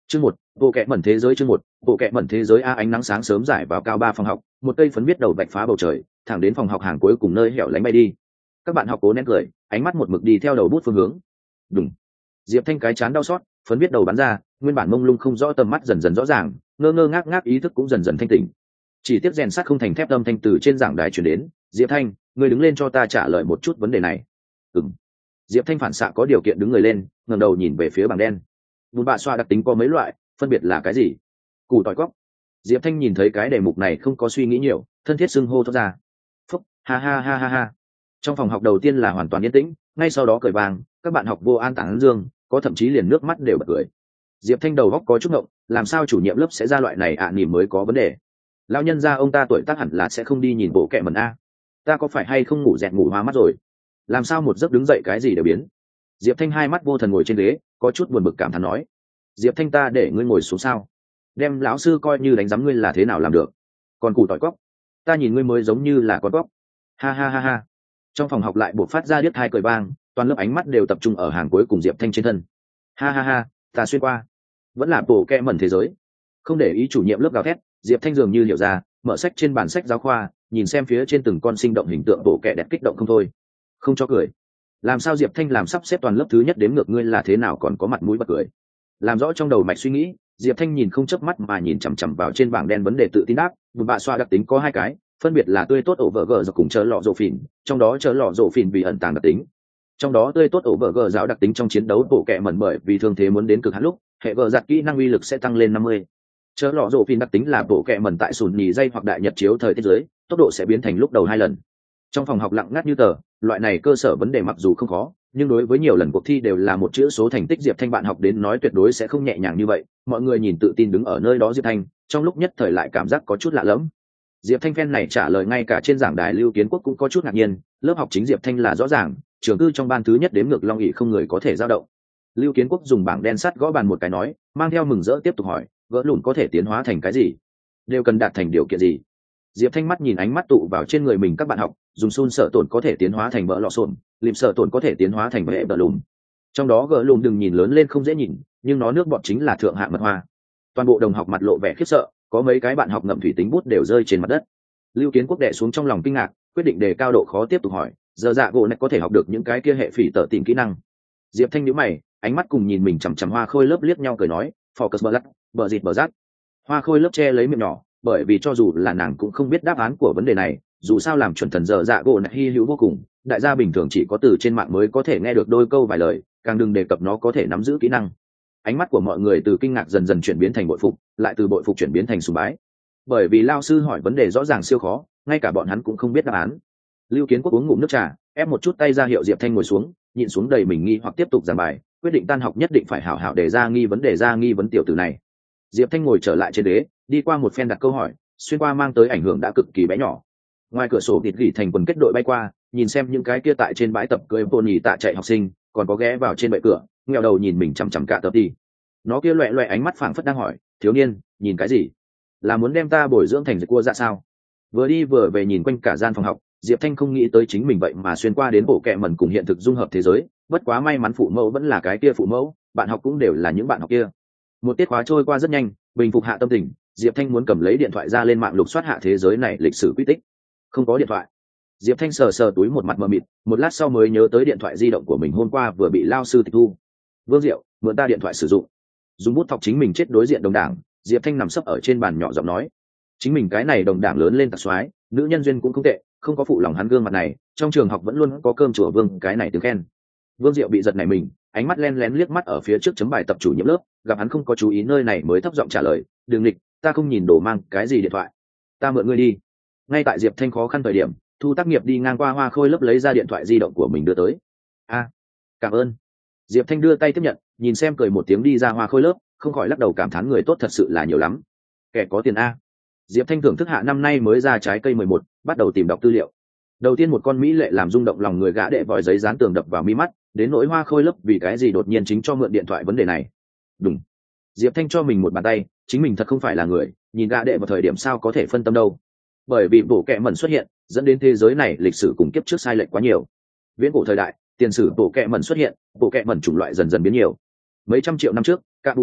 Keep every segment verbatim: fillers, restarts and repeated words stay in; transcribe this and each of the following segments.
Chương một, bộ kệ mẩn thế giới. Chương một, bộ kệ mẩn thế giới. A ánh nắng sáng sớm rải vào cao ba phòng học, một cây phấn viết đầu vạch phá bầu trời, thẳng đến phòng học hàng cuối cùng nơi hẻo lánh bay đi. Các bạn học cố nén cười, ánh mắt một mực đi theo đầu bút phương hướng. Đùng. Diệp Thanh cái chán đau xót, phấn viết đầu bắn ra, nguyên bản mông lung không rõ tầm mắt dần dần rõ ràng, ngơ ngơ ngác ngác ý thức cũng dần dần thanh tỉnh. Chỉ tiếc rèn sắt không thành thép, âm thanh từ trên giảng đài truyền đến, "Diệp Thanh, ngươi đứng lên cho ta trả lời một chút vấn đề này." Ừm. Diệp Thanh phản xạ có điều kiện đứng người lên, ngẩng đầu nhìn về phía bảng đen. Bùn bạ xoa đặc tính có mấy loại, phân biệt là cái gì? Củ tỏi cóc. Diệp Thanh nhìn thấy cái đề mục này không có suy nghĩ nhiều, thân thiết xưng hô thoát ra. Phúc, ha ha ha ha ha. Trong phòng học đầu tiên là hoàn toàn yên tĩnh, ngay sau đó cười vang, các bạn học vô an tán dương, có thậm chí liền nước mắt đều bật cười. Diệp Thanh đầu góc có chút ngộng, làm sao chủ nhiệm lớp sẽ ra loại này ạ à, nỉm mới có vấn đề. Lão nhân gia ông ta tuổi tác hẳn là sẽ không đi nhìn bộ kệ mẩn a. Ta có phải hay không ngủ dẹt ngủ hoa mắt rồi? Làm sao một giấc đứng dậy cái gì đều biến? Diệp Thanh hai mắt vô thần ngồi trên ghế, có chút buồn bực cảm thán nói. Diệp Thanh, ta để ngươi ngồi xuống sao? Đem lão sư coi như đánh giám ngươi là thế nào làm được? Còn củ tỏi cóc, ta nhìn ngươi mới giống như là con cóc. Ha ha ha ha. Trong phòng học lại buộc phát ra điếc hai cười vang, toàn lớp ánh mắt đều tập trung ở hàng cuối cùng Diệp Thanh trên thân. Ha ha ha, ta xuyên qua. Vẫn là bộ kệ mẩn thế giới. Không để ý chủ nhiệm lớp gào thét, Diệp Thanh dường như hiểu ra, mở sách trên bản sách giáo khoa, nhìn xem phía trên từng con sinh động hình tượng bộ kệ đẹp kích động không thôi. Không cho cười. Làm sao Diệp Thanh làm sắp xếp toàn lớp thứ nhất đếm ngược ngươi là thế nào còn có mặt mũi bật cười? Làm rõ trong đầu mạch suy nghĩ, Diệp Thanh nhìn không chớp mắt mà nhìn chằm chằm vào trên bảng đen vấn đề tự tin đáp, bùn bạ xoa đặc tính có hai cái, phân biệt là tươi tốt ổ vở gờ cùng chớ lọ rổ phìn, trong đó chớ lọ rổ phìn vì ẩn tàng đặc tính. Trong đó tươi tốt ổ vở gờ giáo đặc tính trong chiến đấu bộ kệ mẩn bởi vì thương thế muốn đến cực hạn lúc, hệ gờ giặt kỹ năng uy lực sẽ tăng lên năm mươi. Chớ lọ rổ phìn đặc tính là bộ kệ mẩn tại sùn nhì dây hoặc đại nhật chiếu thời tiết dưới, tốc độ sẽ biến thành lúc đầu hai lần. Trong phòng học lặng ngắt như tờ, loại này cơ sở vấn đề mặc dù không khó, nhưng đối với nhiều lần cuộc thi đều là một chữ số thành tích Diệp Thanh bạn học đến nói tuyệt đối sẽ không nhẹ nhàng như vậy. Mọi người nhìn tự tin đứng ở nơi đó Diệp Thanh, trong lúc nhất thời lại cảm giác có chút lạ lẫm. Diệp Thanh phen này trả lời ngay cả trên giảng đài Lưu Kiến Quốc cũng có chút ngạc nhiên, lớp học chính Diệp Thanh là rõ ràng, trường cư trong ban thứ nhất đếm ngược long ỷ không người có thể dao động. Lưu Kiến Quốc dùng bảng đen sắt gõ bàn một cái nói, mang theo mừng rỡ tiếp tục hỏi, gỡ lùn có thể tiến hóa thành cái gì? Đều cần đạt thành điều kiện gì? Diệp Thanh mắt nhìn ánh mắt tụ vào trên người mình các bạn học, dùng sun sợ tổn có thể tiến hóa thành vỡ lọ xộn, lìm sợ tổn có thể tiến hóa thành vệ bờ lùm. Trong đó gỡ lùm đừng nhìn lớn lên không dễ nhìn, nhưng nó nước bọt chính là thượng hạng mật hoa. Toàn bộ đồng học mặt lộ vẻ khiếp sợ, có mấy cái bạn học ngậm thủy tính bút đều rơi trên mặt đất. Lưu Kiến Quốc đè xuống trong lòng kinh ngạc, quyết định đề cao độ khó tiếp tục hỏi, giờ dạ gỗ này có thể học được những cái kia hệ phỉ tở tìm kỹ năng? Diệp Thanh nhíu mày, ánh mắt cùng nhìn mình chằm chằm Hoa Khôi lớp liếc nhau cười nói, focus bờ lắc, bờ dịt bờ rát. Hoa Khôi lớp che lấy miệng nhỏ, bởi vì cho dù là nàng cũng không biết đáp án của vấn đề này, dù sao làm chuẩn thần giờ dạ gỗ này hy hữu vô cùng, đại gia bình thường chỉ có từ trên mạng mới có thể nghe được đôi câu vài lời, càng đừng đề cập nó có thể nắm giữ kỹ năng. Ánh mắt của mọi người từ kinh ngạc dần dần chuyển biến thành bội phục, lại từ bội phục chuyển biến thành sùng bái, bởi vì lao sư hỏi vấn đề rõ ràng siêu khó, ngay cả bọn hắn cũng không biết đáp án. Lưu Kiến Quốc uống ngụm nước trà, ép một chút tay ra hiệu Diệp Thanh ngồi xuống, nhịn xuống đầy mình nghi hoặc tiếp tục giảng bài, quyết định tan học nhất định phải hảo hảo đề ra nghi vấn đề ra nghi vấn tiểu tử này. Diệp Thanh ngồi trở lại trên đế, đi qua một phen đặt câu hỏi, xuyên qua mang tới ảnh hưởng đã cực kỳ bé nhỏ. Ngoài cửa sổ thịt gỉ thành quần kết đội bay qua, nhìn xem những cái kia tại trên bãi tập cưỡi pony tạ chạy học sinh, còn có ghé vào trên bệ cửa, nghèo đầu nhìn mình chằm chằm cả tập đi. Nó kia loẹt loẹt ánh mắt phảng phất đang hỏi, thiếu niên, nhìn cái gì? Là muốn đem ta bồi dưỡng thành cua dạ sao? Vừa đi vừa về nhìn quanh cả gian phòng học, Diệp Thanh không nghĩ tới chính mình vậy mà xuyên qua đến bộ kệ mẩn cùng hiện thực dung hợp thế giới, bất quá may mắn phụ mẫu vẫn là cái kia phụ mẫu, bạn học cũng đều là những bạn học kia. Một tiết khóa trôi qua rất nhanh, bình phục hạ tâm tình, Diệp Thanh muốn cầm lấy điện thoại ra lên mạng lục soát hạ thế giới này lịch sử quy tích. Không có điện thoại. Diệp Thanh sờ sờ túi một mặt mờ mịt, một lát sau mới nhớ tới điện thoại di động của mình hôm qua vừa bị lao sư tịch thu. Vương Diệu, mượn ta điện thoại sử dụng. Dùng bút thọc chính mình chết đối diện đồng đảng, Diệp Thanh nằm sấp ở trên bàn nhỏ giọng nói, chính mình cái này đồng đảng lớn lên tạc soái, nữ nhân duyên cũng không tệ, không có phụ lòng hắn gương mặt này, trong trường học vẫn luôn có cơm chùa Vương cái này tiếng khen. Vương Diệu bị giật này mình, ánh mắt len lén liếc mắt ở phía trước chấm bài tập chủ nhiệm lớp, gặp hắn không có chú ý nơi này mới thấp giọng trả lời, đừng nghịch, ta không nhìn đồ mang cái gì điện thoại, ta mượn ngươi đi. Ngay tại Diệp Thanh khó khăn thời điểm, Thu Tác Nghiệp đi ngang qua Hoa Khôi lớp lấy ra điện thoại di động của mình đưa tới. A, cảm ơn. Diệp Thanh đưa tay tiếp nhận, nhìn xem cười một tiếng đi ra Hoa Khôi lớp, không khỏi lắc đầu cảm thán người tốt thật sự là nhiều lắm. Kẻ có tiền a. Diệp Thanh thưởng thức hạ năm nay mới ra trái cây mười một, bắt đầu tìm đọc tư liệu. Đầu tiên một con mỹ lệ làm rung động lòng người gã đệ vòi giấy dán tường đập vào mi mắt, đến nỗi Hoa Khôi lớp vì cái gì đột nhiên chính cho mượn điện thoại vấn đề này. Đúng. Diệp Thanh cho mình một bàn tay, chính mình thật không phải là người, nhìn gã đệ vào thời điểm sao có thể phân tâm đâu. Bởi vì bộ kệ mẩn xuất hiện, dẫn đến thế giới này lịch sử cùng kiếp trước sai lệch quá nhiều. Viễn cổ thời đại, tiền sử bộ kệ mẩn xuất hiện, bộ kệ mẩn chủng loại dần dần biến nhiều. Mấy trăm triệu năm trước, Kabuto,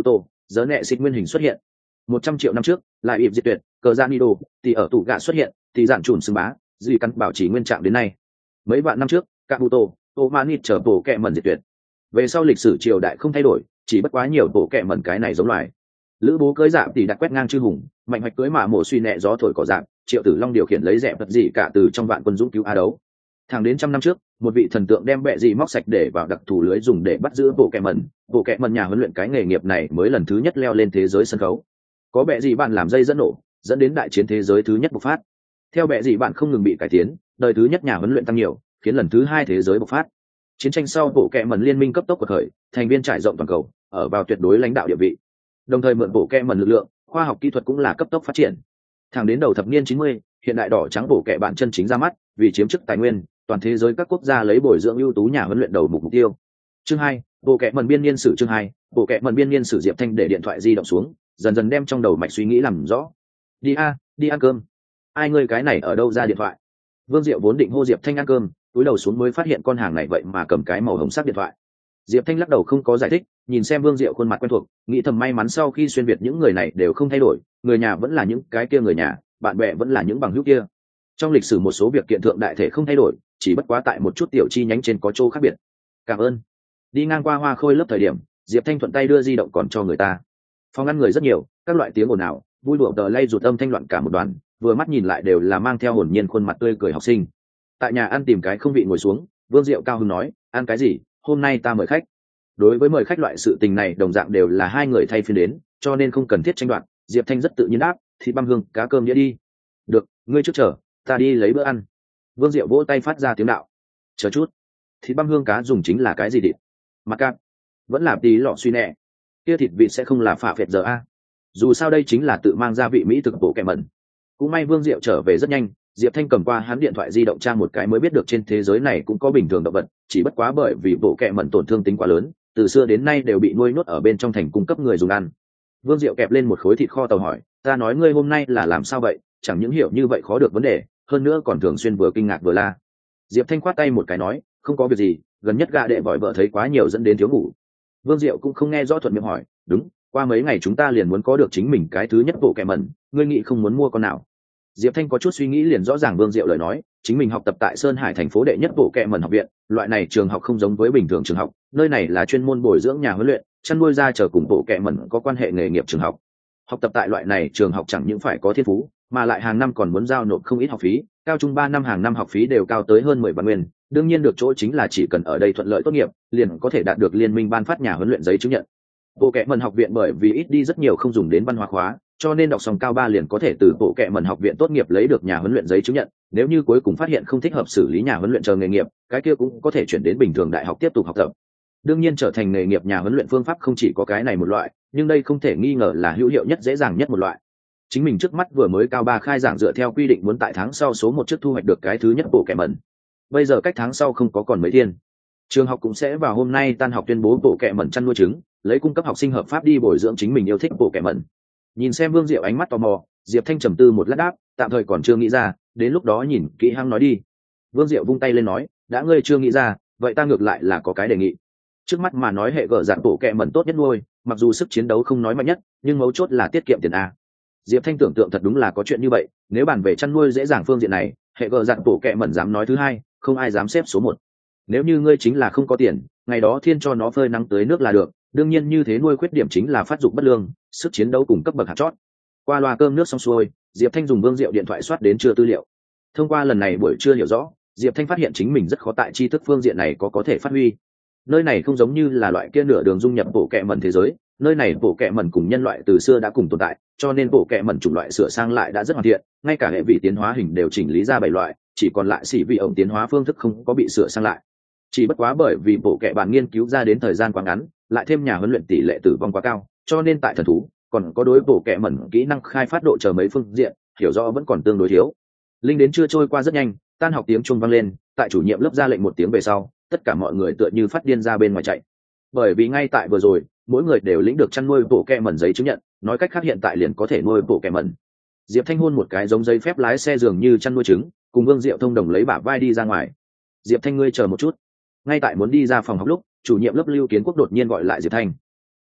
Giờ nẹ xịt nguyên hình xuất hiện. Một trăm triệu năm trước, lại ịp diệt tuyệt, cờ gian đi đồ, thì ở tủ gạ xuất hiện, thì dạng trùn xưng bá, dì căn bảo trì nguyên trạng đến nay. Mấy vạn năm trước, Kabuto, Omanit trở bộ kẹ mẩn diệt tuyệt. Về sau lịch sử triều đại không thay đổi, chỉ bất quá nhiều bộ kẹ mẩn cái này giống loài. Lữ bố cưới dạng thì đặt quét ngang chư hùng, mạnh hoạch cưới mạ mổ suy nẹ gió thổi cỏ dạng, Triệu Tử Long điều khiển lấy rẻ vật gì cả từ trong vạn quân dũng cứu a đấu. Thẳng đến trăm năm trước, một vị thần tượng đem bẹ gì móc sạch để vào đặc thù lưới dùng để bắt giữ bộ kẹ mẩn, bộ kẹ mẩn nhà huấn luyện cái nghề nghiệp này mới lần thứ nhất leo lên thế giới sân khấu. Có bẹ gì bạn làm dây dẫn nổ, dẫn đến đại chiến thế giới thứ nhất bộc phát. Theo bẹ gì bạn không ngừng bị cải tiến, đời thứ nhất nhà huấn luyện tăng nhiều, khiến lần thứ hai thế giới bộc phát. Chiến tranh sau, bộ kẹ mẩn liên minh cấp tốc quật khởi, thành viên trải rộng toàn cầu, ở vào tuyệt đối lãnh đạo địa vị. Đồng thời mượn bộ kẹ mẩn lực lượng, khoa học kỹ thuật cũng là cấp tốc phát triển. Thẳng đến đầu thập niên chín mươi, hiện đại đỏ trắng bộ kẹ bạn chân chính ra mắt, vì chiếm chức tài nguyên, toàn thế giới các quốc gia lấy bồi dưỡng ưu tú nhà huấn luyện đầu mục mục tiêu. Chương hai, bộ kẹ mẩn biên niên sử chương hai, bộ kẹ mẩn biên niên sử. Diệp Thanh để điện thoại di động xuống, dần dần đem trong đầu mạch suy nghĩ làm rõ. Đi a, đi ăn cơm. Ai ngươi cái này ở đâu ra điện thoại? Vương Diệu vốn định hô Diệp Thanh ăn cơm, túi đầu xuống mới phát hiện con hàng này vậy mà cầm cái màu hồng sắc điện thoại. Diệp Thanh lắc đầu không có giải thích, nhìn xem Vương Diệu khuôn mặt quen thuộc, nghĩ thầm may mắn sau khi xuyên việt những người này đều không thay đổi, người nhà vẫn là những cái kia người nhà, bạn bè vẫn là những bằng hữu kia. Trong lịch sử một số việc kiện thượng đại thể không thay đổi, chỉ bất quá tại một chút tiểu chi nhánh trên có chỗ khác biệt. Cảm ơn. Đi ngang qua Hoa Khôi lớp thời điểm, Diệp Thanh thuận tay đưa di động còn cho người ta. Phòng ăn người rất nhiều, các loại tiếng ồn ào, vui đùa tờ lay rụt âm thanh loạn cả một đoàn, vừa mắt nhìn lại đều là mang theo hồn nhiên khuôn mặt tươi cười học sinh. Tại nhà ăn tìm cái không vị ngồi xuống, Vương Diệu cao hứng nói, ăn cái gì, hôm nay ta mời khách. Đối với mời khách loại sự tình này đồng dạng đều là hai người thay phiên đến, cho nên không cần thiết tranh đoạt. Diệp Thanh rất tự nhiên đáp, thịt băm hương, cá cơm đĩa đi. Được, ngươi trước chờ, ta đi lấy bữa ăn. Vương Diệu vỗ tay phát ra tiếng đạo. Chờ chút, thịt băm hương cá dùng chính là cái gì thịt? Mặt cạp, vẫn là tí lọ suy nẹ. Kia thịt vịt sẽ không là phạ phệt giờ a? Dù sao đây chính là tự mang gia vị mỹ thực bộ kẹ mẩn. Cũng may Vương Diệu trở về rất nhanh, Diệp Thanh cầm qua hắn điện thoại di động tra một cái mới biết được trên thế giới này cũng có bình thường động vật, chỉ bất quá bởi vì bộ kẹ mẩn tổn thương tính quá lớn, từ xưa đến nay đều bị nuôi nhốt ở bên trong thành cung cấp người dùng ăn. Vương Diệu kẹp lên một khối thịt kho tàu hỏi, ta nói ngươi hôm nay là làm sao vậy, chẳng những hiểu như vậy khó được vấn đề, hơn nữa còn thường xuyên vừa kinh ngạc vừa la. Diệp Thanh khoát tay một cái nói, không có việc gì, gần nhất gạ đệ vội vợ thấy quá nhiều dẫn đến thiếu ngủ. Vương Diệu cũng không nghe rõ thuận miệng hỏi, đúng, qua mấy ngày chúng ta liền muốn có được chính mình cái thứ nhất bộ kẹ mẩn, ngươi nghĩ không muốn mua con nào? Diệp Thanh có chút suy nghĩ liền rõ ràng Vương Diệu lời nói, chính mình học tập tại Sơn Hải thành phố đệ nhất bộ kẹ mẩn học viện, loại này trường học không giống với bình thường trường học, nơi này là chuyên môn bồi dưỡng nhà huấn luyện, chăn nuôi ra chờ cùng bộ kẹ mẩn có quan hệ nghề nghiệp trường học. Học tập tại loại này trường học chẳng những phải có thiên phú, mà lại hàng năm còn muốn giao nộp không ít học phí, cao trung ba năm hàng năm học phí đều cao tới hơn mười vạn nguyên, đương nhiên được chỗ chính là chỉ cần ở đây thuận lợi tốt nghiệp, liền có thể đạt được liên minh ban phát nhà huấn luyện giấy chứng nhận. Bộ kẹ mẩn học viện bởi vì ít đi rất nhiều không dùng đến văn hóa khóa, cho nên đọc xong cao ba liền có thể từ bộ kẹ mẩn học viện tốt nghiệp lấy được nhà huấn luyện giấy chứng nhận, nếu như cuối cùng phát hiện không thích hợp xử lý nhà huấn luyện chờ nghề nghiệp, cái kia cũng có thể chuyển đến bình thường đại học tiếp tục học tập. Đương nhiên trở thành nghề nghiệp nhà huấn luyện phương pháp không chỉ có cái này một loại, nhưng đây không thể nghi ngờ là hữu hiệu nhất dễ dàng nhất một loại. Chính mình trước mắt vừa mới cao ba khai giảng dựa theo quy định muốn tại tháng sau số một trước thu hoạch được cái thứ nhất bộ kẹ mẩn. Bây giờ cách tháng sau không có còn mấy thiên. Trường học cũng sẽ vào hôm nay tan học tuyên bố bộ kẹ mẩn chăn nuôi trứng, lấy cung cấp học sinh hợp pháp đi bồi dưỡng chính mình yêu thích bộ kẹ mẩn. Nhìn xem Vương Diệu ánh mắt tò mò, Diệp Thanh trầm tư một lát đáp, tạm thời còn chưa nghĩ ra, đến lúc đó nhìn kỹ hăng nói đi. Vương Diệu vung tay lên nói, đã ngươi chưa nghĩ ra, vậy ta ngược lại là có cái đề nghị. Trước mắt mà nói hệ gở dạng bộ kẹ mẩn tốt nhất nuôi, mặc dù sức chiến đấu không nói mạnh nhất, nhưng mấu chốt là tiết kiệm tiền a. Diệp Thanh tưởng tượng thật đúng là có chuyện như vậy, nếu bàn về chăn nuôi dễ dàng phương diện này, hệ gở dạng bộ kẹ mẩn dám nói thứ hai, không ai dám xếp số một. Nếu như ngươi chính là không có tiền, ngày đó thiên cho nó phơi nắng tưới nước là được, đương nhiên như thế nuôi khuyết điểm chính là phát dục bất lương, sức chiến đấu cùng cấp bậc hạt chót. Qua loa cơm nước xong xuôi, Diệp Thanh dùng Vương Diệu điện thoại soát đến trưa tư liệu. Thông qua lần này buổi trưa hiểu rõ, Diệp Thanh phát hiện chính mình rất khó tại tri thức phương diện này có có thể phát huy. Nơi này không giống như là loại kia nửa đường dung nhập bộ kẹ mẩn thế giới, nơi này bộ kẹ mẩn cùng nhân loại từ xưa đã cùng tồn tại, cho nên bộ kẹ mẩn chủng loại sửa sang lại đã rất hoàn thiện, ngay cả hệ vị tiến hóa hình đều chỉnh lý ra bảy loại, chỉ còn lại xỉ vị ổng tiến hóa phương thức không có bị sửa sang lại. Chỉ bất quá bởi vì bộ kẹ bản nghiên cứu ra đến thời gian quá ngắn, lại thêm nhà huấn luyện tỷ lệ tử vong quá cao, cho nên tại thần thú còn có đối bộ kẹ mẩn kỹ năng khai phát độ chờ mấy phương diện hiểu rõ vẫn còn tương đối thiếu. Linh đến chưa trôi qua rất nhanh, tan học tiếng chuông vang lên, tại chủ nhiệm lớp ra lệnh một tiếng về sau, tất cả mọi người tựa như phát điên ra bên ngoài chạy. Bởi vì ngay tại vừa rồi, mỗi người đều lĩnh được chăn nuôi bộ kẹ mẩn giấy chứng nhận, nói cách khác hiện tại liền có thể nuôi bộ kẹ mẩn. Diệp Thanh hôn một cái giống giấy phép lái xe dường như chăn nuôi trứng, cùng Vương Diệu thông đồng lấy bả vai đi ra ngoài. Diệp Thanh ngươi chờ một chút. Ngay tại muốn đi ra phòng học lúc, chủ nhiệm lớp Lưu Kiến Quốc đột nhiên gọi lại Diệp Thanh.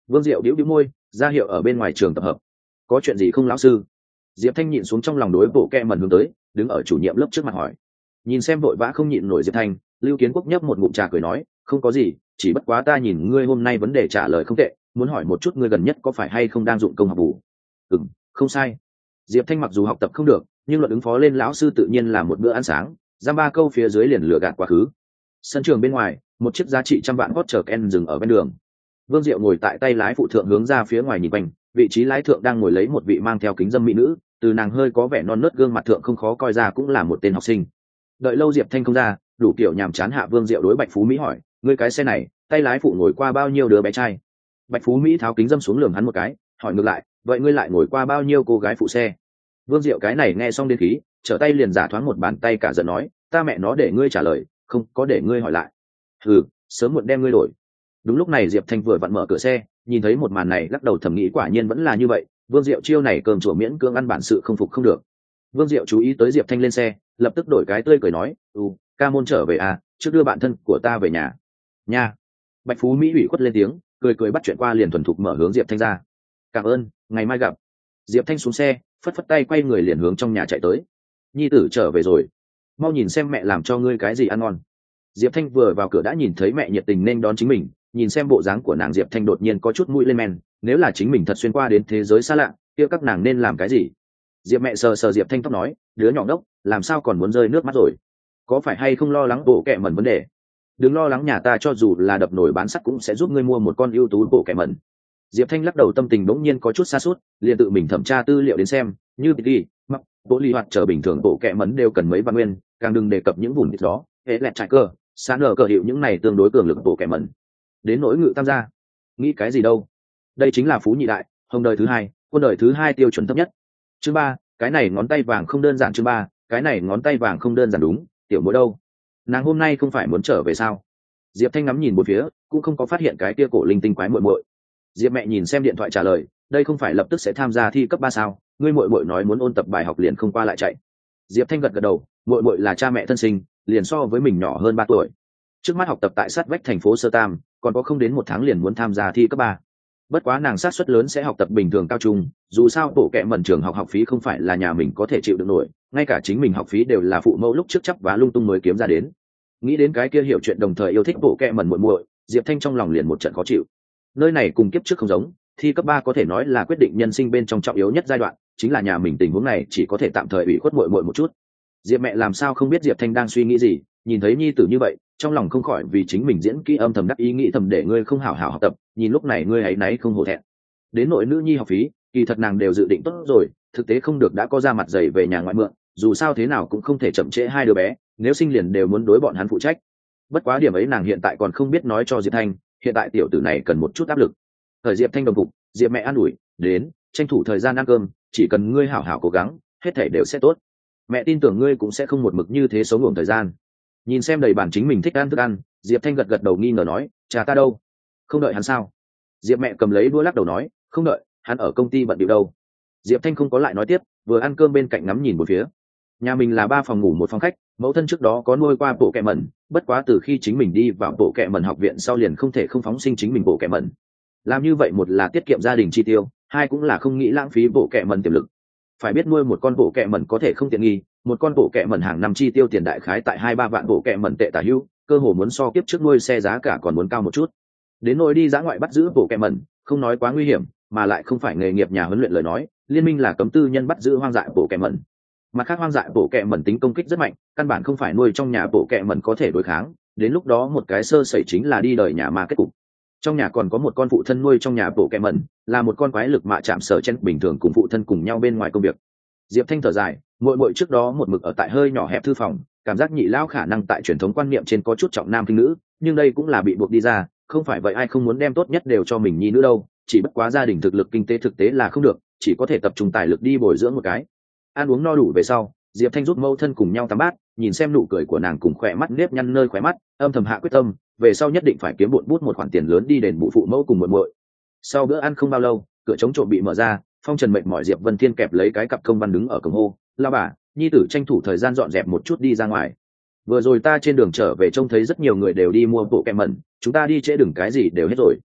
Vương Diệu đĩu đĩu môi, ra hiệu ở bên ngoài trường tập hợp. Có chuyện gì không lão sư? Diệp Thanh nhịn xuống trong lòng đối bộ kẹ mẩn hướng tới, đứng ở chủ nhiệm lớp trước mặt hỏi. Nhìn xem vội vã không nhịn nổi Diệp Thanh, Lưu Kiến Quốc nhấp một ngụm trà cười nói, không có gì, chỉ bất quá ta nhìn ngươi hôm nay vấn đề trả lời không tệ, muốn hỏi một chút ngươi gần nhất có phải hay không đang dụng công học bù. Ừ, không sai. Diệp Thanh mặc dù học tập không được, nhưng luận ứng phó lên lão sư tự nhiên là một bữa ăn sáng, giam ba câu phía dưới liền lừa gạt quá khứ. Sân trường bên ngoài, một chiếc giá trị trăm vạn hot chở Ken dừng ở bên đường. Vương Diệu ngồi tại tay lái phụ thượng hướng ra phía ngoài nhìn quanh, vị trí lái thượng đang ngồi lấy một vị mang theo kính dâm mỹ nữ, từ nàng hơi có vẻ non nớt gương mặt thượng không khó coi ra cũng là một tên học sinh. Đợi lâu Diệp Thanh không ra, đủ kiểu nhàm chán hạ Vương Diệu đối Bạch Phú Mỹ hỏi, ngươi cái xe này, tay lái phụ ngồi qua bao nhiêu đứa bé trai? Bạch Phú Mỹ tháo kính dâm xuống lườm hắn một cái, hỏi ngược lại, vậy ngươi lại ngồi qua bao nhiêu cô gái phụ xe? Vương Diệu cái này nghe xong đến khí, trở tay liền giả thoáng một bàn tay cả giận nói, ta mẹ nó để ngươi trả lời, không có để ngươi hỏi lại. Ừ, sớm muộn đem ngươi đổi. Đúng lúc này Diệp Thanh vừa vặn mở cửa xe, nhìn thấy một màn này lắc đầu thầm nghĩ quả nhiên vẫn là như vậy, Vương Diệu chiêu này cơm chùa miễn cưỡng ăn bản sự không phục không được. Vương Diệu chú ý tới Diệp Thanh lên xe, lập tức đổi cái tươi cười nói, ừ, ca môn trở về à, trước đưa bạn thân của ta về nhà. Nha. Bạch Phú Mỹ ủy khuất lên tiếng, cười cười bắt chuyện qua liền thuần thục mở hướng Diệp Thanh ra. Cảm ơn, ngày mai gặp. Diệp Thanh xuống xe, phất phất tay quay người liền hướng trong nhà chạy tới. Nhi tử trở về rồi, mau nhìn xem mẹ làm cho ngươi cái gì ăn ngon. Diệp Thanh vừa vào cửa đã nhìn thấy mẹ nhiệt tình nên đón chính mình, nhìn xem bộ dáng của nàng Diệp Thanh đột nhiên có chút mũi lên men, nếu là chính mình thật xuyên qua đến thế giới xa lạ, kia các nàng nên làm cái gì? Diệp mẹ sờ sờ Diệp Thanh tóc nói, đứa nhỏ ngốc, làm sao còn muốn rơi nước mắt rồi? Có phải hay không lo lắng bộ kẹ mẩn vấn đề? Đừng lo lắng, nhà ta cho dù là đập nổi bán sắt cũng sẽ giúp ngươi mua một con ưu tú bộ kẹ mẩn. Diệp Thanh lắc đầu, tâm tình bỗng nhiên có chút xa suốt, liền tự mình thẩm tra tư liệu đến xem, như đi, mặc, bộ ly hoạt trở bình thường bộ kẹ mẩn đều cần mấy vạn nguyên, càng đừng đề cập những vùng thịt đó, hệ lẹt trải cơ, sáng nở cờ hiệu những này tương đối cường lực bộ kẹ mẩn. Đến nỗi ngự tam gia, nghĩ cái gì đâu? Đây chính là phú nhị đại, hồng đời thứ hai, quân đời thứ hai tiêu chuẩn thấp nhất. Chương ba, cái này ngón tay vàng không đơn giản. Chương ba, cái này ngón tay vàng không đơn giản. Đúng, tiểu mỗi đâu? Nàng hôm nay không phải muốn trở về sao? Diệp Thanh ngắm nhìn một phía, cũng không có phát hiện cái kia cổ linh tinh quái muội muội. Diệp mẹ nhìn xem điện thoại trả lời, đây không phải lập tức sẽ tham gia thi cấp ba sao? Ngươi muội muội nói muốn ôn tập bài học liền không qua lại chạy. Diệp Thanh gật gật đầu, muội muội là cha mẹ thân sinh, liền so với mình nhỏ hơn ba tuổi. Trước mắt học tập tại sát vách thành phố Sơ Tam, còn có không đến một tháng liền muốn tham gia thi cấp ba. Bất quá nàng sát suất lớn sẽ học tập bình thường cao trung, dù sao bộ kệ mẩn trường học học phí không phải là nhà mình có thể chịu được nổi, ngay cả chính mình học phí đều là phụ mẫu lúc trước chấp và lung tung mới kiếm ra đến. Nghĩ đến cái kia hiểu chuyện đồng thời yêu thích bộ kệ mẩn muội muội, Diệp Thanh trong lòng liền một trận khó chịu. Nơi này cùng kiếp trước không giống, thi cấp ba có thể nói là quyết định nhân sinh bên trong trọng yếu nhất giai đoạn, chính là nhà mình tình huống này chỉ có thể tạm thời ủy khuất muội muội một chút. Diệp mẹ làm sao không biết Diệp Thanh đang suy nghĩ gì, nhìn thấy nhi tử như vậy, trong lòng không khỏi vì chính mình diễn kỹ âm thầm đắc ý nghĩ thầm để ngươi không hảo hảo học tập, nhìn lúc này ngươi ấy náy không hổ thẹn. Đến nội nữ nhi học phí, kỳ thật nàng đều dự định tốt rồi, thực tế không được đã có ra mặt dày về nhà ngoại mượn, dù sao thế nào cũng không thể chậm trễ hai đứa bé, nếu sinh liền đều muốn đối bọn hắn phụ trách. Bất quá điểm ấy nàng hiện tại còn không biết nói cho Diệp Thanh, hiện tại tiểu tử này cần một chút áp lực. Thời Diệp Thanh đồng phục, Diệp mẹ an ủi, đến, tranh thủ thời gian ăn cơm, chỉ cần ngươi hảo hảo cố gắng, hết thảy đều sẽ tốt. Mẹ tin tưởng ngươi cũng sẽ không một mực như thế sống ngủ thời gian. Nhìn xem đầy bản chính mình thích ăn thức ăn, Diệp Thanh gật gật đầu nghi ngờ nói, cha ta đâu? Không đợi hắn sao? Diệp mẹ cầm lấy đũa lắc đầu nói, không đợi, hắn ở công ty bận điệu đâu. Diệp Thanh không có lại nói tiếp, vừa ăn cơm bên cạnh ngắm nhìn một phía. Nhà mình là ba phòng ngủ một phòng khách, mẫu thân trước đó có nuôi qua bộ kẹ mẩn, bất quá từ khi chính mình đi vào bộ kẹ mẩn học viện sau liền không thể không phóng sinh chính mình bộ kẹ mẩn. Làm như vậy một là tiết kiệm gia đình chi tiêu, hai cũng là không nghĩ lãng phí bộ kẹ mẩn tiềm lực. Phải biết nuôi một con bộ kẹ mẩn có thể không tiện nghi, một con bộ kẹ mẩn hàng năm chi tiêu tiền đại khái tại hai ba vạn bộ kẹ mẩn tệ tả hữu, cơ hồ muốn so kiếp trước nuôi xe giá cả còn muốn cao một chút. Đến nỗi đi dã ngoại bắt giữ bộ kẹ mẩn, không nói quá nguy hiểm, mà lại không phải nghề nghiệp nhà huấn luyện lời nói, liên minh là cấm tư nhân bắt giữ hoang dại bộ kẹ mẩn. Mặt khác hoang dại bộ kẹ mẩn tính công kích rất mạnh, căn bản không phải nuôi trong nhà bộ kẹ mẩn có thể đối kháng, đến lúc đó một cái sơ sẩy chính là đi đời nhà ma kết cục. Trong nhà còn có một con phụ thân nuôi trong nhà bộ kẹ mẩn, là một con quái lực mạ chạm sở chen bình thường cùng phụ thân cùng nhau bên ngoài công việc. Diệp Thanh thở dài, muội muội trước đó một mực ở tại hơi nhỏ hẹp thư phòng, cảm giác nhị lão khả năng tại truyền thống quan niệm trên có chút trọng nam khinh nữ, nhưng đây cũng là bị buộc đi ra, không phải vậy ai không muốn đem tốt nhất đều cho mình nhi nữ đâu, chỉ bất quá gia đình thực lực kinh tế thực tế là không được, chỉ có thể tập trung tài lực đi bồi dưỡng một cái. Ăn uống no đủ về sau, Diệp Thanh giúp mẫu thân cùng nhau tắm bát, nhìn xem nụ cười của nàng cùng khỏe mắt nếp nhăn nơi khóe mắt, âm thầm hạ quyết tâm, về sau nhất định phải kiếm bộn bút một khoản tiền lớn đi đền bù phụ mẫu cùng muội muội. Sau bữa ăn không bao lâu, cửa chống trộm bị mở ra, Phong Trần mệt mỏi Diệp Vân Thiên kẹp lấy cái cặp công văn đứng ở cổng hô, "La bà, nhi tử tranh thủ thời gian dọn dẹp một chút đi ra ngoài. Vừa rồi ta trên đường trở về trông thấy rất nhiều người đều đi mua bộ kẹm mẩn, chúng ta đi trễ đừng cái gì đều hết rồi."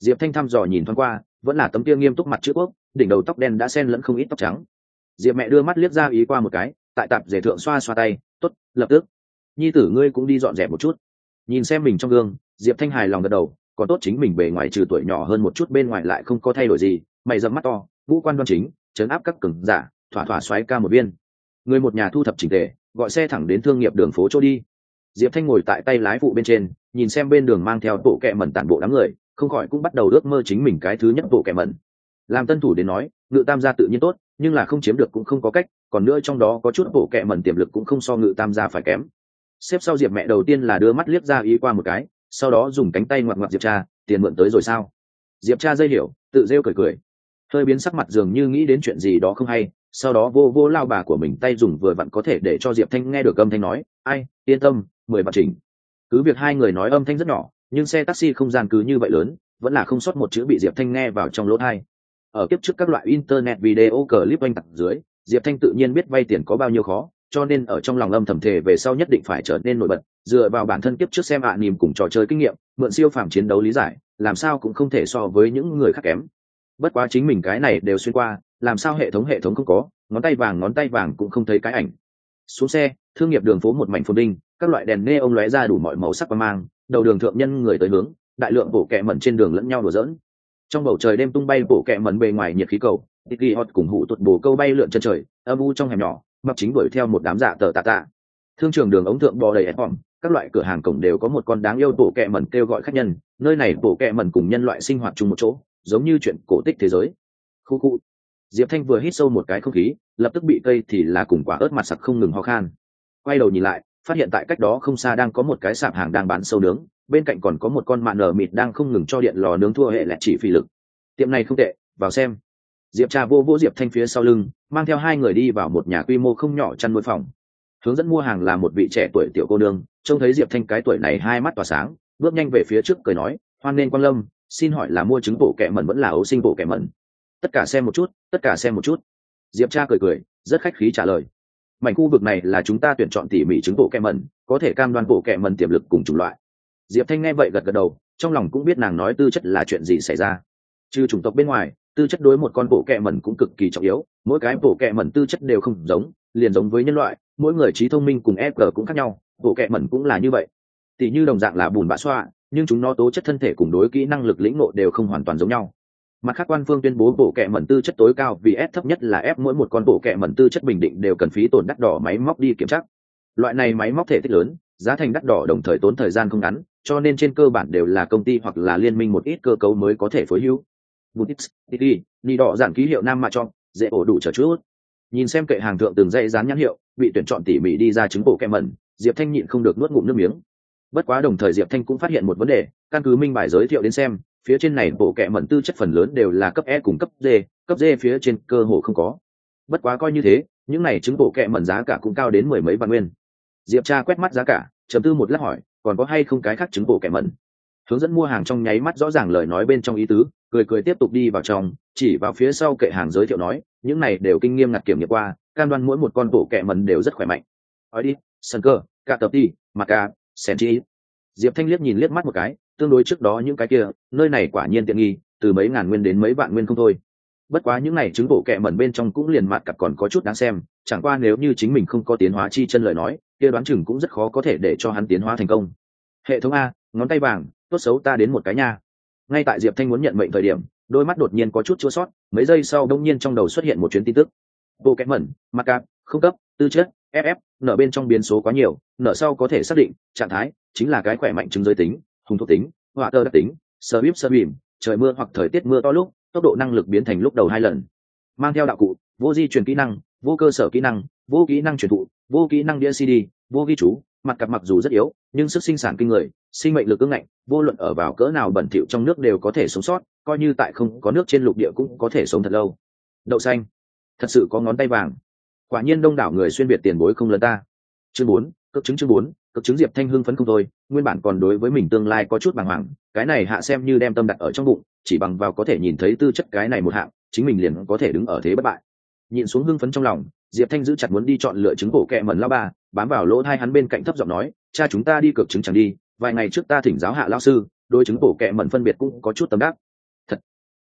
Diệp Thanh thăm dò nhìn thoáng qua, vẫn là tấm kia nghiêm túc mặt chữ quốc, đỉnh đầu tóc đen đã xen lẫn không ít tóc trắng. Diệp mẹ đưa mắt liếc ra ý qua một cái, tại tạp dề thượng xoa xoa tay, tốt, lập tức. Nhi tử ngươi cũng đi dọn dẹp một chút. Nhìn xem mình trong gương, Diệp Thanh hài lòng gật đầu, còn tốt chính mình bề ngoài trừ tuổi nhỏ hơn một chút bên ngoài lại không có thay đổi gì, mày rậm mắt to, ngũ quan đoan chính, trấn áp các cường giả, thỏa thỏa xoáy ca một viên. Người một nhà thu thập chỉnh tề, gọi xe thẳng đến thương nghiệp đường phố chỗ đi. Diệp Thanh ngồi tại tay lái phụ bên trên, nhìn xem bên đường mang theo bộ kệ mẩn tản bộ đám người, không khỏi cũng bắt đầu ước mơ chính mình cái thứ nhất bộ kệ mẩn. Làm tân thủ đến nói, Ngự Tam gia tự nhiên tốt, nhưng là không chiếm được cũng không có cách, còn nữa trong đó có chút bộ kệ mẩn tiềm lực cũng không so Ngự Tam gia phải kém. Xếp sau Diệp mẹ đầu tiên là đưa mắt liếc ra ý qua một cái, sau đó dùng cánh tay ngoặt ngoặt Diệp cha, tiền mượn tới rồi sao? Diệp cha dây hiểu, tự rêu cười cười, hơi biến sắc mặt dường như nghĩ đến chuyện gì đó không hay, sau đó vô vô lao bà của mình tay dùng vừa vặn có thể để cho Diệp Thanh nghe được âm thanh nói, ai, yên tâm, mười vạn chỉnh. Cứ việc hai người nói âm thanh rất nhỏ, nhưng xe taxi không gian cứ như vậy lớn, vẫn là không sót một chữ bị Diệp Thanh nghe vào trong lỗ tai. Ở kiếp trước các loại internet video clip oanh tạc dưới, Diệp Thanh tự nhiên biết vay tiền có bao nhiêu khó, cho nên ở trong lòng âm thầm thề về sau nhất định phải trở nên nổi bật, dựa vào bản thân kiếp trước xem ạ niềm cùng trò chơi kinh nghiệm, mượn siêu phàm chiến đấu lý giải, làm sao cũng không thể so với những người khác kém. Bất quá chính mình cái này đều xuyên qua, làm sao hệ thống hệ thống không có, ngón tay vàng ngón tay vàng cũng không thấy cái ảnh. Xuống xe, thương nghiệp đường phố một mảnh phồn vinh, các loại đèn neon lóe ra đủ mọi màu sắc và mang, đầu đường thượng nhân người tới hướng, đại lượng bộ kệ mẩn trên đường lẫn nhau đùa giỡn. Trong bầu trời đêm tung bay bộ kệ mẩn bề ngoài nhiệt khí cầu, tiki hot cùng hụ tuột bồ câu bay lượn chân trời, âm u trong hẻm nhỏ, mặc chính đuổi theo một đám dạ tờ tạ tạ. Thương trường đường ống thượng bò đầy ép hòm, các loại cửa hàng cổng đều có một con đáng yêu bộ kệ mẩn kêu gọi khách nhân, nơi này bộ kệ mẩn cùng nhân loại sinh hoạt chung một chỗ, giống như chuyện cổ tích thế giới. Khu khu. Diệp Thanh vừa hít sâu một cái không khí, lập tức bị cây thì là cùng quả ớt mặt sặc không ngừng ho khan. Quay đầu nhìn lại, phát hiện tại cách đó không xa đang có một cái sạp hàng đang bán sâu nướng, bên cạnh còn có một con mạn nở mịt đang không ngừng cho điện lò nướng thua hệ lẹt chỉ phì lực. Tiệm này không tệ, vào xem. Diệp Trà vô vô Diệp Thanh phía sau lưng, mang theo hai người đi vào một nhà quy mô không nhỏ chăn nuôi phòng. Hướng dẫn mua hàng là một vị trẻ tuổi tiểu cô nương, trông thấy Diệp Thanh cái tuổi này hai mắt tỏa sáng, bước nhanh về phía trước cười nói, hoan nên quan lâm, xin hỏi là mua trứng bộ kẹ mẩn vẫn là ấu sinh bộ kẹ mẩn? Tất cả xem một chút, tất cả xem một chút. Diệp Tra cười cười, rất khách khí trả lời. Mảnh khu vực này là chúng ta tuyển chọn tỉ mỉ trứng bộ kẹ mẩn, có thể cam đoan bộ kẹ mẩn tiềm lực cùng chủng loại. Diệp Thanh nghe vậy gật gật đầu, trong lòng cũng biết nàng nói tư chất là chuyện gì xảy ra. Trừ chủng tộc bên ngoài, tư chất đối một con bộ kẹ mẩn cũng cực kỳ trọng yếu, mỗi cái bộ kẹ mẩn tư chất đều không giống, liền giống với nhân loại, mỗi người trí thông minh cùng e giê cũng khác nhau, bộ kẹ mẩn cũng là như vậy. Tỷ như đồng dạng là bùn bã xoa, nhưng chúng nó tố chất thân thể cùng đối kỹ năng lực lĩnh ngộ đều không hoàn toàn giống nhau. Mặt khác quan phương tuyên bố bộ kẹ mẩn tư chất tối cao vì S thấp nhất là ép mỗi một con bộ kẹ mẩn tư chất bình định đều cần phí tổn đắt đỏ máy móc đi kiểm tra. Loại này máy móc thể tích lớn, giá thành đắt đỏ đồng thời tốn thời gian không ngắn, cho nên trên cơ bản đều là công ty hoặc là liên minh một ít cơ cấu mới có thể phối hữu. Butix, Tiki, ni đỏ giản ký hiệu Nam mà chọn, dễ ổ đủ chờ chút. Nhìn xem kệ hàng thượng từng dãy dán nhãn hiệu, bị tuyển chọn tỉ mỉ đi ra trứng bộ kẹ mẩn, Diệp Thanh nhịn không được nuốt ngụm nước miếng. Bất quá đồng thời Diệp Thanh cũng phát hiện một vấn đề, căn cứ minh bài giới thiệu đến xem, phía trên này bộ kệ mẩn tư chất phần lớn đều là cấp E cùng cấp D, cấp D phía trên cơ hồ không có. Bất quá coi như thế, những này trứng bộ kệ mẩn giá cả cũng cao đến mười mấy vạn nguyên. Diệp Tra quét mắt giá cả, trầm tư một lát hỏi, còn có hay không cái khác trứng bộ kệ mẩn? Hướng dẫn mua hàng trong nháy mắt rõ ràng lời nói bên trong ý tứ, cười cười tiếp tục đi vào trong, chỉ vào phía sau kệ hàng giới thiệu nói, những này đều kinh nghiêm ngặt kiểm nghiệm qua, cam đoan mỗi một con bộ kệ mẩn đều rất khỏe mạnh. Hỏi đi, sân cơ, cả tập đi, mà cả, Senti. Diệp Thanh liếc nhìn liếc mắt một cái, tương đối trước đó những cái kia, nơi này quả nhiên tiện nghi, từ mấy ngàn nguyên đến mấy vạn nguyên không thôi. Bất quá những này trứng bộ kệ mẩn bên trong cũng liền mặt cặp còn có chút đáng xem, chẳng qua nếu như chính mình không có tiến hóa chi chân lời nói, kia đoán chừng cũng rất khó có thể để cho hắn tiến hóa thành công. Hệ thống a, ngón tay vàng, tốt xấu ta đến một cái nha. Ngay tại Diệp Thanh muốn nhận mệnh thời điểm, đôi mắt đột nhiên có chút chua sót, mấy giây sau đông nhiên trong đầu xuất hiện một chuyến tin tức. Bộ kệ mẩn, mặt cặp, không cấp, tư chất, ép ép, nở bên trong biến số quá nhiều, nở sau có thể xác định, trạng thái chính là cái khỏe mạnh chứng giới tính, hùng thuộc tính, hỏa tơ đặc tính, sơ bíp sơ bìm, trời mưa hoặc thời tiết mưa to lúc, tốc độ năng lực biến thành lúc đầu hai lần. Mang theo đạo cụ, vô di truyền kỹ năng, vô cơ sở kỹ năng, vô kỹ năng truyền thụ, vô kỹ năng đĩa xê đê, vô ghi chú, mặt cặp mặc dù rất yếu, nhưng sức sinh sản kinh người, sinh mệnh lực ương ngạnh, vô luận ở vào cỡ nào bẩn thỉu trong nước đều có thể sống sót, coi như tại không có nước trên lục địa cũng có thể sống thật lâu. Đậu xanh, thật sự có ngón tay vàng. Quả nhiên đông đảo người xuyên việt tiền bối không lấn ta. Chương bốn, cực chứng chương bốn, cực chứng Diệp Thanh hưng phấn không thôi, nguyên bản còn đối với mình tương lai có chút bàng hoàng, cái này hạ xem như đem tâm đặt ở trong bụng, chỉ bằng vào có thể nhìn thấy tư chất cái này một hạng, chính mình liền có thể đứng ở thế bất bại. Nhìn xuống hưng phấn trong lòng, Diệp Thanh giữ chặt muốn đi chọn lựa trứng bổ kẹ mẩn lão ba, bám vào lỗ tai hắn bên cạnh thấp giọng nói, cha chúng ta đi cực chứng chẳng đi, vài ngày trước ta thỉnh giáo hạ lão sư, đôi trứng bổ kẹ mẩn phân biệt cũng có chút tâm đắc.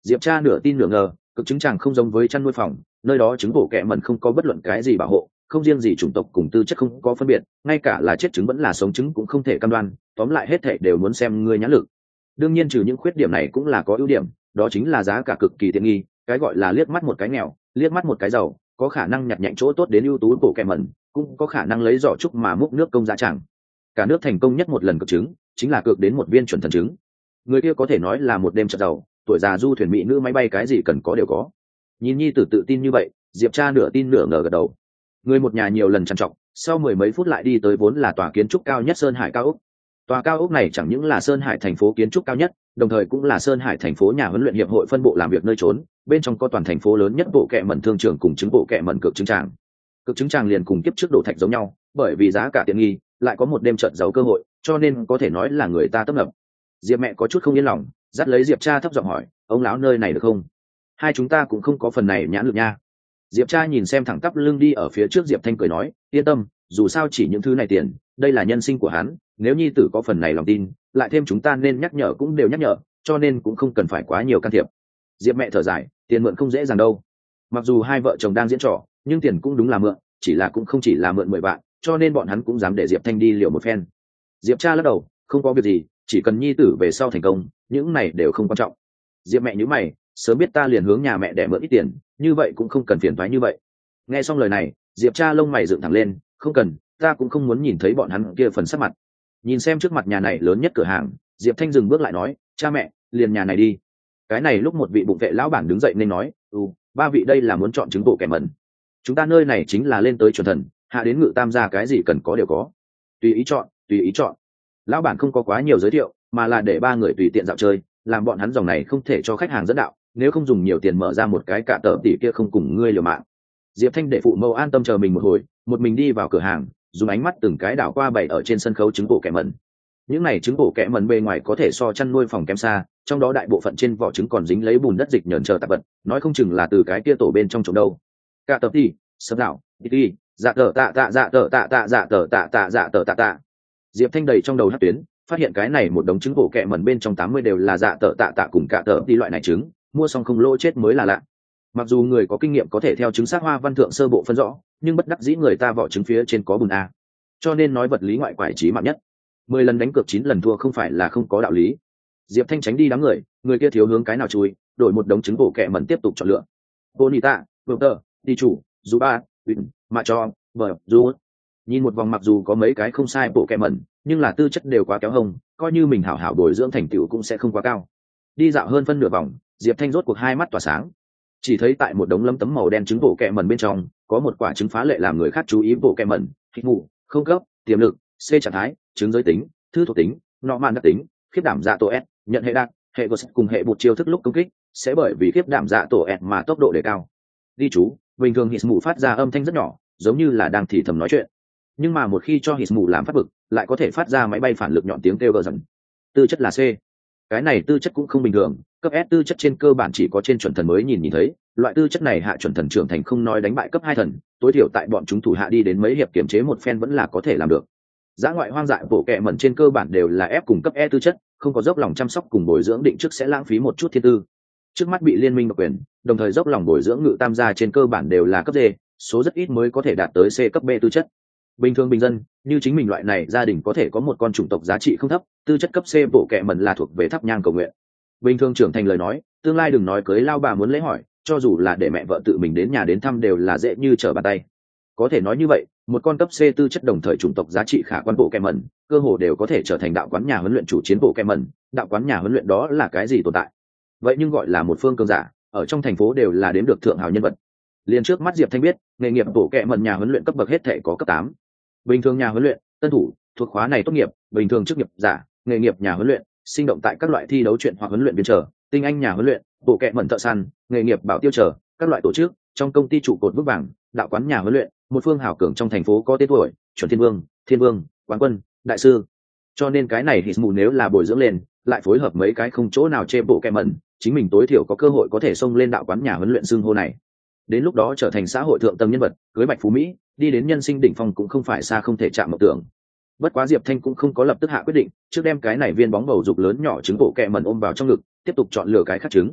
Diệp Tra nửa tin nửa ngờ, cực chứng chàng không giống với chăn nuôi phòng, nơi đó trứng bộ kẹ mẩn không có bất luận cái gì bảo hộ, không riêng gì chủng tộc cùng tư chất không có phân biệt, ngay cả là chết trứng vẫn là sống trứng cũng không thể cam đoan, tóm lại hết thảy đều muốn xem ngươi nhãn lực. Đương nhiên trừ những khuyết điểm này cũng là có ưu điểm, đó chính là giá cả cực kỳ tiện nghi, cái gọi là liếc mắt một cái nghèo, liếc mắt một cái giàu, có khả năng nhặt nhạnh chỗ tốt đến ưu tú bộ kẹ mẩn, cũng có khả năng lấy giỏ trúc mà múc nước công giá chẳng. Cả nước thành công nhất một lần cực trứng, chính là cược đến một viên chuẩn thần trứng. Người kia có thể nói là một đêm chợt giàu, tuổi già du thuyền mỹ nữ máy bay cái gì cần có đều có. Nhìn nhi tử tự tin như vậy, Diệp Tra nửa tin nửa ngờ gật đầu. Người một nhà nhiều lần trằn trọc, sau mười mấy phút lại đi tới vốn là tòa kiến trúc cao nhất Sơn Hải cao ốc. Tòa cao ốc này chẳng những là Sơn Hải thành phố kiến trúc cao nhất, đồng thời cũng là Sơn Hải thành phố nhà huấn luyện hiệp hội phân bộ làm việc nơi trốn, bên trong có toàn thành phố lớn nhất bộ kệ mẩn thương trường cùng chứng bộ kệ mẩn cược chứng tràng. Cực chứng tràng liền cùng kiếp trước đổ thạch giống nhau, bởi vì giá cả tiện nghi, lại có một đêm trận giấu cơ hội, cho nên có thể nói là người ta tấp nập. Diệp mẹ có chút không yên lòng, dắt lấy Diệp Tra thấp giọng hỏi, ông lão nơi này được không? Hai chúng ta cũng không có phần này nhãn lực nha. Diệp Tra nhìn xem thẳng tắp lưng đi ở phía trước Diệp Thanh cười nói, yên tâm, dù sao chỉ những thứ này tiền, đây là nhân sinh của hắn, nếu nhi tử có phần này lòng tin, lại thêm chúng ta nên nhắc nhở cũng đều nhắc nhở, cho nên cũng không cần phải quá nhiều can thiệp. Diệp mẹ thở dài, tiền mượn không dễ dàng đâu. Mặc dù hai vợ chồng đang diễn trò, nhưng tiền cũng đúng là mượn, chỉ là cũng không chỉ là mượn mười vạn, cho nên bọn hắn cũng dám để Diệp Thanh đi liều một phen. Diệp Tra lắc đầu, không có việc gì, chỉ cần nhi tử về sau thành công, những này đều không quan trọng. Diệp mẹ nhíu mày, sớm biết ta liền hướng nhà mẹ để mượn ít tiền, như vậy cũng không cần phiền toái như vậy. Nghe xong lời này, Diệp Tra lông mày dựng thẳng lên, không cần, ta cũng không muốn nhìn thấy bọn hắn kia phần sắc mặt. Nhìn xem trước mặt nhà này lớn nhất cửa hàng, Diệp Thanh dừng bước lại nói, cha mẹ, liền nhà này đi. Cái này lúc một vị bụng vệ lão bản đứng dậy nên nói, ừ, ba vị đây là muốn chọn trứng bộ kẻ mẩn. Chúng ta nơi này chính là lên tới chuẩn thần, hạ đến ngự tam gia cái gì cần có đều có, tùy ý chọn, tùy ý chọn. Lão bản không có quá nhiều giới thiệu, mà là để ba người tùy tiện dạo chơi, làm bọn hắn dòng này không thể cho khách hàng dẫn đạo, nếu không dùng nhiều tiền mở ra một cái cả tờ tỷ kia không cùng ngươi liều mạng. Diệp Thanh để phụ mẫu an tâm chờ mình một hồi, một mình đi vào cửa hàng, dùng ánh mắt từng cái đảo qua bày ở trên sân khấu trứng bộ kẻ mẩn. Những này trứng bộ kẻ mẩn bề ngoài có thể so chăn nuôi phòng kém xa, trong đó đại bộ phận trên vỏ trứng còn dính lấy bùn đất dịch nhờn chờ tạp vật, nói không chừng là từ cái kia tổ bên trong trộm đâu. Cả tờ tỷ, sập đảo, đi, dạ tờ tạ tạ dạ tờ tạ tạ dạ tờ tạ tạ dạ tờ tạ tạ. Diệp Thanh đầy trong đầu hát tuyến, phát hiện cái này một đống trứng bộ kẹ mẩn bên trong tám mươi đều là dạ tờ tạ tạ cùng cả tờ đi loại này trứng, mua xong không lỗ chết mới là lạ. Mặc dù người có kinh nghiệm có thể theo trứng xác hoa văn thượng sơ bộ phân rõ, nhưng bất đắc dĩ người ta vỏ trứng phía trên có bùn a, cho nên nói vật lý ngoại quải trí mạng nhất. Mười lần đánh cược chín lần thua không phải là không có đạo lý. Diệp Thanh tránh đi đám người, người kia thiếu hướng cái nào chui, đổi một đống trứng bộ kẹ mẩn tiếp tục chọn lựa. Bonita, Walter, đi chủ, Zuba, Win, mà cho, vợ, Du. Nhìn một vòng mặc dù có mấy cái không sai bộ kẹ mẩn, nhưng là tư chất đều quá kéo hông, coi như mình hảo hảo bồi dưỡng thành tựu cũng sẽ không quá cao. Đi dạo hơn phân nửa vòng, Diệp Thanh rốt cuộc hai mắt tỏa sáng. Chỉ thấy tại một đống lấm tấm màu đen trứng bộ kẹ mẩn bên trong, có một quả trứng phá lệ làm người khác chú ý bộ kẹ mẩn, hít mù, không cấp, tiềm lực, C trạng thái, trứng giới tính, thư thuộc tính, nọ mạn đặc tính, khiếp đảm dạ tổ S, nhận hệ đặc, hệ của cùng hệ bột chiêu thức lúc công kích, sẽ bởi vì khiếp đảm dạ tổ S mà tốc độ đề cao. Đi chú, bình thường hít mù phát ra âm thanh rất nhỏ, giống như là đang thì thầm nói chuyện. Nhưng mà một khi cho hít mù làm phát bực, lại có thể phát ra máy bay phản lực nhọn tiếng kêu gờ dần. Tư chất là C. Cái này tư chất cũng không bình thường, cấp S tư chất trên cơ bản chỉ có trên chuẩn thần mới nhìn nhìn thấy, loại tư chất này hạ chuẩn thần trưởng thành không nói đánh bại cấp hai thần, tối thiểu tại bọn chúng thủ hạ đi đến mấy hiệp kiểm chế một phen vẫn là có thể làm được. Dã ngoại hoang dại bộ kệ mẩn trên cơ bản đều là F cùng cấp E tư chất, không có dốc lòng chăm sóc cùng bồi dưỡng định trước sẽ lãng phí một chút thiên tư. Trước mắt bị liên minh độc quyền, đồng thời dốc lòng bồi dưỡng ngự tam gia trên cơ bản đều là cấp D, số rất ít mới có thể đạt tới C cấp B tư chất. Bình thường bình dân, như chính mình loại này gia đình có thể có một con chủng tộc giá trị không thấp, tư chất cấp C bộ kệ mẩn là thuộc về thắp nhang cầu nguyện. Bình thường trưởng thành lời nói, tương lai đừng nói cưới lao bà muốn lấy hỏi, cho dù là để mẹ vợ tự mình đến nhà đến thăm đều là dễ như trở bàn tay. Có thể nói như vậy, một con cấp C tư chất đồng thời chủng tộc giá trị khả quan bộ kệ mẩn, cơ hồ đều có thể trở thành đạo quán nhà huấn luyện chủ chiến bộ kệ mẩn. Đạo quán nhà huấn luyện đó là cái gì tồn tại? Vậy nhưng gọi là một phương cường giả, ở trong thành phố đều là đếm được thượng hào nhân vật. Liên trước mắt Diệp Thanh biết, nghề nghiệp bộ kệ mẩn nhà huấn luyện cấp bậc hết thể có cấp tám. Bình thường nhà huấn luyện, tân thủ, thuộc khóa này tốt nghiệp, bình thường chức nghiệp giả, nghề nghiệp nhà huấn luyện, sinh động tại các loại thi đấu chuyện hoặc huấn luyện viên trở, tinh anh nhà huấn luyện, bộ kệ mẩn thợ săn, nghề nghiệp bảo tiêu trở, các loại tổ chức, trong công ty trụ cột vững vàng, đạo quán nhà huấn luyện, một phương hào cường trong thành phố có tên tuổi, chuẩn thiên vương, thiên vương, quán quân, đại sư. Cho nên cái này Hít mù nếu là bồi dưỡng lên, lại phối hợp mấy cái không chỗ nào chê bộ kệ mẩn, chính mình tối thiểu có cơ hội có thể xông lên đạo quán nhà huấn luyện xưng hô này. Đến lúc đó trở thành xã hội thượng tầng nhân vật, cưới bạch phú mỹ, đi đến nhân sinh đỉnh phong cũng không phải xa không thể chạm mộng tưởng. Bất quá Diệp Thanh cũng không có lập tức hạ quyết định, trước đem cái này viên bóng bầu dục lớn nhỏ trứng bộ kệ mẩn ôm vào trong ngực, tiếp tục chọn lựa cái khác trứng.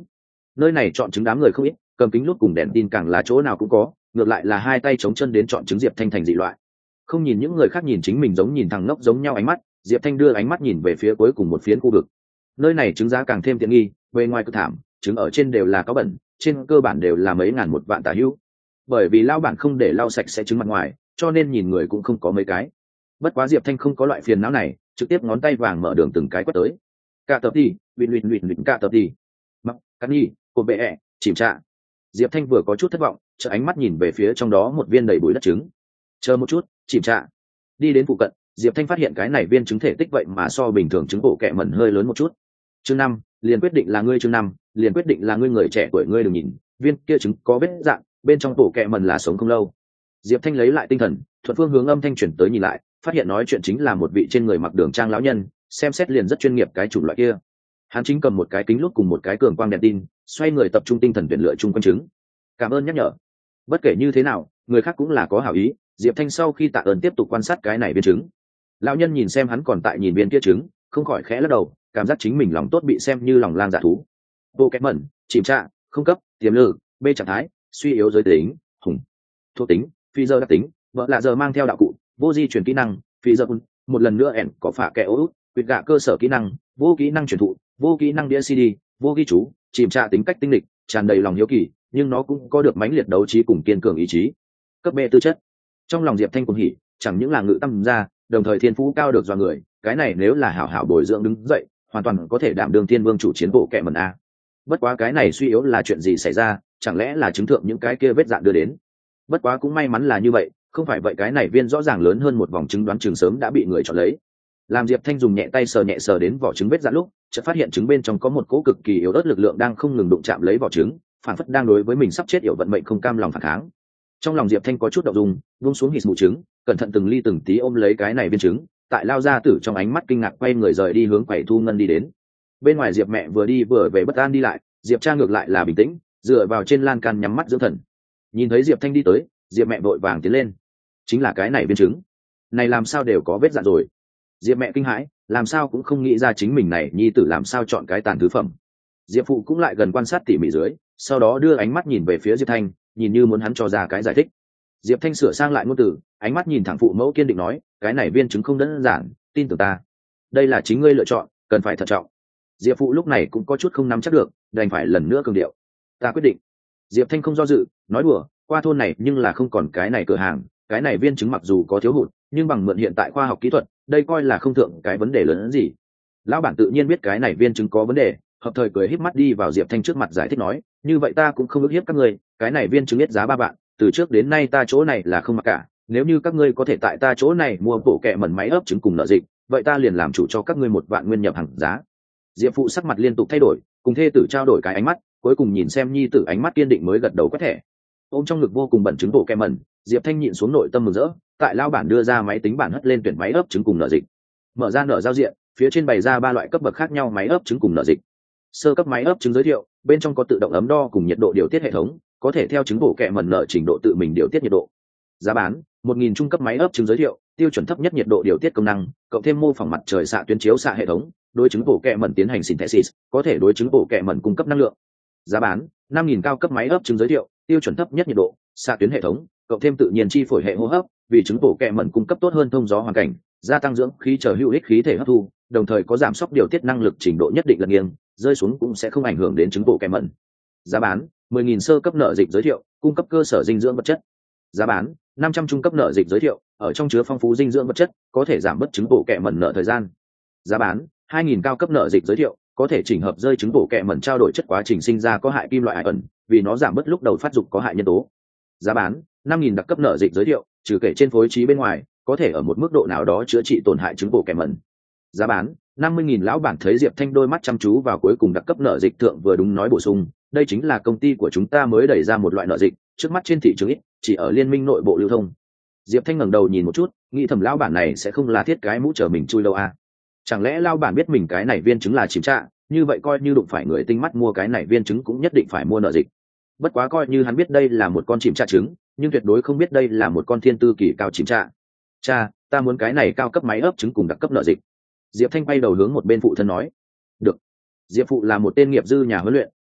nơi này chọn trứng đám người không ít, cầm kính lút cùng đèn tin càng là chỗ nào cũng có, ngược lại là hai tay chống chân đến chọn trứng Diệp Thanh thành dị loại. Không nhìn những người khác nhìn chính mình giống nhìn thằng ngốc giống nhau ánh mắt, Diệp Thanh đưa ánh mắt nhìn về phía cuối cùng một phiến khu vực. Nơi này trứng giá càng thêm tiện nghi, bề ngoài cực thảm, trứng ở trên đều là cáo bẩn, trên cơ bản đều là mấy ngàn một vạn tả hữu. Bởi vì lao bản không để lau sạch sẽ trứng mặt ngoài, cho nên nhìn người cũng không có mấy cái. Bất quá Diệp Thanh không có loại phiền não này, trực tiếp ngón tay vàng mở đường từng cái quét tới. Cả tập đi, luyện luyện luyện luyện cả tập đi. Mặc, cắt nhi, cột bệ ẹ, chìm trạ. Diệp Thanh vừa có chút thất vọng, chợ ánh mắt nhìn về phía trong đó một viên đầy bụi đất trứng. Chờ một chút, chìm trạ. Đi đến phụ cận, Diệp Thanh phát hiện cái này viên trứng thể tích vậy mà so bình thường trứng bộ kẹ mẩn hơi lớn một chút. Chương năm, liền quyết định là ngươi chương năm, liền quyết định là ngươi người trẻ tuổi ngươi đừng nhìn, viên kia trứng có vết dạng, bên trong bộ kẹ mẩn là sống không lâu. Diệp Thanh lấy lại tinh thần, thuận phương hướng âm thanh chuyển tới nhìn lại, phát hiện nói chuyện chính là một vị trên người mặc đường trang lão nhân, xem xét liền rất chuyên nghiệp cái chủng loại kia. Hắn chính cầm một cái kính lúp cùng một cái cường quang đèn tin, xoay người tập trung tinh thần tuyển lựa chung quanh trứng. Cảm ơn nhắc nhở. Bất kể như thế nào, người khác cũng là có hảo ý, Diệp Thanh sau khi tạ ơn tiếp tục quan sát cái này viên trứng. Lão nhân nhìn xem hắn còn tại nhìn viên kia trứng, không khỏi khẽ lắc đầu, cảm giác chính mình lòng tốt bị xem như lòng lang dạ thú. Bộ kẹt mẩn, chìm trạ, không cấp, tiềm lực, b trạng thái, suy yếu giới tính, hùng, thuộc tính, phi giờ đặc tính, vợ lạ giờ mang theo đạo cụ, vô di chuyển kỹ năng, phi giờ một lần nữa ẻn có phả kẻ út, quyệt gạ cơ sở kỹ năng, vô kỹ năng truyền thụ, vô kỹ năng đĩa xê đê, vô ghi chú, chìm trạ tính cách tinh lịch, tràn đầy lòng hiếu kỳ, nhưng nó cũng có được mãnh liệt đấu trí cùng kiên cường ý chí. Cấp B tư chất. Trong lòng Diệp Thanh cuồng hỉ, chẳng những là ngự tâm ra, đồng thời thiên phú cao được do người, cái này nếu là hảo hảo bồi dưỡng đứng dậy, hoàn toàn có thể đảm đương thiên vương chủ chiến bộ kệ mẩn a. Bất quá cái này suy yếu là chuyện gì xảy ra, chẳng lẽ là chứng thượng những cái kia vết dạn đưa đến. Bất quá cũng may mắn là như vậy, không phải vậy cái này viên rõ ràng lớn hơn một vòng trứng đoán chừng sớm đã bị người chọn lấy. Làm Diệp Thanh dùng nhẹ tay sờ nhẹ sờ đến vỏ trứng vết dạn lúc, chợt phát hiện trứng bên trong có một cỗ cực kỳ yếu ớt lực lượng đang không ngừng đụng chạm lấy vỏ trứng, phản phất đang đối với mình sắp chết yểu vận mệnh không cam lòng phản kháng. Trong lòng Diệp Thanh có chút động dung, buông xuống hít mù trứng, cẩn thận từng ly từng tí ôm lấy cái này viên trứng, tại lao ra tử trong ánh mắt kinh ngạc quay người rời đi hướng quầy thu ngân đi đến. Bên ngoài Diệp mẹ vừa đi vừa về bất an đi lại, Diệp cha ngược lại là bình tĩnh, dựa vào trên lan can nhắm mắt dưỡng thần. Nhìn thấy Diệp Thanh đi tới, Diệp mẹ vội vàng tiến lên. Chính là cái này viên trứng, này làm sao đều có vết dạn rồi. Diệp mẹ kinh hãi, làm sao cũng không nghĩ ra chính mình này nhi tử làm sao chọn cái tàn thứ phẩm. Diệp phụ cũng lại gần quan sát tỉ mỉ dưới, sau đó đưa ánh mắt nhìn về phía Diệp Thanh, nhìn như muốn hắn cho ra cái giải thích. Diệp Thanh sửa sang lại ngôn từ, ánh mắt nhìn thẳng phụ mẫu kiên định nói, cái này viên trứng không đơn giản, tin tưởng ta, đây là chính ngươi lựa chọn, cần phải thận trọng. Diệp phụ lúc này cũng có chút không nắm chắc được, đành phải lần nữa cường điệu, ta quyết định. Diệp Thanh không do dự, nói đùa, qua thôn này nhưng là không còn cái này cửa hàng, cái này viên trứng mặc dù có thiếu hụt, nhưng bằng mượn hiện tại khoa học kỹ thuật, đây coi là không thượng cái vấn đề lớn hơn gì. Lão bản tự nhiên biết cái này viên trứng có vấn đề, hợp thời cười híp mắt đi vào Diệp Thanh trước mặt giải thích nói, như vậy ta cũng không ức hiếp các ngươi, cái này viên trứng biết giá ba vạn, từ trước đến nay ta chỗ này là không mặc cả, nếu như các ngươi có thể tại ta chỗ này mua bộ kệ mẩn máy ấp trứng cùng nợ dịch, vậy ta liền làm chủ cho các ngươi một vạn nguyên nhập hàng giá. Diệp phụ sắc mặt liên tục thay đổi, cùng thê tử trao đổi cái ánh mắt, cuối cùng nhìn xem nhi tử ánh mắt kiên định mới gật đầu quét thẻ. Ôm trong ngực vô cùng bẩn trứng bộ kệ mẩn, Diệp Thanh nhịn xuống nội tâm mừng rỡ, tại lao bản đưa ra máy tính bản hất lên tuyển máy ấp trứng cùng nợ dịch. Mở ra nợ giao diện, phía trên bày ra ba loại cấp bậc khác nhau máy ấp trứng cùng nợ dịch. Sơ cấp máy ấp trứng giới thiệu, bên trong có tự động ấm đo cùng nhiệt độ điều tiết hệ thống, có thể theo trứng bổ kẹ mẩn nợ trình độ tự mình điều tiết nhiệt độ. Giá bán một nghìn trung cấp máy ấp trứng giới thiệu, tiêu chuẩn thấp nhất nhiệt độ điều tiết công năng, cộng thêm mô phỏng mặt trời xạ tuyến chiếu xạ hệ thống, đối trứng bổ kẹ mẩn tiến hành synthesis, có thể đối trứng bổ kẹ mẩn cung cấp năng lượng. Giá bán năm nghìn cao cấp máy ấp trứng giới thiệu, tiêu chuẩn thấp nhất nhiệt độ, xạ tuyến hệ thống, cộng thêm tự nhiên chi phổi hệ hô hấp, vì trứng bổ kẹ mẩn cung cấp tốt hơn thông gió hoàn cảnh, gia tăng dưỡng khí chờ hữu ích khí thể hấp thu, đồng thời có giảm sốc điều tiết năng lực trình độ nhất định lật nghiêng, rơi xuống cũng sẽ không ảnh hưởng đến trứng bộ kẹ mẩn. Giá bán mười nghìn sơ cấp nợ dịch giới thiệu, cung cấp cơ sở dinh dưỡng vật chất. Giá bán năm trăm trung cấp nợ dịch giới thiệu, ở trong chứa phong phú dinh dưỡng vật chất, có thể giảm bớt trứng bộ kẹ mẩn nợ thời gian. Giá bán hai nghìn cao cấp nợ dịch giới thiệu, có thể chỉnh hợp rơi trứng bộ kẹ mẩn trao đổi chất quá trình sinh ra có hại kim loại ẩn, vì nó giảm bớt lúc đầu phát dục có hại nhân tố. Giá bán năm nghìn đặc cấp nợ dịch giới thiệu, trừ kể trên phối trí bên ngoài, có thể ở một mức độ nào đó chữa trị tổn hại trứng bộ kẹ mẩn. Giá bán năm mươi nghìn lão bản thấy Diệp Thanh đôi mắt chăm chú vào cuối cùng đặc cấp nợ dịch thượng vừa đúng nói bổ sung, đây chính là công ty của chúng ta mới đẩy ra một loại nợ dịch, trước mắt trên thị trường ít, chỉ ở liên minh nội bộ lưu thông. Diệp Thanh ngẩng đầu nhìn một chút, nghĩ thầm lão bản này sẽ không là thiết cái mũ chờ mình chui đâu à? Chẳng lẽ lão bản biết mình cái này viên trứng là chìm trạ, như vậy coi như đụng phải người tinh mắt mua cái này viên trứng cũng nhất định phải mua nợ dịch. Bất quá coi như hắn biết đây là một con chìm trạ trứng, nhưng tuyệt đối không biết đây là một con thiên tư kỳ cao chìm trạ. Cha, ta muốn cái này cao cấp máy ấp trứng cùng đặc cấp nợ dịch. Diệp Thanh quay đầu hướng một bên phụ thân nói. Được. Diệp phụ là một tên nghiệp dư nhà huấn luyện,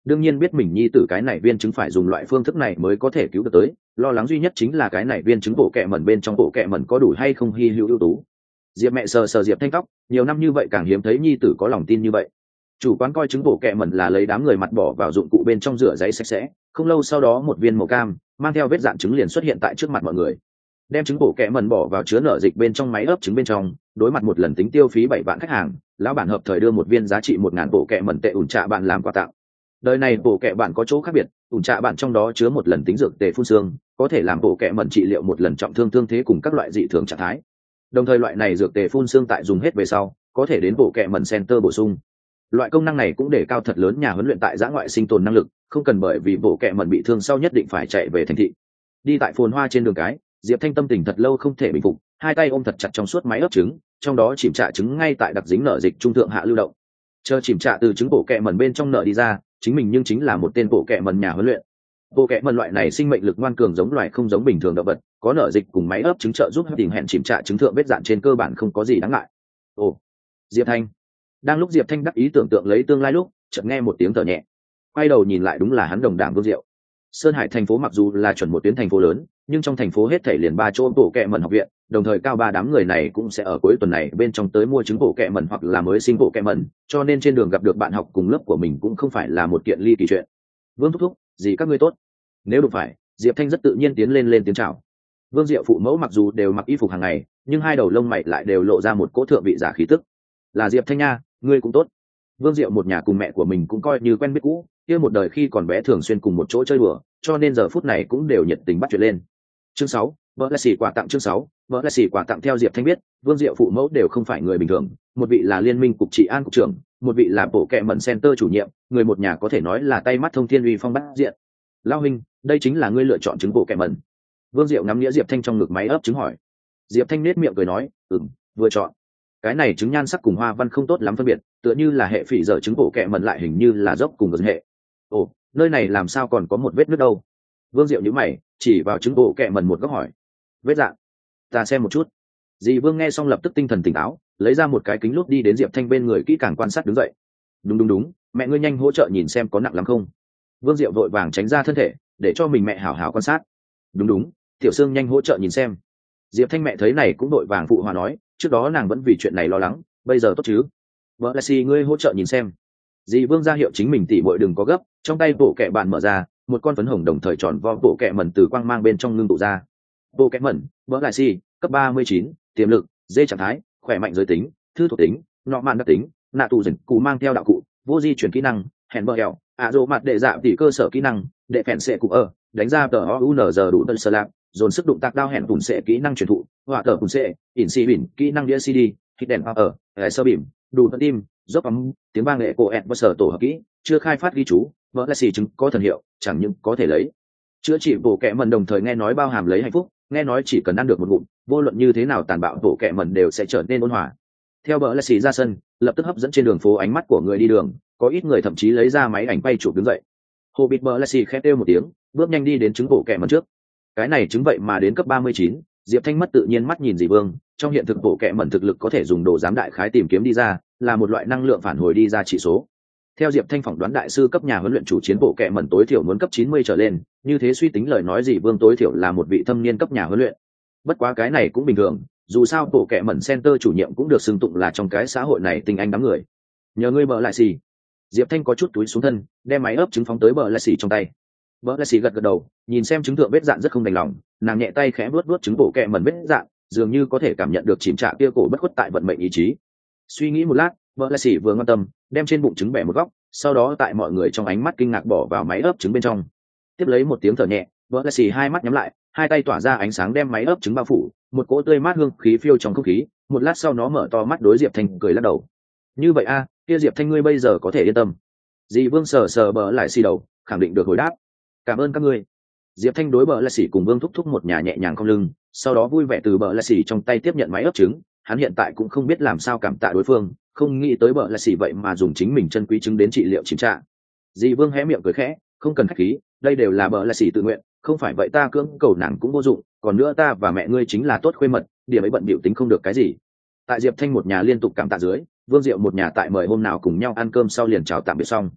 đương nhiên biết mình nhi tử cái này viên chứng phải dùng loại phương thức này mới có thể cứu được tới, lo lắng duy nhất chính là cái này viên chứng bộ kẹ mẩn bên trong bộ kẹ mẩn có đủ hay không hy hữu ưu tú. Diệp mẹ sờ sờ Diệp Thanh tóc, nhiều năm như vậy càng hiếm thấy nhi tử có lòng tin như vậy. Chủ quán coi trứng bộ kẹ mẩn là lấy đám người mặt bỏ vào dụng cụ bên trong rửa giấy sạch sẽ, không lâu sau đó một viên màu cam mang theo vết dạn trứng liền xuất hiện tại trước mặt mọi người. Đem trứng bộ kẹ mẩn bỏ vào chứa nở dịch bên trong máy ấp trứng bên trong, đối mặt một lần tính tiêu phí bảy vạn khách hàng, lão bản hợp thời đưa một viên giá trị một ngàn bộ kẹ mẩn tệ ủn trạ bạn làm quà tặng. Đời này bộ kẹ bạn có chỗ khác biệt, ủn trạ bạn trong đó chứa một lần tính dược tề phun xương, có thể làm bộ kẹ mẩn trị liệu một lần trọng thương thương thế cùng các loại dị thường trạng thái. Đồng thời loại này dược tề phun xương tại dùng hết về sau, có thể đến bộ kẹ mẩn center bổ sung. Loại công năng này cũng để cao thật lớn nhà huấn luyện tại giã ngoại sinh tồn năng lực, không cần bởi vì bộ kẹ mẩn bị thương sau nhất định phải chạy về thành thị. Đi tại phồn hoa trên đường cái, Diệp Thanh tâm tình thật lâu không thể bình phục, hai tay ôm thật chặt trong suốt máy ấp trứng, trong đó chìm trạ trứng ngay tại đặc dính nở dịch trung thượng hạ lưu động. Chờ chìm trạ từ trứng bộ kẹ mẩn bên trong nở đi ra, chính mình nhưng chính là một tên bộ kẹ mẩn nhà huấn luyện. Bộ kẹ mẩn loại này sinh mệnh lực ngoan cường giống loài không giống bình thường động vật, có nở dịch cùng máy ấp trứng trợ giúp tình hẹn chìm trạ trứng thượng vết dạn trên cơ bản không có gì đáng ngại. Ồ, Diệp Thanh. Đang lúc Diệp Thanh đắc ý tưởng tượng lấy tương lai lúc, chợt nghe một tiếng thở nhẹ. Quay đầu nhìn lại đúng là hắn đồng đảng Vương Diệu. Sơn Hải thành phố mặc dù là chuẩn một tuyến thành phố lớn, nhưng trong thành phố hết thảy liền ba chỗ bộ kẹ mẩn học viện, đồng thời cao ba đám người này cũng sẽ ở cuối tuần này bên trong tới mua trứng bộ kẹ mẩn hoặc là mới sinh bộ kẹ mẩn, cho nên trên đường gặp được bạn học cùng lớp của mình cũng không phải là một kiện ly kỳ chuyện. Vương thúc thúc, gì các ngươi tốt? Nếu đụng phải, Diệp Thanh rất tự nhiên tiến lên lên tiếng chào. Vương Diệu phụ mẫu mặc dù đều mặc y phục hàng ngày, nhưng hai đầu lông mày lại đều lộ ra một cỗ thượng vị giả khí tức. Là Diệp Thanh nha, ngươi cũng tốt. Vương Diệu một nhà cùng mẹ của mình cũng coi như quen biết cũ, kia một đời khi còn bé thường xuyên cùng một chỗ chơi đùa, cho nên giờ phút này cũng đều nhiệt tình bắt chuyện lên. Chương sáu, vợ là xỉ quà tặng chương sáu, vợ là xỉ quà tặng theo Diệp Thanh biết, Vương Diệu phụ mẫu đều không phải người bình thường, một vị là liên minh cục trị an cục trưởng, một vị là bộ kệ mẩn center chủ nhiệm, người một nhà có thể nói là tay mắt thông thiên uy phong bát diện. Lão huynh, đây chính là ngươi lựa chọn trứng bộ kệ mẩn. Vương Diệu ngắm nghĩa Diệp Thanh trong ngực máy ấp trứng hỏi. Diệp Thanh nết miệng cười nói, ừm, vừa chọn. Cái này trứng nhan sắc cùng hoa văn không tốt lắm phân biệt, tựa như là hệ phỉ giờ trứng bộ kệ mẩn lại hình như là dốc cùng gần hệ. Ồ, nơi này làm sao còn có một vết nứt đâu? Vương Diệu nhíu mày, chỉ vào trứng bộ kệ mẩn một góc hỏi. Vết dạng? Ta xem một chút. Dì Vương nghe xong lập tức tinh thần tỉnh táo, lấy ra một cái kính lúp đi đến Diệp Thanh bên người kỹ càng quan sát đứng dậy. Đúng đúng đúng, mẹ ngươi nhanh hỗ trợ nhìn xem có nặng lắm không? Vương Diệu vội vàng tránh ra thân thể, để cho mình mẹ hảo hảo quan sát. Đúng đúng, Tiểu Sương nhanh hỗ trợ nhìn xem. Diệp Thanh mẹ thấy này cũng vội vàng phụ hòa nói, trước đó nàng vẫn vì chuyện này lo lắng, bây giờ tốt chứ? Vợ là xì ngươi hỗ trợ nhìn xem. Dì Vương ra hiệu chính mình tỉ muội đừng có gấp, trong tay bộ kệ bàn mở ra, một con phấn hồng đồng thời tròn vo bộ kệ mẩn từ quang mang bên trong ngưng tụ ra. Bộ kệ mẩn, vợ lại xì, cấp ba mươi chín, tiềm lực, dê trạng thái, khỏe mạnh giới tính, thư thuộc tính, nọ mạn đặc tính, nạ tù dần cụ mang theo đạo cụ, vô di chuyển kỹ năng, hẹn bờ hẹo, ạ rô mặt đệ dạ tỉ cơ sở kỹ năng, đệ phèn sệ cụ ở, đánh ra tờ o u n giờ đủ tân sơ lạc, dồn sức đụng tác đao hẹn tùn sệ kỹ năng truyền thụ, hỏa tờ tùn sệ, ỉn xì bỉn kỹ năng đĩa cd, hít đèn ở, hệ sơ bỉm, đủ tân tim, dốc ấm, tiếng vang nghệ cổ ẹn và sở tổ hợp kỹ, chưa khai phát ghi chú, vợ là xì chứng có thần hiệu, chẳng những có thể lấy chữa trị bộ kệ mẩn, đồng thời nghe nói bao hàm lấy hạnh phúc, nghe nói chỉ cần ăn được một ngụm, vô luận như thế nào tàn bạo bộ kệ mẩn đều sẽ trở nên ôn hòa. Theo vợ là xì ra sân, lập tức hấp dẫn trên đường phố ánh mắt của người đi đường, có ít người thậm chí lấy ra máy ảnh quay chụp đứng dậy. Hồ bịt bờ là xì khẽ kêu một tiếng, bước nhanh đi đến trứng bộ kệ mẩn trước. Cái này chứng vậy mà đến cấp ba mươi chín, Diệp Thanh mất tự nhiên mắt nhìn dì Vương, trong hiện thực bộ kệ mẩn thực lực có thể dùng đồ giám đại khái tìm kiếm đi ra, là một loại năng lượng phản hồi đi ra chỉ số. Theo Diệp Thanh phỏng đoán đại sư cấp nhà huấn luyện chủ chiến bộ kệ mẩn tối thiểu muốn cấp chín mươi trở lên, như thế suy tính lời nói dì Vương tối thiểu là một vị thâm niên cấp nhà huấn luyện. Bất quá cái này cũng bình thường, dù sao bộ kệ mẩn center chủ nhiệm cũng được xưng tụng là trong cái xã hội này tinh anh đám người. Nhờ ngươi bợ lại xì. Diệp Thanh có chút túi xuống thân, đem máy ấp trứng phóng tới bợ lại xì trong tay. Bợ lại xì gật gật đầu, nhìn xem trứng thượng vết dạn rất không đành lòng, nàng nhẹ tay khẽ vuốt vuốt trứng bộ kệ mẩn vết dạn, dường như có thể cảm nhận được chìm trạ kia cổ bất khuất tại vận mệnh ý chí. Suy nghĩ một lát, bợ lại xì vừa quan tâm, đem trên bụng trứng bẻ một góc, sau đó tại mọi người trong ánh mắt kinh ngạc bỏ vào máy ấp trứng bên trong. Tiếp lấy một tiếng thở nhẹ, bợ lại xì hai mắt nhắm lại, hai tay tỏa ra ánh sáng đem máy ấp trứng bao phủ, một cỗ tươi mát hương khí phiêu trong không khí. Một lát sau nó mở to mắt đối Diệp Thanh cười lắc đầu. Như vậy a, kia Diệp Thanh ngươi bây giờ có thể yên tâm. Dì Vương sờ sờ bờ lại xì đầu, khẳng định được hồi đáp. Cảm ơn các ngươi. Diệp Thanh đối bờ lại xì cùng Vương thúc thúc một nhà nhẹ nhàng cong lưng, sau đó vui vẻ từ bờ lại xì trong tay tiếp nhận máy ấp trứng. Hắn hiện tại cũng không biết làm sao cảm tạ đối phương, không nghĩ tới bờ lại xì vậy mà dùng chính mình chân quý trứng đến trị liệu chìm trạ. Dì Vương hé miệng cười khẽ, không cần khách khí, đây đều là bờ lại xì tự nguyện, không phải vậy ta cưỡng cầu nàng cũng vô dụng, còn nữa ta và mẹ ngươi chính là tốt khuê mật, điểm ấy bận bịu tính không được cái gì. Tại Diệp Thanh một nhà liên tục cảm tạ dưới, Vương Diệu một nhà tại mời hôm nào cùng nhau ăn cơm sau liền chào tạm biệt xong.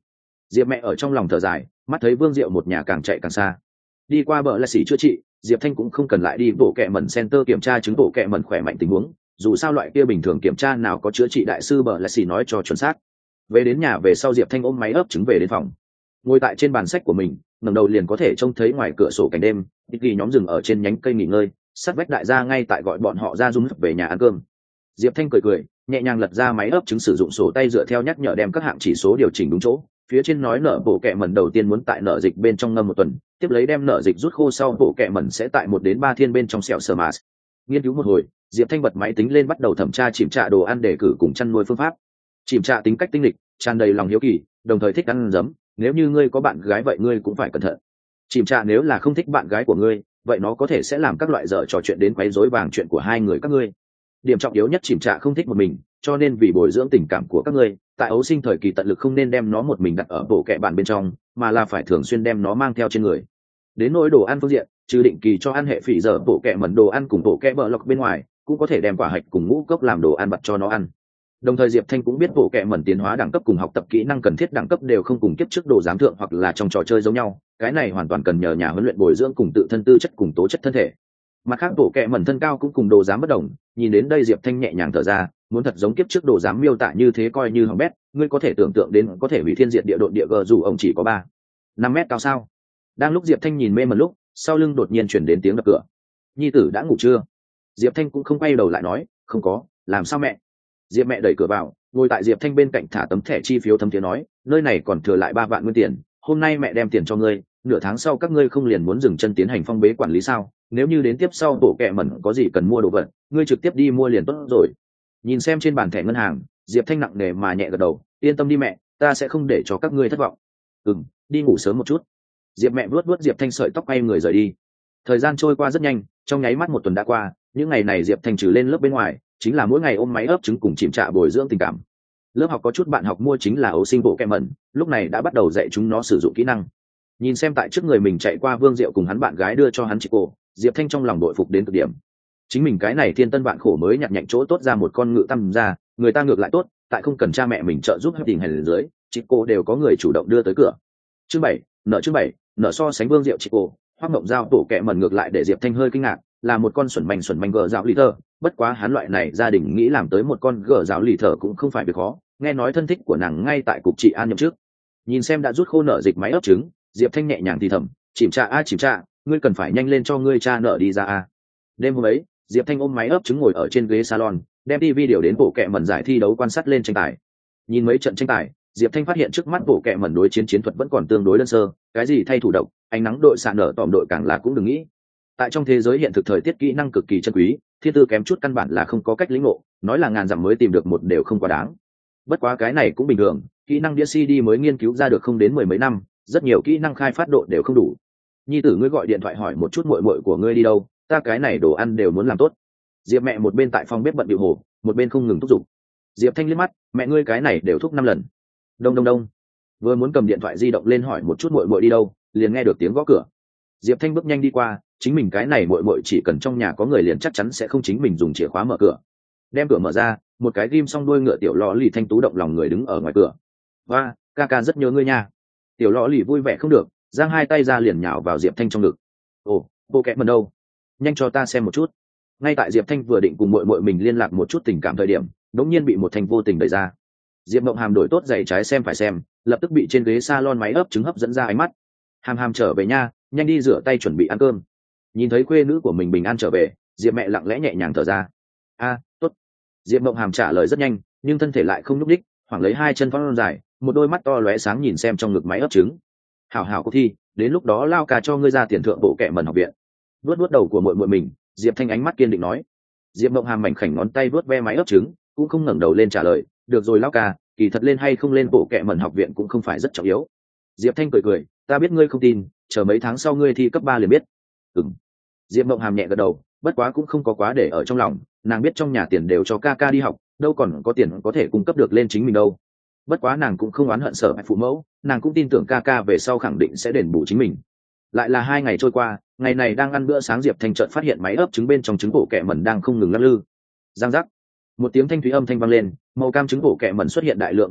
Diệp mẹ ở trong lòng thở dài, mắt thấy Vương Diệu một nhà càng chạy càng xa. Đi qua bờ là xỉ chữa trị, Diệp Thanh cũng không cần lại đi bộ kệ mẩn center kiểm tra chứng bộ kệ mẩn khỏe mạnh tình huống, dù sao loại kia bình thường kiểm tra nào có chữa trị đại sư bờ là xỉ nói cho chuẩn xác. Về đến nhà về sau, Diệp Thanh ôm máy ấp trứng về đến phòng, ngồi tại trên bàn sách của mình, ngẩng đầu liền có thể trông thấy ngoài cửa sổ cảnh đêm, Tiki nhóm rừng ở trên nhánh cây nghỉ ngơi, sát vách đại gia ngay tại gọi bọn họ ra dung về nhà ăn cơm. Diệp Thanh cười cười, nhẹ nhàng lật ra máy ấp trứng, sử dụng sổ tay dựa theo nhắc nhở đem các hạng chỉ số điều chỉnh đúng chỗ. Phía trên nói nở bộ kệ mẩn đầu tiên muốn tại nở dịch bên trong ngâm một tuần, tiếp lấy đem nở dịch rút khô sau bộ kệ mẩn sẽ tại một đến ba thiên bên trong sẹo sờ mạt. Nghiên cứu một hồi, Diệp Thanh bật máy tính lên bắt đầu thẩm tra chìm trạ đồ ăn để cử cùng chăn nuôi phương pháp. Chìm trạ tính cách tinh lịch, tràn đầy lòng hiếu kỳ, đồng thời thích ăn giấm, nếu như ngươi có bạn gái vậy ngươi cũng phải cẩn thận. Chìm trạ nếu là không thích bạn gái của ngươi, vậy nó có thể sẽ làm các loại dở trò chuyện đến quấy rối vàng chuyện của hai người các ngươi. Điểm trọng yếu nhất, chìm trạ không thích một mình, cho nên vì bồi dưỡng tình cảm của các ngươi, tại ấu sinh thời kỳ tận lực không nên đem nó một mình đặt ở bộ kệ bản bên trong, mà là phải thường xuyên đem nó mang theo trên người. Đến nỗi đồ ăn phương diện, trừ định kỳ cho ăn hệ phỉ giờ bộ kệ mẩn đồ ăn cùng bộ kệ bờ lọc bên ngoài, cũng có thể đem quả hạch cùng ngũ cốc làm đồ ăn vặt cho nó ăn. Đồng thời Diệp Thanh cũng biết bộ kệ mẩn tiến hóa đẳng cấp cùng học tập kỹ năng cần thiết đẳng cấp đều không cùng kiếp trước đồ giám thượng hoặc là trong trò chơi giống nhau, cái này hoàn toàn cần nhờ nhà huấn luyện bồi dưỡng cùng tự thân tư chất cùng tố chất thân thể. Mặt khác bộ kệ mẩn thân cao cũng cùng đồ giám bất đồng, nhìn đến đây Diệp Thanh nhẹ nhàng thở ra, muốn thật giống kiếp trước đồ giám miêu tả như thế coi như hỏng bét, ngươi có thể tưởng tượng đến có thể hủy thiên diệt địa độn địa gờ dù ông chỉ có ba năm mét cao sao. Đang lúc Diệp Thanh nhìn mê mẩn lúc, sau lưng đột nhiên chuyển đến tiếng đập cửa. Nhi tử đã ngủ chưa? Diệp Thanh cũng không quay đầu lại nói, không có, làm sao mẹ? Diệp mẹ đẩy cửa vào, ngồi tại Diệp Thanh bên cạnh thả tấm thẻ chi phiếu thấm tiếng nói, nơi này còn thừa lại ba vạn nguyên tiền, hôm nay mẹ đem tiền cho ngươi, nửa tháng sau các ngươi không liền muốn dừng chân tiến hành phong bế quản lý sao? Nếu như đến tiếp sau bộ kệ mẩn có gì cần mua đồ vật, ngươi trực tiếp đi mua liền tốt rồi. Nhìn xem trên bàn thẻ ngân hàng, Diệp Thanh nặng nề mà nhẹ gật đầu, yên tâm đi mẹ, ta sẽ không để cho các ngươi thất vọng. Ừm, đi ngủ sớm một chút. Diệp mẹ vuốt vuốt Diệp Thanh sợi tóc, quay người rời đi. Thời gian trôi qua rất nhanh, trong nháy mắt một tuần đã qua, những ngày này Diệp Thanh trừ lên lớp bên ngoài, chính là mỗi ngày ôm máy ấp trứng cùng chìm trạ bồi dưỡng tình cảm. Lớp học có chút bạn học mua chính là ấu sinh bộ kệ mẩn, lúc này đã bắt đầu dạy chúng nó sử dụng kỹ năng. Nhìn xem tại trước người mình chạy qua Vương Diệu cùng hắn bạn gái đưa cho hắn chị cô, Diệp Thanh trong lòng đội phục đến cực điểm. Chính mình cái này thiên tân vạn khổ mới nhặt nhạnh chỗ tốt ra một con ngự tâm ra, người ta ngược lại tốt, tại không cần cha mẹ mình trợ giúp hết tình hành dưới, chị cô đều có người chủ động đưa tới cửa. Chương bảy, nợ chương bảy, nợ so sánh Vương Diệu chị cô, Hoắc Mộng Giao tổ kệ mẩn ngược lại để Diệp Thanh hơi kinh ngạc, là một con xuẩn manh xuẩn manh gờ dạo lì thơ, bất quá hắn loại này gia đình nghĩ làm tới một con gờ dạo lì thơ cũng không phải việc khó, nghe nói thân thích của nàng ngay tại cục trị an nhậm trước. Nhìn xem đã rút khô nợ dịch máy ấp trứng, Diệp Thanh nhẹ nhàng thì thầm, chìm cha a chìm cha, ngươi cần phải nhanh lên cho ngươi cha nợ đi ra a. Đêm hôm ấy, Diệp Thanh ôm máy ấp trứng ngồi ở trên ghế salon, đem ti vi điều đến bộ kệ mẩn giải thi đấu quan sát lên tranh tài. Nhìn mấy trận tranh tài, Diệp Thanh phát hiện trước mắt bộ kệ mẩn đối chiến chiến thuật vẫn còn tương đối đơn sơ, cái gì thay thủ độc, ánh nắng đội sạn nở tòm đội càng là cũng đừng nghĩ. Tại trong thế giới hiện thực thời tiết kỹ năng cực kỳ chân quý, thiên tư kém chút căn bản là không có cách lĩnh ngộ, nói là ngàn dặm mới tìm được một đều không quá đáng. Bất quá cái này cũng bình thường, kỹ năng đĩa xê đê mới nghiên cứu ra được không đến mười mấy năm, rất nhiều kỹ năng khai phát độ đều không đủ. Nhi tử ngươi gọi điện thoại hỏi một chút muội muội của ngươi đi đâu, ta cái này đồ ăn đều muốn làm tốt. Diệp mẹ một bên tại phòng bếp bận bịu hồ, một bên không ngừng thúc giục. Diệp Thanh liếc mắt, mẹ ngươi cái này đều thúc năm lần. Đông đông đông. Vừa muốn cầm điện thoại di động lên hỏi một chút muội muội đi đâu, liền nghe được tiếng gõ cửa. Diệp Thanh bước nhanh đi qua, chính mình cái này muội muội chỉ cần trong nhà có người liền chắc chắn sẽ không chính mình dùng chìa khóa mở cửa. Đem cửa mở ra, một cái ghim xong đuôi ngựa tiểu lọ lì thanh tú động lòng người đứng ở ngoài cửa. Và, ca ca rất nhớ ngươi nha. Tiểu lọ lì vui vẻ không được, giang hai tay ra liền nhào vào Diệp Thanh trong ngực. Ồ, bộ kệ mẩn đâu? Nhanh cho ta xem một chút. Ngay tại Diệp Thanh vừa định cùng muội muội mình liên lạc một chút tình cảm thời điểm, đống nhiên bị một thanh vô tình đẩy ra. Diệp Mộng Hàm đổi tốt giày trái xem phải xem, lập tức bị trên ghế salon máy ấp trứng hấp dẫn ra ánh mắt. Hàm Hàm trở về nha, nhanh đi rửa tay chuẩn bị ăn cơm. Nhìn thấy khuê nữ của mình bình an trở về, Diệp mẹ lặng lẽ nhẹ nhàng thở ra. A, tốt. Diệp Mộng Hàm trả lời rất nhanh, nhưng thân thể lại không nhúc nhích, hoảng lấy hai chân thon dài, một đôi mắt to lóe sáng nhìn xem trong ngực máy ấp trứng. Hảo hảo cô thi, đến lúc đó lao cả cho ngươi ra tiền thượng bộ kệ mẩn học viện. Vuốt vuốt đầu của muội muội mình, Diệp Thanh ánh mắt kiên định nói. Diệp Mộng Hàm mảnh khảnh ngón tay vuốt ve máy ấp trứng, cũng không ngẩng đầu lên trả lời, được rồi lao ca, kỳ thật lên hay không lên bộ kệ mẩn học viện cũng không phải rất trọng yếu. Diệp Thanh cười cười, ta biết ngươi không tin, chờ mấy tháng sau ngươi thi cấp ba liền biết. Ừm. Diệp Mộng Hàm nhẹ gật đầu, bất quá cũng không có quá để ở trong lòng, nàng biết trong nhà tiền đều cho ca ca đi học, đâu còn có tiền có thể cung cấp được lên chính mình đâu. Bất quá nàng cũng không oán hận sở phụ mẫu, nàng cũng tin tưởng ca ca về sau khẳng định sẽ đền bù chính mình. Lại là hai ngày trôi qua, ngày này đang ăn bữa sáng Diệp Thanh chợt phát hiện máy ấp trứng bên trong trứng bộ kệ mẩn đang không ngừng lắc lư. Giang giác. Một tiếng thanh thúy âm thanh vang lên, màu cam trứng bộ kệ mẩn xuất hiện đại lượng vết dạng,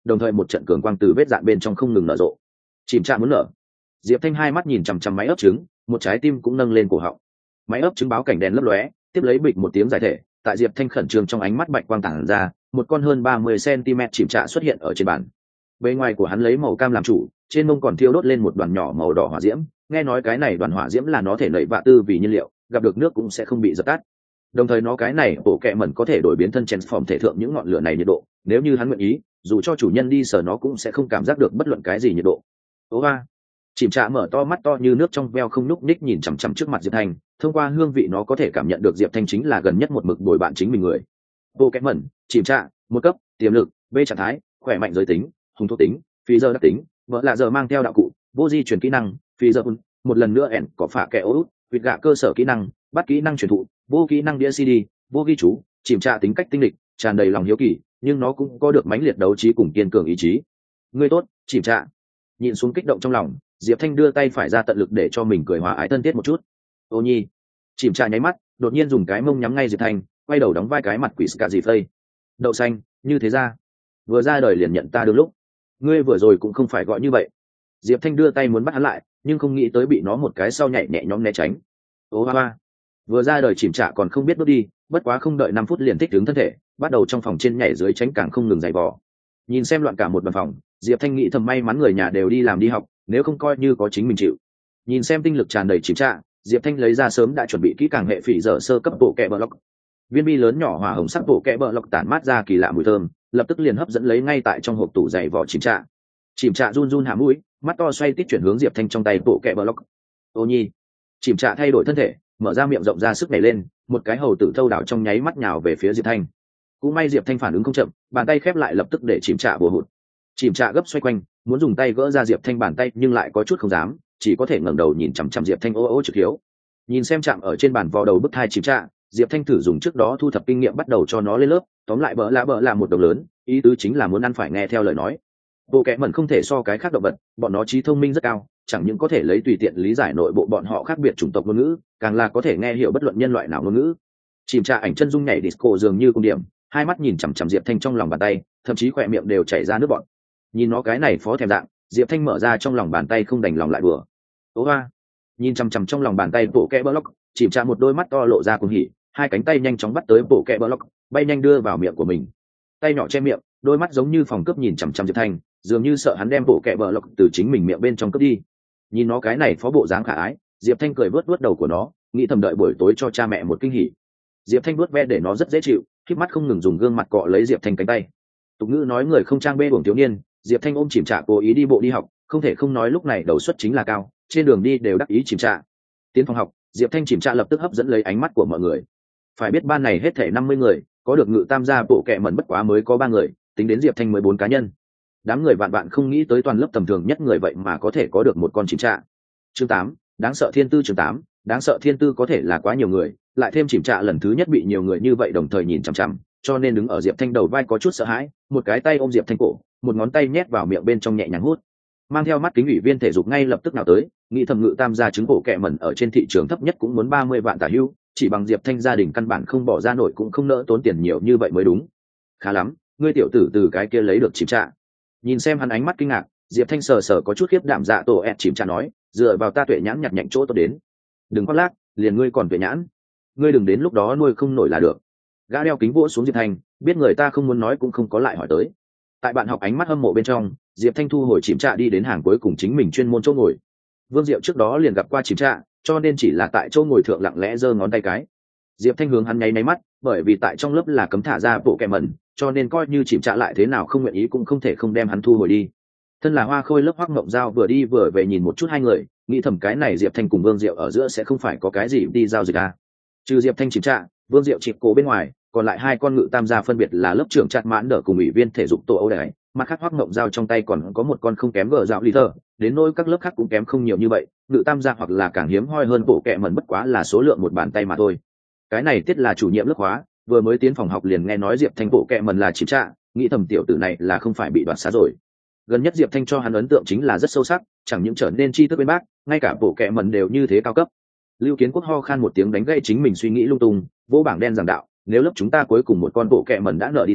đồng thời một trận cường quang từ vết dạn bên trong không ngừng nở rộ. Chìm Trạ muốn nở. Diệp Thanh hai mắt nhìn chằm chằm máy ấp trứng, một trái tim cũng nâng lên cổ họng. Máy ấp trứng báo cảnh đèn lấp lóe, tiếp lấy bịch một tiếng giải thể, tại Diệp Thanh khẩn trương trong ánh mắt bạch quang tản ra, một con hơn ba mươi xăng-ti-mét chìm Trạ xuất hiện ở trên bàn. Bề ngoài của hắn lấy màu cam làm chủ, trên mông còn thiêu đốt lên một đoàn nhỏ màu đỏ hỏa diễm, nghe nói cái này đoàn hỏa diễm là nó thể nảy vạ tư vì nhiên liệu, gặp được nước cũng sẽ không bị dập tắt. Đồng thời nó cái này bộ kệ mẩn có thể đổi biến thân transform thể thượng những ngọn lửa này nhiệt độ, nếu như hắn nguyện ý, dù cho chủ nhân đi sờ nó cũng sẽ không cảm giác được bất luận cái gì nhiệt độ. Ố ba. Chìm Trạ mở to mắt to như nước trong veo không nhúc nhích nhìn chằm chằm trước mặt Diệp Thanh, thông qua hương vị nó có thể cảm nhận được Diệp Thanh chính là gần nhất một mực bồi bạn chính mình người. Bộ kệ mẩn, Chìm Trạ, một cấp, tiềm lực, B trạng thái, khỏe mạnh giới tính, hùng thổ tính, phi giờ đặc tính, vợ lạ giờ mang theo đạo cụ, vô di chuyển kỹ năng, phi giờ một lần nữa ẻn có phả kẻ út, vịt gạ cơ sở kỹ năng, bắt kỹ năng truyền thụ, vô kỹ năng đĩa xê đê, vô ghi chú, Chìm Trạ tính cách tinh lịch, tràn đầy lòng hiếu kỳ, nhưng nó cũng có được mãnh liệt đấu trí cùng kiên cường ý chí. Ngươi tốt, Chìm Trạ. Nhìn xuống kích động trong lòng, Diệp Thanh đưa tay phải ra tận lực để cho mình cười hòa ái thân thiết một chút. Ô nhi. Chìm Trạ nháy mắt, đột nhiên dùng cái mông nhắm ngay Diệp Thanh, quay đầu đóng vai cái mặt quỷ cả gì phây. Đậu xanh, như thế ra. Vừa ra đời liền nhận ta được lúc. Ngươi vừa rồi cũng không phải gọi như vậy. Diệp Thanh đưa tay muốn bắt hắn lại, nhưng không nghĩ tới bị nó một cái sau nhảy nhẹ nhõm né tránh. Ô hoa hoa. Vừa ra đời Chìm Trạ còn không biết bước đi, bất quá không đợi năm phút liền thích ứng thân thể, bắt đầu trong phòng trên nhảy dưới tránh càng không ngừng giày vò. Nhìn xem loạn cả một bàn phòng, Diệp Thanh nghĩ thầm may mắn người nhà đều đi làm đi học, nếu không coi như có chính mình chịu. Nhìn xem tinh lực tràn đầy Chìm Trạ, Diệp Thanh lấy ra sớm đã chuẩn bị kỹ càng hệ phỉ dở sơ cấp bộ kẹ bờ lọc. Viên bi lớn nhỏ hỏa hồng sắc bộ kẹ bờ lọc tản mát ra kỳ lạ mùi thơm, lập tức liền hấp dẫn lấy ngay tại trong hộp tủ giày vò Chìm Trạ. Chìm Trạ run run hạ mũi, mắt to xoay tít chuyển hướng Diệp Thanh trong tay bộ kẹ bờ lọc. Ô nhi. Chìm Trạ thay đổi thân thể, mở ra miệng rộng ra sức nhảy lên, một cái hầu tử thâu đảo trong nháy mắt nhào về phía Diệp Thanh. Cũng may Diệp Thanh phản ứng không chậm, bàn tay khép lại lập tức để Chìm Trạ bùa hụt. Chìm Trạ gấp xoay quanh, muốn dùng tay gỡ ra Diệp Thanh bàn tay nhưng lại có chút không dám, chỉ có thể ngẩng đầu nhìn chằm chằm Diệp Thanh ô ô trực hiếu. Nhìn xem chạm ở trên bàn vò đầu bức thai Chìm Trạ, Diệp Thanh thử dùng trước đó thu thập kinh nghiệm bắt đầu cho nó lên lớp, tóm lại bỡ lạ bỡ là một đồng lớn, ý tứ chính là muốn ăn phải nghe theo lời nói. Bộ kệ mẩn không thể so cái khác động vật, bọn nó trí thông minh rất cao, chẳng những có thể lấy tùy tiện lý giải nội bộ bọn họ khác biệt chủng tộc ngôn ngữ, càng là có thể nghe hiểu bất luận nhân loại nào ngôn ngữ. Chìm Trạ ảnh chân dung nhảy disco dường như cung điểm, hai mắt nhìn chằm chằm Diệp Thanh trong lòng bàn tay, thậm chí khỏe miệng đều chảy ra nước bọt. Nhìn nó cái này phó thèm dạng, Diệp Thanh mở ra trong lòng bàn tay không đành lòng lại bừa. Ố hoa. Nhìn chằm chằm trong lòng bàn tay bộ kẹ block, Chìm Trạ một đôi mắt to lộ ra cuồng hỉ, hai cánh tay nhanh chóng bắt tới bộ kẹ block, bay nhanh đưa vào miệng của mình. Tay nhỏ che miệng, đôi mắt giống như phòng cướp nhìn chằm chằm Diệp Thanh, dường như sợ hắn đem bộ kẹ block từ chính mình miệng bên trong cướp đi. Nhìn nó cái này phó bộ dáng khả ái, Diệp Thanh cười vớt vớt đầu của nó, nghĩ thầm đợi buổi tối cho cha mẹ một kinh hỉ. Diệp Thanh vuốt ve để nó rất dễ chịu, khép mắt không ngừng dùng gương mặt cọ lấy Diệp Thanh cánh tay. Tục ngữ nói người không trang bê uổng thiếu niên, Diệp Thanh ôm Chìm Trạ cố ý đi bộ đi học, không thể không nói lúc này đầu suất chính là cao, trên đường đi đều đắc ý Chìm Trạ. Tiến phòng học, Diệp Thanh Chìm Trạ lập tức hấp dẫn lấy ánh mắt của mọi người. Phải biết ban này hết thể năm mươi người, có được ngự tam gia bộ kệ mẩn bất quá mới có ba người, tính đến Diệp Thanh mới bốn cá nhân. Đám người vạn vạn không nghĩ tới toàn lớp tầm thường nhất người vậy mà có thể có được một con Chìm Trạ. Chương tám, đáng sợ thiên tư chương tám, đáng sợ thiên tư có thể là quá nhiều người, lại thêm Chìm Trạ lần thứ nhất bị nhiều người như vậy đồng thời nhìn chằm chằm, cho nên đứng ở Diệp Thanh đầu vai có chút sợ hãi, một cái tay ôm Diệp Thanh cổ, một ngón tay nhét vào miệng bên trong nhẹ nhàng hút. Mang theo mắt kính ủy viên thể dục ngay lập tức nào tới, nghĩ thầm ngự tam gia trứng bộ kệ mẩn ở trên thị trường thấp nhất cũng muốn ba mươi vạn tả hữu, chỉ bằng Diệp Thanh gia đình căn bản không bỏ ra nổi cũng không nỡ tốn tiền nhiều như vậy mới đúng. Khá lắm, ngươi tiểu tử từ cái kia lấy được Chìm Trạ. Nhìn xem hắn ánh mắt kinh ngạc, Diệp Thanh sờ sờ có chút khiếp đảm dạ tổ ẹt Chìm Trạ nói, dựa vào ta tuệ nhãn nhặt nhạnh chỗ tôi đến. Đừng khoác lác, liền ngươi còn tuệ nhãn, ngươi đừng đến lúc đó nuôi không nổi là được. Gã đeo kính vỗ xuống Diệp Thanh, biết người ta không muốn nói cũng không có lại hỏi tới. Tại bạn học ánh mắt hâm mộ bên trong, Diệp Thanh thu hồi Chìm Trạ đi đến hàng cuối cùng chính mình chuyên môn chỗ ngồi. Vương Diệu trước đó liền gặp qua Chìm Trạ, cho nên chỉ là tại chỗ ngồi thượng lặng lẽ giơ ngón tay cái. Diệp Thanh hướng hắn nháy nháy mắt, bởi vì tại trong lớp là cấm thả ra bộ kẹ mẩn, cho nên coi như Chìm Trạ lại thế nào không nguyện ý cũng không thể không đem hắn thu hồi đi. Thân là Hoa Khôi lớp Hoắc Mộng Giao vừa đi vừa về nhìn một chút hai người, nghĩ thầm cái này Diệp Thanh cùng Vương Diệu ở giữa sẽ không phải có cái gì đi giao dịch à. Trừ Diệp Thanh Chìm Trạ, Vương Diệu chịp cổ bên ngoài, còn lại hai con ngự tam gia phân biệt là lớp trưởng Trạt Mãn Đỡ cùng ủy viên thể dục Tô Âu Đại, mặt khác Hoắc Mộng Giao trong tay còn có một con không kém gờ dạo liter, đến nỗi các lớp khác cũng kém không nhiều như vậy, ngự tam gia hoặc là càng hiếm hoi hơn bộ kệ mẩn bất quá là số lượng một bàn tay mà thôi. Cái này tiết là chủ nhiệm lớp hóa, vừa mới tiến phòng học liền nghe nói Diệp Thanh bộ kệ mẩn là Chìm Trạ, nghĩ thầm tiểu tử này là không phải bị đoạt xá rồi. Gần nhất Diệp Thanh cho hắn ấn tượng chính là rất sâu sắc, chẳng những trở nên tri thức bên bác, ngay cả bộ kệ mẩn đều như thế cao cấp. Lưu Kiến Quốc ho khan một tiếng đánh gãy chính mình suy nghĩ lung tung, vô bảng đen giảng đạo, nếu lớp chúng ta cuối cùng một con bộ kệ mẩn đã nợ đi ra,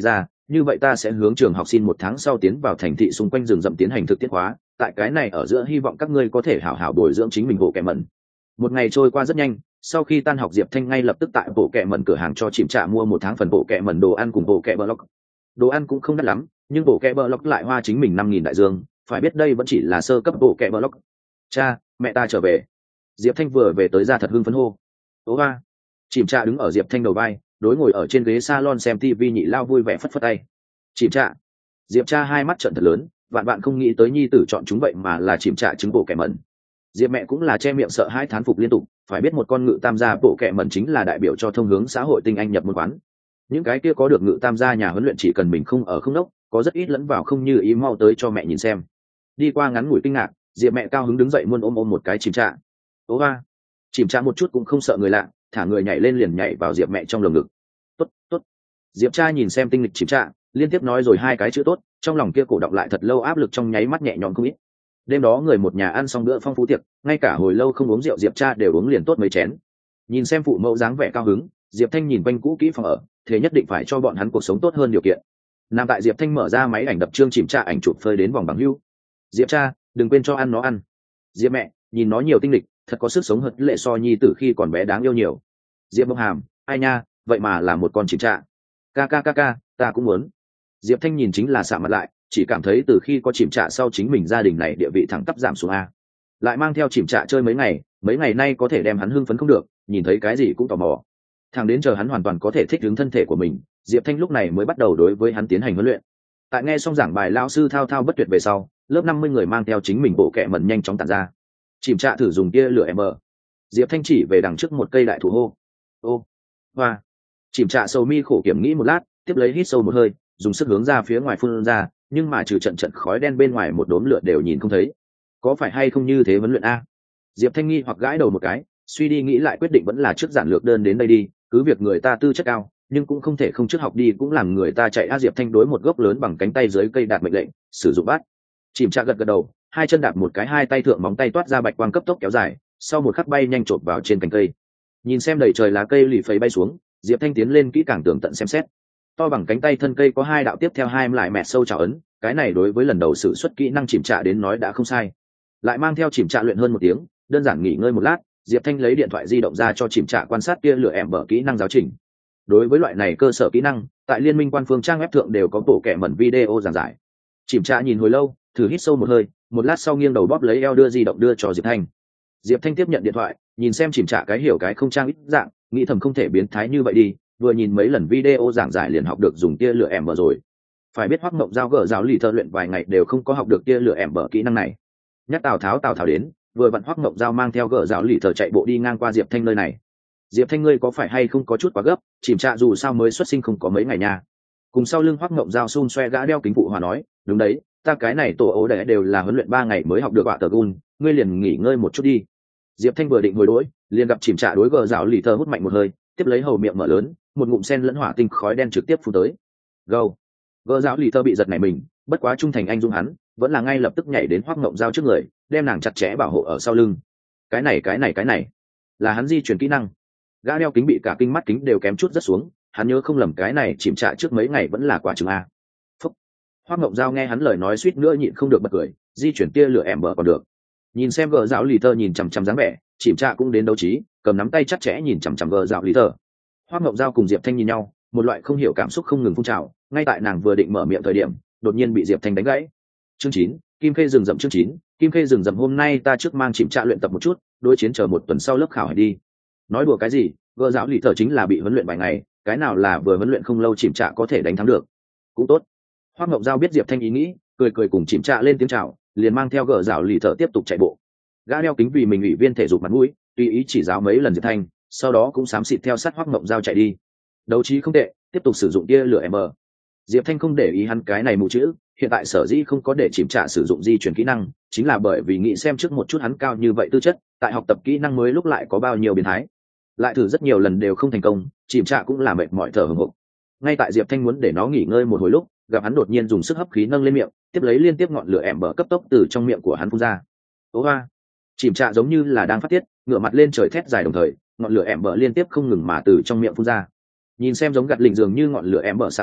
như vậy ta sẽ hướng trường học xin một tháng sau tiến vào thành thị xung quanh rừng rậm tiến hành thực tiễn hóa, tại cái này ở giữa hy vọng các ngươi có thể hảo hảo bồi dưỡng chính mình bộ kẻ mẩn. Một ngày trôi qua rất nhanh, sau khi tan học Diệp Thanh ngay lập tức tại bộ kẻ mẩn cửa hàng cho Chìm Trạ mua một tháng phần bộ kẻ mẩn đồ ăn cùng bộ kẻ block. Đồ ăn cũng không đắt lắm, nhưng bộ kẻ block lại hoa chính mình năm nghìn đại dương, phải biết đây vẫn chỉ là sơ cấp bộ kẻ block. Cha, mẹ ta trở về. Diệp Thanh vừa về tới ra thật hưng phấn hô. Ố ba. Chìm Trạ đứng ở Diệp Thanh đầu vai, đối ngồi ở trên ghế salon xem tivi nhị lao vui vẻ phất phất tay. Chìm Trạ. Diệp cha hai mắt trợn thật lớn, vạn vạn không nghĩ tới nhi tử chọn chúng vậy mà là Chìm Trạ trứng bộ kẻ mẩn. Diệp mẹ cũng là che miệng sợ hãi thán phục liên tục, phải biết một con ngự tam gia bộ kệ mẩn chính là đại biểu cho thông hướng xã hội tinh anh nhập môn quán. Những cái kia có được ngự tam gia nhà huấn luyện chỉ cần mình không ở không đốc, có rất ít lẫn vào không như ý mau tới cho mẹ nhìn xem. Đi qua ngắn ngủi kinh ngạc, Diệp mẹ cao hứng đứng dậy muôn ôm ôm một cái Chìm Trạ. Ố ba. Chìm Trạ một chút cũng không sợ người lạ, thả người nhảy lên liền nhảy vào Diệp mẹ trong lồng ngực. Tốt, tốt. Diệp cha nhìn xem tinh lịch Chìm Trạ, liên tiếp nói rồi hai cái chữ tốt, trong lòng kia cổ động lại thật lâu áp lực trong nháy mắt nhẹ nhõm không ít. Đêm đó người một nhà ăn xong bữa phong phú tiệc, ngay cả hồi lâu không uống rượu Diệp cha đều uống liền tốt mấy chén. Nhìn xem phụ mẫu dáng vẻ cao hứng, Diệp Thanh nhìn quanh cũ kỹ phòng ở, thế nhất định phải cho bọn hắn cuộc sống tốt hơn điều kiện. Nằm tại Diệp Thanh mở ra máy ảnh đập trương Chìm Trạ ảnh chụp phơi đến vòng bằng hưu. Diệp cha, đừng quên cho ăn nó ăn. Diệp mẹ, nhìn nó nhiều tinh lịch, thật có sức sống hật lệ so nhi tử khi còn bé đáng yêu nhiều. Diệp Bông Hàm, ai nha, vậy mà là một con Chìm Trạ. Ca ca ca ca, ta cũng muốn. Diệp Thanh nhìn chính là sạm mặt lại, chỉ cảm thấy từ khi có Chìm Trạ sau chính mình gia đình này địa vị thẳng tắp giảm xuống a. Lại mang theo Chìm Trạ chơi mấy ngày, mấy ngày nay có thể đem hắn hưng phấn không được, nhìn thấy cái gì cũng tò mò. Thằng đến chờ hắn hoàn toàn có thể thích ứng thân thể của mình, Diệp Thanh lúc này mới bắt đầu đối với hắn tiến hành huấn luyện. Tại nghe xong giảng bài lão sư thao thao bất tuyệt về sau, lớp năm mươi người mang theo chính mình bộ kệ mẩn nhanh chóng tản ra. Chìm Trạ thử dùng tia lửa em ở. Diệp Thanh chỉ về đằng trước một cây đại thụ hô. Ô, hoa. Chìm Trạ sầu mi khổ kiểm nghĩ một lát, tiếp lấy hít sâu một hơi, dùng sức hướng ra phía ngoài phun ra, nhưng mà trừ trận trận khói đen bên ngoài một đốm lửa đều nhìn không thấy. Có phải hay không như thế huấn luyện a? Diệp Thanh nghi hoặc gãi đầu một cái, suy đi nghĩ lại quyết định vẫn là trước giản lược đơn đến đây đi, cứ việc người ta tư chất cao, nhưng cũng không thể không trước học đi cũng làm người ta chạy a. Diệp Thanh đối một gốc lớn bằng cánh tay dưới cây đạt mệnh lệnh, sử dụng bát. Chìm Trạ gật gật đầu, hai chân đạp một cái, hai tay thượng móng tay toát ra bạch quang cấp tốc kéo dài, sau một khắc bay nhanh chộp vào trên cành cây. Nhìn xem đầy trời lá cây lì phẩy bay xuống, Diệp Thanh tiến lên kỹ càng tường tận xem xét. To bằng cánh tay thân cây có hai đạo tiếp theo hai lại mẹ sâu trào ấn, cái này đối với lần đầu sử xuất kỹ năng Chìm Trạ đến nói đã không sai. Lại mang theo Chìm Trạ luyện hơn một tiếng, đơn giản nghỉ ngơi một lát, Diệp Thanh lấy điện thoại di động ra cho Chìm Trạ quan sát kia lửa ẻm bở kỹ năng giáo trình. Đối với loại này cơ sở kỹ năng, tại liên minh quan phương trang web thượng đều có bộ kệ mẩn video giảng giải. Chìm Trạ nhìn hồi lâu, thử hít sâu một hơi, một lát sau nghiêng đầu bóp lấy eo đưa di động đưa cho Diệp Thanh. Diệp Thanh tiếp nhận điện thoại, nhìn xem Chìm Trạ cái hiểu cái không trang ít dạng, nghĩ thầm không thể biến thái như vậy đi, vừa nhìn mấy lần video giảng giải liền học được dùng tia lửa ẻm bở rồi. Phải biết Hoắc Mộng Giao gỡ giáo lì thợ luyện vài ngày đều không có học được tia lửa ẻm bở kỹ năng này. Nhắc Tào Tháo Tào Tháo đến, vừa vặn Hoắc Mộng Giao mang theo gỡ giáo lì thợ chạy bộ đi ngang qua Diệp Thanh nơi này. Diệp Thanh ngươi có phải hay không có chút quá gấp, Chìm Trạ dù sao mới xuất sinh không có mấy ngày nha. Cùng sau lưng Hoắc Mộng Giao xun xoe gã đeo kính phụ hòa nói, đúng đấy, ta cái này tổ ố đấy đều là huấn luyện ba ngày mới học được quả tờ gun, ngươi liền nghỉ ngơi một chút đi. Diệp Thanh vừa định hồi đối, liền gặp Chìm Trạ đối gỡ giáo lì thợ hút mạnh một hơi, tiếp lấy hầu miệng mở lớn, một ngụm sen lẫn hỏa tinh khói đen trực tiếp phun tới. Go. Gỡ giáo lì thợ bị giật này mình, bất quá trung thành anh dung hắn, vẫn là ngay lập tức nhảy đến Hoắc Mộng Giao trước người, đem nàng chặt chẽ bảo hộ ở sau lưng. Cái này cái này cái này, là hắn di chuyển kỹ năng. Gã đeo kính bị cả kinh mắt kính đều kém chút rất xuống, hắn nhớ không lầm cái này Chìm Trạ trước mấy ngày vẫn là quả trứng a. Phúc. Hoắc Mộng Giao nghe hắn lời nói suýt nữa nhịn không được bật cười, di chuyển tia lửa ẻm bờ còn được. Nhìn xem gỡ giáo lì thợ nhìn chằm chằm dáng vẻ, Chìm Trạ cũng đến đấu trí, cầm nắm tay chặt chẽ nhìn chằm chằm gỡ giáo lì thợ. Hoắc Mộng Giao cùng Diệp Thanh nhìn nhau, một loại không hiểu cảm xúc không ngừng phun trào, ngay tại nàng vừa định mở miệng thời điểm, đột nhiên bị Diệp Thanh đánh gãy. Chương chín, Kim Khê rừng rậm chương chín, Kim Khê rừng rậm hôm nay ta trước mang Chìm Trạ luyện tập một chút, đối chiến chờ một tuần sau lớp khảo hỏi đi. Nói đùa cái gì, gỡ giáo lì thợ chính là bị huấn luyện vài ngày, cái nào là vừa huấn luyện không lâu Chìm Trạ có thể đánh thắng được. Cũng tốt. Hoắc Mộng Giao biết Diệp Thanh ý nghĩ, cười cười cùng Chìm Trạ lên tiếng chào, liền mang theo gỡ giáo lì thợ tiếp tục chạy bộ. Gã đeo kính vì mình ủy viên thể dục mặt mũi, tùy ý chỉ giáo mấy lần Diệp Thanh, sau đó cũng xám xịt theo sát Hoắc Mộng Giao chạy đi. Đấu trí không tệ, tiếp tục sử dụng tia lửa em. Diệp Thanh không để ý hắn cái này mù chữ, hiện tại sở dĩ không có để Chìm Trạ sử dụng di chuyển kỹ năng, chính là bởi vì nghĩ xem trước một chút hắn cao như vậy tư chất, tại học tập kỹ năng mới lúc lại có bao nhiêu biến thái. Lại thử rất nhiều lần đều không thành công, Chìm Trạ cũng là mệt mỏi thở hổn hộc. Ngay tại Diệp Thanh muốn để nó nghỉ ngơi một hồi lúc, gặp hắn đột nhiên dùng sức hấp khí nâng lên miệng, tiếp lấy liên tiếp ngọn lửa ẻm bờ cấp tốc từ trong miệng của hắn phun ra. Ố hoa! Chìm Trạ giống như là đang phát tiết, ngửa mặt lên trời thét dài đồng thời, ngọn lửa ẻm bờ liên tiếp không ngừng mà từ trong miệng phun ra. Nhìn xem giống gặt lình dường như ngọn lửa ẻm bờ xạ tuyến,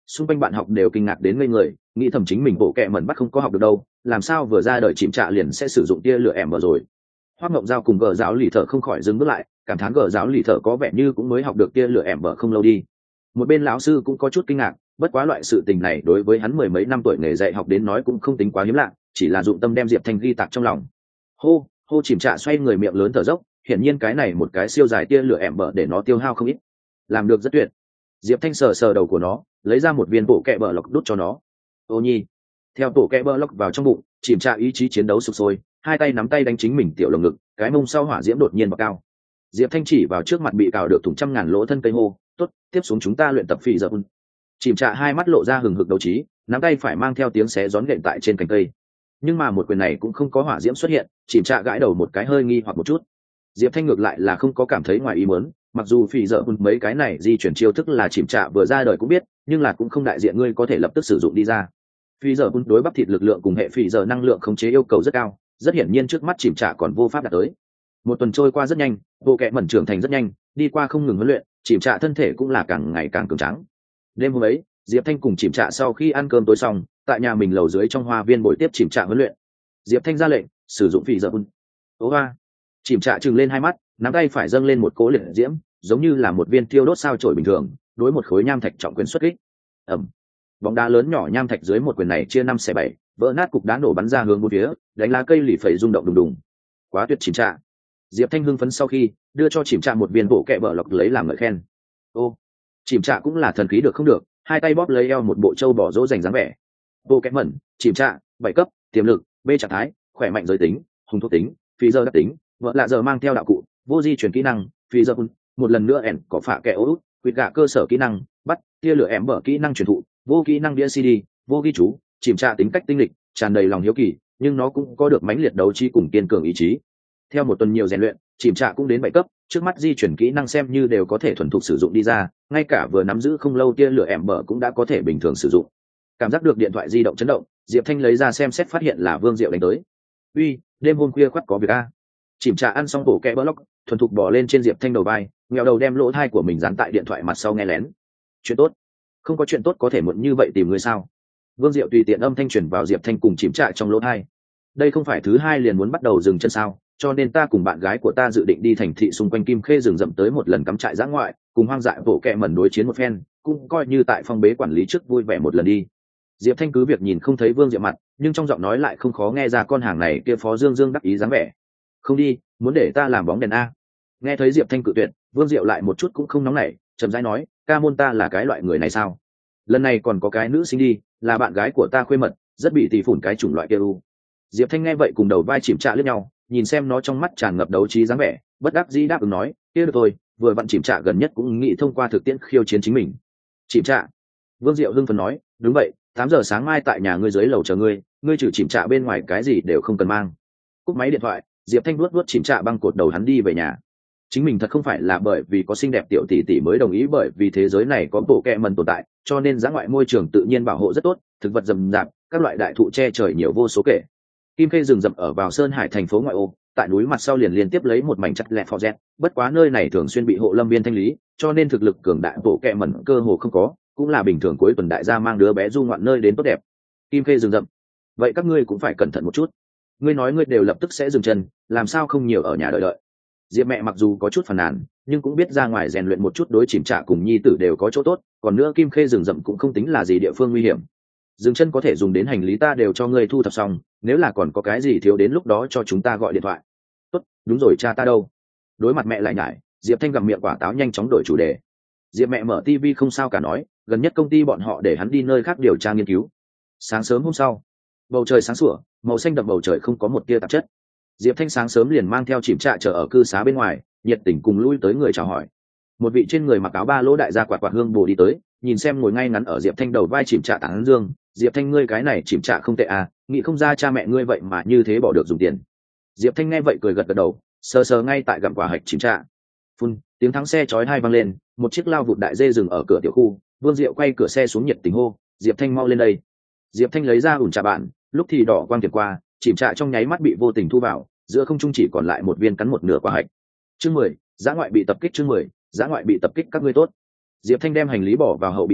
xung quanh bạn học đều kinh ngạc đến ngây người, nghĩ thầm chính mình bộ kẹ mẩn bắt không có học được đâu, làm sao vừa ra đời chìm trạ liền sẽ sử dụng tia lửa ẻm bờ rồi. Hoắc Ngộng Giao cùng gờ giáo lì thợ không khỏi dừng bước lại, cảm thán gờ giáo lì thợ có vẻ như cũng mới học được tia lửa ẻm bờ không lâu đi. Một bên lão sư cũng có chút kinh ngạc, bất quá loại sự tình này đối với hắn mười mấy năm tuổi nghề dạy học đến nói cũng không tính quá hiếm lạ, chỉ là dụng tâm đem Diệp Thanh ghi tạc trong lòng. Hô, hô chìm trạ xoay người miệng lớn thở dốc, hiển nhiên cái này một cái siêu dài tia lửa ẻm bờ để nó tiêu hao không ít. Làm được rất tuyệt. Diệp Thanh sờ sờ đầu của nó, lấy ra một viên bộ kẹ bờ lọc đút cho nó. Ô nhi. Theo bộ kẹ bờ lọc vào trong bụng, chìm trạ ý chí chiến đấu sục sôi, hai tay nắm tay đánh chính mình tiểu lồng ngực, cái mông sau hỏa diễm đột nhiên bật cao. Diệp Thanh chỉ vào trước mặt bị cào được thủng trăm ngàn lỗ thân cây hô, tốt, tiếp xuống chúng ta luyện tập phi giờ un. Chìm trạ hai mắt lộ ra hừng hực đấu trí, nắm tay phải mang theo tiếng xé gión gậy tại trên cành cây. Nhưng mà một quyền này cũng không có hỏa diễm xuất hiện, chìm trạ gãi đầu một cái hơi nghi hoặc một chút. Diệp Thanh ngược lại là không có cảm thấy ngoài ý muốn, mặc dù phi giờ un mấy cái này di chuyển chiêu thức là chìm trạ vừa ra đời cũng biết, nhưng là cũng không đại diện ngươi có thể lập tức sử dụng đi ra. Phi giờ un đối bắp thịt lực lượng cùng hệ phi giờ năng lượng khống chế yêu cầu rất cao, rất hiển nhiên trước mắt chìm trạ còn vô pháp đạt tới. Một tuần trôi qua rất nhanh, bộ kẹ mẩn trưởng thành rất nhanh, đi qua không ngừng huấn luyện, chìm trạ thân thể cũng là càng ngày càng cường tráng. Đêm hôm ấy, Diệp Thanh cùng chìm trạ sau khi ăn cơm tối xong, tại nhà mình lầu dưới trong hoa viên buổi tiếp chìm trạ huấn luyện. Diệp Thanh ra lệnh sử dụng phi giờ un. Ố hoa! Chìm trạ trừng lên hai mắt, nắm tay phải dâng lên một cỗ liệt diễm, giống như là một viên thiêu đốt sao chổi bình thường, đối một khối nham thạch trọng quyền xuất kích. Ầm! Bóng đá lớn nhỏ nham thạch dưới một quyền này chia năm xẻ bảy, vỡ nát cục đá nổ bắn ra hướng bốn phía, đánh lá cây lì phẩy rung động đùng đùng. Quá tuyệt chìm trạ! Diệp Thanh hưng phấn sau khi đưa cho chìm trạ một viên bộ kẹ bờ lọc lấy làm ngợi khen. Ô! Chìm trạ cũng là thần khí được không được, hai tay bóp lấy eo một bộ trâu bỏ dỗ dành dáng vẻ. Bộ kẹ mẩn, chìm trạ, bảy cấp, tiềm lực, B trạng thái, khỏe mạnh giới tính, hùng thuốc tính, phi giờ đặc tính, vợ lạ giờ mang theo đạo cụ, vô di chuyển kỹ năng, phi giờ một lần nữa ẻn có phạ kẹ ố, quyệt gạ cơ sở kỹ năng, bắt, tia lửa ẻm bở kỹ năng truyền thụ, vô kỹ năng đĩa xê đê, vô ghi chú, chìm trạ tính cách tinh lịch, tràn đầy lòng hiếu kỳ, nhưng nó cũng có được mãnh liệt đấu trí cùng kiên cường ý chí. Theo một tuần nhiều rèn luyện, chìm trạ cũng đến bảy cấp, trước mắt di chuyển kỹ năng xem như đều có thể thuần thục sử dụng đi ra, ngay cả vừa nắm giữ không lâu tia lửa ẻm bở cũng đã có thể bình thường sử dụng. Cảm giác được điện thoại di động chấn động, Diệp Thanh lấy ra xem xét phát hiện là Vương Diệu đánh tới. Uy, đêm hôm khuya khoắt có việc a. Chìm trà ăn xong bổ kẹ block, thuần thục bỏ lên trên Diệp Thanh đầu vai, nghèo đầu đem lỗ tai của mình dán tại điện thoại mặt sau nghe lén. Chuyện tốt? Không có chuyện tốt có thể muộn như vậy tìm người sao? Vương Diệu tùy tiện âm thanh truyền vào Diệp Thanh cùng chìm trà trong lỗ tai. Đây không phải thứ hai liền muốn bắt đầu dừng chân sao? Cho nên ta cùng bạn gái của ta dự định đi thành thị xung quanh Kim Khê rừng rậm tới một lần cắm trại dã ngoại, cùng hoang dại bổ kẹ mẩn đối chiến một phen, cũng coi như tại phong bế quản lý trước vui vẻ một lần đi. Diệp Thanh cứ việc nhìn không thấy Vương Diệu mặt, nhưng trong giọng nói lại không khó nghe ra con hàng này kia phó dương dương đắc ý dáng vẻ. Không đi, muốn để ta làm bóng đèn a. Nghe thấy Diệp Thanh cự tuyệt, Vương Diệu lại một chút cũng không nóng nảy, chậm rãi nói, ca môn ta là cái loại người này sao? Lần này còn có cái nữ sinh đi, là bạn gái của ta khuê mật, rất bị tỷ phủn cái chủng loại kia u. Diệp Thanh nghe vậy cùng đầu vai chìm trạ liếc nhau, nhìn xem nó trong mắt tràn ngập đấu trí dáng vẻ, bất đắc dĩ đáp ứng nói, kia được thôi, vừa vặn chìm trạ gần nhất cũng nghĩ thông qua thực tiễn khiêu chiến chính mình. Chìm trạ? Vương Diệu hưng phấn nói, đúng vậy, tám giờ sáng mai tại nhà ngươi dưới lầu chờ ngươi, ngươi trừ chìm trạ bên ngoài cái gì đều không cần mang. Cúp máy điện thoại, Diệp Thanh vuốt vuốt chìm trạ băng cột đầu hắn đi về nhà. Chính mình thật không phải là bởi vì có xinh đẹp tiểu tỷ tỷ mới đồng ý, bởi vì thế giới này có bộ kẹ mần tồn tại, cho nên dã ngoại môi trường tự nhiên bảo hộ rất tốt, thực vật rậm rạp, các loại đại thụ che trời nhiều vô số kể. Kim Khê rừng rậm ở vào Sơn Hải thành phố ngoại ô, tại núi mặt sau liền liên tiếp lấy một mảnh chặt lẹt phò rét, bất quá nơi này thường xuyên bị hộ lâm viên thanh lý, cho nên thực lực cường đại bộ kẹ mẩn cơ hồ không có, cũng là bình thường cuối tuần đại gia mang đứa bé du ngoạn nơi đến tốt đẹp. Kim Khê rừng rậm, vậy các ngươi cũng phải cẩn thận một chút. Ngươi nói ngươi đều lập tức sẽ dừng chân, làm sao không nhiều ở nhà đợi đợi. Diệp mẹ mặc dù có chút phàn nàn, nhưng cũng biết ra ngoài rèn luyện một chút đối chìm trạ cùng nhi tử đều có chỗ tốt, còn nữa Kim Khê rừng rậm cũng không tính là gì địa phương nguy hiểm. Dừng chân có thể dùng đến hành lý ta đều cho ngươi thu thập xong, nếu là còn có cái gì thiếu đến lúc đó cho chúng ta gọi điện thoại. Tốt, đúng rồi, cha ta đâu? Đối mặt mẹ lại nhải, Diệp Thanh gặm miệng quả táo nhanh chóng đổi chủ đề. Diệp mẹ mở tivi không sao cả nói, gần nhất công ty bọn họ để hắn đi nơi khác điều tra nghiên cứu. Sáng sớm hôm sau, bầu trời sáng sủa, màu xanh đậm bầu trời không có một tia tạp chất. Diệp Thanh sáng sớm liền mang theo chìm trạ chờ ở cư xá bên ngoài, nhiệt tình cùng lui tới người chào hỏi. Một vị trên người mặc áo ba lỗ đại gia quạt quạt hương bồ đi tới, nhìn xem ngồi ngay ngắn ở Diệp Thanh đầu vai chìm trạ tán dương, Diệp Thanh ngươi cái này chìm trạ không tệ à, nghĩ không ra cha mẹ ngươi vậy mà như thế bỏ được dùng tiền. Diệp Thanh nghe vậy cười gật gật đầu, sờ sờ ngay tại gặm quả hạch chìm trạ. Phun, tiếng thắng xe chói tai vang lên, một chiếc lao vụt đại dê dừng ở cửa tiểu khu, Vương Diệu quay cửa xe xuống nhiệt tình hô, Diệp Thanh mau lên đây. Diệp Thanh lấy ra ủn trà bạn, lúc thì đỏ quang tiệp qua, chìm trạ trong nháy mắt bị vô tình thu vào, giữa không trung chỉ còn lại một viên cắn một nửa quả hạch. Chương mười, giã ngoại bị tập kích. Chương mười, giã ngoại bị tập kích các ngươi tốt. Diệp Thanh đem hành lý bỏ vào hậu bị toa,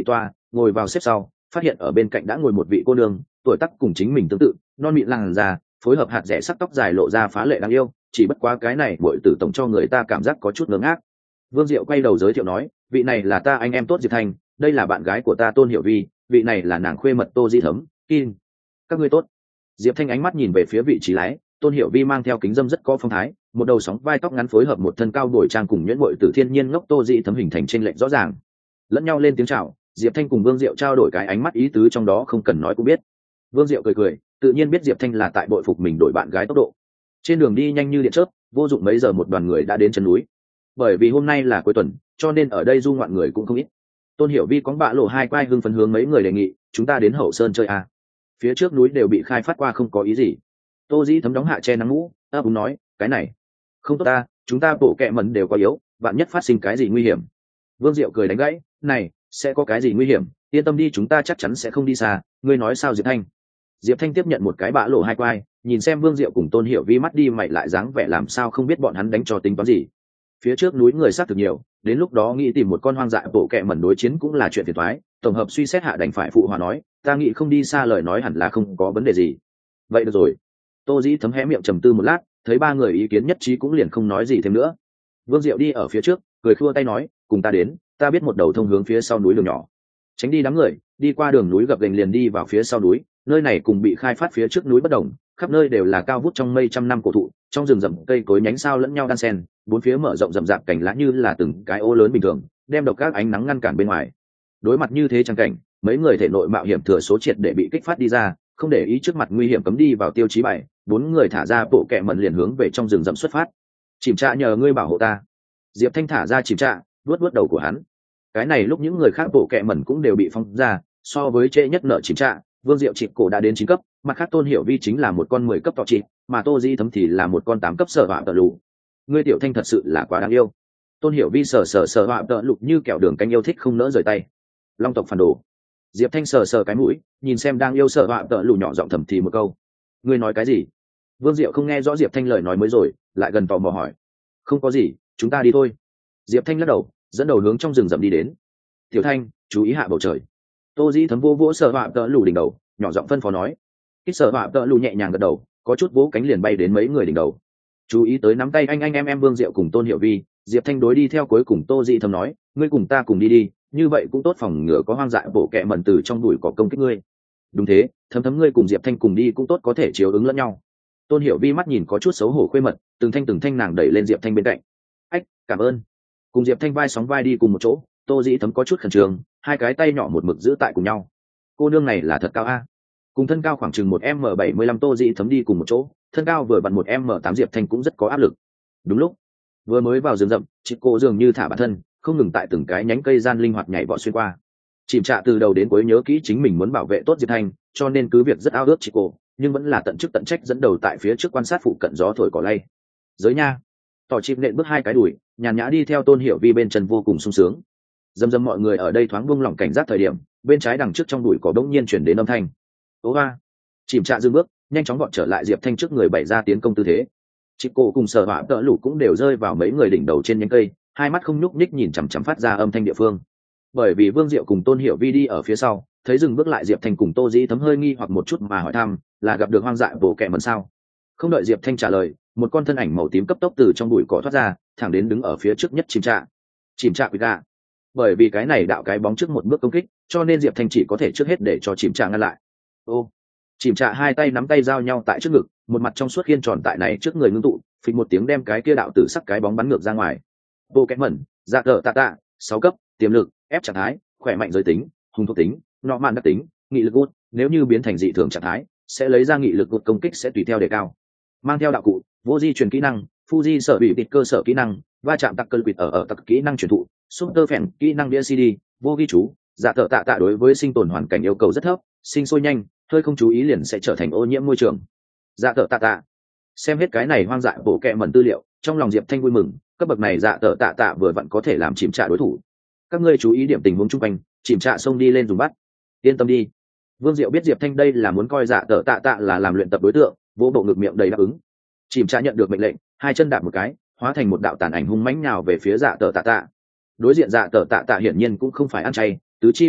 ngồi vào xếp sau, phát hiện ở bên cạnh đã ngồi một vị cô nương, tuổi tác cùng chính mình tương tự, non mịn làn da, phối hợp hạt rẻ sắc tóc dài lộ ra phá lệ đáng yêu, chỉ bất quá cái này muội tử tổng cho người ta cảm giác có chút ngớ ngác. Vương Diệu quay đầu giới thiệu nói, vị này là ta anh em tốt Diệp Thanh, đây là bạn gái của ta Tôn Hiểu Vi, vị này là nàng khuê mật Tô Di Thấm, Kim. Các ngươi tốt. Diệp Thanh ánh mắt nhìn về phía vị trí lái, Tôn Hiểu Vi mang theo kính dâm rất có phong thái, một đầu sóng vai tóc ngắn phối hợp một thân cao đổi trang cùng nhuyễn muội tử thiên nhiên ngốc Tô Di Thấm hình thành trên lệnh rõ ràng. Lẫn nhau lên tiếng chào, Diệp Thanh cùng Vương Diệu trao đổi cái ánh mắt ý tứ trong đó không cần nói cũng biết. Vương Diệu cười cười, tự nhiên biết Diệp Thanh là tại bội phục mình đổi bạn gái tốc độ. Trên đường đi nhanh như điện chớp, vô dụng mấy giờ một đoàn người đã đến chân núi. Bởi vì hôm nay là cuối tuần, cho nên ở đây du ngoạn người cũng không ít. Tôn Hiểu Vi có bạ lộ hai quai hưng phấn hướng mấy người đề nghị, chúng ta đến Hậu Sơn chơi à? Phía trước núi đều bị khai phát qua không có ý gì. Tô Dĩ Thấm đóng hạ che nắng mũ, ấp úng nói, cái này không tốt ta, chúng ta bộ kệ mẩn đều có yếu, vạn nhất phát sinh cái gì nguy hiểm. Vương Diệu cười đánh gãy, này sẽ có cái gì nguy hiểm, yên tâm đi, chúng ta chắc chắn sẽ không đi xa, ngươi nói sao Diệp Thanh? Diệp Thanh tiếp nhận một cái bạ lộ hai quai, nhìn xem Vương Diệu cùng Tôn Hiểu Vi mắt đi mày lại dáng vẻ làm sao không biết bọn hắn đánh cho tính toán gì. Phía trước núi người sát thực nhiều, đến lúc đó nghĩ tìm một con hoang dại bộ kệ mẩn đối chiến cũng là chuyện phiền toái, tổng hợp suy xét hạ đành phải phụ hòa nói, ta nghĩ không đi xa lời nói hẳn là không có vấn đề gì. Vậy được rồi. Tô Dĩ Thấm hé miệng trầm tư một lát, thấy ba người ý kiến nhất trí cũng liền không nói gì thêm nữa. Vương Diệu đi ở phía trước, cười khua tay nói, cùng ta đến, ta biết một đầu thông hướng phía sau núi đường nhỏ. Tránh đi đám người, đi qua đường núi gập ghềnh liền đi vào phía sau núi, nơi này cùng bị khai phát phía trước núi bất đồng, khắp nơi đều là cao vút trong mây trăm năm cổ thụ, trong rừng rậm cây cối nhánh sao lẫn nhau đan xen, bốn phía mở rộng rậm rạp cành lá như là từng cái ô lớn bình thường, đem độc các ánh nắng ngăn cản bên ngoài. Đối mặt như thế chẳng cảnh, mấy người thể nội mạo hiểm thừa số triệt để bị kích phát đi ra, không để ý trước mặt nguy hiểm cấm đi vào tiêu chí bảy, bốn người thả ra bộ kệ mẩn liền hướng về trong rừng rậm xuất phát. Chìm Trạ nhờ ngươi bảo hộ ta. Diệp Thanh thả ra Chìm Trạ, vuốt vuốt đầu của hắn. Cái này lúc những người khác bộ kệ mẩn cũng đều bị phong ra, so với trễ nhất nợ Chìm Trạ, Vương Diệu Trịnh cổ đã đến chín cấp, mặt khác Tôn Hiểu Vi chính là một con mười cấp tọa trị, mà Tô Di Thấm thì là một con tám cấp sở họa tợ lụ. Ngươi Tiểu Thanh thật sự là quá đáng yêu. Tôn Hiểu Vi sờ sờ sờ họa tợ lụ như kẹo đường canh yêu thích không nỡ rời tay. Long tộc phản đồ. Diệp Thanh sờ sờ cái mũi, nhìn xem đang yêu sở họa tợ lụ nhỏ giọng thầm thì một câu. Ngươi nói cái gì? Vương Diệu không nghe rõ Diệp Thanh lời nói mới rồi, lại gần tò mò hỏi. Không có gì, chúng ta đi thôi. Diệp Thanh lắc đầu, dẫn đầu hướng trong rừng rậm đi đến. Tiểu Thanh, chú ý hạ bầu trời. Tô Di Thấm vô vỗ sở họa tợ lụ đỉnh đầu, nhỏ giọng phân phó nói. Ít sở họa tợ lụ nhẹ nhàng gật đầu, có chút vỗ cánh liền bay đến mấy người đỉnh đầu. Chú ý tới nắm tay anh anh em em Vương Diệu cùng Tôn Hiểu Vi, Diệp Thanh đối đi theo cuối cùng Tô Di Thấm nói, ngươi cùng ta cùng đi đi, như vậy cũng tốt phòng ngừa có hoang dại bộ kệ mẩn từ trong bụi cỏ công kích ngươi. Đúng thế, Thấm Thấm ngươi cùng Diệp Thanh cùng đi cũng tốt có thể chiếu ứng lẫn nhau. Tôn Hiểu Vi mắt nhìn có chút xấu hổ khuê mật, từng thanh từng thanh nàng đẩy lên Diệp Thanh bên cạnh. Ách, cảm ơn. Cùng Diệp Thanh vai sóng vai đi cùng một chỗ, Tô Dĩ Thấm có chút khẩn trương, hai cái tay nhỏ một mực giữ tại cùng nhau. Cô nương này là thật cao a. Cùng thân cao khoảng chừng một m bảy mươi lăm Tô Dĩ Thấm đi cùng một chỗ, thân cao vừa vặn một m tám Diệp Thanh cũng rất có áp lực. Đúng lúc vừa mới vào rừng rậm, chị cô dường như thả bản thân, không ngừng tại từng cái nhánh cây gian linh hoạt nhảy vọt xuyên qua. Chìm Trạ từ đầu đến cuối nhớ kỹ chính mình muốn bảo vệ tốt Diệp Thanh, cho nên cứ việc rất ao ước chị cô, nhưng vẫn là tận chức tận trách dẫn đầu tại phía trước quan sát phụ cận gió thổi cỏ lay. Giới nha, tỏ chim nện bước hai cái đùi, nhàn nhã đi theo Tôn Hiểu Vi bên chân vô cùng sung sướng. Dầm dầm mọi người ở đây thoáng buông lỏng cảnh giác thời điểm, bên trái đằng trước trong đùi cỏ bỗng nhiên chuyển đến âm thanh. Ố va! Chìm Trạ dừng bước, nhanh chóng gọn trở lại Diệp Thanh trước người bày ra tiến công tư thế. Chị cô cùng sở họa tợ lũ cũng đều rơi vào mấy người đỉnh đầu trên nhánh cây, hai mắt không nhúc nhích nhìn chằm chằm phát ra âm thanh địa phương. Bởi vì Vương Diệu cùng Tôn Hiểu Vi đi ở phía sau, thấy dừng bước lại Diệp Thanh cùng Tô Dĩ Thấm hơi nghi hoặc một chút mà hỏi thăm, là gặp được hoang dại bộ kệ mẩn sao? Không đợi Diệp Thanh trả lời, một con thân ảnh màu tím cấp tốc từ trong bụi cỏ thoát ra, thẳng đến đứng ở phía trước nhất Chìm Trạ. Chìm Trạ quỳ gà. Bởi vì cái này đạo cái bóng trước một bước công kích, cho nên Diệp Thanh chỉ có thể trước hết để cho Chìm Trạ ngăn lại. Ô! Chìm Trạ hai tay nắm tay giao nhau tại trước ngực, một mặt trong suốt khiên tròn tại này trước người ngưng tụ, phịch một tiếng đem cái kia đạo tử sắc cái bóng bắn ngược ra ngoài. Bộ kệ mẩn, dạ cờ tạ tạ, sáu cấp, tiềm lực, ép trạng thái, khỏe mạnh giới tính, hung thuộc tính, nọ mạn đặc tính, nghị lực gút, nếu như biến thành dị thường trạng thái, sẽ lấy ra nghị lực gút công kích sẽ tùy theo đề cao. Mang theo đạo cụ, vô di truyền kỹ năng, Fuji sở bị tịt cơ sở kỹ năng, va chạm tặc cơn quỵt ở ở tặc kỹ năng truyền thụ, super phèn kỹ năng đĩa xê đê, vô ghi chú, dạ thợ tạ tạ đối với sinh tồn hoàn cảnh yêu cầu rất thấp, sinh sôi nhanh, hơi không chú ý liền sẽ trở thành ô nhiễm môi trường. Dạ thợ tạ tạ. Xem hết cái này hoang dại bộ kệ mẩn tư liệu, trong lòng Diệp Thanh vui mừng, cấp bậc này dạ thợ tạ tạ vừa vặn có thể làm Chìm Trạ đối thủ. Các ngươi chú ý điểm tình huống chung quanh, Chìm Trạ xông đi lên dùng bắt. Yên tâm đi. Vương Diệu biết Diệp Thanh đây là muốn coi dạ thợ tạ tạ là làm luyện tập đối tượng, vỗ bộ ngực miệng đầy đáp ứng. Chìm Trạ nhận được mệnh lệnh, hai chân đạp một cái, hóa thành một đạo tàn ảnh hung mãnh nhào về phía dạ tờ tạ tạ. Đối diện dạ tờ tạ tạ hiển nhiên cũng không phải ăn chay, tứ chi phát lực,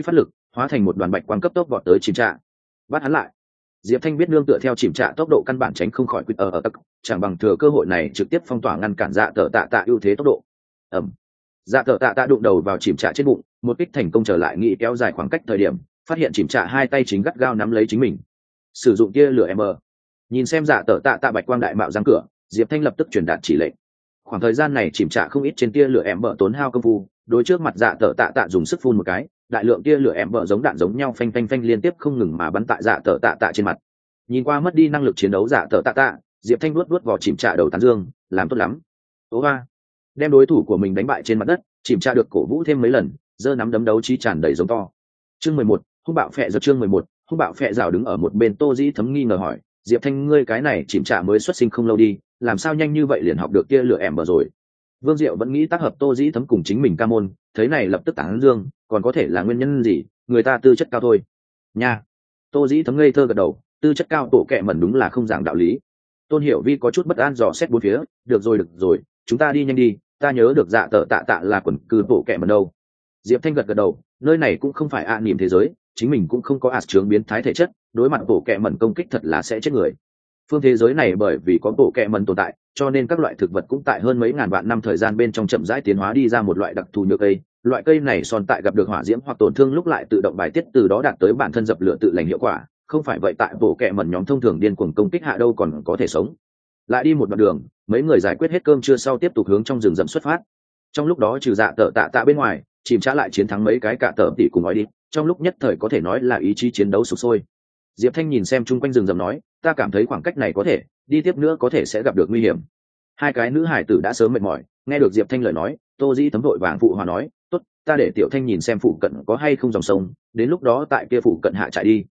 hóa thành một đoàn bạch quang cấp tốc vọt tới chìm trạ. Bắt hắn lại. Diệp Thanh biết nương tựa theo chìm trạ tốc độ căn bản tránh không khỏi quýt ở ở tắc, chẳng bằng thừa cơ hội này trực tiếp phong tỏa ngăn cản dạ tở tạ tạ ưu thế tốc độ. Ẩm. Dạ tở tạ tạ đụng đầu vào chìm trạ trên bụng, một kích thành công trở lại nghĩ kéo dài khoảng cách thời điểm, phát hiện chìm trạ hai tay chính gắt gao nắm lấy chính mình. Sử dụng tia lửa M. Nhìn xem dạ tở tạ tạ bạch quang đại mạo giang cửa, Diệp Thanh lập tức truyền đạt chỉ lệnh. Khoảng thời gian này chìm trạ không ít trên tia lửa M tốn hao công phu, đối trước mặt dạ tở tạ tạ dùng sức phun một cái, đại lượng tia lửa M giống đạn giống nhau phanh phanh phanh liên tiếp không ngừng mà bắn tại dạ tở tạ tạ trên mặt. Nhìn qua mất đi năng lực chiến đấu dạ tở tạ tạ, Diệp Thanh luốt luốt vào chìm trạ đầu tán dương, làm tốt lắm. Ố ba, đem đối thủ của mình đánh bại trên mặt đất, chìm trạ được cổ vũ thêm mấy lần, giơ nắm đấm đấu trí tràn đầy giống to. Chương mười một, hung bạo phệ giật chương mười một, hung bạo phệ rào đứng ở một bên Tô Dĩ Thấm nghi ngờ hỏi, Diệp Thanh ngươi cái này chìm trạ mới xuất sinh không lâu đi, làm sao nhanh như vậy liền học được tia lửa em bờ rồi. Vương Diệu vẫn nghĩ tác hợp Tô Dĩ Thấm cùng chính mình ca môn, thấy này lập tức tán dương, còn có thể là nguyên nhân gì, người ta tư chất cao thôi. Nha. Tô Dĩ Thấm ngây thơ gật đầu, tư chất cao tổ kệ mẩn đúng là không giảng đạo lý. Tôn Hiểu Vi có chút bất an dò xét bốn phía, được rồi được rồi, chúng ta đi nhanh đi, ta nhớ được dạ tở tạ tạ là quần cư tổ kệ mẩn đâu. Diệp Thanh gật gật đầu, nơi này cũng không phải ạ à niềm thế giới, chính mình cũng không có ạt chướng biến thái thể chất, đối mặt tổ kệ mẩn công kích thật là sẽ chết người. Phương thế giới này bởi vì có tổ kệ mẩn tồn tại, cho nên các loại thực vật cũng tại hơn mấy ngàn vạn năm thời gian bên trong chậm rãi tiến hóa đi ra một loại đặc thù nhựa cây. Loại cây này son tại gặp được hỏa diễm hoặc tổn thương lúc lại tự động bài tiết, từ đó đạt tới bản thân dập lửa tự lành hiệu quả. Không phải vậy tại tổ kệ mẩn nhóm thông thường điên cuồng công kích hạ đâu còn có thể sống. Lại đi một đoạn đường, mấy người giải quyết hết cơm trưa sau tiếp tục hướng trong rừng rậm xuất phát. Trong lúc đó trừ dạ tở tạ tạ bên ngoài, chìm trả lại chiến thắng mấy cái cả tở tỷ cùng nói đi, trong lúc nhất thời có thể nói là ý chí chiến đấu sục sôi. Diệp Thanh nhìn xem chung quanh rừng rậm nói, ta cảm thấy khoảng cách này có thể đi tiếp nữa có thể sẽ gặp được nguy hiểm. Hai cái nữ hải tử đã sớm mệt mỏi, nghe được Diệp Thanh lời nói, Tô Dĩ Thấm vội vàng phụ hòa nói, tốt, ta để Tiểu Thanh nhìn xem phụ cận có hay không dòng sông, đến lúc đó tại kia phụ cận hạ chạy đi.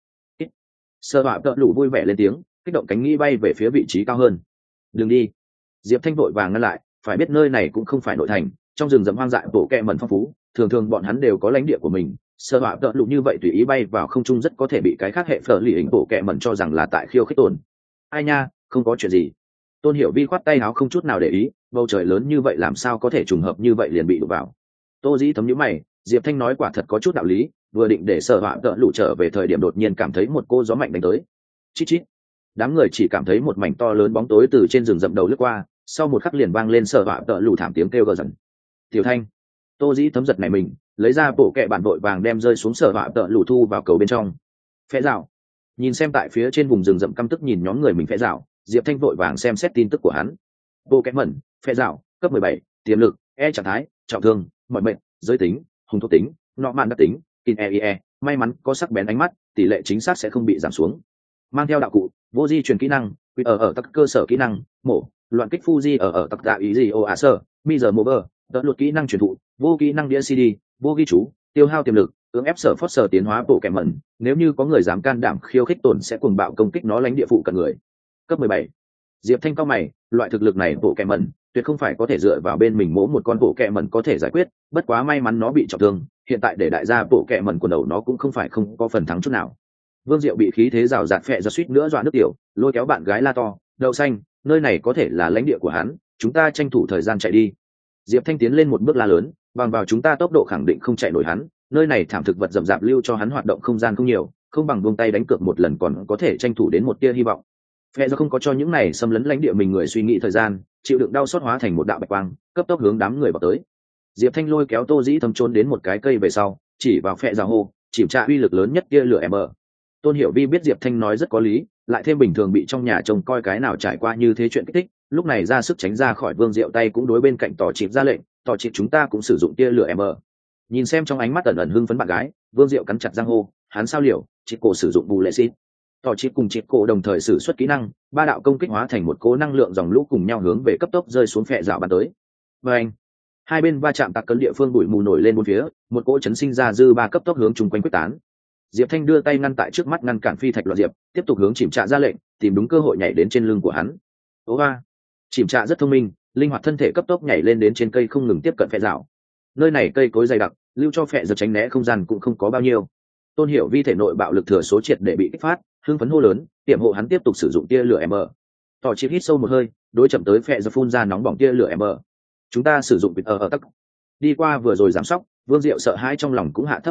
Sơ họa tợ lũ vui vẻ lên tiếng, kích động cánh nghĩ bay về phía vị trí cao hơn. Đừng đi. Diệp Thanh vội vàng ngăn lại, phải biết nơi này cũng không phải nội thành, trong rừng rậm hoang dại bộ kẹ mẩn phong phú, thường thường bọn hắn đều có lãnh địa của mình. Sơ họa tợ lũ như vậy tùy ý bay vào không trung rất có thể bị cái khác hệ phở lì hình bộ kẹ mẩn cho rằng là tại khiêu khích tồn. Ai nha, không có chuyện gì. Tôn Hiểu Vi khoát tay áo không chút nào để ý, bầu trời lớn như vậy làm sao có thể trùng hợp như vậy liền bị đụng vào. Tô Dĩ Thấm nhíu mày, Diệp Thanh nói quả thật có chút đạo lý, vừa định để Sở Họa tợ lũ trở về thời điểm đột nhiên cảm thấy một cô gió mạnh đánh tới. Chít chít. Đám người chỉ cảm thấy một mảnh to lớn bóng tối từ trên rừng rậm đầu lướt qua, sau một khắc liền vang lên Sở Họa tợ lũ thảm tiếng kêu gào dần. Tiểu Thanh. Tô Dĩ Thấm giật này mình, lấy ra bộ kệ bản vội vàng đem rơi xuống Sở Họa tợ lũ thu vào cầu bên trong. Phệ rào. Nhìn xem tại phía trên vùng rừng rậm căm tức nhìn nhóm người mình phệ rào, Diệp Thanh vội vàng xem xét tin tức của hắn. Bộ kệ mẩn, phệ rào, cấp mười bảy, tiềm lực, e trạng thái, trọng thương, mọi mệnh, giới tính, hung thuộc tính, nọ mạn đặc tính, in e e, may mắn có sắc bén ánh mắt, tỷ lệ chính xác sẽ không bị giảm xuống. Mang theo đạo cụ, vô di truyền kỹ năng, quy ở ở các cơ sở kỹ năng, mổ, loạn kích Fuji ở ở tặc dạ ý gì ô à sơ, mi giờ mô bơ, đỡ luật kỹ năng truyền thụ, vô kỹ năng đĩa xê đê, vô ghi chú, tiêu hao tiềm lực, cưỡng ép sở phót sở tiến hóa bộ kẻ mẩn, nếu như có người dám can đảm khiêu khích tổn sẽ cuồng bạo công kích nó lánh địa phụ cận người. Cấp mười bảy. Diệp Thanh cao mày, loại thực lực này bộ kẻ mẩn, tuyệt không phải có thể dựa vào bên mình mỗ một con bộ kẻ mẩn có thể giải quyết, bất quá may mắn nó bị trọng thương, hiện tại để đại gia bộ kẻ mẩn quần đầu nó cũng không phải không có phần thắng chút nào. Vương Diệu bị khí thế rào rạt phệ ra suýt nữa dọa nước tiểu, lôi kéo bạn gái la to, "Đậu xanh, nơi này có thể là lãnh địa của hắn, chúng ta tranh thủ thời gian chạy đi." Diệp Thanh tiến lên một bước la lớn, bằng vào chúng ta tốc độ khẳng định không chạy nổi hắn, nơi này thảm thực vật rậm rạp lưu cho hắn hoạt động không gian không nhiều, không bằng buông tay đánh cược một lần còn có thể tranh thủ đến một tia hy vọng. Phệ ra không có cho những này xâm lấn lãnh địa mình người suy nghĩ thời gian, chịu đựng đau xót hóa thành một đạo bạch quang, cấp tốc hướng đám người vào tới. Diệp Thanh lôi kéo Tô Dĩ Thấm trốn đến một cái cây về sau, chỉ vào phệ ra hô, chìm tra uy lực lớn nhất tia lửa em ở. Tôn Hiểu Vi biết Diệp Thanh nói rất có lý, lại thêm bình thường bị trong nhà trông coi cái nào trải qua như thế chuyện kích thích, lúc này ra sức tránh ra khỏi Vương Diệu tay cũng đối bên cạnh tỏ chịp ra lệnh, tỏ chịp chúng ta cũng sử dụng tia lửa em ở. Nhìn xem trong ánh mắt ẩn ẩn hưng phấn bạn gái, Vương Diệu cắn chặt răng hô, hắn sao liều, chịp cổ sử dụng bù lệ xịt. Tỏ chịp cùng chịp cổ đồng thời sử xuất kỹ năng, ba đạo công kích hóa thành một cỗ năng lượng dòng lũ cùng nhau hướng về cấp tốc rơi xuống phệ rào bắn tới. Và anh, hai bên va chạm tạc cấn địa phương bụi mù nổi lên bốn phía, một cỗ chấn sinh ra dư ba cấp tốc hướng chung quanh quyết tán. Diệp Thanh đưa tay ngăn tại trước mắt ngăn cản phi thạch loạn diệp, tiếp tục hướng chìm trạ ra lệnh, tìm đúng cơ hội nhảy đến trên lưng của hắn. Ố ba, chìm trạ rất thông minh, linh hoạt thân thể cấp tốc nhảy lên đến trên cây không ngừng tiếp cận phệ rào. Nơi này cây cối dày đặc, lưu cho phệ giật tránh né không gian cũng không có bao nhiêu. Tôn Hiểu Vi thể nội bạo lực thừa số triệt để bị kích phát, hưng phấn hô lớn, tiệm hộ hắn tiếp tục sử dụng tia lửa M. Tỏ chip hít sâu một hơi, đối chậm tới phệ giật phun ra nóng bỏng tia lửa M. Chúng ta sử dụng vịt ở ở tắc. Đi qua vừa rồi giám sóc, Vương Diệu sợ hãi trong lòng cũng hạ thấp không ít,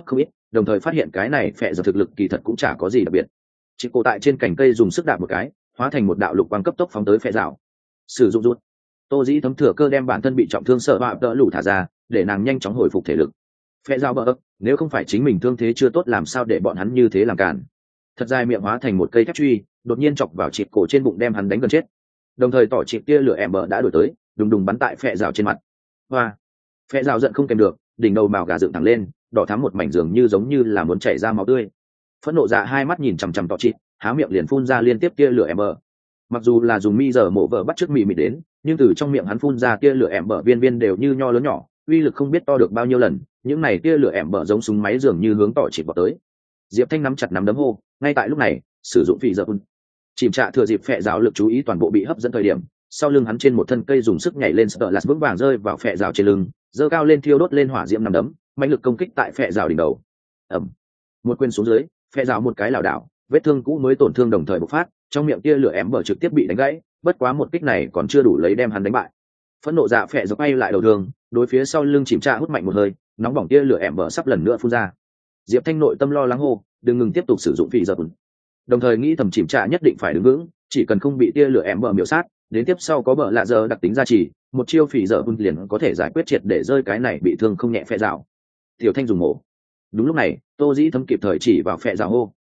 đồng thời phát hiện cái này phệ giờ thực lực kỳ thật cũng chả có gì đặc biệt. Chị cổ tại trên cành cây dùng sức đạp một cái, hóa thành một đạo lục quang cấp tốc phóng tới phệ rào. Sử dụng rút. Tô Dĩ thấm thừa cơ đem bản thân bị trọng thương sợ bạo đỡ lũ thả ra, để nàng nhanh chóng hồi phục thể lực. Phệ rào bờ ấp, nếu không phải chính mình thương thế chưa tốt làm sao để bọn hắn như thế làm cản. Thật dài miệng hóa thành một cây thép truy, đột nhiên chọc vào chịp cổ trên bụng đem hắn đánh gần chết. Đồng thời tỏ chịp kia lửa em bờ đã đuổi tới, đùng đùng bắn tại phệ rào trên mặt. Hoa. Phệ rào giận không kèm được, đỉnh đầu mào gà dựng thẳng lên, đỏ thắm một mảnh dường như giống như là muốn chảy ra máu tươi. Phẫn nộ dạ hai mắt nhìn chằm chằm tỏ chịp, há miệng liền phun ra liên tiếp tia lửa em bờ. Mặc dù là dùng mi giờ mổ vợ bắt trước mì mịt đến, nhưng từ trong miệng hắn phun ra tia lửa em bờ viên viên đều như nho lớn nhỏ, uy lực không biết to được bao nhiêu lần. Những này tia lửa em bờ giống súng máy dường như hướng tỏ chịp vào tới. Diệp Thanh nắm chặt nắm đấm hô, ngay tại lúc này sử dụng phỉ giờ un. Chìm trạ thừa dịp phệ rào lực chú ý toàn bộ bị hấp dẫn thời điểm, sau lưng hắn trên một thân cây dùng sức nhảy lên sợ lạt vững vàng rơi vào phệ rào trên lưng, giơ cao lên thiêu đốt lên hỏa diễm nắm đấm, mạnh lực công kích tại phệ rào đỉnh đầu. Ầm. Một quyền xuống dưới, phệ rào một cái lảo đảo, vết thương cũ mới tổn thương đồng thời bộc phát, trong miệng tia lửa em bờ trực tiếp bị đánh gãy, bất quá một kích này còn chưa đủ lấy đem hắn đánh bại. Phẫn nộ dạ phệ rào quay lại đầu đường, đối phía sau lưng chìm trạ hút mạnh một hơi, nóng bỏng tia lửa em bờ sắp lần nữa phun ra. Diệp Thanh nội tâm lo lắng hô, đừng ngừng tiếp tục sử dụng phỉ giờ un. Đồng thời nghĩ thầm chìm trạ nhất định phải đứng vững, chỉ cần không bị tia lửa em bờ miểu sát, đến tiếp sau có bờ lạ giờ đặc tính gia trì, một chiêu phỉ giờ un liền có thể giải quyết triệt để rơi cái này bị thương không nhẹ phệ rào. Tiểu Thanh dùng mổ. Đúng lúc này, Tô Dĩ thấm kịp thời chỉ vào phệ rào hô.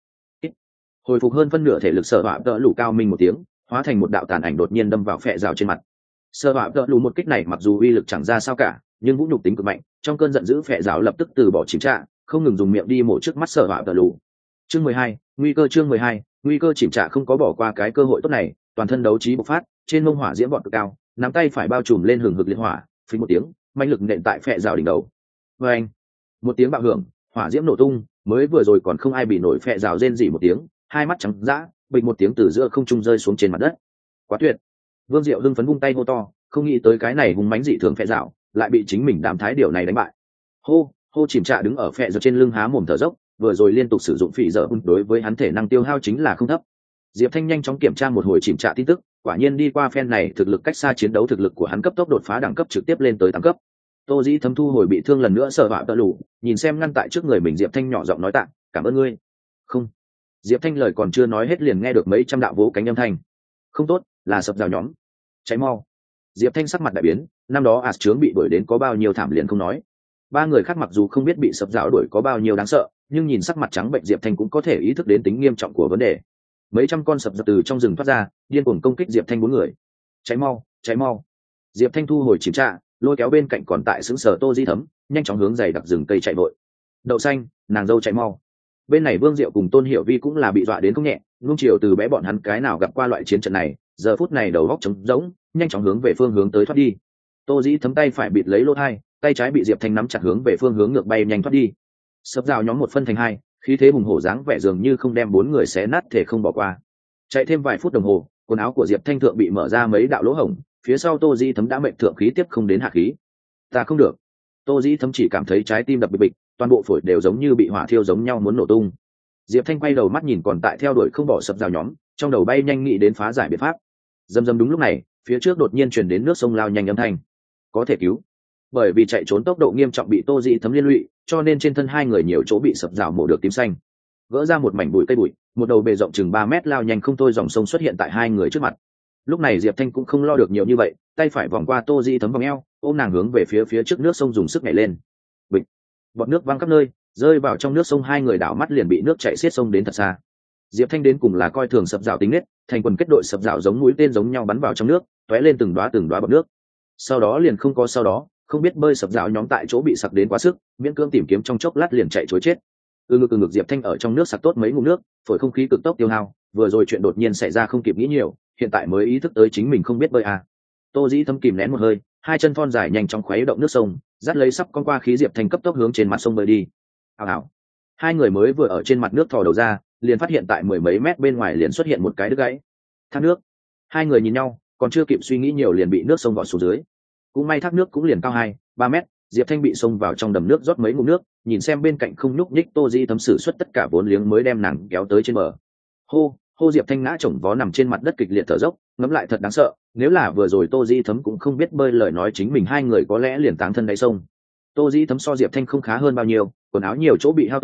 Hồi phục hơn phân nửa thể lực sở bạo đỡ lũ cao minh một tiếng, hóa thành một đạo tàn ảnh đột nhiên đâm vào phệ rào trên mặt. Sở bạo đỡ lũ một kích này mặc dù uy lực chẳng ra sao cả, nhưng vũ nhục tính cực mạnh, trong cơn giận dữ phệ rào lập tức từ bỏ chìm trạ, không ngừng dùng miệng đi mổ trước mắt sở bạo đỡ lũ. Chương mười hai, nguy cơ chương mười hai, nguy cơ chìm trạ không có bỏ qua cái cơ hội tốt này, toàn thân đấu trí bộc phát, trên mông hỏa diễm bọn cực cao, nắm tay phải bao trùm lên hừng hực liệt hỏa, phình một tiếng, mạnh lực nện tại phệ rào đỉnh đầu. Oeng! Một tiếng bạo hưởng, hỏa diễm nổ tung, mới vừa rồi còn không ai bị nổi phệ rào rên rỉ một tiếng, hai mắt trắng dã, bịch một tiếng từ giữa không trung rơi xuống trên mặt đất. Quá tuyệt! Vương Diệu hưng phấn vung tay hô to, không nghĩ tới cái này hùng mãnh dị thường phệ rào, lại bị chính mình đám thái điều này đánh bại. Hô, hô chìm trạ đứng ở phệ rào trên lưng há mồm thở dốc, vừa rồi liên tục sử dụng phỉ dở đối với hắn thể năng tiêu hao chính là không thấp. Diệp Thanh nhanh chóng kiểm tra một hồi chìm trạ tin tức, quả nhiên đi qua phen này thực lực cách xa chiến đấu thực lực của hắn cấp tốc đột phá đẳng cấp trực tiếp lên tới tám cấp. Tô Dĩ thấm thu hồi bị thương lần nữa sợ vạ tợ lù, nhìn xem ngăn tại trước người mình Diệp Thanh nhỏ giọng nói tạ, cảm ơn ngươi. Không. Diệp Thanh lời còn chưa nói hết liền nghe được mấy trăm đạo vỗ cánh âm thanh. Không tốt, là sập rào nhóm. Cháy mau. Diệp Thanh sắc mặt đại biến, năm đó ạt trướng bị đuổi đến có bao nhiêu thảm liền không nói. Ba người khác mặc dù không biết bị sập rào đuổi có bao nhiêu đáng sợ, nhưng nhìn sắc mặt trắng bệnh Diệp Thanh cũng có thể ý thức đến tính nghiêm trọng của vấn đề. Mấy trăm con sập rào từ trong rừng thoát ra, điên cuồng công kích Diệp Thanh bốn người. Cháy mau, cháy mau. Diệp Thanh thu hồi chìm trạ, lôi kéo bên cạnh còn tại xứng sở Tô Dĩ thấm, nhanh chóng hướng dày đặc rừng cây chạy vội. Đậu xanh, nàng dâu chạy mau. Bên này Vương Diệu cùng Tôn Hiểu Vi cũng là bị dọa đến không nhẹ, nung chiều từ bé bọn hắn cái nào gặp qua loại chiến trận này, giờ phút này đầu góc trống rỗng, nhanh chóng hướng về phương hướng tới thoát đi. Tô Dĩ thấm tay phải bịt lấy lỗ thai, tay trái bị Diệp Thanh nắm chặt hướng về phương hướng ngược bay nhanh thoát đi. Sập rào nhóm một phân thành hai, khí thế hùng hổ dáng vẻ dường như không đem bốn người xé nát thể không bỏ qua. Chạy thêm vài phút đồng hồ, quần áo của Diệp Thanh thượng bị mở ra mấy đạo lỗ hổng, phía sau Tô Dĩ thấm đã mệnh thượng khí tiếp không đến hạ khí. Ta không được. Tô Dĩ thấm chỉ cảm thấy trái tim đập bịch bịch, toàn bộ phổi đều giống như bị hỏa thiêu giống nhau muốn nổ tung. Diệp Thanh quay đầu mắt nhìn còn tại theo đuổi không bỏ sập rào nhóm, trong đầu bay nhanh nghĩ đến phá giải biện pháp. Dầm dầm đúng lúc này, phía trước đột nhiên truyền đến nước sông lao nhanh âm thanh. Có thể cứu. Bởi vì chạy trốn tốc độ nghiêm trọng bị Tô Dĩ thấm liên lụy, cho nên trên thân hai người nhiều chỗ bị sập rào mổ được tím xanh. Gỡ ra một mảnh bụi cây bụi, một đầu bề rộng chừng ba mét lao nhanh không thôi dòng sông xuất hiện tại hai người trước mặt. Lúc này Diệp Thanh cũng không lo được nhiều như vậy, tay phải vòng qua Tô Dĩ thấm vòng eo, ôm nàng hướng về phía phía trước nước sông dùng sức nhảy lên. Bịch. Bọt nước văng khắp nơi, rơi vào trong nước sông hai người đảo mắt liền bị nước chảy xiết sông đến thật xa. Diệp Thanh đến cùng là coi thường sập rào tính nết, thành quần kết đội sập rào giống mũi tên giống nhau bắn vào trong nước, tóe lên từng đóa từng đóa bọt nước. Sau đó liền không có sau đó, không biết bơi sập rào nhóm tại chỗ bị sặc đến quá sức, miễn cưỡng tìm kiếm trong chốc lát liền chạy trối chết. Ừ ngực ừ ngực Diệp Thanh ở trong nước sặc tốt mấy ngụm nước, phổi không khí cực tốc tiêu hao, vừa rồi chuyện đột nhiên xảy ra không kịp nghĩ nhiều, hiện tại mới ý thức tới chính mình không biết bơi à. Tô Dĩ thấm kìm nén một hơi, hai chân thon dài nhanh chóng khuấy động nước sông, dắt lấy sắp con qua khí Diệp Thanh cấp tốc hướng trên mặt sông bơi đi. Hào hào. Hai người mới vừa ở trên mặt nước thò đầu ra, liền phát hiện tại mười mấy mét bên ngoài liền xuất hiện một cái đứt gãy. Thác nước. Hai người nhìn nhau, còn chưa kịp suy nghĩ nhiều liền bị nước sông vọt xuống dưới. Cũng may thác nước cũng liền cao hai, ba mét, Diệp Thanh bị xông vào trong đầm nước rót mấy ngụm nước, nhìn xem bên cạnh không nhúc nhích Tô Dĩ thấm sử xuất tất cả vốn liếng mới đem nàng kéo tới trên bờ. Hô, hô Diệp Thanh ngã chồng vó nằm trên mặt đất kịch liệt thở dốc, ngẫm lại thật đáng sợ, nếu là vừa rồi Tô Dĩ thấm cũng không biết bơi lời nói chính mình hai người có lẽ liền táng thân đáy sông. Tô Dĩ thấm so Diệp Thanh không khá hơn bao nhiêu, quần áo nhiều chỗ bị hao tổn,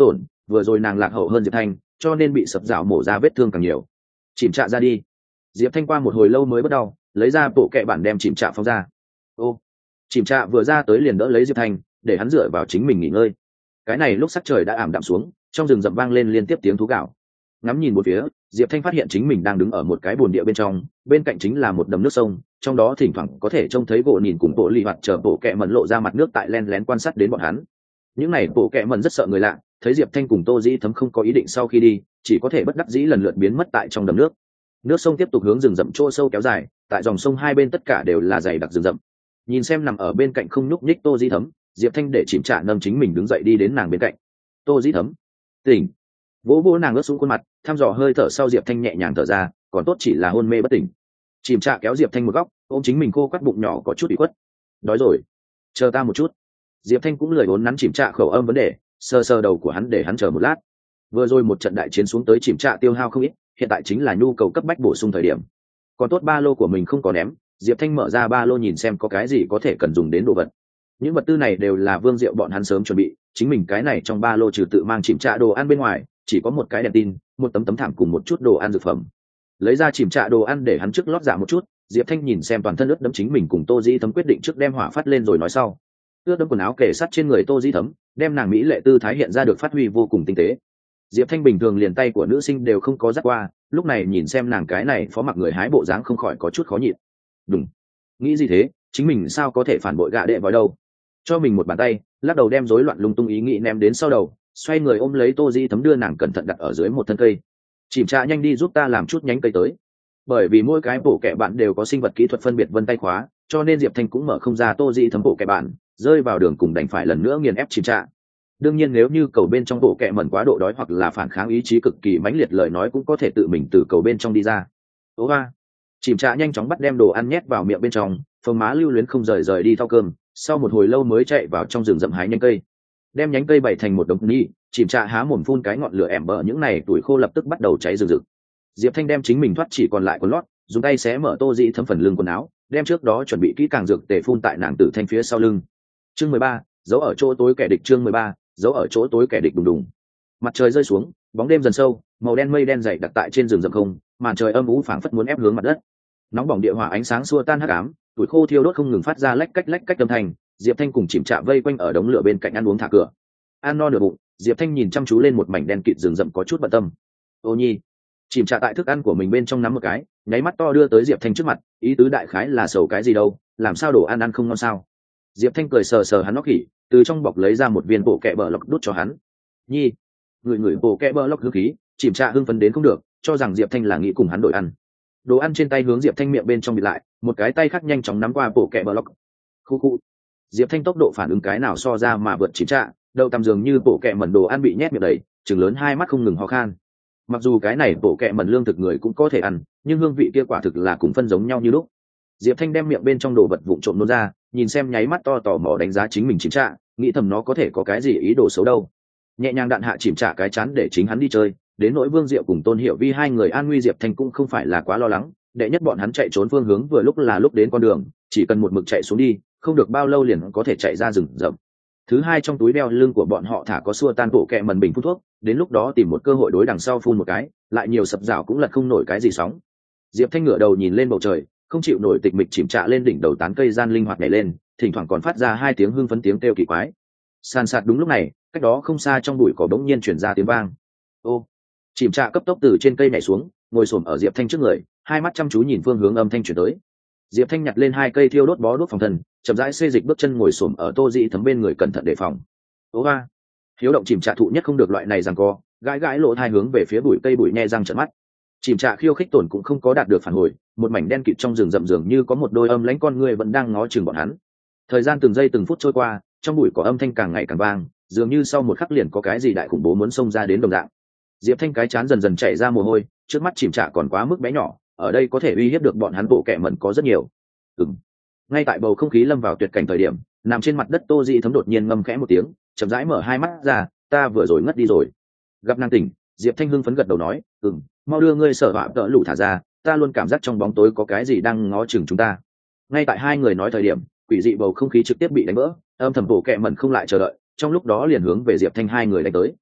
vừa rồi nàng lạc hậu hơn diệp thanh cho nên bị sập rào mổ ra vết thương càng nhiều. Chìm trạ ra đi. Diệp thanh qua một hồi lâu mới bắt đầu lấy ra bộ kệ bản đem chìm trạ phóng ra. Ô, chìm trạ vừa ra tới liền đỡ lấy diệp thanh để hắn dựa vào chính mình nghỉ ngơi. Cái này lúc sắc trời đã ảm đạm xuống, trong rừng rậm vang lên liên tiếp tiếng thú gào. Ngắm nhìn một phía, diệp thanh phát hiện chính mình đang đứng ở một cái bồn địa bên trong, bên cạnh chính là một đầm nước sông, trong đó thỉnh thoảng có thể trông thấy gỗ nhìn cùng bộ lì hoạt chờ bộ kệ mẩn lộ ra mặt nước tại len lén quan sát đến bọn hắn. Những này bộ kệ mẩn rất sợ người lạ, thấy diệp thanh cùng tô dĩ thấm không có ý định sau khi đi, chỉ có thể bất đắc dĩ lần lượt biến mất tại trong đầm nước. Nước sông tiếp tục hướng rừng rậm chỗ sâu kéo dài, tại dòng sông hai bên tất cả đều là dày đặc rừng rậm. Nhìn xem nằm ở bên cạnh không nhúc nhích tô dĩ thấm, diệp thanh để chìm trả nâng chính mình đứng dậy đi đến nàng bên cạnh. Tô dĩ thấm, tỉnh. Vỗ vỗ nàng ướt xuống khuôn mặt, thăm dò hơi thở sau diệp thanh nhẹ nhàng thở ra, còn tốt chỉ là hôn mê bất tỉnh. Chìm trạ kéo diệp thanh một góc, ôm chính mình khô quắt bụng nhỏ có chút bị khuất. Đói rồi, chờ ta một chút. Diệp thanh cũng lười vốn nắn chìm trạ khẩu âm vấn đề, sờ sờ đầu của hắn để hắn chờ một lát. Vừa rồi một trận đại chiến xuống tới chìm trạ tiêu hao không ít, hiện tại chính là nhu cầu cấp bách bổ sung thời điểm. Còn tốt ba lô của mình không có ném, diệp thanh mở ra ba lô nhìn xem có cái gì có thể cần dùng đến đồ vật. Những vật tư này đều là Vương Diệu bọn hắn sớm chuẩn bị, chính mình cái này trong ba lô trừ tự mang chìm trạ đồ ăn bên ngoài, chỉ có một cái đèn tin, một tấm tấm thảm cùng một chút đồ ăn dược phẩm. Lấy ra chìm trạ đồ ăn để hắn trước lót dạ một chút, diệp thanh nhìn xem toàn thân ướt đẫm chính mình cùng tô dĩ thấm quyết định trước đem hỏa phát lên rồi nói sau. Ướt đẫm quần áo kề sát trên người tô dĩ thấm, đem nàng mỹ lệ tư thái hiện ra được phát huy vô cùng tinh tế. Diệp thanh bình thường liền tay của nữ sinh đều không có dắt qua, lúc này nhìn xem nàng cái này phó mặc người hái bộ dáng không khỏi có chút khó nhịn. Đúng, nghĩ gì thế, chính mình sao có thể phản bội gạ đệ vào đâu. Cho mình một bàn tay, lắc đầu đem rối loạn lung tung ý nghĩ ném đến sau đầu, xoay người ôm lấy tô di thấm đưa nàng cẩn thận đặt ở dưới một thân cây. Chìm trạ nhanh đi giúp ta làm chút nhánh cây tới. Bởi vì mỗi cái bộ kệ bạn đều có sinh vật kỹ thuật phân biệt vân tay khóa, cho nên diệp thanh cũng mở không ra tô di thấm bộ kệ bạn, rơi vào đường cùng đành phải lần nữa nghiền ép chìm trạ. Đương nhiên nếu như cầu bên trong bộ kệ mẩn quá độ đói hoặc là phản kháng ý chí cực kỳ mãnh liệt lời nói cũng có thể tự mình từ cầu bên trong đi ra. Ố ba, chìm trạ nhanh chóng bắt đem đồ ăn nhét vào miệng bên trong, phồng má lưu luyến không rời rời đi thao cơm, sau một hồi lâu mới chạy vào trong rừng rậm hái nhánh cây. Đem nhánh cây bày thành một đống ni, chìm trạ há mồm phun cái ngọn lửa ẻm bờ những này tuổi khô lập tức bắt đầu cháy rừng rực. Diệp thanh đem chính mình thoát chỉ còn lại quần lót, dùng tay xé mở tô dĩ thấm phần lưng quần áo, đem trước đó chuẩn bị kỹ càng dược tề phun tại nàng tử thanh phía sau lưng. Chương mười ba, giấu ở chỗ tối kẻ địch. Chương mười ba, giấu ở chỗ tối kẻ địch. Đùng đùng. Mặt trời rơi xuống, bóng đêm dần sâu, màu đen mây đen dày đặc tại trên rừng rậm không, màn trời âm u phảng phất muốn ép hướng mặt đất. Nóng bỏng địa hỏa ánh sáng xua tan hắc ám, tuổi khô thiêu đốt không ngừng phát ra lách cách lách cách âm thanh. Diệp thanh cùng chìm trạ vây quanh ở đống lửa bên cạnh ăn uống thả cửa. Ăn no nửa bụng, diệp thanh nhìn chăm chú lên một mảnh đen kịt rừng rậm có chút bận tâm. Ô nhi, chìm trạ tại thức ăn của mình bên trong nắm một cái, nháy mắt to đưa tới diệp thanh trước mặt, ý tứ đại khái là sầu cái gì đâu, làm sao đồ ăn ăn không ngon sao. Diệp thanh cười sờ sờ hắn nóc khỉ, từ trong bọc lấy ra một viên bộ kẹ bờ lọc đút cho hắn. Nhi, người người bộ kẹ bờ lọc hương khí, chìm trạ hưng phấn đến không được, cho rằng diệp thanh là nghĩ cùng hắn đổi ăn. Đồ ăn trên tay hướng diệp thanh miệng bên trong bịt lại, một cái tay khác nhanh chóng nắm qua bộ kẹ bờ lọc. Khu khu. Diệp thanh tốc độ phản ứng cái nào so ra mà vượt chìm trạ, đầu tầm dường như bộ kẹ mẩn đồ ăn bị nhét miệng đầy, chừng lớn hai mắt không ngừng ho khan. Mặc dù cái này bộ kẹ mẩn lương thực người cũng có thể ăn, nhưng hương vị kia quả thực là cùng phân giống nhau như lúc. Diệp thanh đem miệng bên trong đồ vật vụn trộm nôn ra, nhìn xem nháy mắt to tò mò đánh giá chính mình chìm trạ, nghĩ thầm nó có thể có cái gì ý đồ xấu đâu. Nhẹ nhàng đạn hạ chìm trạ cái chán để chính hắn đi chơi. Đến nỗi Vương Diệu cùng Tôn Hiểu Vi hai người an nguy diệp thanh cũng không phải là quá lo lắng, đệ nhất bọn hắn chạy trốn phương hướng vừa lúc là lúc đến con đường, chỉ cần một mực chạy xuống đi, không được bao lâu liền có thể chạy ra rừng rậm. Thứ hai, trong túi đeo lưng của bọn họ thả có xua tan bộ kẹ mần bình phun thuốc, đến lúc đó tìm một cơ hội đối đằng sau phun một cái, lại nhiều sập rào cũng lật không nổi cái gì sóng. Diệp thanh ngửa đầu nhìn lên bầu trời, không chịu nổi tịch mịch chìm trạ lên đỉnh đầu tán cây gian linh hoạt nhảy lên, thỉnh thoảng còn phát ra hai tiếng hưng phấn tiếng kêu kỳ quái. Sàn sạt đúng lúc này, cách đó không xa trong bụi cỏ bỗng nhiên chuyển ra tiếng vang. Ô, chìm trạ cấp tốc từ trên cây nhảy xuống, ngồi xổm ở diệp thanh trước người, hai mắt chăm chú nhìn phương hướng âm thanh chuyển tới. Diệp thanh nhặt lên hai cây thiêu đốt bó đốt phòng thân, chậm rãi xê dịch bước chân ngồi xổm ở tô dĩ thấm bên người cẩn thận đề phòng. Ố ba, hiếu động chìm trạ thụ nhất không được loại này rằng co, gãi gãi lỗ hai hướng về phía bụi cây bụi nhe răng trợn mắt. Chìm trạ khiêu khích tổn cũng không có đạt được phản hồi, một mảnh đen kịt trong rừng rậm rường như có một đôi âm lãnh con người vẫn đang ngó chừng bọn hắn. Thời gian từng giây từng phút trôi qua, trong bụi có âm thanh càng ngày càng vang, dường như sau một khắc liền có cái gì đại khủng bố muốn xông ra đến đồng dạng. Diệp thanh cái chán dần dần chảy ra mồ hôi, trước mắt chìm trạ còn quá mức bé nhỏ, ở đây có thể uy hiếp được bọn hắn bộ kệ mẩn có rất nhiều. Ừm. Ngay tại bầu không khí lâm vào tuyệt cảnh thời điểm, nằm trên mặt đất tô dị thấm đột nhiên ngâm khẽ một tiếng, chậm rãi mở hai mắt ra, ta vừa rồi ngất đi rồi. Gặp nàng tỉnh, Diệp thanh hưng phấn gật đầu nói, ừm, mau đưa ngươi sở họa đỡ lũ thả ra, ta luôn cảm giác trong bóng tối có cái gì đang ngó chừng chúng ta. Ngay tại hai người nói thời điểm, quỷ dị bầu không khí trực tiếp bị đánh vỡ, âm thầm bộ kệ mẩn không lại chờ đợi, trong lúc đó liền hướng về Diệp thanh hai người đánh tới.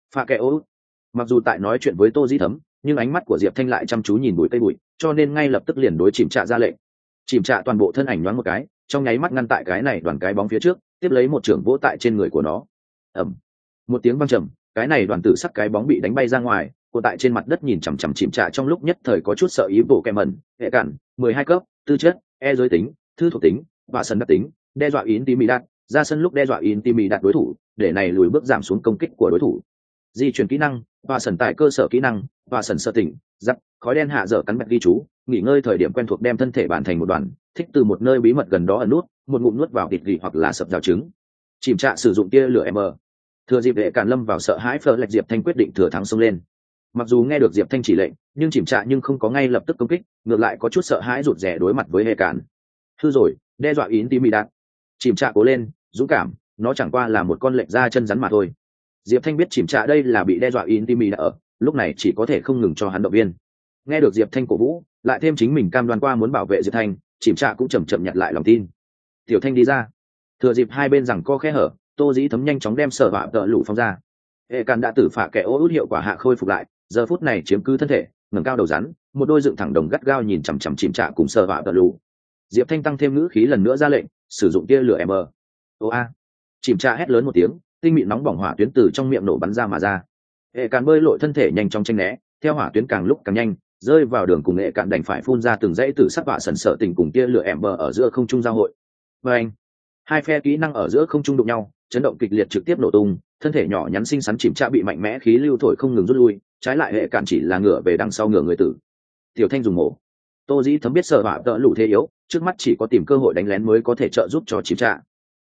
Phạ kẻ ô. Mặc dù tại nói chuyện với Tô Dĩ Thấm, nhưng ánh mắt của Diệp Thanh lại chăm chú nhìn bụi cây bụi, cho nên ngay lập tức liền đối chìm trạ ra lệnh. Chìm trạ toàn bộ thân ảnh nhoáng một cái, trong nháy mắt ngăn tại cái này đoàn cái bóng phía trước, tiếp lấy một trưởng vỗ tại trên người của nó. Ầm. Một tiếng vang trầm, cái này đoàn tử sắc cái bóng bị đánh bay ra ngoài, cô tại trên mặt đất nhìn chằm chằm chìm trạ trong lúc nhất thời có chút sợ ý bộ kẹ mẩn, hệ cản, mười hai cấp, tư chất, e giới tính, thư thuộc tính, và sân đặc tính, đe dọa ín tí mì đạt, ra sân lúc đe dọa ín tí mì đạt đối thủ, để này lùi bước giảm xuống công kích của đối thủ. Di chuyển kỹ năng, và sần tại cơ sở kỹ năng, và sần sợ tỉnh, giặc, khói đen hạ dở cắn bẹt ghi chú, nghỉ ngơi thời điểm quen thuộc đem thân thể bản thành một đoàn, thích từ một nơi bí mật gần đó ẩn nút, một ngụm nuốt vào thịt gỉ hoặc là sập rào trứng. Chìm trạ sử dụng tia lửa m. Thừa dịp đệ cản lâm vào sợ hãi, phở lệch Diệp Thanh quyết định thừa thắng xông lên. Mặc dù nghe được Diệp Thanh chỉ lệnh, nhưng chìm trạ nhưng không có ngay lập tức công kích, ngược lại có chút sợ hãi rụt rè đối mặt với hệ cản. Hư rồi, đe dọa ín tí mì đạt. Chìm trạ cố lên, dũng cảm, nó chẳng qua là một con lệch ra chân rắn mà thôi. Diệp Thanh biết chìm trạ đây là bị đe dọa in timi đã ở, lúc này chỉ có thể không ngừng cho hắn động viên. Nghe được Diệp Thanh cổ vũ, lại thêm chính mình cam đoan qua muốn bảo vệ Diệp Thanh, chìm trạ cũng chậm chậm nhặt lại lòng tin. Tiểu Thanh đi ra, thừa dịp hai bên rằng co khe hở, Tô Dĩ Thấm nhanh chóng đem sở vạ tợ lũ phóng ra. Hệ Càn đã tử phả kẻ ô út hiệu quả hạ khôi phục lại, giờ phút này chiếm cứ thân thể, ngẩng cao đầu rắn, một đôi dựng thẳng đồng gắt gao nhìn chằm chằm chìm trạ cùng sở vạ tợ lũ. Diệp Thanh tăng thêm ngữ khí lần nữa ra lệnh, sử dụng tia lửa m. Ô a! Chìm trạ hét lớn một tiếng, tinh mịn nóng bỏng hỏa tuyến từ trong miệng nổ bắn ra mà ra. Hệ Càn bơi lội thân thể nhanh chóng tranh né, theo hỏa tuyến càng lúc càng nhanh, rơi vào đường cùng Hệ Càn đành phải phun ra từng dãy từ sắc vạ sần sợ tình cùng tia lửa ẻm bờ ở giữa không trung giao hội. Và anh, hai phe kỹ năng ở giữa không trung đụng nhau, chấn động kịch liệt trực tiếp nổ tung, thân thể nhỏ nhắn xinh xắn chìm trạ bị mạnh mẽ khí lưu thổi không ngừng rút lui, trái lại Hệ Càn chỉ là ngửa về đằng sau ngửa người tử. Tiểu Thanh dùng mổ. Tô Dĩ Thấm biết sợ vạ tợ lũ thế yếu, trước mắt chỉ có tìm cơ hội đánh lén mới có thể trợ giúp cho chìm trạ.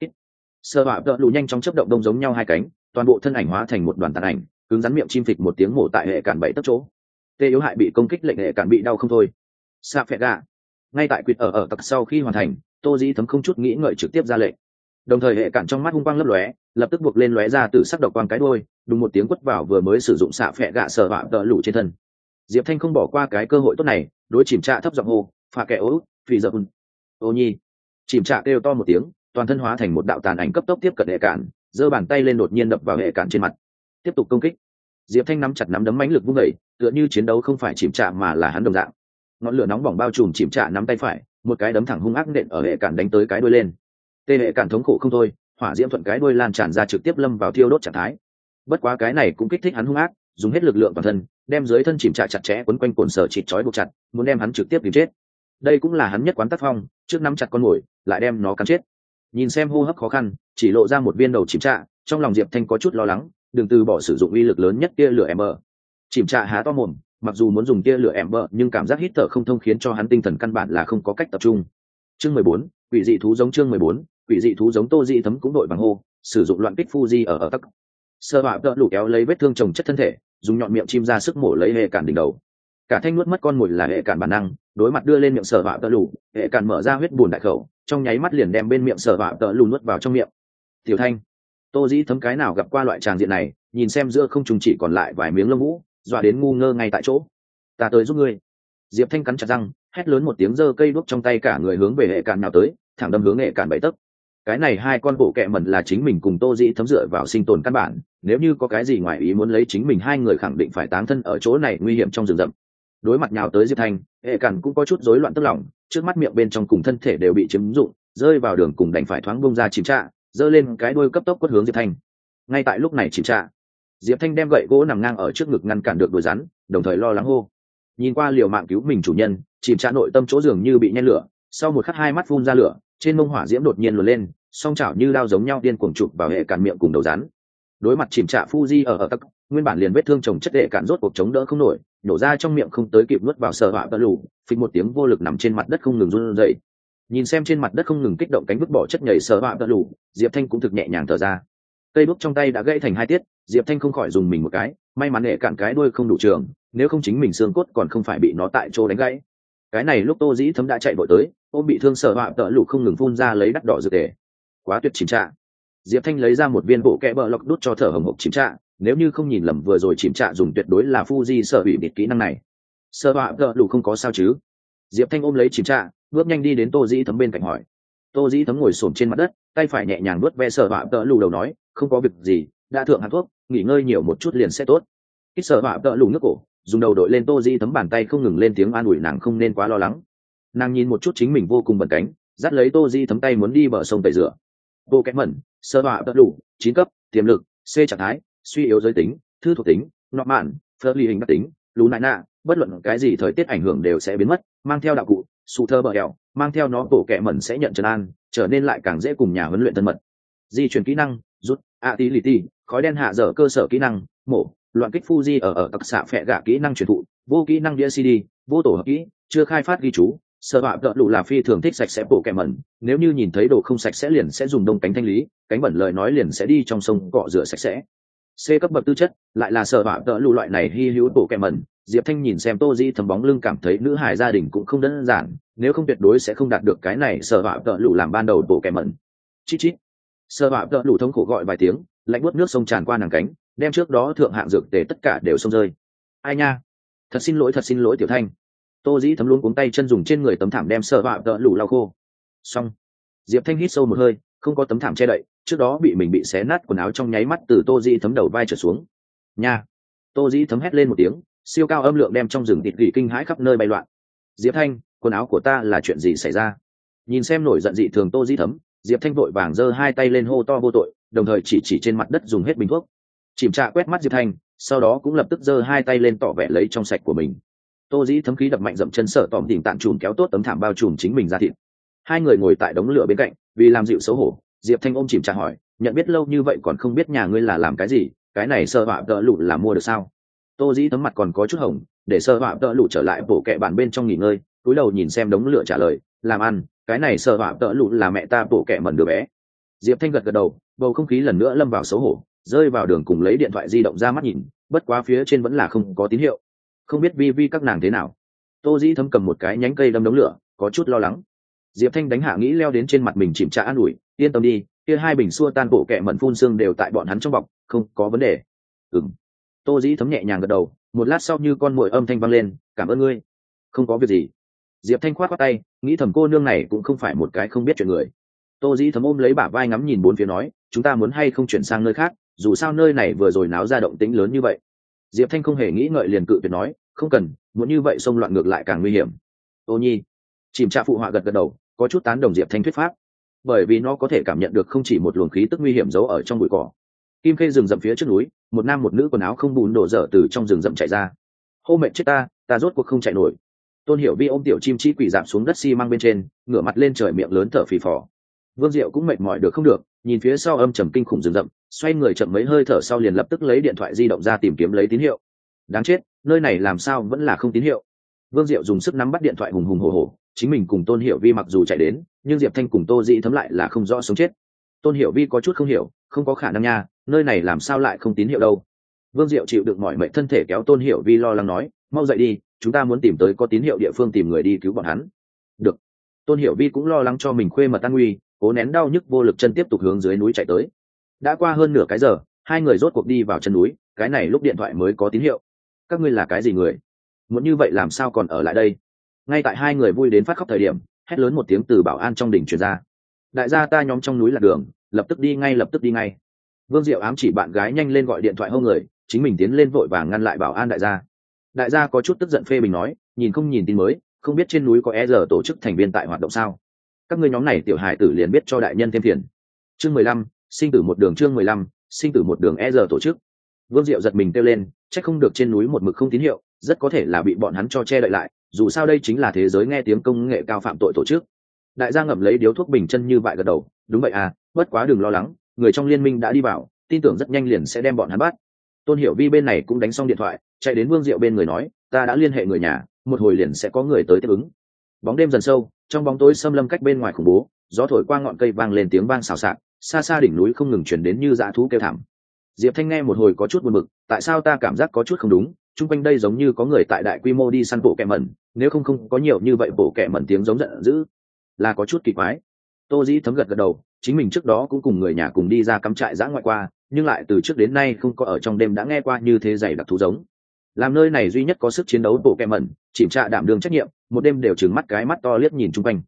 Sơ hỏa tợ lù nhanh chóng chấp động đông giống nhau hai cánh, toàn bộ thân ảnh hóa thành một đoàn tàn ảnh, cứng rắn miệng chim phịch một tiếng mổ tại Hệ Cản bảy tấc chỗ. Tê yếu hại bị công kích lệnh Hệ Cản bị đau không thôi. Sa phẹt gà. Ngay tại quyệt ở ở tặc sau khi hoàn thành, Tô Dĩ Thấm không chút nghĩ ngợi trực tiếp ra lệnh. Đồng thời Hệ Cản trong mắt hung quang lấp lóe, lập tức buộc lên lóe ra từ sắc độc quang cái đuôi, đùng một tiếng quất vào vừa mới sử dụng xạ phẹt gà sơ hỏa tợ lù trên thân. Diệp Thanh không bỏ qua cái cơ hội tốt này, đối chìm trạ thấp giọng hô, "Phà kẻ ố, phi giờ. Ô nhi." Chìm trạ kêu to một tiếng, toàn thân hóa thành một đạo tàn ảnh cấp tốc tiếp cận Hệ Cản, giơ bàn tay lên đột nhiên đập vào Hệ Cản trên mặt, tiếp tục công kích. Diệp Thanh nắm chặt nắm đấm mãnh lực vung đẩy, tựa như chiến đấu không phải chìm trạ mà là hắn đồng dạng. Ngọn lửa nóng bỏng bao trùm chìm trạ nắm tay phải, một cái đấm thẳng hung ác nện ở Hệ Cản đánh tới cái đuôi lên. Tê Hệ Cản thống khổ không thôi, hỏa diễm thuận cái đuôi lan tràn ra trực tiếp lâm vào thiêu đốt trạng thái. Bất quá cái này cũng kích thích hắn hung ác, dùng hết lực lượng toàn thân, đem dưới thân chìm trạ chặt chẽ quấn quanh cồn sở chịt trói buộc chặt, muốn đem hắn trực tiếp tìm chết. Đây cũng là hắn nhất quán tác phong, trước nắm chặt con mồi, lại đem nó cắn chết. Nhìn xem hô hấp khó khăn, chỉ lộ ra một viên đầu chìm trạ, trong lòng Diệp Thanh có chút lo lắng, đừng từ bỏ sử dụng uy lực lớn nhất tia lửa em bờ. Chìm trạ há to mồm, mặc dù muốn dùng tia lửa em bờ, nhưng cảm giác hít thở không thông khiến cho hắn tinh thần căn bản là không có cách tập trung. Chương mười bốn, quỷ dị thú giống chương mười bốn, quỷ dị thú giống Tô Dĩ Thấm cũng đội bằng hô, sử dụng loạn kích Fuji ở ở tắc. Sơ hỏa tợ lũ kéo lấy vết thương chồng chất thân thể, dùng nhọn miệng chim ra sức mổ lấy Hệ Cản đỉnh đầu. Cả Thanh nuốt mất con mồi là Hệ Cản bản năng, đối mặt đưa lên miệng sơ hỏa tợ lũ, Hệ Cản mở ra huyết buồn đại khẩu, trong nháy mắt liền đem bên miệng sơ hỏa tợ lũ nuốt vào trong miệng. Tiểu Thanh, Tô Dĩ Thấm cái nào gặp qua loại tràng diện này, nhìn xem giữa không trung chỉ còn lại vài miếng lông vũ, dọa đến ngu ngơ ngay tại chỗ. Ta tới giúp ngươi. Diệp Thanh cắn chặt răng, hét lớn một tiếng, giơ cây đuốc trong tay cả người hướng về Hệ Cản nào tới, thẳng đâm hướng Hệ Cản bảy tấc. Cái này hai con bộ kẹ mẩn là chính mình cùng Tô Dĩ Thấm dựa vào sinh tồn căn bản, nếu như có cái gì ngoài ý muốn lấy chính mình, hai người khẳng định phải táng thân ở chỗ này nguy hiểm trong rừng rậm. Đối mặt nhào tới Diệp Thanh, Hệ Cản cũng có chút rối loạn tức lòng, trước mắt miệng bên trong cùng thân thể đều bị chiếm dụng, rơi vào đường cùng đành phải thoáng bông ra chìm trạ, giơ lên cái đuôi cấp tốc quất hướng Diệp Thanh. Ngay tại lúc này chìm trạ, Diệp Thanh đem gậy gỗ nằm ngang ở trước ngực ngăn cản được đuổi rắn, đồng thời lo lắng hô. Nhìn qua liều mạng cứu mình chủ nhân, chìm trạ nội tâm chỗ dường như bị nhen lửa, sau một khắc hai mắt phun ra lửa, trên mông hỏa diễm đột nhiên luồn lên, song chảo như đao giống nhau điên cuồng chụp vào Hệ Cản miệng cùng đầu rắn. Đối mặt chìm trạ Fuji ở ở tắc, nguyên bản liền vết thương chồng chất Hệ Cản rốt cuộc chống đỡ không nổi, nổ ra trong miệng không tới kịp nuốt vào sờ hỏa tợ lù, phịch một tiếng vô lực nằm trên mặt đất không ngừng run rẩy. Nhìn xem trên mặt đất không ngừng kích động cánh vứt bỏ chất nhảy sờ hỏa tợ lù, Diệp Thanh cũng thực nhẹ nhàng thở ra. Cây đuốc trong tay đã gãy thành hai tiết, Diệp Thanh không khỏi dùng mình một cái, may mắn Hệ Cản cái đuôi không đủ trường, nếu không chính mình xương cốt còn không phải bị nó tại chỗ đánh gãy. Cái này lúc Tô Dĩ Thấm đã chạy vội tới, ôm bị thương sờ hỏa tợ lù không ngừng phun ra lấy đắt đỏ dược tề. Quá tuyệt chìm trạ. Diệp Thanh lấy ra một viên bộ kẽ bờ lọc đút cho thở hồng hộc chìm trạ, nếu như không nhìn lầm vừa rồi chìm trạ dùng tuyệt đối là Fuji sở hủy bịt kỹ năng này. Sơ họa tợ lù không có sao chứ? Diệp Thanh ôm lấy chìm trạ, bước nhanh đi đến Tô Dĩ Thấm bên cạnh hỏi. Tô Dĩ Thấm ngồi xổm trên mặt đất, tay phải nhẹ nhàng vuốt ve sơ họa tợ lù đầu nói, không có việc gì, đã thượng hạt thuốc, nghỉ ngơi nhiều một chút liền sẽ tốt. Kích sợ họa tợ lù nước cổ, dùng đầu đội lên Tô Di Thấm bàn tay không ngừng lên tiếng an ủi nàng không nên quá lo lắng. Nàng nhìn một chút chính mình vô cùng bận cánh, dắt lấy Tô Di Thấm tay muốn đi bờ sông tẩy rửa. Bộ kẽ mẩn, sơ họa tợ lù, chín cấp, tiềm lực, C trạng thái, suy yếu giới tính, thư thuộc tính, nọ mạn, phơ ly hình đặc tính, lú nại nạ, bất luận cái gì thời tiết ảnh hưởng đều sẽ biến mất, mang theo đạo cụ, sụ thơ bờ hẹo, mang theo nó bộ kẽ mẩn sẽ nhận trấn an, trở nên lại càng dễ cùng nhà huấn luyện thân mật. Di chuyển kỹ năng, rút, agility, khói đen hạ dở cơ sở kỹ năng, mổ, loạn kích Fuji ở ở các xạ phệ gạ kỹ năng truyền thụ, vô kỹ năng đĩa xê đê, vô tổ hợp kỹ, chưa khai phát ghi chú. Sở họa tợ lụ là phi thường thích sạch sẽ bộ kẹ mẩn, nếu như nhìn thấy đồ không sạch sẽ liền sẽ dùng đông cánh thanh lý, cánh bẩn lời nói liền sẽ đi trong sông cọ rửa sạch sẽ. C cấp bậc tư chất, lại là sở họa tợ lụ loại này hy hữu bộ kẹ mẩn. Diệp Thanh nhìn xem Tô Di Thấm bóng lưng cảm thấy nữ hài gia đình cũng không đơn giản, nếu không tuyệt đối sẽ không đạt được cái này sở họa tợ lụ làm ban đầu bộ kẹ mẩn. Chít chít. Sở họa tợ lụ thống khổ gọi vài tiếng, lạnh buốt nước sông tràn qua nàng cánh, đem trước đó thượng hạng dược tề tất cả đều xông rơi. Ai nha, thật xin lỗi thật xin lỗi Tiểu Thanh. Tô Dĩ Thấm luôn cuống tay chân dùng trên người tấm thảm đem sợ họa tợ lủ lau khô. Xong. Diệp Thanh hít sâu một hơi, không có tấm thảm che đậy, trước đó bị mình bị xé nát quần áo trong nháy mắt từ Tô Dĩ Thấm đầu vai trở xuống. Nha. Tô Dĩ Thấm hét lên một tiếng, siêu cao âm lượng đem trong rừng thịt gỉ kinh hãi khắp nơi bay loạn. Diệp Thanh, quần áo của ta là chuyện gì xảy ra? Nhìn xem nổi giận dị thường Tô Dĩ Thấm, Diệp Thanh vội vàng giơ hai tay lên hô to vô tội, đồng thời chỉ chỉ trên mặt đất dùng hết bình thuốc. Chìm trạ quét mắt Diệp Thanh, sau đó cũng lập tức giơ hai tay lên tỏ vẻ lấy trong sạch của mình. Tô Dĩ Thấm khí đập mạnh dậm chân sợ tòm đỉnh tạn trùm kéo tốt tấm thảm bao trùm chính mình ra thịt. Hai người ngồi tại đống lửa bên cạnh, vì làm dịu xấu hổ, Diệp Thanh ôm chìm trà hỏi, nhận biết lâu như vậy còn không biết nhà ngươi là làm cái gì, cái này sơ họa tợ lụ là mua được sao? Tô Dĩ Thấm mặt còn có chút hồng, để sơ họa tợ lụ trở lại bổ kẹ bàn bên trong nghỉ ngơi, cúi đầu nhìn xem đống lửa trả lời, làm ăn, cái này sơ họa tợ lụ là mẹ ta bổ kẹ mẩn đứa bé. Diệp Thanh gật gật đầu, bầu không khí lần nữa lâm vào xấu hổ, rơi vào đường cùng lấy điện thoại di động ra mắt nhìn, bất quá phía trên vẫn là không có tín hiệu, không biết vi vi các nàng thế nào. Tô Dĩ Thấm cầm một cái nhánh cây đâm đống lửa, có chút lo lắng. Diệp Thanh đánh hạ nghĩ leo đến trên mặt mình chìm trà an ủi, yên tâm đi, kia hai bình xua tan bộ kẹ mẩn phun xương đều tại bọn hắn trong bọc, không có vấn đề. Ừm. Tô Dĩ Thấm nhẹ nhàng gật đầu, một lát sau như con muội âm thanh vang lên, cảm ơn ngươi. Không có việc gì. Diệp Thanh khoát khoát tay, nghĩ thầm cô nương này cũng không phải một cái không biết chuyện người. Tô Dĩ Thấm ôm lấy bả vai ngắm nhìn bốn phía nói, chúng ta muốn hay không chuyển sang nơi khác, dù sao nơi này vừa rồi náo ra động tĩnh lớn như vậy. Diệp Thanh không hề nghĩ ngợi liền cự tuyệt nói, không cần, muốn như vậy xông loạn ngược lại càng nguy hiểm. Ô nhi. Chìm trà phụ họa gật gật đầu, có chút tán đồng Diệp Thanh thuyết pháp, bởi vì nó có thể cảm nhận được không chỉ một luồng khí tức nguy hiểm giấu ở trong bụi cỏ. Kim Khê rừng rậm phía trước núi, một nam một nữ quần áo không bùn đổ dở từ trong rừng rậm chạy ra. Hô mệt chết ta, ta rốt cuộc không chạy nổi. Tôn Hiểu Vi ôm tiểu chim chí quỷ giảm xuống đất xi măng bên trên, ngửa mặt lên trời miệng lớn thở phì phò. Vương Diệu cũng mệt mỏi được không được, nhìn phía sau âm trầm kinh khủng rừng rậm, xoay người chậm mấy hơi thở sau liền lập tức lấy điện thoại di động ra tìm kiếm lấy tín hiệu. Đáng chết, nơi này làm sao vẫn là không tín hiệu. Vương Diệu dùng sức nắm bắt điện thoại hùng hùng hổ hổ, chính mình cùng Tôn Hiểu Vi mặc dù chạy đến, nhưng Diệp Thanh cùng Tô Dĩ Thấm lại là không rõ sống chết. Tôn Hiểu Vi có chút không hiểu, không có khả năng nha, nơi này làm sao lại không tín hiệu đâu. Vương Diệu chịu đựng mỏi mệt thân thể kéo Tôn Hiểu Vi lo lắng nói, mau dậy đi, chúng ta muốn tìm tới có tín hiệu địa phương tìm người đi cứu bọn hắn. Được. Tôn Hiểu Vi cũng lo lắng cho mình khuê mật an nguy, cố nén đau nhức vô lực chân tiếp tục hướng dưới núi chạy tới. Đã qua hơn nửa cái giờ, hai người rốt cuộc đi vào chân núi, cái này lúc điện thoại mới có tín hiệu. Các ngươi là cái gì người? Muốn như vậy làm sao còn ở lại đây? Ngay tại hai người vui đến phát khóc thời điểm, hét lớn một tiếng từ bảo an trong đỉnh truyền ra. Đại gia ta nhóm trong núi là đường, lập tức đi ngay lập tức đi ngay. Vương Diệu ám chỉ bạn gái nhanh lên gọi điện thoại hô người, chính mình tiến lên vội vàng ngăn lại bảo an đại gia. Đại gia có chút tức giận phê bình nói, nhìn không nhìn tin mới, không biết trên núi có e giờ tổ chức thành viên tại hoạt động sao? Các ngươi nhóm này tiểu hài tử liền biết cho đại nhân thêm phiền. Chương mười lăm, sinh tử một đường chương mười lăm, sinh tử một đường e giờ tổ chức. Vương Diệu giật mình kêu lên, chắc không được trên núi một mực không tín hiệu, rất có thể là bị bọn hắn cho che đậy lại, dù sao đây chính là thế giới nghe tiếng công nghệ cao phạm tội tổ chức. Đại gia ngậm lấy điếu thuốc bình chân như vậy gật đầu, đúng vậy à, bất quá đừng lo lắng, người trong liên minh đã đi vào, tin tưởng rất nhanh liền sẽ đem bọn hắn bắt. Tôn Hiểu Vi bên này cũng đánh xong điện thoại, chạy đến Vương Diệu bên người nói, ta đã liên hệ người nhà, một hồi liền sẽ có người tới tiếp ứng. Bóng đêm dần sâu, trong bóng tối xâm lâm cách bên ngoài khủng bố, gió thổi qua ngọn cây vang lên tiếng vang xào xạc, xa xa đỉnh núi không ngừng truyền đến như dã thú kêu thảm. Diệp Thanh nghe một hồi có chút buồn bực, tại sao ta cảm giác có chút không đúng, chung quanh đây giống như có người tại đại quy mô đi săn bộ kẹ mẩn, nếu không không có nhiều như vậy bộ kẹ mẩn tiếng giống giận dữ, là có chút kỳ quái. Tô Dĩ Thấm gật gật đầu, chính mình trước đó cũng cùng người nhà cùng đi ra cắm trại dã ngoại qua, nhưng lại từ trước đến nay không có ở trong đêm đã nghe qua như thế dày đặc thú giống. Làm nơi này duy nhất có sức chiến đấu bộ kẹ mẩn, chìm trạ đảm đương trách nhiệm, một đêm đều trừng mắt cái mắt to liếc nhìn chung quanh.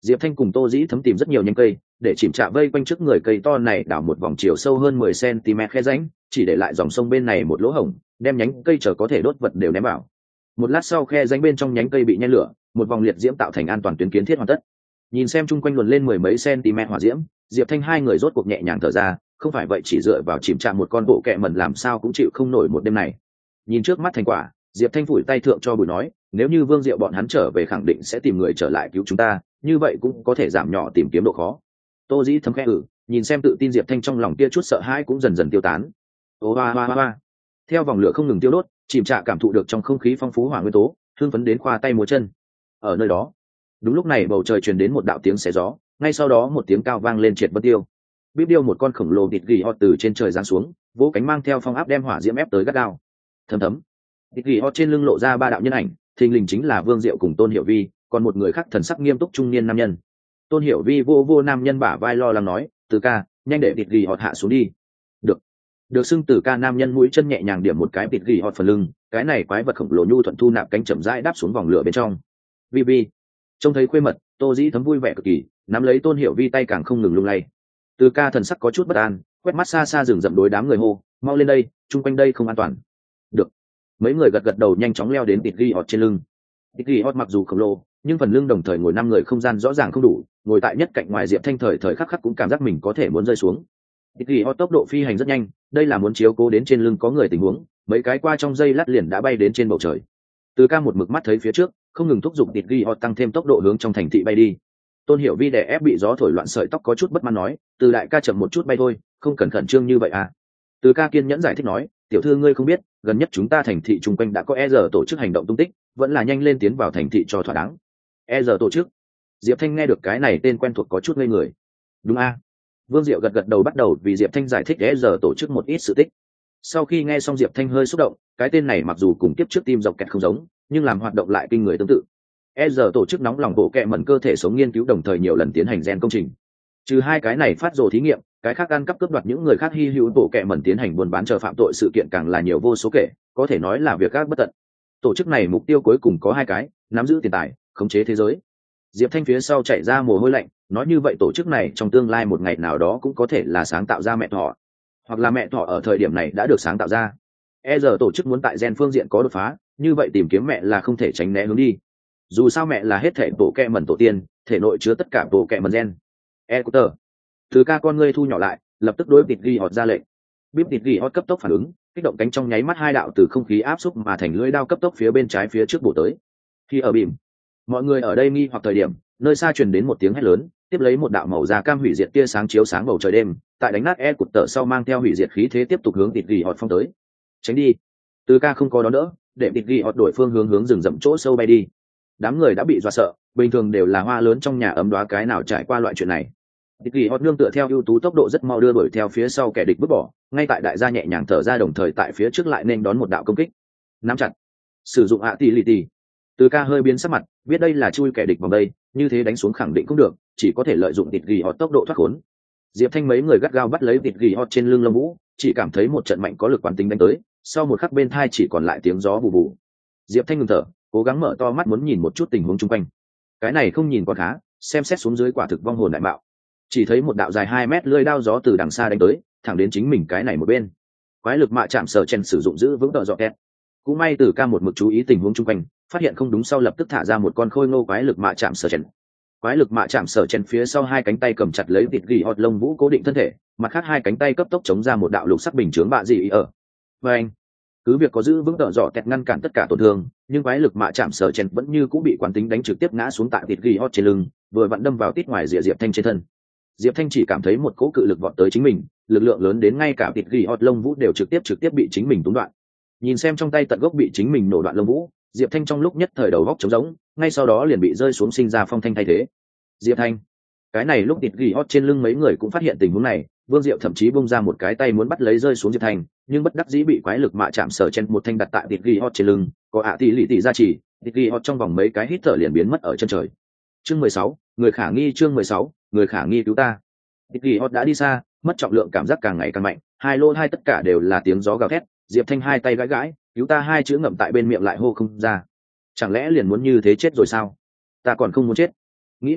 Diệp Thanh cùng Tô Dĩ Thấm tìm rất nhiều nhánh cây để chìm trạ vây quanh trước người cây to này đào một vòng chiều sâu hơn mười xăng-ti-mét khe rãnh, chỉ để lại dòng sông bên này một lỗ hổng, đem nhánh cây chờ có thể đốt vật đều ném vào. Một lát sau khe rãnh bên trong nhánh cây bị nhen lửa, một vòng liệt diễm tạo thành an toàn tuyến kiến thiết hoàn tất. Nhìn xem chung quanh luồn lên mười mấy centimet hỏa diễm, Diệp Thanh hai người rốt cuộc nhẹ nhàng thở ra, không phải vậy chỉ dựa vào chìm chạm một con bộ kẹ mẩn làm sao cũng chịu không nổi một đêm này. Nhìn trước mắt thành quả, Diệp Thanh phủi tay thượng cho Bùi nói, nếu như Vương Diệu bọn hắn trở về khẳng định sẽ tìm người trở lại cứu chúng ta, như vậy cũng có thể giảm nhỏ tìm kiếm độ khó. Tô Dĩ Thấm khẽ ử, nhìn xem tự tin Diệp Thanh trong lòng kia chút sợ hãi cũng dần dần tiêu tán. Ô hoa hoa hoa. Theo vòng lửa không ngừng tiêu đốt, chìm trạ cảm thụ được trong không khí phong phú hỏa nguyên tố, hưng phấn đến khoa tay múa chân. Ở nơi đó, đúng lúc này bầu trời truyền đến một đạo tiếng xé gió, ngay sau đó một tiếng cao vang lên triệt bất tiêu. Bíp điêu một con khổng lồ thịt gỉ hot từ trên trời giáng xuống, vỗ cánh mang theo phong áp đem hỏa diễm ép tới gắt gao. Thấm thấm. Thịt gỉ hot trên lưng lộ ra ba đạo nhân ảnh, thình lình chính là Vương Diệu cùng Tôn Hiểu Vi, còn một người khác thần sắc nghiêm túc trung niên nam nhân. Tôn Hiểu Vi vô vô nam nhân bả vai lo lắng nói, "Từ ca, nhanh để thịt gỉ hot hạ xuống đi." Được. Được xưng Từ ca nam nhân mũi chân nhẹ nhàng điểm một cái thịt gỉ hot phần lưng, cái này quái vật khổng lồ nhu thuận thu nạp cánh chậm rãi đáp xuống vòng lửa bên trong. Vi Vi trông thấy khuê mật, Tô Dĩ Thấm vui vẻ cực kỳ, nắm lấy Tôn Hiểu Vi tay càng không ngừng lung lay. Từ ca thần sắc có chút bất an, quét mắt xa xa rừng rậm đối đám người hô, "Mau lên đây, chung quanh đây không an toàn." Được. Mấy người gật gật đầu nhanh chóng leo đến thịt gỉ hot trên lưng. Thịt gỉ hot mặc dù khổng lồ, nhưng phần lưng đồng thời ngồi năm người không gian rõ ràng không đủ, ngồi tại nhất cạnh ngoài Diệp Thanh thời thời khắc khắc cũng cảm giác mình có thể muốn rơi xuống. Thịt gỉ hot tốc độ phi hành rất nhanh, đây là muốn chiếu cố đến trên lưng có người tình huống, mấy cái qua trong giây lát liền đã bay đến trên bầu trời. Từ ca một mực mắt thấy phía trước, không ngừng thúc giục thịt gỉ hot tăng thêm tốc độ hướng trong thành thị bay đi. Tôn Hiểu Vi đè ép bị gió thổi loạn sợi tóc có chút bất mãn nói, "Từ đại ca chậm một chút bay thôi, không cần khẩn trương như vậy à?" Từ ca kiên nhẫn giải thích nói, "Tiểu thư ngươi không biết, gần nhất chúng ta thành thị chung quanh đã có e rờ tổ chức hành động tung tích, vẫn là nhanh lên tiến vào thành thị cho thỏa đáng." E rờ tổ chức? Diệp Thanh nghe được cái này tên quen thuộc có chút ngây người. Đúng a? Vương Diệu gật gật đầu bắt đầu vì Diệp Thanh giải thích e rờ tổ chức một ít sự tích. Sau khi nghe xong Diệp Thanh hơi xúc động, cái tên này mặc dù cùng kiếp trước tim dọc kẹt không giống, nhưng làm hoạt động lại kinh người tương tự. E rờ tổ chức nóng lòng bộ kệ mẩn cơ thể sống nghiên cứu đồng thời nhiều lần tiến hành gen công trình. Trừ hai cái này phát rồ thí nghiệm, cái khác ăn cắp cướp đoạt những người khác hy hữu bộ kệ mẩn tiến hành buôn bán chờ phạm tội sự kiện càng là nhiều vô số kể, có thể nói là việc các bất tận. Tổ chức này mục tiêu cuối cùng có hai cái, nắm giữ tiền tài, khống chế thế giới. Diệp Thanh phía sau chạy ra mồ hôi lạnh, nói như vậy tổ chức này trong tương lai một ngày nào đó cũng có thể là sáng tạo ra mẹ thỏ, hoặc là mẹ thỏ ở thời điểm này đã được sáng tạo ra. E giờ tổ chức muốn tại gen phương diện có đột phá, như vậy tìm kiếm mẹ là không thể tránh né hướng đi. Dù sao mẹ là hết thể bộ kệ mẩn tổ tiên, thể nội chứa tất cả bộ kệ mẩn gen. E-Cutter. Từ ca con ngươi thu nhỏ lại, lập tức đối bịt ghi hot ra lệnh. Bíp bịt ghi hot cấp tốc phản ứng, kích động cánh trong nháy mắt hai đạo từ không khí áp xúc mà thành lưỡi đao cấp tốc phía bên trái phía trước bổ tới. Khi ở bìm, mọi người ở đây nghi hoặc thời điểm, nơi xa truyền đến một tiếng hét lớn, tiếp lấy một đạo màu da cam hủy diệt tia sáng chiếu sáng bầu trời đêm, tại đánh nát E-Cutter sau mang theo hủy diệt khí thế tiếp tục hướng bịt ghi hot phong tới. Tránh đi. Từ ca không có đó nữa, để bịt ghi hot đổi phương hướng hướng rừng rậm chỗ sâu bay đi. Đám người đã bị dọa sợ, bình thường đều là hoa lớn trong nhà ấm đoá cái nào trải qua loại chuyện này. Địch Gỉ Hot nương tựa theo ưu tú tốc độ rất mau đưa đuổi theo phía sau kẻ địch vứt bỏ, ngay tại đại gia nhẹ nhàng thở ra đồng thời tại phía trước lại nên đón một đạo công kích. Nắm chặt, sử dụng ạ tỷ lì tỷ. Từ ca hơi biến sắc mặt, biết đây là chui kẻ địch vào đây, như thế đánh xuống khẳng định không được, chỉ có thể lợi dụng Địch Gỉ Hot tốc độ thoát khốn. Diệp Thanh mấy người gắt gao bắt lấy Địch Gỉ Hot trên lưng Lâm Vũ, chỉ cảm thấy một trận mạnh có lực quán tính đánh tới, sau một khắc bên tai chỉ còn lại tiếng gió bù bù. Diệp Thanh ngừng thở, cố gắng mở to mắt muốn nhìn một chút tình huống xung quanh. Cái này không nhìn còn khá, xem xét xuống dưới quả thực vong hồn đại bạo. Chỉ thấy một đạo dài hai mét lưỡi đao gió từ đằng xa đánh tới, thẳng đến chính mình cái này một bên. Quái lực mạ chạm sở chen sử dụng giữ vững tợ dọ kẹt. Cũng may từ ca một mực chú ý tình huống xung quanh, phát hiện không đúng sau lập tức thả ra một con khôi ngô quái lực mạ chạm sở chen. Quái lực mạ chạm sở chen phía sau hai cánh tay cầm chặt lấy Địch Gỉ Hot lông vũ cố định thân thể, mặt khác hai cánh tay cấp tốc chống ra một đạo lục sắc bình chướng bạ dị ở. Và anh, cứ việc có giữ vững tợ dọ kẹt ngăn cản tất cả tổn thương, nhưng quái lực mạ chạm sở chen vẫn như cũng bị quán tính đánh trực tiếp ngã xuống tại Địch Gỉ Hot trên lưng, vừa vặn đâm vào tít ngoài rìa Diệp Thanh trên thân. Diệp Thanh chỉ cảm thấy một cỗ cự lực vọt tới chính mình, lực lượng lớn đến ngay cả Địch Gỉ Hot lông vũ đều trực tiếp trực tiếp bị chính mình túng đoạn. Nhìn xem trong tay tận gốc bị chính mình nổ đoạn lông vũ, Diệp Thanh trong lúc nhất thời đầu góc trống rỗng, ngay sau đó liền bị rơi xuống sinh ra phong thanh thay thế. Diệp Thanh, cái này lúc Địch Gỉ Hot trên lưng mấy người cũng phát hiện tình huống này, Vương Diệu thậm chí bung ra một cái tay muốn bắt lấy rơi xuống Diệp Thanh, nhưng bất đắc dĩ bị quái lực mạ chạm sở chen một thanh đặt tại Địch Gỉ Hot trên lưng, có ạ tỷ lì tỷ gia trì, Địch Gỉ Hot trong vòng mấy cái hít thở liền biến mất ở chân trời. Chương mười sáu, người khả nghi chương mười sáu, người khả nghi cứu ta. Địch Gỉ Hot đã đi xa, mất trọng lượng cảm giác càng ngày càng mạnh, hai lô hai tất cả đều là tiếng gió gào thét, Diệp Thanh hai tay gãi gãi, cứu ta hai chữ ngậm tại bên miệng lại hô không ra. Chẳng lẽ liền muốn như thế chết rồi sao? Ta còn không muốn chết. Nghĩ biện pháp,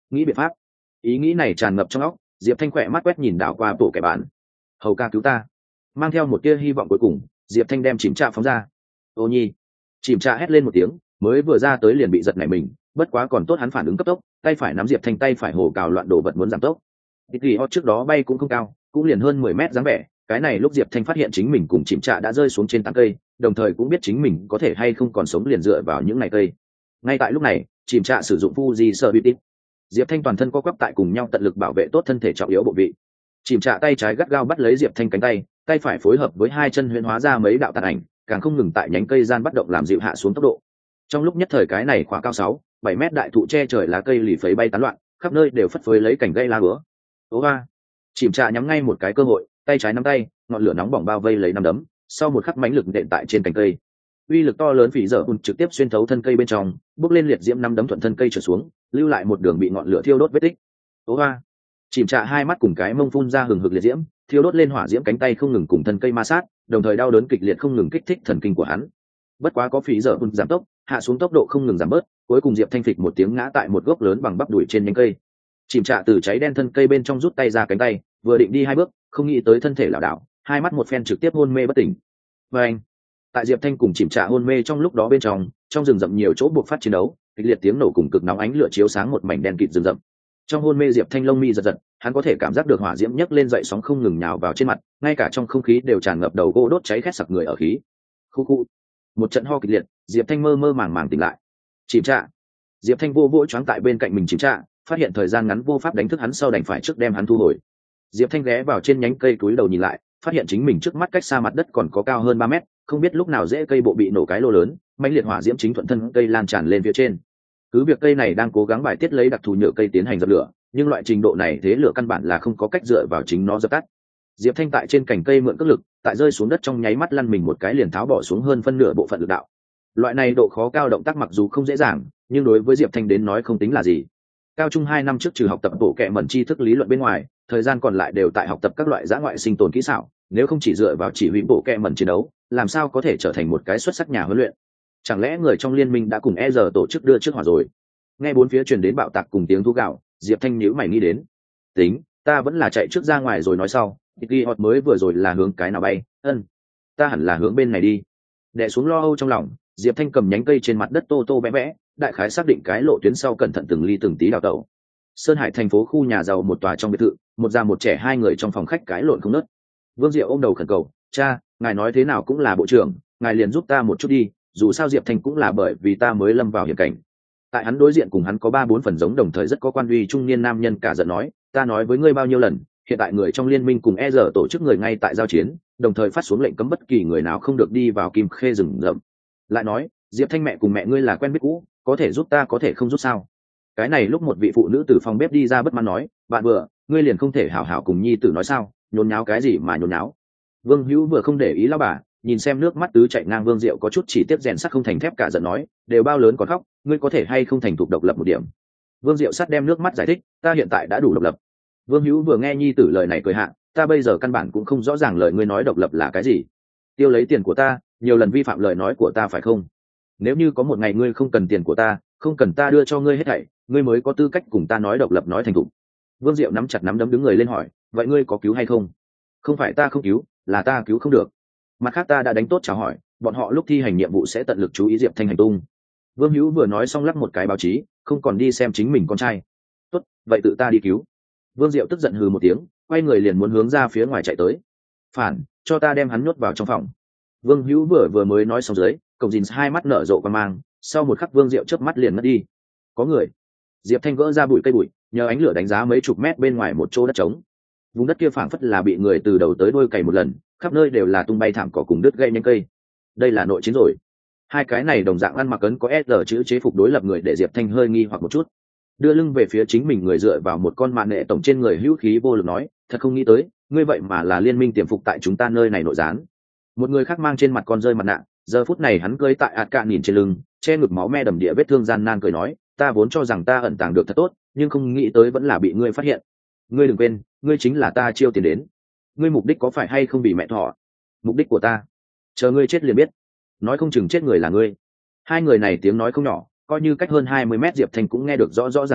nghĩ biện pháp. Ý nghĩ này tràn ngập trong óc, diệp thanh khỏe mắt quét nhìn đảo qua bộ kẻ bạn. Hầu ca cứu ta. Mang theo một tia hy vọng cuối cùng, diệp thanh đem chìm trạ phóng ra. Ô nhi. Chìm trạ hét lên một tiếng, mới vừa ra tới liền bị giật nảy mình, bất quá còn tốt hắn phản ứng cấp tốc, tay phải nắm diệp thanh tay phải hồ cào loạn đồ vật muốn giảm tốc. Ít kỳ hot trước đó bay cũng không cao, cũng liền hơn mười mét dáng vẻ, cái này lúc diệp thanh phát hiện chính mình cùng chìm trạ đã rơi xuống trên tán cây, đồng thời cũng biết chính mình có thể hay không còn sống liền dựa vào những ngày cây. Ngay tại lúc này, chìm trạ sử dụng Fuji Spirit. Diệp thanh toàn thân co quắp tại cùng nhau tận lực bảo vệ tốt thân thể trọng yếu bộ vị. Chìm trạ tay trái gắt gao bắt lấy diệp thanh cánh tay, tay phải phối hợp với hai chân huyễn hóa ra mấy đạo tàn ảnh, càng không ngừng tại nhánh cây gian bắt động làm dịu hạ xuống tốc độ. Trong lúc nhất thời cái này khoảng cao sáu, bảy mét đại thụ che trời lá cây lì phấy bay tán loạn, khắp nơi đều phất phới lấy cảnh gây lá bữa. Ố hoa. Chìm trạ nhắm ngay một cái cơ hội, tay trái nắm tay, ngọn lửa nóng bỏng bao vây lấy nắm đấm, sau một khắc mãnh lực nện tại trên cành cây. Uy lực to lớn phỉ dở ùn trực tiếp xuyên thấu thân cây bên trong, bốc lên liệt diễm năm đấm thuận thân cây trở xuống, lưu lại một đường bị ngọn lửa thiêu đốt vết tích. Ố hoa. Chìm trạ hai mắt cùng cái mông phun ra hừng hực liệt diễm, thiêu đốt lên hỏa diễm cánh tay không ngừng cùng thân cây ma sát, đồng thời đau đớn kịch liệt không ngừng kích thích thần kinh của hắn. Bất quá có phỉ dở ùn giảm tốc, hạ xuống tốc độ không ngừng giảm bớt, cuối cùng diệp thanh phịch một tiếng ngã tại một gốc lớn bằng bắp đùi trên nhánh cây. Chìm trạ từ cháy đen thân cây bên trong rút tay ra cánh tay, vừa định đi hai bước, không nghĩ tới thân thể lảo đảo, hai mắt một phen trực tiếp hôn mê bất tỉnh. Và anh, tại diệp thanh cùng chìm trạ hôn mê trong lúc đó bên trong, trong rừng rậm nhiều chỗ buộc phát chiến đấu, kịch liệt tiếng nổ cùng cực nóng ánh lửa chiếu sáng một mảnh đen kịt rừng rậm. Trong hôn mê diệp thanh lông mi giật giật, hắn có thể cảm giác được hỏa diễm nhấc lên dậy sóng không ngừng nhào vào trên mặt, ngay cả trong không khí đều tràn ngập đầu gỗ đốt cháy khét sặc người ở khí. Khu khu. Một trận ho kịch liệt, diệp thanh mơ mơ màng màng tỉnh lại. Chìm trạ. Diệp thanh vô vỗ choáng tại bên cạnh mình chìm trạ, phát hiện thời gian ngắn vô pháp đánh thức hắn sau đành phải trước đem hắn thu hồi. Diệp thanh ghé vào trên nhánh cây túi đầu nhìn lại, phát hiện chính mình trước mắt cách xa mặt đất còn có cao hơn ba mét, không biết lúc nào rễ cây bộ bị nổ cái lô lớn, mãnh liệt hỏa diễm chính thuận thân cây lan tràn lên phía trên. Cứ việc cây này đang cố gắng bài tiết lấy đặc thù nhựa cây tiến hành dập lửa, nhưng loại trình độ này thế lửa căn bản là không có cách dựa vào chính nó dập tắt. Diệp thanh tại trên cành cây mượn cước lực, tại rơi xuống đất trong nháy mắt lăn mình một cái liền tháo bỏ xuống hơn phân nửa bộ phận lực đạo. Loại này độ khó cao động tác mặc dù không dễ dàng, nhưng đối với Diệp thanh đến nói không tính là gì. Cao trung hai năm trước trừ học tập bộ kệ mẩn tri thức lý luận bên ngoài, thời gian còn lại đều tại học tập các loại dã ngoại sinh tồn kỹ xảo, nếu không chỉ dựa vào chỉ huy bộ kệ mẩn chiến đấu, làm sao có thể trở thành một cái xuất sắc nhà huấn luyện? Chẳng lẽ người trong liên minh đã cùng e giờ tổ chức đưa trước hỏa rồi? Nghe bốn phía truyền đến bạo tạc cùng tiếng thú gạo, Diệp thanh nhíu mày nghĩ đến. Tính, ta vẫn là chạy trước ra ngoài rồi nói sau, đi hot mới vừa rồi là hướng cái nào bay, ân, ta hẳn là hướng bên này đi. Đè xuống lo âu trong lòng, Diệp thanh cầm nhánh cây trên mặt đất tô tô vẽ vẽ, đại khái xác định cái lộ tuyến sau cẩn thận từng ly từng tí đào tẩu. Sơn Hải thành phố khu nhà giàu một tòa trong biệt thự, một già một trẻ hai người trong phòng khách cãi lộn không nớt. Vương Diệu ôm đầu khẩn cầu, cha, ngài nói thế nào cũng là bộ trưởng, ngài liền giúp ta một chút đi, dù sao Diệp thanh cũng là bởi vì ta mới lâm vào hiểm cảnh. Tại hắn đối diện cùng hắn có ba bốn phần giống đồng thời rất có quan uy trung niên nam nhân cả giận nói, ta nói với ngươi bao nhiêu lần, hiện tại người trong liên minh cùng e giờ tổ chức người ngay tại giao chiến, đồng thời phát xuống lệnh cấm bất kỳ người nào không được đi vào Kim Khê rừng rậm. Lại nói, Diệp thanh mẹ cùng mẹ ngươi là quen biết cũ, có thể giúp ta có thể không giúp sao? Cái này lúc một vị phụ nữ từ phòng bếp đi ra bất mãn nói, bạn vừa, ngươi liền không thể hảo hảo cùng nhi tử nói sao, nhốn nháo cái gì mà nhốn nháo? Vương Hữu vừa không để ý lão bà, nhìn xem nước mắt tứ chạy ngang Vương Diệu có chút chỉ tiếp rèn sắt không thành thép cả giận nói, đều bao lớn còn khóc, ngươi có thể hay không thành thục độc lập một điểm? Vương Diệu sắt đem nước mắt giải thích, ta hiện tại đã đủ độc lập. Vương Hữu vừa nghe nhi tử lời này cười hạ, ta bây giờ căn bản cũng không rõ ràng lời ngươi nói độc lập là cái gì. Tiêu lấy tiền của ta, nhiều lần vi phạm lời nói của ta phải không? Nếu như có một ngày ngươi không cần tiền của ta, không cần ta đưa cho ngươi hết thảy, ngươi mới có tư cách cùng ta nói độc lập nói thành thục. Vương Diệu nắm chặt nắm đấm đứng người lên hỏi, vậy ngươi có cứu hay không? Không phải ta không cứu, là ta cứu không được. Mặt khác ta đã đánh tốt chào hỏi, bọn họ lúc thi hành nhiệm vụ sẽ tận lực chú ý Diệp thanh hành tung. Vương Hữu vừa nói xong lắp một cái báo chí, không còn đi xem chính mình con trai. Tốt, vậy tự ta đi cứu. Vương Diệu tức giận hừ một tiếng, quay người liền muốn hướng ra phía ngoài chạy tới. Phản, cho ta đem hắn nhốt vào trong phòng. Vương Hữu vừa vừa mới nói xong dưới, cổng dìn hai mắt nở rộ quan mang, sau một khắc Vương Diệu chớp mắt liền mất đi. Có người. Diệp thanh gỡ ra bụi cây bụi, nhờ ánh lửa đánh giá mấy chục mét bên ngoài một chỗ đất trống. Vùng đất kia phảng phất là bị người từ đầu tới đuôi cày một lần, khắp nơi đều là tung bay thảm cỏ cùng đứt gãy nhánh cây. Đây là nội chiến rồi. Hai cái này đồng dạng ăn mặc ấn có S chữ chế phục đối lập người để Diệp thanh hơi nghi hoặc một chút. Đưa lưng về phía chính mình người dựa vào một con mạn nệ tổng trên người hữu khí vô lực nói, thật không nghĩ tới, ngươi vậy mà là liên minh tiềm phục tại chúng ta nơi này nội gián. Một người khác mang trên mặt con rơi mặt nạ, giờ phút này hắn cơi tại ạt cạn nhìn trên lưng, che ngực máu me đầm địa vết thương gian nan cười nói, ta vốn cho rằng ta ẩn tàng được thật tốt, nhưng không nghĩ tới vẫn là bị ngươi phát hiện. Ngươi đừng quên, ngươi chính là ta chiêu tiền đến. Ngươi mục đích có phải hay không bị mẹ thọ? Mục đích của ta, chờ ngươi chết liền biết. Nói không chừng chết người là ngươi. Hai người này tiếng nói không nhỏ, coi như cách hơn hai mươi mét Diệp Thanh cũng nghe được rõ rõ ràng ràng,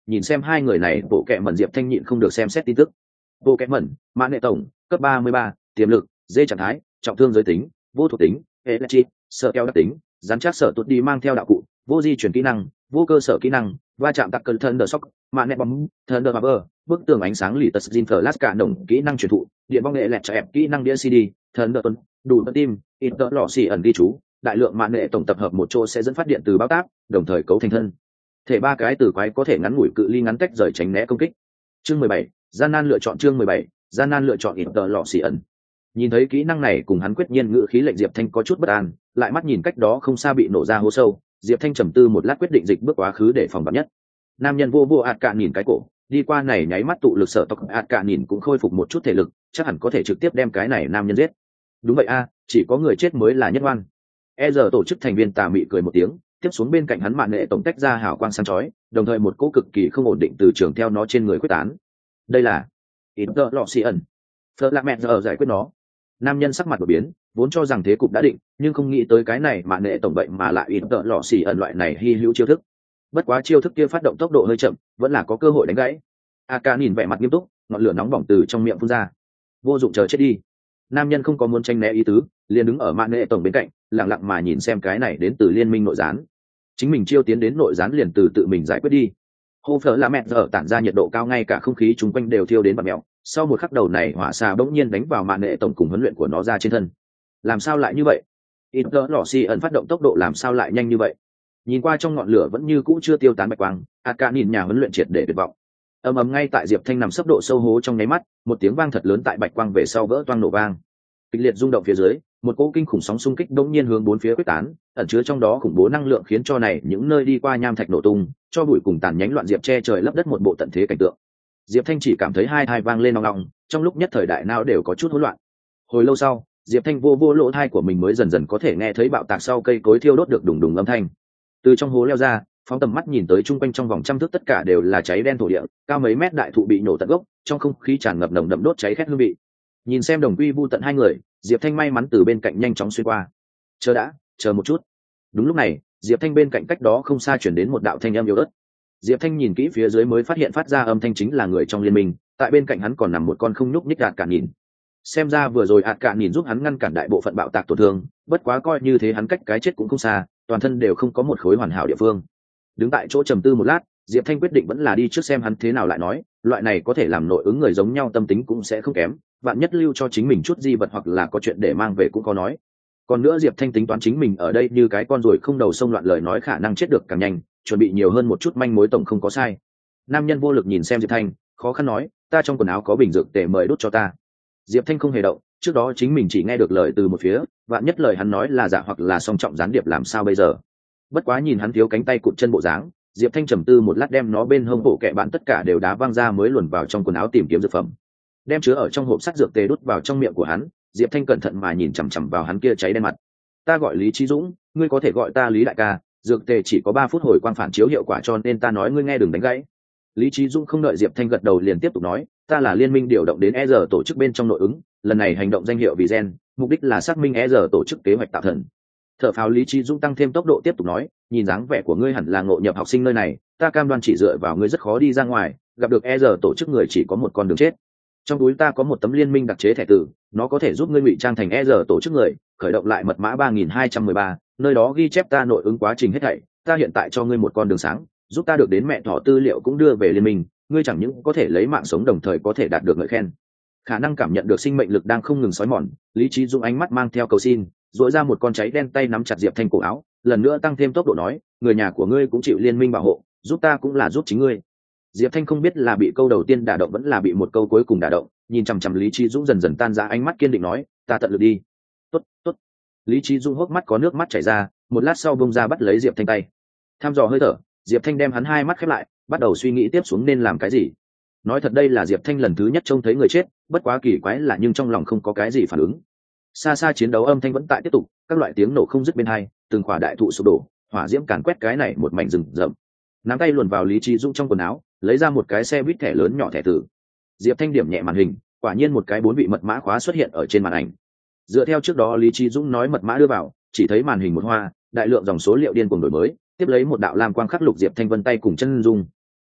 nhìn xem hai người này bộ kệ mẩn diệp thanh nhịn không được xem xét tin tức. Bộ kệ mẩn mã nệ tổng cấp ba mươi ba, tiềm lực dê trạng thái trọng thương giới tính vô thuộc tính hệ lệ chi sợ keo đặc tính dán chắc sở tụt đi mang theo đạo cụ vô di chuyển kỹ năng vô cơ sở kỹ năng va chạm tặc cơn thân đờ sóc mạ nẹt bóng thân đờ bờ bức tường ánh sáng lì tật zin flash cả đồng kỹ năng truyền thụ điện bóng nghệ lẹt cho ép kỹ năng đĩa cd thân đờ tuần đủ tận tim in tợ lọ xì ẩn ghi chú đại lượng mạng nghệ tổng tập hợp một chỗ sẽ dẫn phát điện từ bao tác đồng thời cấu thành thân thể ba cái từ quái có thể ngắn ngủi cự ly ngắn cách rời tránh né công kích. Chương mười bảy gian nan lựa chọn chương mười bảy gian nan lựa chọn in tợ lọ xì ẩn. Nhìn thấy kỹ năng này cùng hắn quyết nhiên ngự khí lệnh diệp thanh có chút bất an, lại mắt nhìn cách đó không xa bị nổ ra hố sâu, diệp thanh trầm tư một lát quyết định dịch bước quá khứ để phòng vạn nhất. Nam nhân vô vô ạt cạn nhìn cái cổ, đi qua này nháy mắt tụ lực sở tộc ạt cạn nhìn cũng khôi phục một chút thể lực, chắc hẳn có thể trực tiếp đem cái này nam nhân giết. Đúng vậy a, chỉ có người chết mới là nhất oan. E giờ tổ chức thành viên tà mị cười một tiếng, tiếp xuống bên cạnh hắn mạn nghệ tổng tách ra hào quang sáng chói, đồng thời một cỗ cực kỳ không ổn định từ trường theo nó trên người quyết tán. Đây là Interloxian. Phật lạc mẹ giờ giải quyết nó. Nam nhân sắc mặt đổi biến, vốn cho rằng thế cục đã định, nhưng không nghĩ tới cái này mạn nghệ tổng bệnh mà lại Interloxian loại này hy hữu chiêu thức. Bất quá chiêu thức kia phát động tốc độ hơi chậm, vẫn là có cơ hội đánh gãy. Aka nhìn vẻ mặt nghiêm túc, ngọn lửa nóng bỏng từ trong miệng phun ra. Vô dụng, chờ chết đi. Nam nhân không có muốn tranh né ý tứ, liền đứng ở mạn nghệ tổng bên cạnh, lặng lặng mà nhìn xem cái này đến từ liên minh nội gián. Chính mình chiêu tiến đến nội gián liền từ tự mình giải quyết đi. Hô phở là mẹ giờ tản ra nhiệt độ cao, ngay cả không khí chung quanh đều thiêu đến bặm mèo. Sau một khắc đầu này hỏa xà bỗng nhiên đánh vào mạn nghệ tổng cùng huấn luyện của nó ra trên thân. Làm sao lại như vậy? Inter lò xì ẩn phát động tốc độ làm sao lại nhanh như vậy? Nhìn qua trong ngọn lửa vẫn như cũ chưa tiêu tán bạch quang, Aka nhìn nhà huấn luyện triệt để tuyệt vọng. Ầm ầm, ngay tại Diệp Thanh nằm sấp độ sâu hố trong nháy mắt, một tiếng vang thật lớn tại bạch quang về sau vỡ toang nổ vang. Kịch liệt rung động phía dưới, một cỗ kinh khủng sóng xung kích đột nhiên hướng bốn phía quyết tán, ẩn chứa trong đó khủng bố năng lượng khiến cho này những nơi đi qua nham thạch nổ tung, cho bụi cùng tàn nhánh loạn diệp che trời lấp đất một bộ tận thế cảnh tượng. Diệp Thanh chỉ cảm thấy hai thai vang lên ong ong, trong lúc nhất thời đại não đều có chút hỗn loạn. Hồi lâu sau, Diệp Thanh vô vô lỗ thai của mình mới dần dần có thể nghe thấy bạo tạc sau cây cối thiêu đốt được đùng đùng âm thanh. Từ trong hố leo ra, phóng tầm mắt nhìn tới chung quanh trong vòng trăm thước tất cả đều là cháy đen thổ địa, cao mấy mét đại thụ bị nổ tận gốc, trong không khí tràn ngập nồng đậm đốt cháy khét hương vị. Nhìn xem đồng quy vu tận hai người, Diệp Thanh may mắn từ bên cạnh nhanh chóng xuyên qua. Chờ đã, chờ một chút. Đúng lúc này, Diệp Thanh bên cạnh cách đó không xa chuyển đến một đạo thanh âm yếu ớt. Diệp Thanh nhìn kỹ phía dưới mới phát hiện phát ra âm thanh chính là người trong liên minh, tại bên cạnh hắn còn nằm một con không nhúc nhích ạt cả nhìn. Xem ra vừa rồi ạt cả nhìn giúp hắn ngăn cản đại bộ phận bạo tạc tổn thương, bất quá coi như thế hắn cách cái chết cũng không xa, toàn thân đều không có một khối hoàn hảo địa phương. Đứng tại chỗ trầm tư một lát, Diệp Thanh quyết định vẫn là đi trước xem hắn thế nào lại nói, loại này có thể làm nội ứng người giống nhau tâm tính cũng sẽ không kém, vạn nhất lưu cho chính mình chút di vật hoặc là có chuyện để mang về cũng có nói. Còn nữa Diệp Thanh tính toán chính mình ở đây như cái con ruồi không đầu sông loạn lời nói khả năng chết được càng nhanh, chuẩn bị nhiều hơn một chút manh mối tổng không có sai. Nam nhân vô lực nhìn xem Diệp Thanh, khó khăn nói, ta trong quần áo có bình dược tề, mời đốt cho ta. Diệp Thanh không hề động, trước đó chính mình chỉ nghe được lời từ một phía, vạn nhất lời hắn nói là giả hoặc là song trọng gián điệp làm sao bây giờ. Bất quá nhìn hắn thiếu cánh tay cụt chân bộ dáng, Diệp Thanh trầm tư một lát đem nó bên hông bộ kệ bạn tất cả đều đá văng ra mới luồn vào trong quần áo tìm kiếm dược phẩm. Đem chứa ở trong hộp sắt dược tề đút vào trong miệng của hắn, Diệp Thanh cẩn thận mà nhìn chằm chằm vào hắn kia cháy đen mặt. Ta gọi Lý Chí Dũng, ngươi có thể gọi ta Lý đại ca, dược tề chỉ có ba phút hồi quang phản chiếu hiệu quả cho nên ta nói ngươi nghe đừng đánh gãy. Lý Chí Dũng không đợi Diệp Thanh gật đầu liền tiếp tục nói, ta là liên minh điều động đến E giờ tổ chức bên trong nội ứng, lần này hành động danh hiệu vì gen, mục đích là xác minh E giờ tổ chức kế hoạch tạo thần. Thở phào Lý Chí Dũng tăng thêm tốc độ tiếp tục nói, nhìn dáng vẻ của ngươi hẳn là ngộ nhập học sinh nơi này, ta cam đoan chỉ dựa vào ngươi rất khó đi ra ngoài, gặp được E giờ tổ chức người chỉ có một con đường chết. Trong túi ta có một tấm liên minh đặc chế thẻ tử, nó có thể giúp ngươi ngụy trang thành E giờ tổ chức người, khởi động lại mật mã ba nghìn hai trăm mười ba, nơi đó ghi chép ta nội ứng quá trình hết thảy, ta hiện tại cho ngươi một con đường sáng, giúp ta được đến mẹ thỏ tư liệu cũng đưa về liên minh, ngươi chẳng những có thể lấy mạng sống đồng thời có thể đạt được ngợi khen. Khả năng cảm nhận được sinh mệnh lực đang không ngừng xói mòn, Lý Chí Dũng ánh mắt mang theo cầu xin, dội ra một con cháy đen tay nắm chặt Diệp Thanh cổ áo, lần nữa tăng thêm tốc độ nói, người nhà của ngươi cũng chịu liên minh bảo hộ, giúp ta cũng là giúp chính ngươi. Diệp Thanh không biết là bị câu đầu tiên đả động vẫn là bị một câu cuối cùng đả động, nhìn chằm chằm Lý Chí Dũng dần dần tan ra ánh mắt kiên định nói, ta tận lực đi. Tốt, tốt. Lý Chí Dũng hốc mắt có nước mắt chảy ra, một lát sau bông ra bắt lấy Diệp Thanh tay. Tham dò hơi thở, Diệp Thanh đem hắn hai mắt khép lại, bắt đầu suy nghĩ tiếp xuống nên làm cái gì. Nói thật đây là Diệp Thanh lần thứ nhất trông thấy người chết, bất quá kỳ quái là nhưng trong lòng không có cái gì phản ứng. Xa xa chiến đấu âm thanh vẫn tại tiếp tục, các loại tiếng nổ không dứt bên hai, từng khỏa đại thụ sụp đổ, hỏa diễm càn quét cái này một mảnh rừng rậm. Nắm tay luồn vào Lý Chí Dũng trong quần áo, lấy ra một cái xe buýt thẻ lớn nhỏ thẻ tử. Diệp Thanh điểm nhẹ màn hình, quả nhiên một cái bốn vị mật mã khóa xuất hiện ở trên màn ảnh. Dựa theo trước đó Lý Chí Dũng nói mật mã đưa vào, chỉ thấy màn hình một hoa, đại lượng dòng số liệu điên cuồng đổi mới, tiếp lấy một đạo lam quang khắc lục Diệp Thanh vân tay cùng chân dung.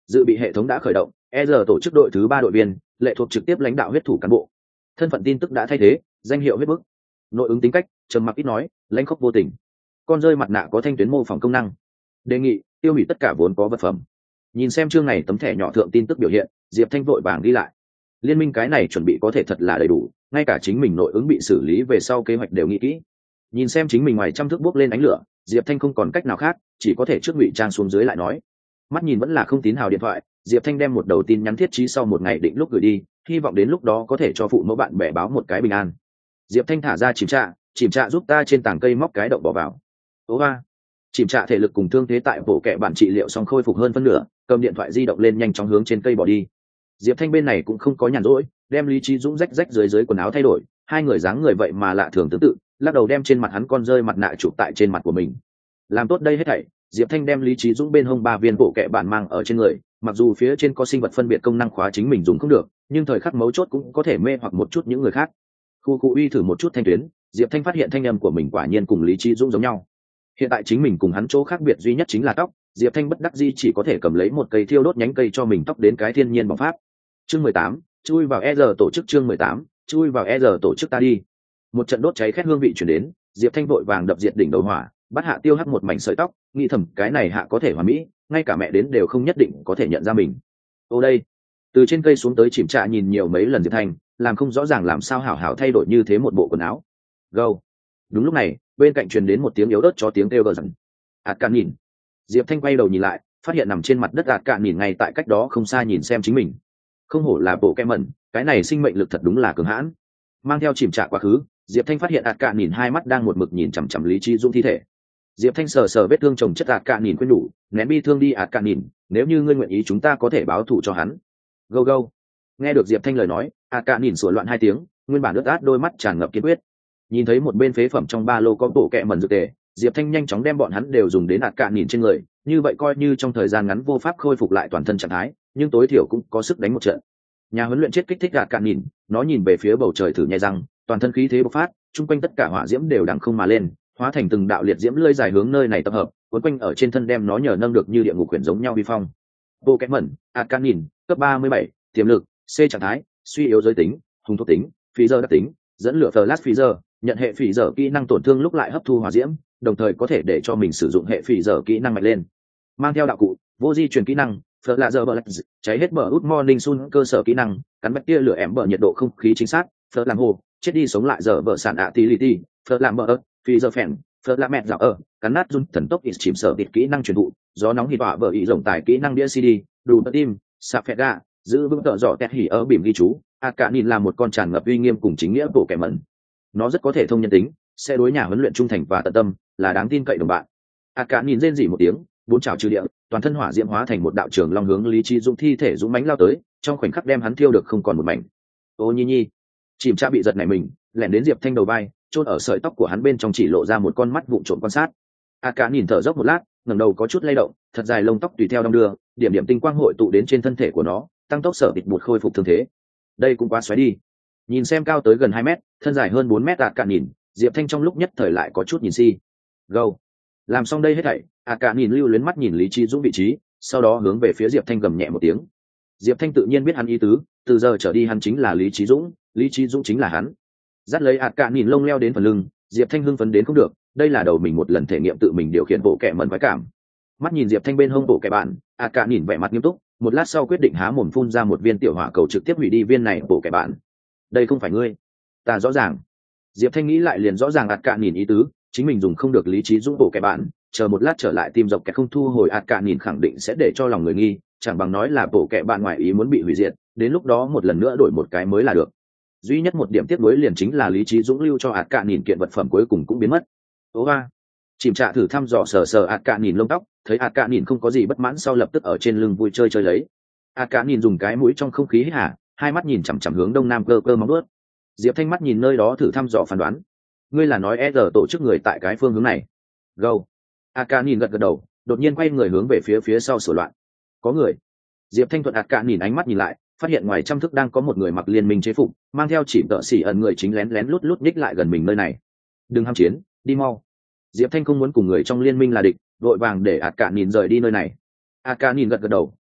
dự bị hệ thống đã khởi động, e rờ tổ chức đội thứ ba đội viên lệ thuộc trực tiếp lãnh đạo huyết thủ cán bộ. Thân phận tin tức đã thay thế, danh hiệu huyết bức. Nội ứng tính cách trầm mặc ít nói, lãnh khốc vô tình. Con rơi mặt nạ có thanh tuyến mô phỏng công năng. Đề nghị tiêu hủy tất cả vốn có vật phẩm. Nhìn xem chương này tấm thẻ nhỏ thượng tin tức biểu hiện, Diệp Thanh vội vàng đi lại. Liên minh cái này chuẩn bị có thể thật là đầy đủ, ngay cả chính mình nội ứng bị xử lý về sau kế hoạch đều nghĩ kỹ. Nhìn xem chính mình ngoài trăm thước bước lên ánh lửa, Diệp Thanh không còn cách nào khác, chỉ có thể trước ngụy trang xuống dưới lại nói. Mắt nhìn vẫn là không tín hào điện thoại, Diệp Thanh đem một đầu tin nhắn thiết trí sau một ngày định lúc gửi đi, hy vọng đến lúc đó có thể cho phụ mẫu bạn bè báo một cái bình an. Diệp Thanh thả ra chìm trạ, chìm trạ giúp ta trên tảng cây móc cái động bỏ vào. Ố ba, chìm trạ thể lực cùng thương thế tại bộ kệ bản trị liệu xong khôi phục hơn phân nửa, cầm điện thoại di động lên nhanh chóng hướng trên cây bỏ đi. Diệp Thanh bên này cũng không có nhàn rỗi, đem Lý Trí Dũng rách rách dưới dưới quần áo thay đổi, hai người dáng người vậy mà lạ thường tương tự, lắc đầu đem trên mặt hắn con rơi mặt nạ chụp tại trên mặt của mình. Làm tốt đây hết thảy, Diệp Thanh đem Lý Trí Dũng bên hông ba viên bộ kệ bản mang ở trên người, mặc dù phía trên có sinh vật phân biệt công năng khóa chính mình dùng không được, nhưng thời khắc mấu chốt cũng có thể mê hoặc một chút những người khác. Khu cụ uy thử một chút thanh tuyến, Diệp Thanh phát hiện thanh âm của mình quả nhiên cùng Lý Trí Dũng giống nhau. Hiện tại chính mình cùng hắn chỗ khác biệt duy nhất chính là tóc, Diệp Thanh bất đắc dĩ chỉ có thể cầm lấy một cây thiêu đốt nhánh cây cho mình tóc đến cái thiên nhiên bộc pháp. Chương mười tám, chui vào e rờ tổ chức chương mười tám, chui vào e rờ tổ chức ta đi. Một trận đốt cháy khét hương vị truyền đến, Diệp Thanh vội vàng đập diệt đỉnh đầu hỏa, bắt hạ tiêu hắc một mảnh sợi tóc, nghĩ thầm cái này hạ có thể hoàn mỹ, ngay cả mẹ đến đều không nhất định có thể nhận ra mình. Ô đây, từ trên cây xuống tới chìm trạ nhìn nhiều mấy lần Diệp Thanh, làm không rõ ràng làm sao hảo hảo thay đổi như thế một bộ quần áo. Go. Đúng lúc này, bên cạnh truyền đến một tiếng yếu ớt cho tiếng kêu gờ rằng. Ạt Cạn nhìn. Diệp Thanh quay đầu nhìn lại, phát hiện nằm trên mặt đất Ạt Cạn nhìn ngay tại cách đó không xa nhìn xem chính mình. Không hổ là bộ kem mẩn, cái này sinh mệnh lực thật đúng là cường hãn. Mang theo chìm trạ quá khứ, Diệp Thanh phát hiện Ạt Cạn nhìn hai mắt đang một mực nhìn chằm chằm Lý Trí Dũng thi thể. Diệp Thanh sờ sờ vết thương chồng chất Ạt Cạn nhìn quên đủ, nén bi thương đi Ạt Cạn nhìn, nếu như ngươi nguyện ý chúng ta có thể báo thù cho hắn. Go go. Nghe được Diệp Thanh lời nói, Ạt Cạn nhìn sủa loạn hai tiếng, nguyên bản ướt át đôi mắt tràn ngập kiên quyết. Nhìn thấy một bên phế phẩm trong ba lô có bộ kẹ mẩn dược tề, Diệp Thanh nhanh chóng đem bọn hắn đều dùng đến Ạt Cạn nhìn trên người, như vậy coi như trong thời gian ngắn vô pháp khôi phục lại toàn thân trạng thái, nhưng tối thiểu cũng có sức đánh một trận. Nhà huấn luyện chết kích thích Ạt Cạn nhìn, nó nhìn về phía bầu trời thử nhai răng, toàn thân khí thế bộc phát, chung quanh tất cả hỏa diễm đều đằng không mà lên, hóa thành từng đạo liệt diễm lưỡi dài hướng nơi này tập hợp, cuốn quanh ở trên thân đem nó nhờ nâng được như địa ngục quyển giống nhau vi phong. Bộ kẹ mẩn, Ạt Cạn nhìn, cấp ba mươi bảy, tiềm lực, C trạng thái, suy yếu giới tính, hung thuộc tính, phí giờ đặc tính, dẫn lửa flash phí giờ, nhận hệ phỉ giờ kỹ năng tổn thương lúc lại hấp thu hỏa diễm, đồng thời có thể để cho mình sử dụng hệ phỉ giờ kỹ năng mạnh lên. Mang theo đạo cụ vô di truyền kỹ năng flash bờ cháy hết bờ út morning sun cơ sở kỹ năng cắn bách tia lửa ẻm bờ nhiệt độ không khí chính xác flash làm hồ chết đi sống lại giờ bờ sản ạ tí li ti flash làm bờ ớt phỉ giờ phèn flash làm mẹ dạo ở cắn nát run thần tốc ít chìm sở địch kỹ năng truyền thụ gió nóng hít hỏa bờ ý rộng tải kỹ năng đĩa cd đủ bờ tim sạp phẹt ga giữ vững tợ dọ tẹt hỉ ở bìm ghi chú Ạt Cạn nhìn là một con tràn ngập uy nghiêm cùng chính nghĩa bộ kẻ mẩn. Nó rất có thể thông nhân tính, sẽ đối nhà huấn luyện trung thành và tận tâm, là đáng tin cậy đồng bạn. Ạt Cạn nhìn rên rỉ một tiếng, bốn chảo trừ địa, toàn thân hỏa diễm hóa thành một đạo trường long hướng Lý Trí Dũng thi thể dũng mãnh lao tới, trong khoảnh khắc đem hắn thiêu được không còn một mảnh. Ô nhi nhi, chìm cha bị giật nảy mình, lẻn đến Diệp Thanh đầu vai, chôn ở sợi tóc của hắn bên trong chỉ lộ ra một con mắt vụng trộm quan sát. Ạt Cạn nhìn thở dốc một lát, ngẩng đầu có chút lay động, thật dài lông tóc tùy theo đong đưa, điểm điểm tinh quang hội tụ đến trên thân thể của nó, tăng tốc sở địch bụt khôi phục thương thế. Đây cũng quá xoáy đi. Nhìn xem cao tới gần hai mét, thân dài hơn bốn mét Ạt Cạn nhìn, Diệp Thanh trong lúc nhất thời lại có chút nhìn si. Go. Làm xong đây hết thảy, Ạt Cạn nhìn lưu luyến mắt nhìn Lý Trí Dũng vị trí, sau đó hướng về phía Diệp Thanh gầm nhẹ một tiếng. Diệp Thanh tự nhiên biết hắn ý tứ, từ giờ trở đi hắn chính là Lý Trí Dũng, Lý Trí Dũng chính là hắn. Dắt lấy Ạt Cạn nhìn lông leo đến phần lưng, Diệp Thanh hưng phấn đến không được, đây là đầu mình một lần thể nghiệm tự mình điều khiển bộ kẻ mẩn quái cảm. Mắt nhìn Diệp Thanh bên hông bộ kẻ bạn, Ạt Cạn nhìn vẻ mặt nghiêm túc, một lát sau quyết định há mồm phun ra một viên tiểu hỏa cầu trực tiếp hủy đi viên này bộ kẻ bạn. Đây không phải ngươi, ta rõ ràng. Diệp Thanh nghĩ lại liền rõ ràng Ạt Cạn nhìn ý tứ, chính mình dùng không được Lý Trí Dũng bộ kẻ bạn, chờ một lát trở lại tim dọc kẻ không thu hồi Ạt Cạn nhìn khẳng định sẽ để cho lòng người nghi, chẳng bằng nói là bộ kẻ bạn ngoài ý muốn bị hủy diệt, đến lúc đó một lần nữa đổi một cái mới là được. Duy nhất một điểm tiếc nuối liền chính là Lý Trí Dũng lưu cho Ạt Cạn nhìn kiện vật phẩm cuối cùng cũng biến mất. Ố ba. Chìm trạ thử thăm dò sờ sờ Ạt Cạn nhìn lông tóc, thấy Ạt Cạn nhìn không có gì bất mãn sau lập tức ở trên lưng vui chơi chơi lấy. Ạt Cạn nhìn dùng cái mũi trong không khí hít hà, hai mắt nhìn chằm chằm hướng đông nam cơ cơ móng đuốt. Diệp Thanh mắt nhìn nơi đó thử thăm dò phán đoán. Ngươi là nói e rờ tổ chức người tại cái phương hướng này? Go. Ạt Cạn nhìn gật gật đầu, đột nhiên quay người hướng về phía phía sau sửa loạn. Có người. Diệp Thanh thuận Ạt Cạn nhìn ánh mắt nhìn lại, phát hiện ngoài trăm thức đang có một người mặc liên minh chế phục, mang theo chỉ tợ xỉ ẩn người chính lén lén lút lút nhích lại gần mình nơi này. Đừng ham chiến, đi mau. Diệp Thanh không muốn cùng người trong liên minh là địch, vội vàng để Ạt Cạn nhìn rời đi nơi này. Ạt Cạn nhìn gật gật đầu,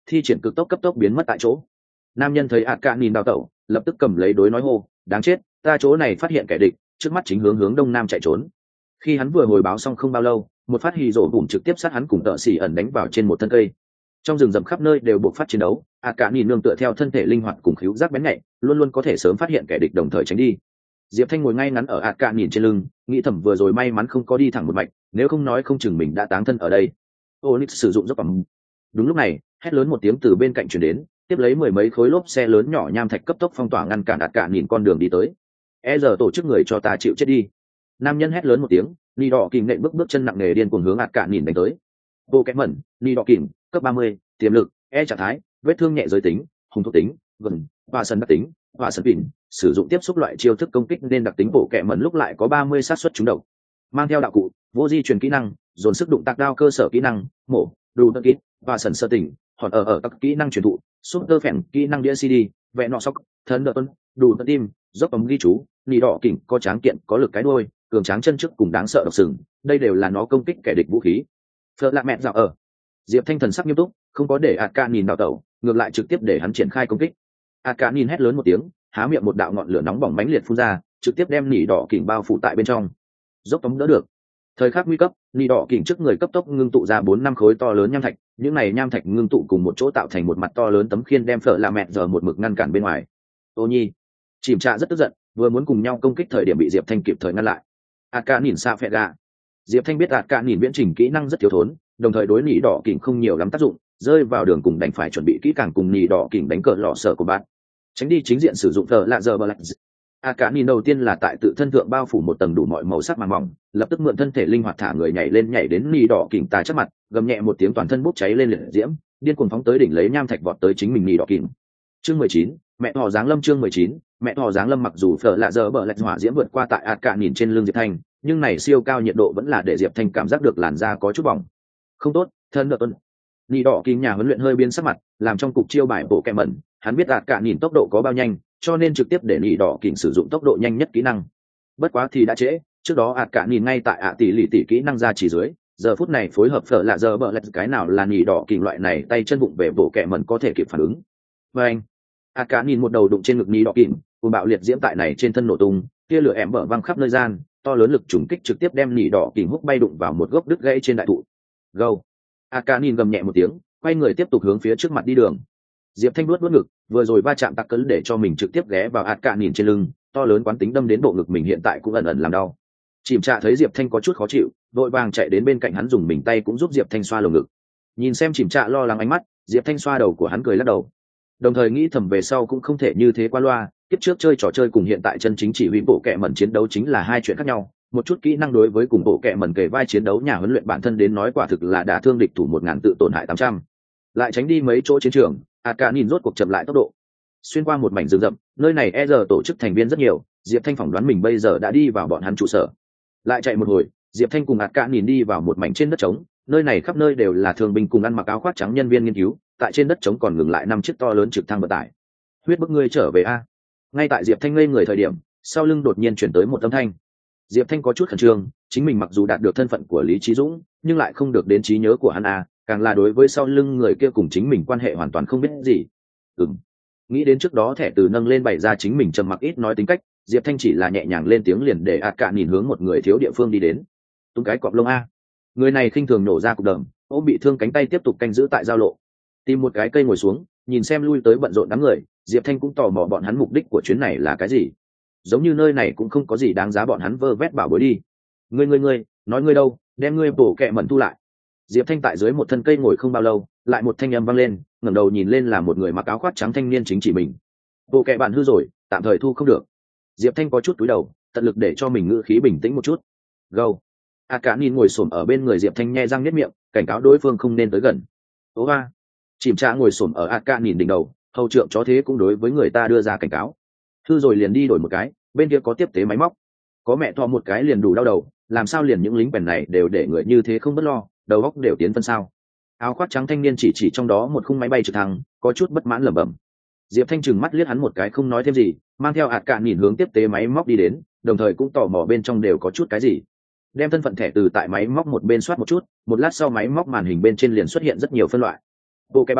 thi triển cực tốc cấp tốc biến mất tại chỗ. Nam nhân thấy ạt cạn nhìn đào tẩu, lập tức cầm lấy đối nói hô, đáng chết, ta chỗ này phát hiện kẻ địch, trước mắt chính hướng hướng đông nam chạy trốn. Khi hắn vừa hồi báo xong không bao lâu, một phát hì rổ bùm trực tiếp sát hắn cùng tợ xỉ ẩn đánh vào trên một thân cây. Trong rừng rậm khắp nơi đều buộc phát chiến đấu, ạt cạn nhìn nương tựa theo thân thể linh hoạt cùng khứu giác bén nhạy, luôn luôn có thể sớm phát hiện kẻ địch đồng thời tránh đi. Diệp Thanh ngồi ngay ngắn ở ạt cạn nhìn trên lưng, nghĩ thầm vừa rồi may mắn không có đi thẳng một mạch, nếu không nói không chừng mình đã táng thân ở đây. Onyx sử dụng dốc ẩm. Đúng lúc này, hét lớn một tiếng từ bên cạnh truyền đến, tiếp lấy mười mấy khối lốp xe lớn nhỏ nham thạch cấp tốc phong tỏa ngăn cản ạt cạn nhìn con đường đi tới. E giờ tổ chức người cho ta chịu chết đi. Nam nhân hét lớn một tiếng, Nị Đỏ Kình nện bước bước chân nặng nề điên cuồng hướng ạt cạn nhìn đánh tới. Bộ kẽ mẩn, Nị Đỏ Kình, cấp ba mươi, tiềm lực, E trạng thái, vết thương nhẹ giới tính, hùng thuộc tính, gần, và sân đặc tính, và sân kình, sử dụng tiếp xúc loại chiêu thức công kích nên đặc tính bộ kẽ mẩn lúc lại có ba mươi xác suất trúng độc. Mang theo đạo cụ, vô di truyền kỹ năng, dồn sức đụng tạc đao cơ sở kỹ năng, mổ, đủ tân kít, và sần sơ tỉnh, hòn ở ở các kỹ năng truyền thụ, super phèn kỹ năng đĩa xê đê, vẽ nọ sóc, thân đợt tuân, đủ tân tim, dốc ấm ghi chú, Nị Đỏ Kình có tráng kiện có lực cái đuôi, cường tráng chân trước cùng đáng sợ độc sừng, đây đều là nó công kích kẻ địch vũ khí. Phật lạ mẹ dạo ở. Diệp Thanh thần sắc nghiêm túc, không có để ạt cạn nhìn đào tẩu, ngược lại trực tiếp để hắn triển khai công kích. ạt cạn nhìn hét lớn một tiếng, há miệng một đạo ngọn lửa nóng bỏng mãnh liệt phun ra, trực tiếp đem Nị Đỏ Kình bao phủ tại bên trong. Dốc tống đỡ được. Thời khắc nguy cấp, Nị Đỏ Kình trước người cấp tốc ngưng tụ ra bốn năm khối to lớn nham thạch, những này nham thạch ngưng tụ cùng một chỗ tạo thành một mặt to lớn tấm khiên đem Phở là mẹ giờ một mực ngăn cản bên ngoài. Ô Nhi, Chìm Trạ rất tức giận, vừa muốn cùng nhau công kích thời điểm bị Diệp Thanh kịp thời ngăn lại. ạt cạn nhìn xa phẹt gà. Diệp Thanh biết ạt cạn nhìn viễn trình kỹ năng rất thiếu thốn, đồng thời đối Nị Đỏ Kình không nhiều lắm tác dụng, rơi vào đường cùng đành phải chuẩn bị kỹ càng cùng Nị Đỏ Kình đánh cờ lọ sở của bạn, tránh đi chính diện sử dụng Phở lạ giờ bờ lạch. ạt cạn nhìn đầu tiên là tại tự thân thượng bao phủ một tầng đủ mọi màu sắc màng mỏng, lập tức mượn thân thể linh hoạt thả người nhảy lên nhảy đến Nị Đỏ Kình tà trước mặt, gầm nhẹ một tiếng toàn thân bốc cháy lên liệt diễm, điên cuồng phóng tới đỉnh lấy nham thạch vọt tới chính mình Nị Đỏ Kình. Chương mười chín, mẹ thỏ giáng lâm. Chương mười chín, mẹ thỏ giáng lâm. Mặc dù Phở lạ giờ bờ lạch hỏa diễm vượt qua tại ạt cạn nhìn trên lưng Diệp Thanh, nhưng này siêu cao nhiệt độ vẫn là để Diệp Thanh cảm giác được làn da có chút bỏng. Không tốt, thân đợt tuân. Nị Đỏ Kình nhà huấn luyện hơi biến sắc mặt, làm trong cục chiêu bài bộ kẹ mẩn, hắn biết ạt cạn nhìn tốc độ có bao nhanh, cho nên trực tiếp để Nị Đỏ Kình sử dụng tốc độ nhanh nhất kỹ năng. Bất quá thì đã trễ, trước đó ạt cạn nhìn ngay tại ạ tỷ lì tỷ kỹ năng ra chỉ dưới, giờ phút này phối hợp Phở lạ giờ bờ lạch cái nào là Nị Đỏ Kình loại này tay chân bụng về bộ kẹ mẩn có thể kịp phản ứng. Và anh, ạt cạn nhìn một đầu đụng trên ngực Nị Đỏ Kình, cùng bạo liệt diễm tại này trên thân nổ tung, tia lửa ẻm bở văng khắp nơi gian, to lớn lực trùng kích trực tiếp đem Nị Đỏ Kình húc bay đụng vào một gốc đứt gãy trên đại thụ. Go! Akanin gầm nhẹ một tiếng, quay người tiếp tục hướng phía trước mặt đi đường. Diệp Thanh nuốt nuốt ngực, vừa rồi va chạm tắc cấn để cho mình trực tiếp ghé vào Akanin trên lưng, to lớn quán tính đâm đến bộ ngực mình hiện tại cũng ẩn ẩn làm đau. Chìm Trạ thấy Diệp Thanh có chút khó chịu, đội vàng chạy đến bên cạnh hắn dùng mình tay cũng giúp Diệp Thanh xoa lồng ngực. Nhìn xem Chìm Trạ lo lắng ánh mắt, Diệp Thanh xoa đầu của hắn cười lắc đầu. Đồng thời nghĩ thầm về sau cũng không thể như thế qua loa, kiếp trước chơi trò chơi cùng hiện tại chân chính chỉ huy bộ kệ mẩn chiến đấu chính là hai chuyện khác nhau. Một chút kỹ năng đối với cùng bộ kệ mẩn kề vai chiến đấu nhà huấn luyện bản thân đến nói quả thực là đả thương địch thủ một ngàn tự tổn hại tám trăm, lại tránh đi mấy chỗ chiến trường. Aka nhìn rốt cuộc chậm lại tốc độ, xuyên qua một mảnh rừng rậm, nơi này e giờ tổ chức thành viên rất nhiều, Diệp Thanh phỏng đoán mình bây giờ đã đi vào bọn hắn trụ sở. Lại chạy một hồi, Diệp Thanh cùng Aka nhìn đi vào một mảnh trên đất trống, nơi này khắp nơi đều là thương binh cùng ăn mặc áo khoác trắng nhân viên nghiên cứu, tại trên đất trống còn ngừng lại năm chiếc to lớn trực thăng vận tải. Huyết bức ngươi trở về a. Ngay tại Diệp Thanh ngây người thời điểm, sau lưng đột nhiên chuyển tới một âm thanh. Diệp Thanh có chút khẩn trương, chính mình mặc dù đạt được thân phận của Lý Chí Dũng, nhưng lại không được đến trí nhớ của hắn a, càng là đối với sau lưng người kia cùng chính mình quan hệ hoàn toàn không biết gì. Ừm. Nghĩ đến trước đó thẻ từ nâng lên bày ra chính mình trầm mặc ít nói tính cách, Diệp Thanh chỉ là nhẹ nhàng lên tiếng liền để ạt cạn nhìn hướng một người thiếu địa phương đi đến. Tung cái cọp lông a. Người này khinh thường nổ ra cục đờm, ôm bị thương cánh tay tiếp tục canh giữ tại giao lộ. Tìm một cái cây ngồi xuống, nhìn xem lui tới bận rộn đám người, Diệp Thanh cũng tò mò bọn hắn mục đích của chuyến này là cái gì. Giống như nơi này cũng không có gì đáng giá bọn hắn vơ vét bảo bối đi. Ngươi ngươi ngươi, nói ngươi đâu, đem ngươi bổ kẹ mẩn thu lại. Diệp Thanh tại dưới một thân cây ngồi không bao lâu, lại một thanh âm vang lên, ngẩng đầu nhìn lên là một người mặc áo khoác trắng thanh niên chính chỉ mình. Bộ kẹ bạn hư rồi, tạm thời thu không được. Diệp Thanh có chút cúi đầu, tận lực để cho mình ngữ khí bình tĩnh một chút. Go. A Cả nhìn ngồi xổm ở bên người Diệp Thanh nhe răng niết miệng, cảnh cáo đối phương không nên tới gần. Tố ba. Chìm Trạ ngồi xổm ở A Cả nhìn đỉnh đầu, hầu trượng chó thế cũng đối với người ta đưa ra cảnh cáo. Hư rồi liền đi đổi một cái, bên kia có tiếp tế máy móc. Có mẹ thò một cái liền đủ đau đầu, làm sao liền những lính bèn này đều để người như thế không bất lo, đầu óc đều tiến phân sao. Áo khoác trắng thanh niên chỉ chỉ trong đó một khung máy bay trực thăng, có chút bất mãn lẩm bẩm. Diệp Thanh trừng mắt liếc hắn một cái không nói thêm gì, mang theo ạt cạn nhìn hướng tiếp tế máy móc đi đến, đồng thời cũng tò mò bên trong đều có chút cái gì. Đem thân phận thẻ từ tại máy móc một bên soát một chút, một lát sau máy móc màn hình bên trên liền xuất hiện rất nhiều phân loại. Bộ cái bản,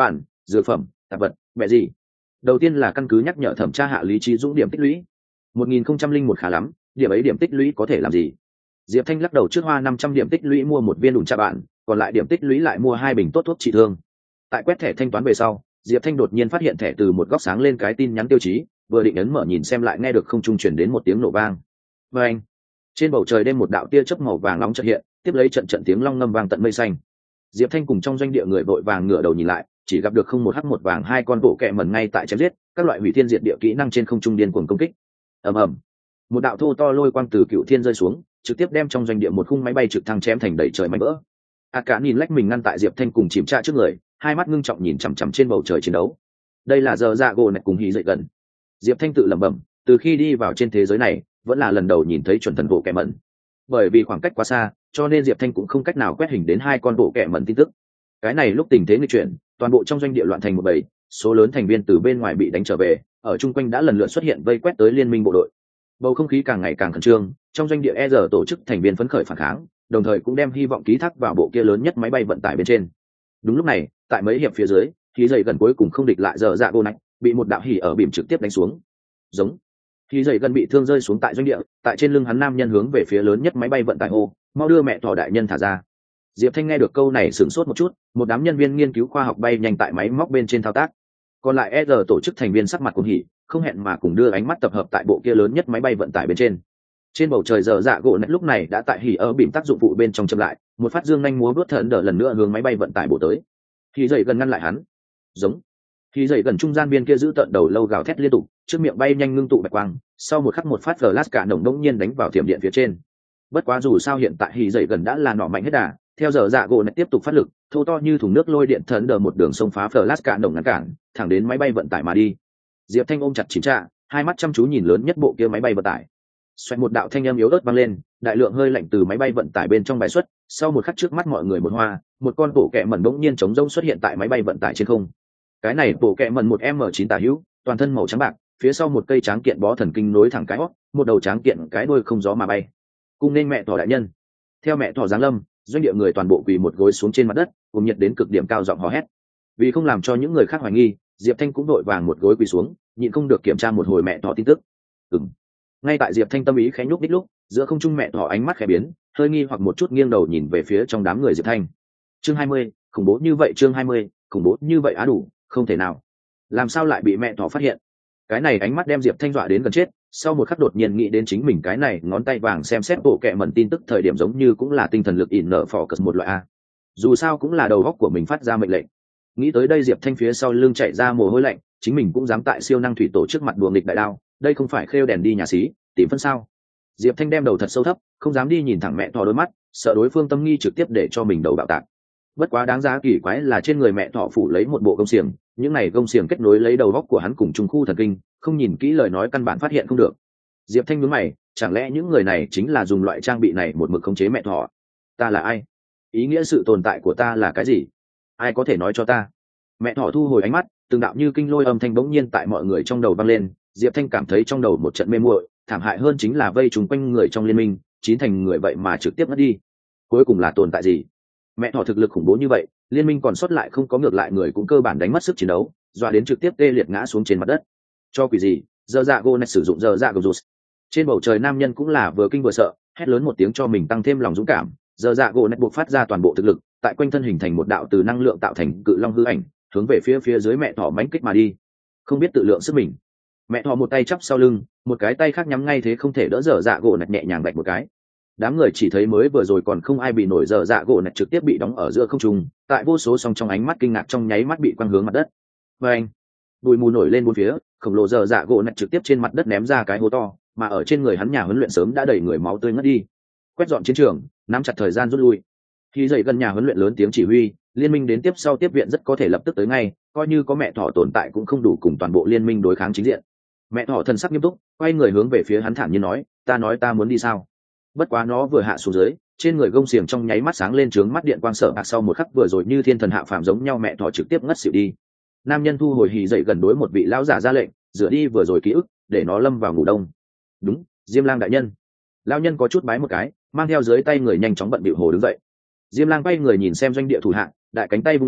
dược phẩm, tạp vật, bẹ gì. Đầu tiên là căn cứ nhắc nhở thẩm tra hạ lý trí dũng điểm tích lũy. Một nghìn không trăm linh một khá lắm, điểm ấy điểm tích lũy có thể làm gì? Diệp Thanh lắc đầu, trước hoa năm trăm điểm tích lũy mua một viên đùn trà bạn, còn lại điểm tích lũy lại mua hai bình tốt thuốc trị thương. Tại quét thẻ thanh toán về sau, Diệp Thanh đột nhiên phát hiện thẻ từ một góc sáng lên cái tin nhắn tiêu chí, vừa định ấn mở nhìn xem lại nghe được không trung truyền đến một tiếng nổ vang. Và anh, trên bầu trời đêm một đạo tia chớp màu vàng nóng chợt hiện, tiếp lấy trận trận tiếng long ngâm vang tận mây xanh. Diệp Thanh cùng trong doanh địa người vội vàng ngửa đầu nhìn lại, chỉ gặp được không một hắc một vàng hai con bộ kẹ mẩn ngay tại chém giết, các loại hủy thiên diệt địa kỹ năng trên không trung điên cuồng công kích. Ầm ầm, một đạo thô to lôi quang từ cựu thiên rơi xuống, trực tiếp đem trong doanh địa một khung máy bay trực thăng chém thành đầy trời mảnh vỡ. A Cả nhìn lách mình ngăn tại Diệp Thanh cùng chìm tra trước người, hai mắt ngưng trọng nhìn chằm chằm trên bầu trời chiến đấu. Đây là giờ dạ gỗ này cùng hí dậy gần. Diệp Thanh tự lẩm bẩm, từ khi đi vào trên thế giới này, vẫn là lần đầu nhìn thấy chuẩn thần bộ kẹ mẩn. Bởi vì khoảng cách quá xa, cho nên Diệp Thanh cũng không cách nào quét hình đến hai con bộ kẹ mẩn tin tức. Cái này lúc tình thế nghịch chuyển, toàn bộ trong doanh địa loạn thành một bầy, số lớn thành viên từ bên ngoài bị đánh trở về, ở chung quanh đã lần lượt xuất hiện vây quét tới liên minh bộ đội. Bầu không khí càng ngày càng khẩn trương, trong doanh địa e rờ tổ chức thành viên phấn khởi phản kháng, đồng thời cũng đem hy vọng ký thác vào bộ kia lớn nhất máy bay vận tải bên trên. Đúng lúc này, tại mấy hiệp phía dưới, khí dày gần cuối cùng không địch lại giờ dạ gỗ nạnh, bị một đạo hỉ ở bìm trực tiếp đánh xuống. Giống. Khí dày gần bị thương rơi xuống tại doanh địa, tại trên lưng hắn nam nhân hướng về phía lớn nhất máy bay vận tải hô, mau đưa mẹ thỏ đại nhân thả ra. Diệp Thanh nghe được câu này sửng sốt một chút, một đám nhân viên nghiên cứu khoa học bay nhanh tại máy móc bên trên thao tác. Còn lại e rờ tổ chức thành viên sắc mặt cuồng hỉ, không hẹn mà cùng đưa ánh mắt tập hợp tại bộ kia lớn nhất máy bay vận tải bên trên. Trên bầu trời giờ dạ gỗ nạnh lúc này đã tại hỉ ở bìm tác dụng phụ bên trong chậm lại, một phát dương nhanh múa vút thần đỡ lần nữa hướng máy bay vận tải bổ tới. Khi dậy gần ngăn lại hắn. Giống. Khi dậy gần trung gian biên kia giữ tận đầu lâu gào thét liên tục, trước miệng bay nhanh ngưng tụ bạch quang, sau một khắc một phát flash cả nồng đống nhiên đánh vào thiểm điện phía trên. Bất quá dù sao hiện tại hỉ dậy gần đã là nỏ mạnh hết đà, theo giờ dạ gỗ này tiếp tục phát lực, thô to như thùng nước lôi điện thần đỡ một đường sông phá flash cả nồng ngăn cản, thẳng đến máy bay vận tải mà đi. Diệp Thanh ôm chặt chìm trạ, hai mắt chăm chú nhìn lớn nhất bộ kia máy bay vận tải. Xoẹt một đạo thanh âm yếu ớt vang lên, đại lượng hơi lạnh từ máy bay vận tải bên trong bài xuất, sau một khắc trước mắt mọi người một hoa, một con bộ kẹ mẩn bỗng nhiên chống rông xuất hiện tại máy bay vận tải trên không. Cái này bộ kẹ mẩn một M chín tả hữu, toàn thân màu trắng bạc, phía sau một cây tráng kiện bó thần kinh nối thẳng cái hót, một đầu tráng kiện cái đuôi không gió mà bay. Cung nên mẹ thỏ đại nhân. Theo mẹ thỏ giáng lâm, doanh địa người toàn bộ quỳ một gối xuống trên mặt đất, cùng nhiệt đến cực điểm cao giọng hò hét. Vì không làm cho những người khác hoài nghi, Diệp Thanh cũng đội vàng một gối quỳ xuống, nhịn không được kiểm tra một hồi mẹ thỏ tin tức. Ừm. Ngay tại Diệp Thanh tâm ý khẽ nhúc đích lúc, giữa không trung mẹ thỏ ánh mắt khẽ biến, hơi nghi hoặc một chút nghiêng đầu nhìn về phía trong đám người Diệp Thanh. Chương hai mươi, khủng bố như vậy, chương hai mươi, khủng bố như vậy á đủ, không thể nào. Làm sao lại bị mẹ thỏ phát hiện? Cái này ánh mắt đem Diệp Thanh dọa đến gần chết, sau một khắc đột nhiên nghĩ đến chính mình cái này ngón tay vàng xem xét bộ kệ mẩn tin tức thời điểm giống như cũng là tinh thần lực ỉn nở phò cật một loại a. Dù sao cũng là đầu góc của mình phát ra mệnh lệnh. Nghĩ tới đây Diệp Thanh phía sau lưng chạy ra mồ hôi lạnh, chính mình cũng dám tại siêu năng thủy tổ trước mặt đùa nghịch đại đao, đây không phải khêu đèn đi nhà xí, tìm phân sao? Diệp Thanh đem đầu thật sâu thấp, không dám đi nhìn thẳng mẹ thỏ đôi mắt, sợ đối phương tâm nghi trực tiếp để cho mình đầu bạo tạc. Bất quá đáng giá kỳ quái là trên người mẹ thỏ phủ lấy một bộ gông xiềng, những này gông xiềng kết nối lấy đầu góc của hắn cùng trung khu thần kinh, không nhìn kỹ lời nói căn bản phát hiện không được. Diệp Thanh nhướng mày, chẳng lẽ những người này chính là dùng loại trang bị này một mực khống chế mẹ thỏ? Ta là ai? Ý nghĩa sự tồn tại của ta là cái gì? Ai có thể nói cho ta? Mẹ thỏ thu hồi ánh mắt, từng đạo như kinh lôi âm thanh bỗng nhiên tại mọi người trong đầu vang lên. Diệp Thanh cảm thấy trong đầu một trận mê muội, thảm hại hơn chính là vây trùng quanh người trong liên minh, chín thành người vậy mà trực tiếp mất đi. Cuối cùng là tồn tại gì? Mẹ thỏ thực lực khủng bố như vậy, liên minh còn sót lại không có ngược lại người cũng cơ bản đánh mất sức chiến đấu, dọa đến trực tiếp tê liệt ngã xuống trên mặt đất. Cho quỷ gì? Giờ dạ gỗ này sử dụng giờ dạ gỗ rụt. Trên bầu trời nam nhân cũng là vừa kinh vừa sợ, hét lớn một tiếng cho mình tăng thêm lòng dũng cảm. Giờ dạ gỗ này buộc phát ra toàn bộ thực lực, tại quanh thân hình thành một đạo từ năng lượng tạo thành cự long hư ảnh, hướng về phía phía dưới mẹ thỏ mãnh kích mà đi. Không biết tự lượng sức mình, mẹ thỏ một tay chắp sau lưng, một cái tay khác nhắm ngay thế không thể đỡ dở dạ gỗ nạch nhẹ nhàng vạch một cái. Đám người chỉ thấy mới vừa rồi còn không ai bị nổi dở dạ gỗ nạch trực tiếp bị đóng ở giữa không trung, tại vô số song trong ánh mắt kinh ngạc trong nháy mắt bị quăng hướng mặt đất. Và anh, bụi mù nổi lên bốn phía, khổng lồ dở dạ gỗ nạch trực tiếp trên mặt đất ném ra cái hố to, mà ở trên người hắn nhà huấn luyện sớm đã đầy người máu tươi ngất đi. Quét dọn chiến trường, nắm chặt thời gian rút lui. Khi dậy gần nhà huấn luyện lớn tiếng chỉ huy, liên minh đến tiếp sau tiếp viện rất có thể lập tức tới ngay, coi như có mẹ thỏ tồn tại cũng không đủ cùng toàn bộ liên minh đối kháng chính diện. Mẹ thỏ thần sắc nghiêm túc, quay người hướng về phía hắn thản nhiên nói, ta nói ta muốn đi sao? Bất quá nó vừa hạ xuống dưới, trên người gông xiềng trong nháy mắt sáng lên trướng mắt điện quang sợ bạc, sau một khắc vừa rồi như thiên thần hạ phàm giống nhau mẹ thỏ trực tiếp ngất xỉu đi. Nam nhân thu hồi hì dậy gần đối một vị lão giả ra lệnh, rửa đi vừa rồi ký ức, để nó lâm vào ngủ đông. Đúng, Diêm Lang đại nhân. Lão nhân có chút bái một cái, mang theo dưới tay người nhanh chóng bận bịu hồ đứng dậy. Diêm Lang quay người nhìn xem doanh địa thủ hạ, đại cánh tay vung lên,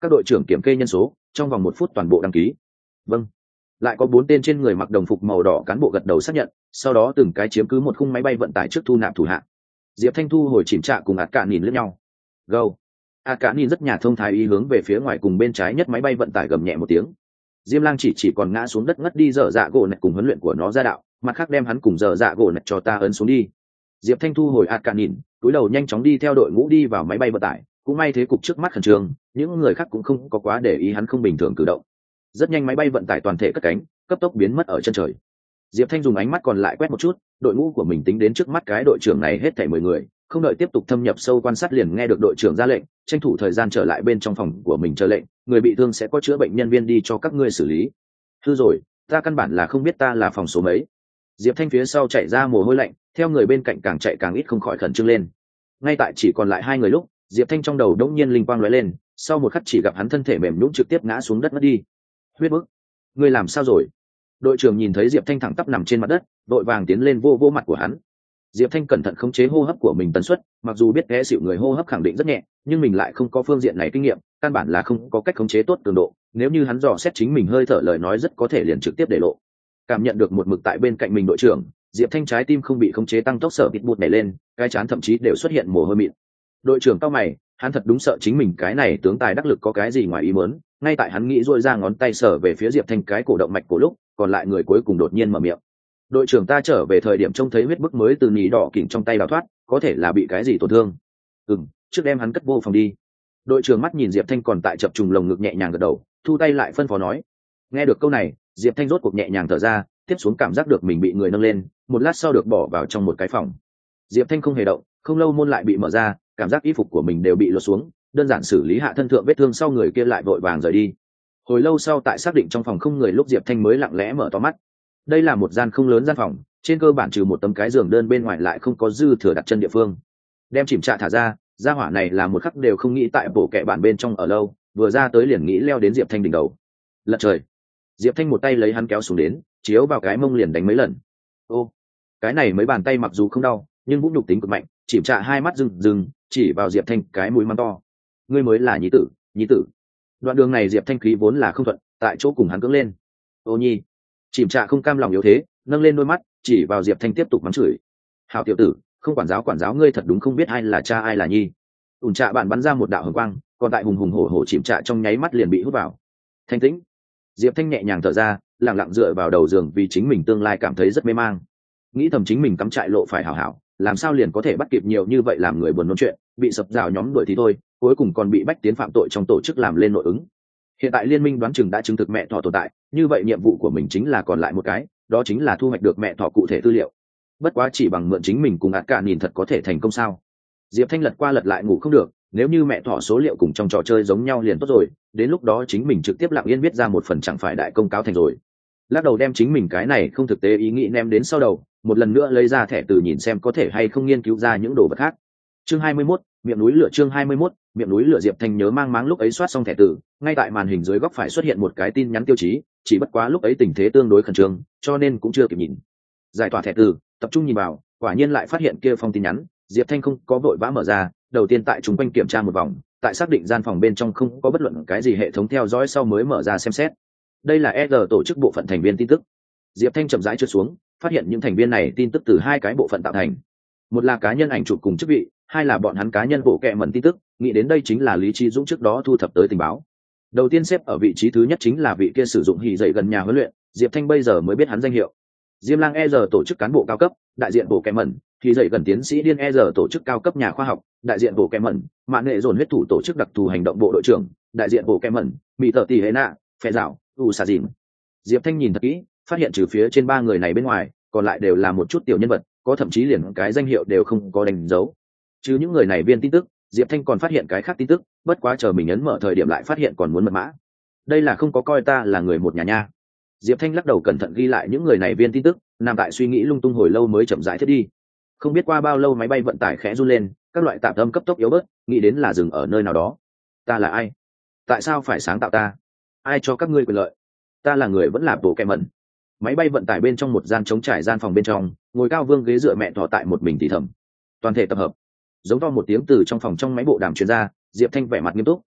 các đội trưởng kiểm kê nhân số, trong vòng một phút toàn bộ đăng ký. Vâng. Lại có bốn tên trên người mặc đồng phục màu đỏ cán bộ gật đầu xác nhận, sau đó từng cái chiếm cứ một khung máy bay vận tải trước thu nạp thủ hạ. Diệp Thanh thu hồi chìm trạ cùng ạt cả nhìn lẫn nhau. Go. ạt cả nhìn rất nhà thông thái ý hướng về phía ngoài cùng bên trái nhất máy bay vận tải gầm nhẹ một tiếng. Diêm Lang chỉ chỉ còn ngã xuống đất ngất đi dở dạ gỗ nạch cùng huấn luyện của nó ra đạo, mặt khác đem hắn cùng dở dạ gỗ nạch cho ta ấn xuống đi. Diệp Thanh thu hồi ạt cả nhìn, cúi đầu nhanh chóng đi theo đội ngũ đi vào máy bay vận tải, cũng may thế cục trước mắt khẩn trương, những người khác cũng không có quá để ý hắn không bình thường cử động. Rất nhanh máy bay vận tải toàn thể cất cánh, cấp tốc biến mất ở chân trời. Diệp Thanh dùng ánh mắt còn lại quét một chút, đội ngũ của mình tính đến trước mắt cái đội trưởng này hết thảy mười người, không đợi tiếp tục thâm nhập sâu quan sát liền nghe được đội trưởng ra lệnh, tranh thủ thời gian trở lại bên trong phòng của mình chờ lệnh, người bị thương sẽ có chữa bệnh nhân viên đi cho các ngươi xử lý. Hư rồi, ta căn bản là không biết ta là phòng số mấy. Diệp Thanh phía sau chạy ra mồ hôi lạnh, theo người bên cạnh càng chạy càng ít không khỏi khẩn trương lên. Ngay tại chỉ còn lại hai người lúc, Diệp Thanh trong đầu đống nhiên linh quang lóe lên, sau một khắc chỉ gặp hắn thân thể mềm nhũn trực tiếp ngã xuống đất mất đi. Huyết bức, ngươi làm sao rồi? Đội trưởng nhìn thấy Diệp Thanh thẳng tắp nằm trên mặt đất, đội vàng tiến lên vô vô mặt của hắn. Diệp Thanh cẩn thận khống chế hô hấp của mình tần suất, mặc dù biết té xỉu người hô hấp khẳng định rất nhẹ, nhưng mình lại không có phương diện này kinh nghiệm, căn bản là không có cách khống chế tốt cường độ, nếu như hắn dò xét chính mình hơi thở lời nói rất có thể liền trực tiếp để lộ. Cảm nhận được một mực tại bên cạnh mình đội trưởng, Diệp Thanh trái tim không bị khống chế tăng tốc sở bịt bụt nhảy lên, cái trán thậm chí đều xuất hiện mồ hôi mịn. Đội trưởng cao mày, hắn thật đúng sợ chính mình cái này tướng tài đắc lực có cái gì ngoài ý muốn, ngay tại hắn nghĩ duỗi ra ngón tay sở về phía Diệp Thanh cái cổ động mạch cổ lúc, còn lại người cuối cùng đột nhiên mở miệng. Đội trưởng ta trở về thời điểm trông thấy huyết bức mới từ nhì đỏ kỉnh trong tay đào thoát, có thể là bị cái gì tổn thương. Ừm, trước đem hắn cất vô phòng đi. Đội trưởng mắt nhìn Diệp Thanh còn tại chập trùng lồng ngực nhẹ nhàng gật đầu, thu tay lại phân phó nói. Nghe được câu này, Diệp Thanh rốt cuộc nhẹ nhàng thở ra, tiếp xuống cảm giác được mình bị người nâng lên, một lát sau được bỏ vào trong một cái phòng. Diệp Thanh không hề động, không lâu môn lại bị mở ra, cảm giác y phục của mình đều bị lột xuống, đơn giản xử lý hạ thân thượng vết thương sau người kia lại vội vàng rời đi. Hồi lâu sau tại xác định trong phòng không người lúc Diệp Thanh mới lặng lẽ mở to mắt. Đây là một gian không lớn gian phòng, trên cơ bản trừ một tấm cái giường đơn bên ngoài lại không có dư thừa đặt chân địa phương. Đem chìm trạ thả ra, gia hỏa này là một khắc đều không nghĩ tại bộ kệ bản bên trong ở lâu, vừa ra tới liền nghĩ leo đến Diệp Thanh đỉnh đầu. Lật trời. Diệp Thanh một tay lấy hắn kéo xuống đến, chiếu vào cái mông liền đánh mấy lần. Ô, cái này mấy bàn tay mặc dù không đau, nhưng vũ nhục tính cực mạnh, chìm trạ hai mắt rừng rừng, chỉ vào Diệp Thanh cái mũi mắng to. Ngươi mới là nhí tử, nhí tử. Đoạn đường này Diệp Thanh khí vốn là không thuận, tại chỗ cùng hắn cưỡng lên. Ô nhi. Chìm trạ không cam lòng yếu thế, nâng lên đôi mắt, chỉ vào Diệp Thanh tiếp tục mắng chửi. Hảo tiểu tử, không quản giáo quản giáo ngươi thật đúng không biết ai là cha ai là nhi. Ùn trạ bạn bắn ra một đạo hồng quang, còn tại hùng hùng hổ hổ chìm trạ trong nháy mắt liền bị hút vào. Thanh tĩnh. Diệp Thanh nhẹ nhàng thở ra, lặng lặng dựa vào đầu giường vì chính mình tương lai cảm thấy rất mê mang. Nghĩ thầm chính mình cắm trại lộ phải hảo hảo, làm sao liền có thể bắt kịp nhiều như vậy làm người buồn nôn chuyện, bị sập rào nhóm đuổi thì thôi, cuối cùng còn bị bách tiến phạm tội trong tổ chức làm lên nội ứng. Hiện tại liên minh đoán chừng đã chứng thực mẹ thỏ tồn tại, như vậy nhiệm vụ của mình chính là còn lại một cái, đó chính là thu hoạch được mẹ thỏ cụ thể tư liệu. Bất quá chỉ bằng mượn chính mình cùng ạt cả nhìn thật có thể thành công sao? Diệp Thanh lật qua lật lại ngủ không được, nếu như mẹ thỏ số liệu cùng trong trò chơi giống nhau liền tốt rồi, đến lúc đó chính mình trực tiếp lặng yên viết ra một phần chẳng phải đại công cáo thành rồi. Lắc đầu đem chính mình cái này không thực tế ý nghĩ ném đến sau đầu, một lần nữa lấy ra thẻ từ nhìn xem có thể hay không nghiên cứu ra những đồ vật khác. Chương hai mươi mốt, miệng núi lửa chương hai mươi mốt, miệng núi lửa Diệp Thanh nhớ mang máng lúc ấy soát xong thẻ từ, ngay tại màn hình dưới góc phải xuất hiện một cái tin nhắn tiêu chí, chỉ bất quá lúc ấy tình thế tương đối khẩn trương, cho nên cũng chưa kịp nhìn. Giải tỏa thẻ từ, tập trung nhìn vào, quả nhiên lại phát hiện kia phong tin nhắn, Diệp Thanh không có vội vã mở ra, đầu tiên tại chúng quanh kiểm tra một vòng, tại xác định gian phòng bên trong không có bất luận cái gì hệ thống theo dõi sau mới mở ra xem xét. Đây là e rờ tổ chức bộ phận thành viên tin tức. Diệp Thanh chậm rãi trượt xuống, phát hiện những thành viên này tin tức từ hai cái bộ phận tạo thành. Một là cá nhân ảnh chụp cùng chức vị, hai là bọn hắn cá nhân bộ kệ mẩn tin tức, nghĩ đến đây chính là Lý Trí Dũng trước đó thu thập tới tình báo. Đầu tiên xếp ở vị trí thứ nhất chính là vị kia sử dụng hỉ dậy gần nhà huấn luyện, Diệp Thanh bây giờ mới biết hắn danh hiệu. Diêm Lang e rờ tổ chức cán bộ cao cấp, đại diện bộ kệ mẩn, hỉ dậy gần tiến sĩ điên e rờ tổ chức cao cấp nhà khoa học, đại diện bộ kệ mẩn, mạng nghệ dồn huyết thủ tổ chức đặc thù hành động bộ đội trưởng, đại diện bộ kệ mẩn, mỹ tờ tỷ hệ nạ, phe dạo, u sa dìn. Diệp Thanh nhìn thật kỹ, phát hiện trừ phía trên ba người này bên ngoài, còn lại đều là một chút tiểu nhân vật, có thậm chí liền cái danh hiệu đều không có đánh dấu. Chứ những người này viên tin tức, Diệp Thanh còn phát hiện cái khác tin tức, bất quá chờ mình ấn mở thời điểm lại phát hiện còn muốn mật mã. Đây là không có coi ta là người một nhà nha. Diệp Thanh lắc đầu cẩn thận ghi lại những người này viên tin tức, nằm tại suy nghĩ lung tung hồi lâu mới chậm rãi thiết đi. Không biết qua bao lâu máy bay vận tải khẽ run lên, các loại tạp âm cấp tốc yếu bớt, nghĩ đến là dừng ở nơi nào đó. Ta là ai? Tại sao phải sáng tạo ta? Ai cho các ngươi quyền lợi? Ta là người vẫn là bộ kệ mẩn. Máy bay vận tải bên trong một gian trống trải gian phòng bên trong, ngồi cao vương ghế dựa mẹ thỏ tại một mình thì thầm. Toàn thể tập hợp. Giống to một tiếng từ trong phòng trong máy bộ đàm truyền ra, Diệp Thanh vẻ mặt nghiêm túc,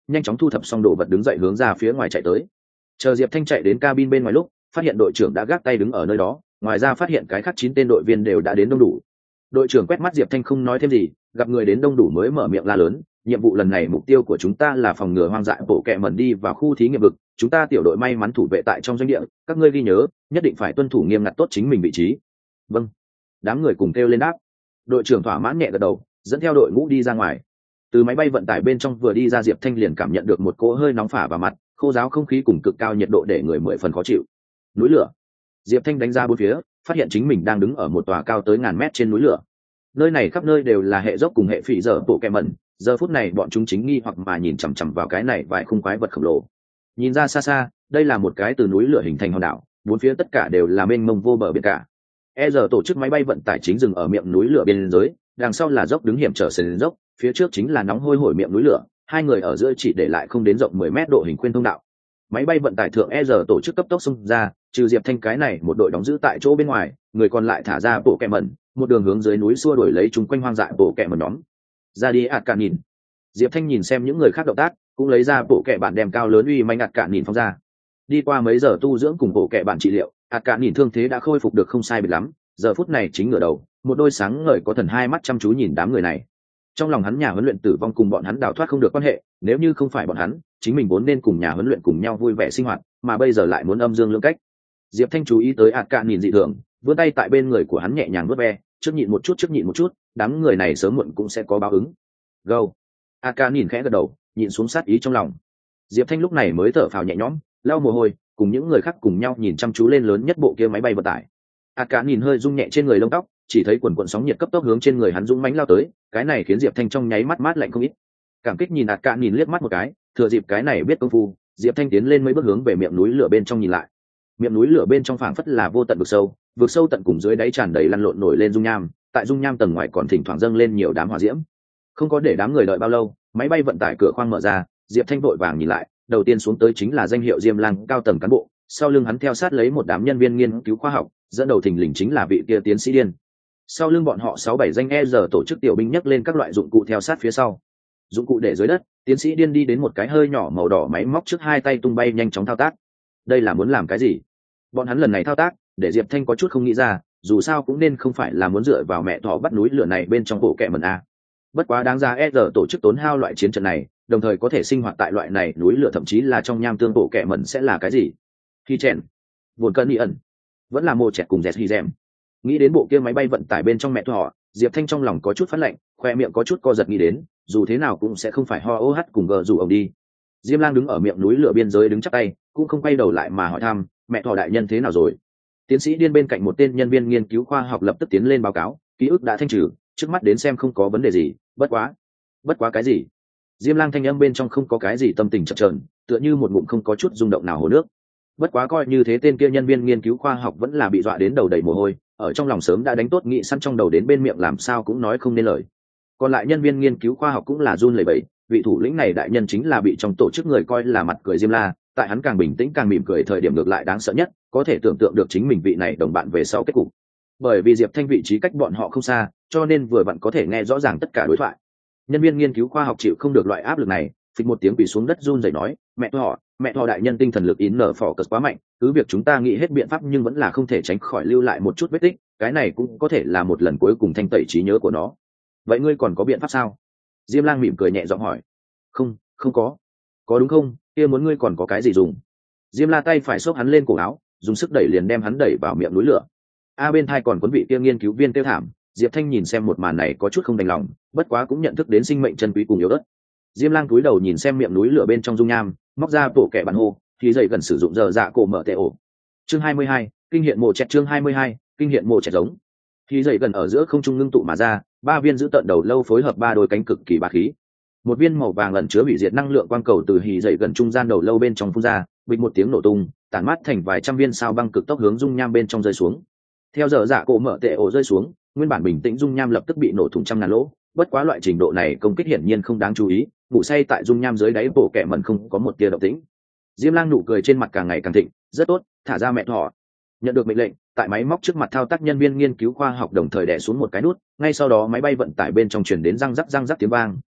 nhanh chóng thu thập xong đồ vật đứng dậy hướng ra phía ngoài chạy tới. Chờ Diệp Thanh chạy đến cabin bên ngoài lúc, phát hiện đội trưởng đã gác tay đứng ở nơi đó, ngoài ra phát hiện cái khác chín tên đội viên đều đã đến đông đủ. Đội trưởng quét mắt Diệp Thanh không nói thêm gì, gặp người đến đông đủ mới mở miệng la lớn, nhiệm vụ lần này mục tiêu của chúng ta là phòng ngừa hoang dại bộ kẹ mẩn đi vào khu thí nghiệm vực, chúng ta tiểu đội may mắn thủ vệ tại trong doanh địa, các ngươi ghi nhớ, nhất định phải tuân thủ nghiêm ngặt tốt chính mình vị trí. Vâng. Đám người cùng kêu lên đáp. Đội trưởng thỏa mãn nhẹ gật đầu, dẫn theo đội ngũ đi ra ngoài. Từ máy bay vận tải bên trong vừa đi ra, Diệp Thanh liền cảm nhận được một cỗ hơi nóng phả vào mặt, khô ráo không khí cùng cực cao nhiệt độ để người mười phần khó chịu. Núi lửa. Diệp Thanh đánh ra bốn phía, phát hiện chính mình đang đứng ở một tòa cao tới ngàn mét trên núi lửa. Nơi này khắp nơi đều là hệ dốc cùng hệ phỉ dở bộ kẹ mẩn, giờ phút này bọn chúng chính nghi hoặc mà nhìn chằm chằm vào cái này vài khung quái vật khổng lồ. Nhìn ra xa xa, đây là một cái từ núi lửa hình thành hòn đảo, bốn phía tất cả đều là mênh mông vô bờ biển cả. E giờ tổ chức máy bay vận tải chính dừng ở miệng núi lửa bên dưới, đằng sau là dốc đứng hiểm trở sườn dốc, phía trước chính là nóng hôi hổi miệng núi lửa, hai người ở giữa chỉ để lại không đến rộng mười mét độ hình khuyên thông đạo. Máy bay vận tải thượng E giờ tổ chức cấp tốc xông ra, trừ Diệp Thanh cái này một đội đóng giữ tại chỗ bên ngoài, người còn lại thả ra bộ kẹ mẩn, một đường hướng dưới núi xua đuổi lấy chúng quanh hoang dại bộ kẹ mẩn nhóm. Ra đi ạt cả nhìn. Diệp Thanh nhìn xem những người khác động tác, cũng lấy ra bộ kẹ bản đem cao lớn uy manh ạt cả nhìn phóng ra. Đi qua mấy giờ tu dưỡng cùng bộ kẹ bản trị liệu, ạt cả nhìn thương thế đã khôi phục được không sai biệt lắm, giờ phút này chính ngửa đầu, một đôi sáng ngời có thần hai mắt chăm chú nhìn đám người này. Trong lòng hắn nhà huấn luyện tử vong cùng bọn hắn đào thoát không được quan hệ, nếu như không phải bọn hắn, chính mình vốn nên cùng nhà huấn luyện cùng nhau vui vẻ sinh hoạt, mà bây giờ lại muốn âm dương lưỡng cách. Diệp Thanh chú ý tới ạt cả nhìn dị thường, vươn tay tại bên người của hắn nhẹ nhàng vuốt ve, trước nhịn một chút trước nhịn một chút, đám người này sớm muộn cũng sẽ có báo ứng. Go. ạt cả nhìn khẽ gật đầu, nhịn xuống sát ý trong lòng. Diệp Thanh lúc này mới thở phào nhẹ nhõm, lau mồ hôi, cùng những người khác cùng nhau nhìn chăm chú lên lớn nhất bộ kia máy bay vận tải. ạt cả nhìn hơi rung nhẹ trên người lông tóc, chỉ thấy quần quần sóng nhiệt cấp tốc hướng trên người hắn dũng mãnh lao tới, cái này khiến Diệp Thanh trong nháy mắt mát lạnh không ít. Cảm kích nhìn ạt cả nhìn liếc mắt một cái, thừa dịp cái này biết công phu, Diệp Thanh tiến lên mấy bước hướng về miệng núi lửa bên trong nhìn lại. Miệng núi lửa bên trong phảng phất là vô tận vực sâu, vực sâu tận cùng dưới đáy tràn đầy lăn lộn nổi lên dung nham, tại dung nham tầng ngoài còn thỉnh thoảng dâng lên nhiều đám hỏa diễm. Không có để đám người đợi bao lâu, máy bay vận tải cửa khoang mở ra, Diệp Thanh vội vàng nhìn lại, đầu tiên xuống tới chính là danh hiệu Diêm Lang cao tầng cán bộ, sau lưng hắn theo sát lấy một đám nhân viên nghiên cứu khoa học, dẫn đầu thình lình chính là vị kia tiến sĩ điên. Sau lưng bọn họ sáu bảy danh e giờ tổ chức tiểu binh nhấc lên các loại dụng cụ theo sát phía sau. Dụng cụ để dưới đất, tiến sĩ điên đi đến một cái hơi nhỏ màu đỏ máy móc trước hai tay tung bay nhanh chóng thao tác. Đây là muốn làm cái gì? Bọn hắn lần này thao tác, để Diệp Thanh có chút không nghĩ ra, dù sao cũng nên không phải là muốn dựa vào mẹ thỏ bắt núi lửa này bên trong bộ kẹ mẩn a. Bất quá đáng ra e giờ tổ chức tốn hao loại chiến trận này, đồng thời có thể sinh hoạt tại loại này núi lửa thậm chí là trong nham tương bộ kẹ mẩn sẽ là cái gì? Khi chèn, buồn cơn nghi ẩn, vẫn là mồ chẹt cùng dẹt hi dèm. Nghĩ đến bộ kia máy bay vận tải bên trong mẹ thỏ, Diệp Thanh trong lòng có chút phát lạnh, khoe miệng có chút co giật nghĩ đến, dù thế nào cũng sẽ không phải ho ô hát cùng gờ dù ông đi. Diêm Lang đứng ở miệng núi lửa biên giới đứng chắp tay, cũng không quay đầu lại mà hỏi thăm, mẹ thỏ đại nhân thế nào rồi? Tiến sĩ điên bên cạnh một tên nhân viên nghiên cứu khoa học lập tức tiến lên báo cáo, ký ức đã thanh trừ, trước mắt đến xem không có vấn đề gì, bất quá. Bất quá cái gì? Diêm Lang thanh âm bên trong không có cái gì tâm tình chập chờn, tựa như một ngụm không có chút rung động nào hồ nước. Bất quá coi như thế tên kia nhân viên nghiên cứu khoa học vẫn là bị dọa đến đầu đầy mồ hôi, ở trong lòng sớm đã đánh tốt nghị săn trong đầu đến bên miệng làm sao cũng nói không nên lời. Còn lại nhân viên nghiên cứu khoa học cũng là run lẩy bẩy, vị thủ lĩnh này đại nhân chính là bị trong tổ chức người coi là mặt cười Diêm La, tại hắn càng bình tĩnh càng mỉm cười thời điểm ngược lại đáng sợ nhất, có thể tưởng tượng được chính mình vị này đồng bạn về sau kết cục. Bởi vì Diệp Thanh vị trí cách bọn họ không xa, cho nên vừa vặn có thể nghe rõ ràng tất cả đối thoại. Nhân viên nghiên cứu khoa học chịu không được loại áp lực này, phịch một tiếng quỳ xuống đất run rẩy nói, mẹ thỏ, mẹ thỏ đại nhân tinh thần lực in nở phỏ cất quá mạnh, cứ việc chúng ta nghĩ hết biện pháp nhưng vẫn là không thể tránh khỏi lưu lại một chút vết tích, cái này cũng có thể là một lần cuối cùng thanh tẩy trí nhớ của nó. Vậy ngươi còn có biện pháp sao? Diêm Lang mỉm cười nhẹ giọng hỏi. Không, không có. Có đúng không? Kia muốn ngươi còn có cái gì dùng? Diêm La tay phải xốc hắn lên cổ áo, dùng sức đẩy liền đem hắn đẩy vào miệng núi lửa. A bên thai còn cuốn vị kia nghiên cứu viên tiêu thảm, Diệp Thanh nhìn xem một màn này có chút không đành lòng, bất quá cũng nhận thức đến sinh mệnh chân quý cùng yếu ớt. Diêm Lang cúi đầu nhìn xem miệng núi lửa bên trong dung nham, móc ra bộ kẻ bản hô, thì dậy gần sử dụng giờ dạ cổ mở tệ ổ. Chương hai mươi hai, kinh hiện mộ chẹt chương hai mươi hai, kinh hiện mộ chẹt giống. Thì dậy gần ở giữa không trung ngưng tụ mà ra, ba viên giữ tận đầu lâu phối hợp ba đôi cánh cực kỳ bá khí. Một viên màu vàng ẩn chứa hủy diệt năng lượng quang cầu từ hì dậy gần trung gian đầu lâu bên trong phun ra, bịch một tiếng nổ tung, tản mát thành vài trăm viên sao băng cực tốc hướng dung nham bên trong rơi xuống. Theo giờ dạ cổ mở tệ ổ rơi xuống, nguyên bản bình tĩnh dung nham lập tức bị nổ thủng trăm ngàn lỗ, bất quá loại trình độ này công kích hiển nhiên không đáng chú ý, ngủ say tại dung nham dưới đáy bộ kẻ mẩn không có một tia động tĩnh. Diêm Lang nụ cười trên mặt càng ngày càng thịnh, rất tốt, thả ra mẹ thỏ. Nhận được mệnh lệnh, tại máy móc trước mặt thao tác nhân viên nghiên cứu khoa học đồng thời đè xuống một cái nút, ngay sau đó máy bay vận tải bên trong truyền đến răng rắc răng rắc tiếng vang,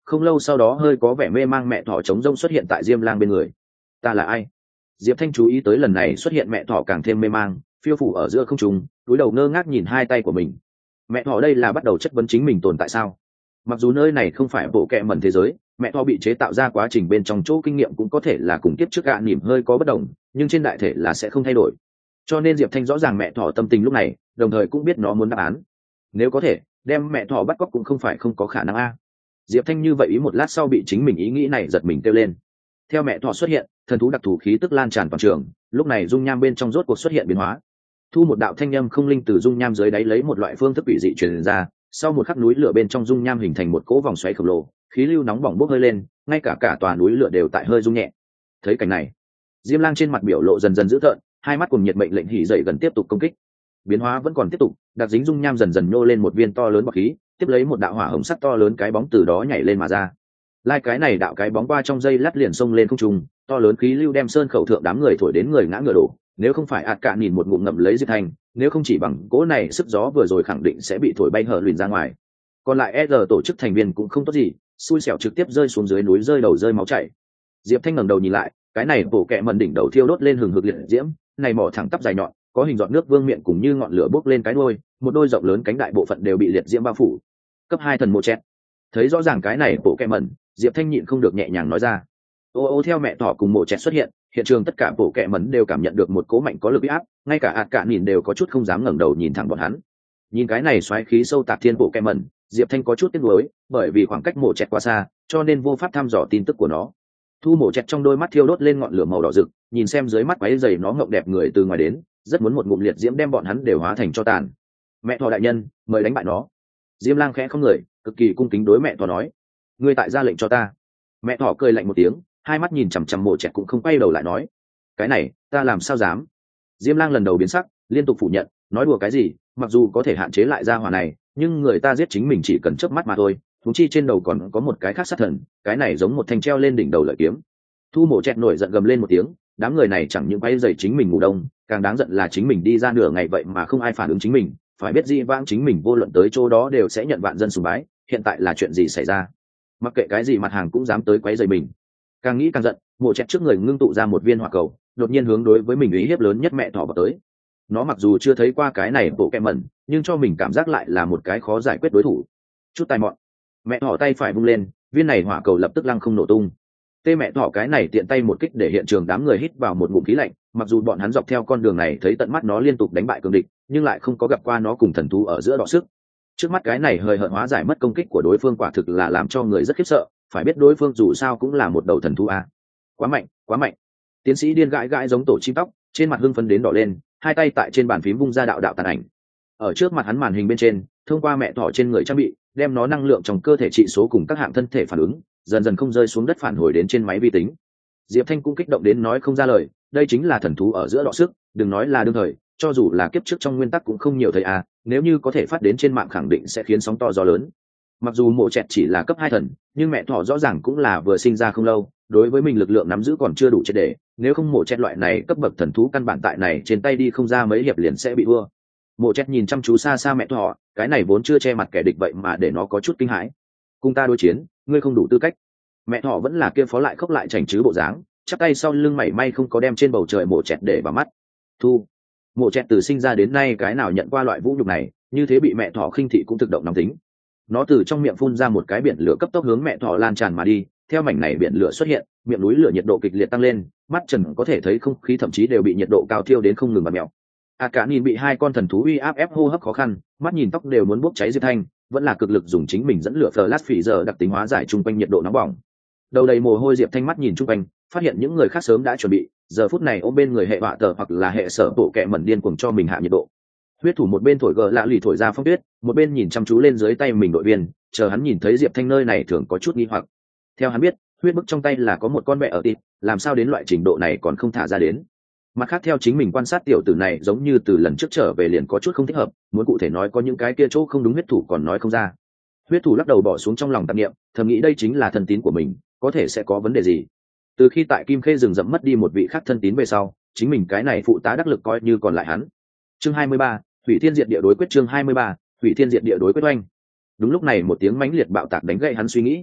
không lâu sau đó hơi có vẻ mê mang mẹ thỏ trống rông xuất hiện tại Diêm Lang bên người. Ta là ai? Diệp Thanh chú ý tới lần này xuất hiện mẹ thỏ càng thêm mê mang, phiêu phủ ở giữa không trung, cúi đầu ngơ ngác nhìn hai tay của mình. Mẹ thỏ đây là bắt đầu chất vấn chính mình tồn tại sao? Mặc dù nơi này không phải bộ kệ mẩn thế giới, mẹ thỏ bị chế tạo ra quá trình bên trong chỗ kinh nghiệm cũng có thể là cùng tiếp trước gạ nỉm hơi có bất đồng, nhưng trên đại thể là sẽ không thay đổi. Cho nên Diệp Thanh rõ ràng mẹ thỏ tâm tình lúc này, đồng thời cũng biết nó muốn đáp án. Nếu có thể, đem mẹ thỏ bắt cóc cũng không phải không có khả năng a. Diệp Thanh như vậy ý một lát sau bị chính mình ý nghĩ này giật mình kêu lên. Theo mẹ thỏ xuất hiện, thần thú đặc thù khí tức lan tràn toàn trường, lúc này dung nham bên trong rốt cuộc xuất hiện biến hóa. Thu một đạo thanh âm không linh từ dung nham dưới đáy lấy một loại phương thức quỷ dị truyền ra, sau một khắc núi lửa bên trong dung nham hình thành một cỗ vòng xoáy khổng lồ, khí lưu nóng bỏng bốc hơi lên, ngay cả cả tòa núi lửa đều tại hơi rung nhẹ. Thấy cảnh này, Diêm Lang trên mặt biểu lộ dần dần dữ tợn, hai mắt cùng nhiệt mệnh lệnh hỉ dậy gần tiếp tục công kích. Biến hóa vẫn còn tiếp tục, đặc dính dung nham dần dần nhô lên một viên to lớn bọt khí, tiếp lấy một đạo hỏa hồng sắc to lớn cái bóng từ đó nhảy lên mà ra. Lai cái này đạo cái bóng qua trong dây lát liền xông lên không trung, to lớn khí lưu đem sơn khẩu thượng đám người thổi đến người ngã ngựa đổ. Nếu không phải ạt cả nhìn một ngụm ngậm lấy Diệp Thanh, nếu không chỉ bằng cỗ này sức gió vừa rồi khẳng định sẽ bị thổi bay hở lùn ra ngoài. Còn lại e rờ tổ chức thành viên cũng không tốt gì, xui xẻo trực tiếp rơi xuống dưới núi rơi đầu rơi máu chảy. Diệp Thanh ngẩng đầu nhìn lại, cái này bổ kẹ mần đỉnh đầu thiêu đốt lên hừng hực liệt diễm, này mỏ thẳng tắp dài nhọn, có hình giọt nước vương miệng cùng như ngọn lửa bốc lên cái đuôi, một đôi rộng lớn cánh đại bộ phận đều bị liệt diễm bao phủ. Cấp hai thần mộ chẹt. Thấy rõ ràng cái này bổ kẹ mần, Diệp Thanh nhịn không được nhẹ nhàng nói ra. Ô ô theo mẹ thỏ cùng mộ chẹt xuất hiện, hiện trường tất cả bộ kệ mẩn đều cảm nhận được một cỗ mạnh có lực uy áp, ngay cả ạt cả nhìn đều có chút không dám ngẩng đầu nhìn thẳng bọn hắn. Nhìn cái này xoáy khí sâu tạc thiên bộ kệ mẩn, Diệp Thanh có chút tiếc nuối, bởi vì khoảng cách mộ chẹt quá xa, cho nên vô pháp thăm dò tin tức của nó. Thu mộ chẹt trong đôi mắt thiêu đốt lên ngọn lửa màu đỏ rực, nhìn xem dưới mắt quấy dày nó ngọc đẹp người từ ngoài đến, rất muốn một ngụm liệt diễm đem bọn hắn đều hóa thành cho tàn. Mẹ thỏ đại nhân, mời đánh bại nó. Diêm Lang khẽ không người, cực kỳ cung kính đối mẹ thỏ nói, ngươi tại ra lệnh cho ta. Mẹ thỏ cười lạnh một tiếng, hai mắt nhìn chằm chằm mộ chẹt cũng không quay đầu lại nói, cái này ta làm sao dám. Diêm Lang lần đầu biến sắc, liên tục phủ nhận, nói đùa cái gì, mặc dù có thể hạn chế lại gia hỏa này, nhưng người ta giết chính mình chỉ cần chớp mắt mà thôi, thúng chi trên đầu còn có một cái khác sát thần, cái này giống một thanh treo lên đỉnh đầu lợi kiếm. Thu mộ chẹt nổi giận gầm lên một tiếng, đám người này chẳng những quay dày chính mình ngủ đông, càng đáng giận là chính mình đi ra nửa ngày vậy mà không ai phản ứng chính mình, phải biết di vãng chính mình vô luận tới chỗ đó đều sẽ nhận vạn dân sùng bái, hiện tại là chuyện gì xảy ra? Mặc kệ cái gì mặt hàng cũng dám tới quấy rầy mình. Càng nghĩ càng giận, mộ chẹt trước người ngưng tụ ra một viên hỏa cầu, đột nhiên hướng đối với mình uy hiếp lớn nhất mẹ thỏ vào tới. Nó mặc dù chưa thấy qua cái này bộ kẹ mẩn, nhưng cho mình cảm giác lại là một cái khó giải quyết đối thủ. Chút tài mọn, mẹ thỏ tay phải vung lên, viên này hỏa cầu lập tức lăng không nổ tung. Tê mẹ thỏ cái này tiện tay một kích để hiện trường đám người hít vào một ngụm khí lạnh, mặc dù bọn hắn dọc theo con đường này thấy tận mắt nó liên tục đánh bại cường địch, nhưng lại không có gặp qua nó cùng thần thú ở giữa đọ sức. Trước mắt cái này hơi hợt hóa giải mất công kích của đối phương quả thực là làm cho người rất khiếp sợ, phải biết đối phương dù sao cũng là một đầu thần thú a. Quá mạnh, quá mạnh. Tiến sĩ điên gãi gãi giống tổ chim tóc, trên mặt hưng phấn đến đỏ lên, hai tay tại trên bàn phím vung ra đạo đạo tàn ảnh. Ở trước mặt hắn màn hình bên trên, thông qua mẹ thỏ trên người trang bị, đem nó năng lượng trong cơ thể trị số cùng các hạng thân thể phản ứng, dần dần không rơi xuống đất phản hồi đến trên máy vi tính. Diệp Thanh cũng kích động đến nói không ra lời, đây chính là thần thú ở giữa đọ sức, đừng nói là đương thời, cho dù là kiếp trước trong nguyên tắc cũng không nhiều thấy à, nếu như có thể phát đến trên mạng khẳng định sẽ khiến sóng to gió lớn. Mặc dù mộ chẹt chỉ là cấp hai thần, nhưng mẹ thỏ rõ ràng cũng là vừa sinh ra không lâu, đối với mình lực lượng nắm giữ còn chưa đủ triệt để, nếu không mộ chẹt loại này cấp bậc thần thú căn bản tại này trên tay đi không ra mấy hiệp liền sẽ bị thua. Mộ chẹt nhìn chăm chú xa xa mẹ thỏ, cái này vốn chưa che mặt kẻ địch vậy mà để nó có chút kinh hãi. Cùng ta đối chiến, ngươi không đủ tư cách. Mẹ thỏ vẫn là kia phó lại khóc lại chảnh chứ bộ dáng, chắp tay sau lưng mảy may không có đem trên bầu trời mộ chẹt để vào mắt. Thu. Mộ chẹt từ sinh ra đến nay cái nào nhận qua loại vũ nhục này, như thế bị mẹ thỏ khinh thị cũng thực động nóng tính. Nó từ trong miệng phun ra một cái biển lửa cấp tốc hướng mẹ thỏ lan tràn mà đi, theo mảnh này biển lửa xuất hiện, miệng núi lửa nhiệt độ kịch liệt tăng lên, mắt trần có thể thấy không khí thậm chí đều bị nhiệt độ cao thiêu đến không ngừng bật mèo. A cả nhìn bị hai con thần thú uy áp ép hô hấp khó khăn, mắt nhìn tóc đều muốn bốc cháy Diệp Thanh, vẫn là cực lực dùng chính mình dẫn lửa flash phỉ giờ đặc tính hóa giải trung quanh nhiệt độ nóng bỏng. Đầu đầy mồ hôi Diệp Thanh mắt nhìn trung quanh, phát hiện những người khác sớm đã chuẩn bị, giờ phút này ôm bên người hệ họa tờ hoặc là hệ sở bộ kệ mẩn điên cuồng cho mình hạ nhiệt độ. Huyết thủ một bên thổi gờ lạ lì thổi ra phong tuyết, một bên nhìn chăm chú lên dưới tay mình đội viên, chờ hắn nhìn thấy Diệp Thanh nơi này thường có chút nghi hoặc. Theo hắn biết, huyết bức trong tay là có một con bẹ ở tịp, làm sao đến loại trình độ này còn không thả ra đến. Mặt khác theo chính mình quan sát tiểu tử này giống như từ lần trước trở về liền có chút không thích hợp, muốn cụ thể nói có những cái kia chỗ không đúng huyết thủ còn nói không ra. Huyết thủ lắc đầu bỏ xuống trong lòng tạp niệm, thầm nghĩ đây chính là thân tín của mình, có thể sẽ có vấn đề gì. Từ khi tại Kim Khê rừng rậm mất đi một vị khác thân tín về sau, chính mình cái này phụ tá đắc lực coi như còn lại hắn. Chương hai mươi ba, Hủy Thiên Diệt Địa đối quyết chương hai mươi ba, Hủy Thiên Diệt Địa đối quyết oanh. Đúng lúc này một tiếng mãnh liệt bạo tạc đánh gậy hắn suy nghĩ.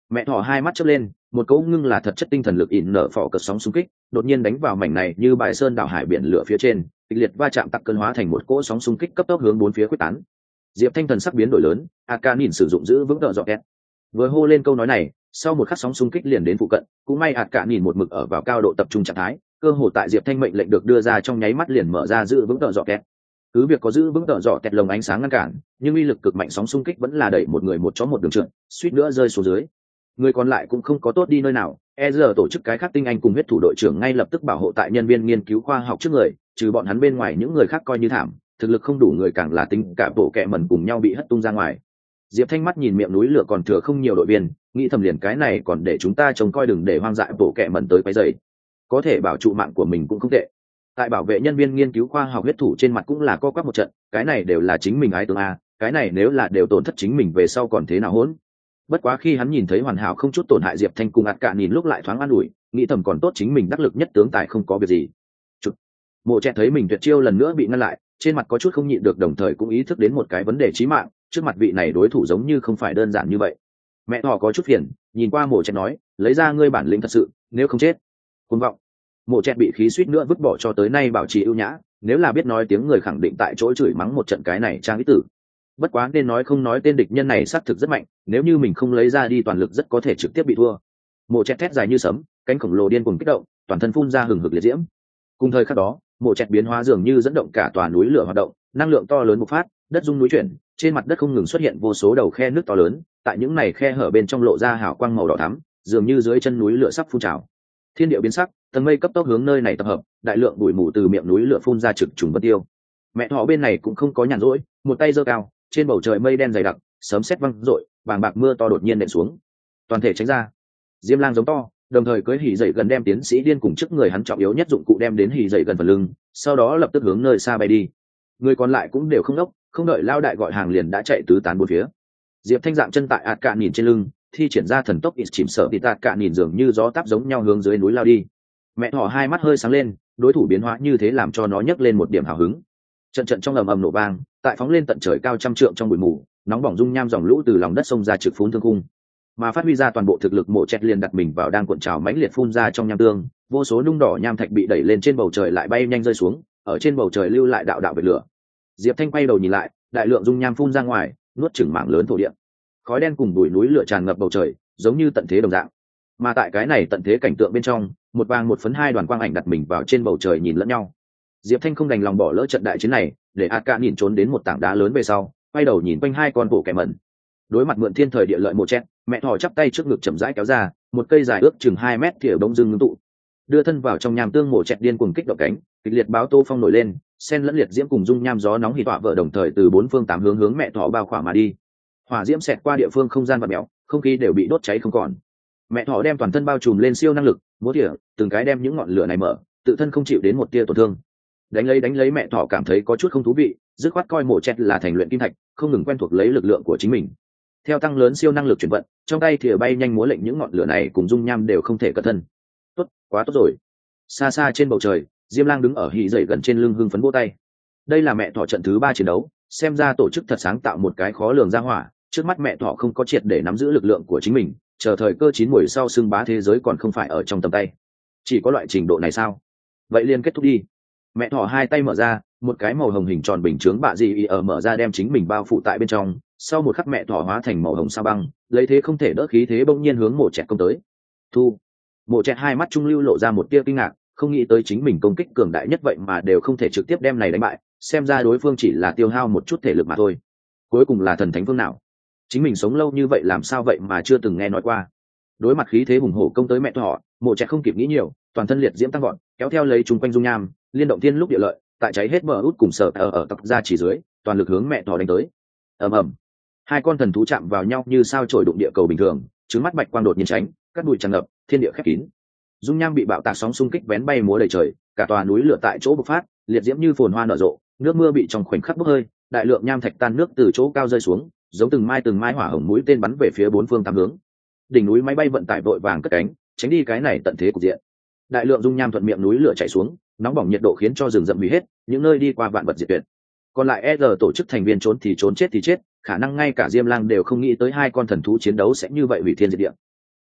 Mẹ thỏ hai mắt chớp lên, một cỗ ngưng là thật chất tinh thần lực ỉn nở phỏ cật sóng xung kích đột nhiên đánh vào mảnh này như bài sơn đảo hải biển lửa phía trên, kịch liệt va chạm tắc cơn hóa thành một cỗ sóng xung kích cấp tốc hướng bốn phía quyết tán. Diệp Thanh thần sắc biến đổi lớn, aka nhìn sử dụng giữ vững tợ dọ kẹt, vừa hô lên câu nói này, sau một khắc sóng xung kích liền đến phụ cận, cũng may aka nhìn một mực ở vào cao độ tập trung trạng thái, cơ hồ tại Diệp Thanh mệnh lệnh được đưa ra trong nháy mắt liền mở ra giữ vững tợ dọ kẹt. Cứ việc có giữ vững tợ dọ kẹt lồng ánh sáng ngăn cản, nhưng uy lực cực mạnh sóng xung kích vẫn là đẩy một người một chó một đường trượt, suýt nữa rơi xuống dưới. Người còn lại cũng không có tốt đi nơi nào, e giờ tổ chức cái khác tinh anh cùng huyết thủ đội trưởng ngay lập tức bảo hộ tại nhân viên nghiên cứu khoa học trước người, trừ bọn hắn bên ngoài những người khác coi như thảm, thực lực không đủ người càng là tính cả bộ kẹ mẩn cùng nhau bị hất tung ra ngoài. Diệp Thanh mắt nhìn miệng núi lửa còn thừa không nhiều đội viên, nghĩ thầm liền cái này còn để chúng ta trông coi đừng để hoang dại bộ kẹ mẩn tới quấy rầy, có thể bảo trụ mạng của mình cũng không tệ. Tại bảo vệ nhân viên nghiên cứu khoa học huyết thủ trên mặt cũng là co quắp một trận, cái này đều là chính mình ái tướng a, cái này nếu là đều tổn thất chính mình về sau còn thế nào hỗn. Bất quá khi hắn nhìn thấy hoàn hảo không chút tổn hại Diệp Thanh cùng ạt cả nhìn lúc lại thoáng an ủi, nghĩ thầm còn tốt chính mình đắc lực nhất tướng tài không có việc gì. Chụp. Mộ Trẻ thấy mình tuyệt chiêu lần nữa bị ngăn lại, trên mặt có chút không nhịn được, đồng thời cũng ý thức đến một cái vấn đề chí mạng, trước mặt vị này đối thủ giống như không phải đơn giản như vậy. Mẹ thỏ có chút phiền, nhìn qua Mộ Trẻ nói, lấy ra ngươi bản lĩnh thật sự, nếu không chết. Cuồng vọng. Mộ Trẻ bị khí suýt nữa vứt bỏ cho tới nay bảo trì ưu nhã, nếu là biết nói tiếng người khẳng định tại chỗ chửi mắng một trận cái này trang ý tử. Bất quá nên nói không nói tên địch nhân này xác thực rất mạnh, nếu như mình không lấy ra đi toàn lực rất có thể trực tiếp bị thua. Mộ Chẹt thét dài như sấm, cánh khổng lồ điên cuồng kích động, toàn thân phun ra hừng hực liệt diễm. Cùng thời khắc đó, Mộ Chẹt biến hóa dường như dẫn động cả tòa núi lửa hoạt động, năng lượng to lớn bộc phát, đất rung núi chuyển, trên mặt đất không ngừng xuất hiện vô số đầu khe nước to lớn, tại những này khe hở bên trong lộ ra hào quang màu đỏ thắm, dường như dưới chân núi lửa sắp phun trào. Thiên địa biến sắc, tầng mây cấp tốc hướng nơi này tập hợp, đại lượng bụi mù từ miệng núi lửa phun ra trực trùng vân tiêu. Mẹ thỏ bên này cũng không có nhàn rỗi, một tay giơ cao, trên bầu trời mây đen dày đặc, sấm sét văng rội, bàng bạc mưa to đột nhiên nện xuống. Toàn thể tránh ra. Diêm Lang giống to, đồng thời cưỡi hỉ dậy gần đem tiến sĩ điên cùng trước người hắn trọng yếu nhất dụng cụ đem đến hỉ dậy gần phần lưng, sau đó lập tức hướng nơi xa bay đi. Người còn lại cũng đều không đốc, không đợi lao đại gọi hàng liền đã chạy tứ tán bốn phía. Diệp Thanh dạng chân tại ạt cạn nhìn trên lưng, thi triển ra thần tốc ít chìm sợ bị tạt cạn nhìn dường như gió táp giống nhau hướng dưới núi lao đi. Mẹ thỏ hai mắt hơi sáng lên, đối thủ biến hóa như thế làm cho nó nhấc lên một điểm hào hứng. Trận trận trong ầm ầm nổ vang, tại phóng lên tận trời cao trăm trượng trong bụi mù, nóng bỏng dung nham dòng lũ từ lòng đất sông ra trực phún thương khung, mà phát huy ra toàn bộ thực lực. Mộ Chẹt liền đặt mình vào đang cuộn trào mãnh liệt phun ra trong nham tương, vô số nung đỏ nham thạch bị đẩy lên trên bầu trời lại bay nhanh rơi xuống, ở trên bầu trời lưu lại đạo đạo vệt lửa. Diệp Thanh quay đầu nhìn lại, đại lượng dung nham phun ra ngoài, nuốt chửng mảng lớn thổ địa, khói đen cùng bụi núi lửa tràn ngập bầu trời, giống như tận thế đồng dạng. Mà tại cái này tận thế cảnh tượng bên trong, một vàng một phấn hai đoàn quang ảnh đặt mình vào trên bầu trời nhìn lẫn nhau. Diệp Thanh không đành lòng bỏ lỡ trận đại chiến này, để aka nhìn trốn đến một tảng đá lớn về sau, quay đầu nhìn quanh hai con bộ kẻ mẩn. Đối mặt mượn thiên thời địa lợi Mộ Chẹt, mẹ thỏ chắp tay trước ngực chậm rãi kéo ra, một cây dài ước chừng hai mét thìa bông dưng ngưng tụ, đưa thân vào trong nham tương. Mộ Chẹt điên cuồng kích động cánh, kịch liệt báo tô phong nổi lên, sen lẫn liệt diễm cùng dung nham gió nóng hì tọa vợ đồng thời từ bốn phương tám hướng hướng mẹ thỏ bao khỏa mà đi. Hỏa diễm xẹt qua địa phương không gian và mèo, không khí đều bị đốt cháy không còn. Mẹ thỏ đem toàn thân bao trùm lên siêu năng lực, múa thìa từng cái đem những ngọn lửa này mở, tự thân không chịu đến một tia tổn thương. Đánh lấy đánh lấy mẹ thỏ cảm thấy có chút không thú vị, dứt khoát coi Mộ Chẹt là thành luyện kim thạch, không ngừng quen thuộc lấy lực lượng của chính mình. Theo tăng lớn siêu năng lực chuyển vận, trong tay thìa bay nhanh múa lệnh những ngọn lửa này cùng dung nham đều không thể cẩn thân. Tốt, quá tốt rồi. Xa xa trên bầu trời, Diêm Lang đứng ở hì dậy gần trên lưng hưng phấn vỗ tay. Đây là mẹ thỏ trận thứ ba chiến đấu, xem ra tổ chức thật sáng tạo một cái khó lường ra hỏa. Trước mắt mẹ thỏ không có triệt để nắm giữ lực lượng của chính mình, chờ thời cơ chín muồi sau xưng bá thế giới còn không phải ở trong tầm tay. Chỉ có loại trình độ này sao? Vậy liền kết thúc đi. Mẹ thỏ hai tay mở ra, một cái màu hồng hình tròn bình chướng bạ gì ở mở ra đem chính mình bao phủ tại bên trong. Sau một khắc mẹ thỏ hóa thành màu hồng sa băng, lấy thế không thể đỡ khí thế bỗng nhiên hướng Mộ Chẹt công tới. Thu. Mộ Chẹt hai mắt trung lưu lộ ra một tia kinh ngạc, không nghĩ tới chính mình công kích cường đại nhất vậy mà đều không thể trực tiếp đem này đánh bại, xem ra đối phương chỉ là tiêu hao một chút thể lực mà thôi. Cuối cùng là thần thánh phương nào? Chính mình sống lâu như vậy làm sao vậy mà chưa từng nghe nói qua. Đối mặt khí thế hùng hổ công tới mẹ thỏ, Mộ Chẹt không kịp nghĩ nhiều, toàn thân liệt diễm tăng gọn, kéo theo lấy chúng quanh dung nham, liên động thiên lúc địa lợi, tại cháy hết bờ út cùng sở ở ở tập ra chỉ dưới, toàn lực hướng mẹ thỏ đánh tới. Ầm ầm. Hai con thần thú chạm vào nhau như sao chổi đụng địa cầu bình thường, trứng mắt bạch quang đột nhiên tránh, cắt bụi tràn ngập, thiên địa khép kín. Dung nham bị bạo tạc sóng xung kích vén bay múa đầy trời, cả tòa núi lửa tại chỗ bộc phát, liệt diễm như phồn hoa nở rộ, nước mưa bị trong khoảnh khắc bốc hơi, đại lượng nham thạch tan nước từ chỗ cao rơi xuống, giống từng mai từng mai hỏa hồng mũi tên bắn về phía bốn phương tám hướng. Đỉnh núi máy bay vận tải vội vàng cất cánh, tránh đi cái này tận thế cục diện. Đại lượng dung nham thuận miệng núi lửa chảy xuống, nóng bỏng nhiệt độ khiến cho rừng rậm hủy hết, những nơi đi qua vạn vật diệt tuyệt. Còn lại e rờ tổ chức thành viên trốn thì trốn chết thì chết, khả năng ngay cả Diêm Lang đều không nghĩ tới hai con thần thú chiến đấu sẽ như vậy hủy thiên diệt địa.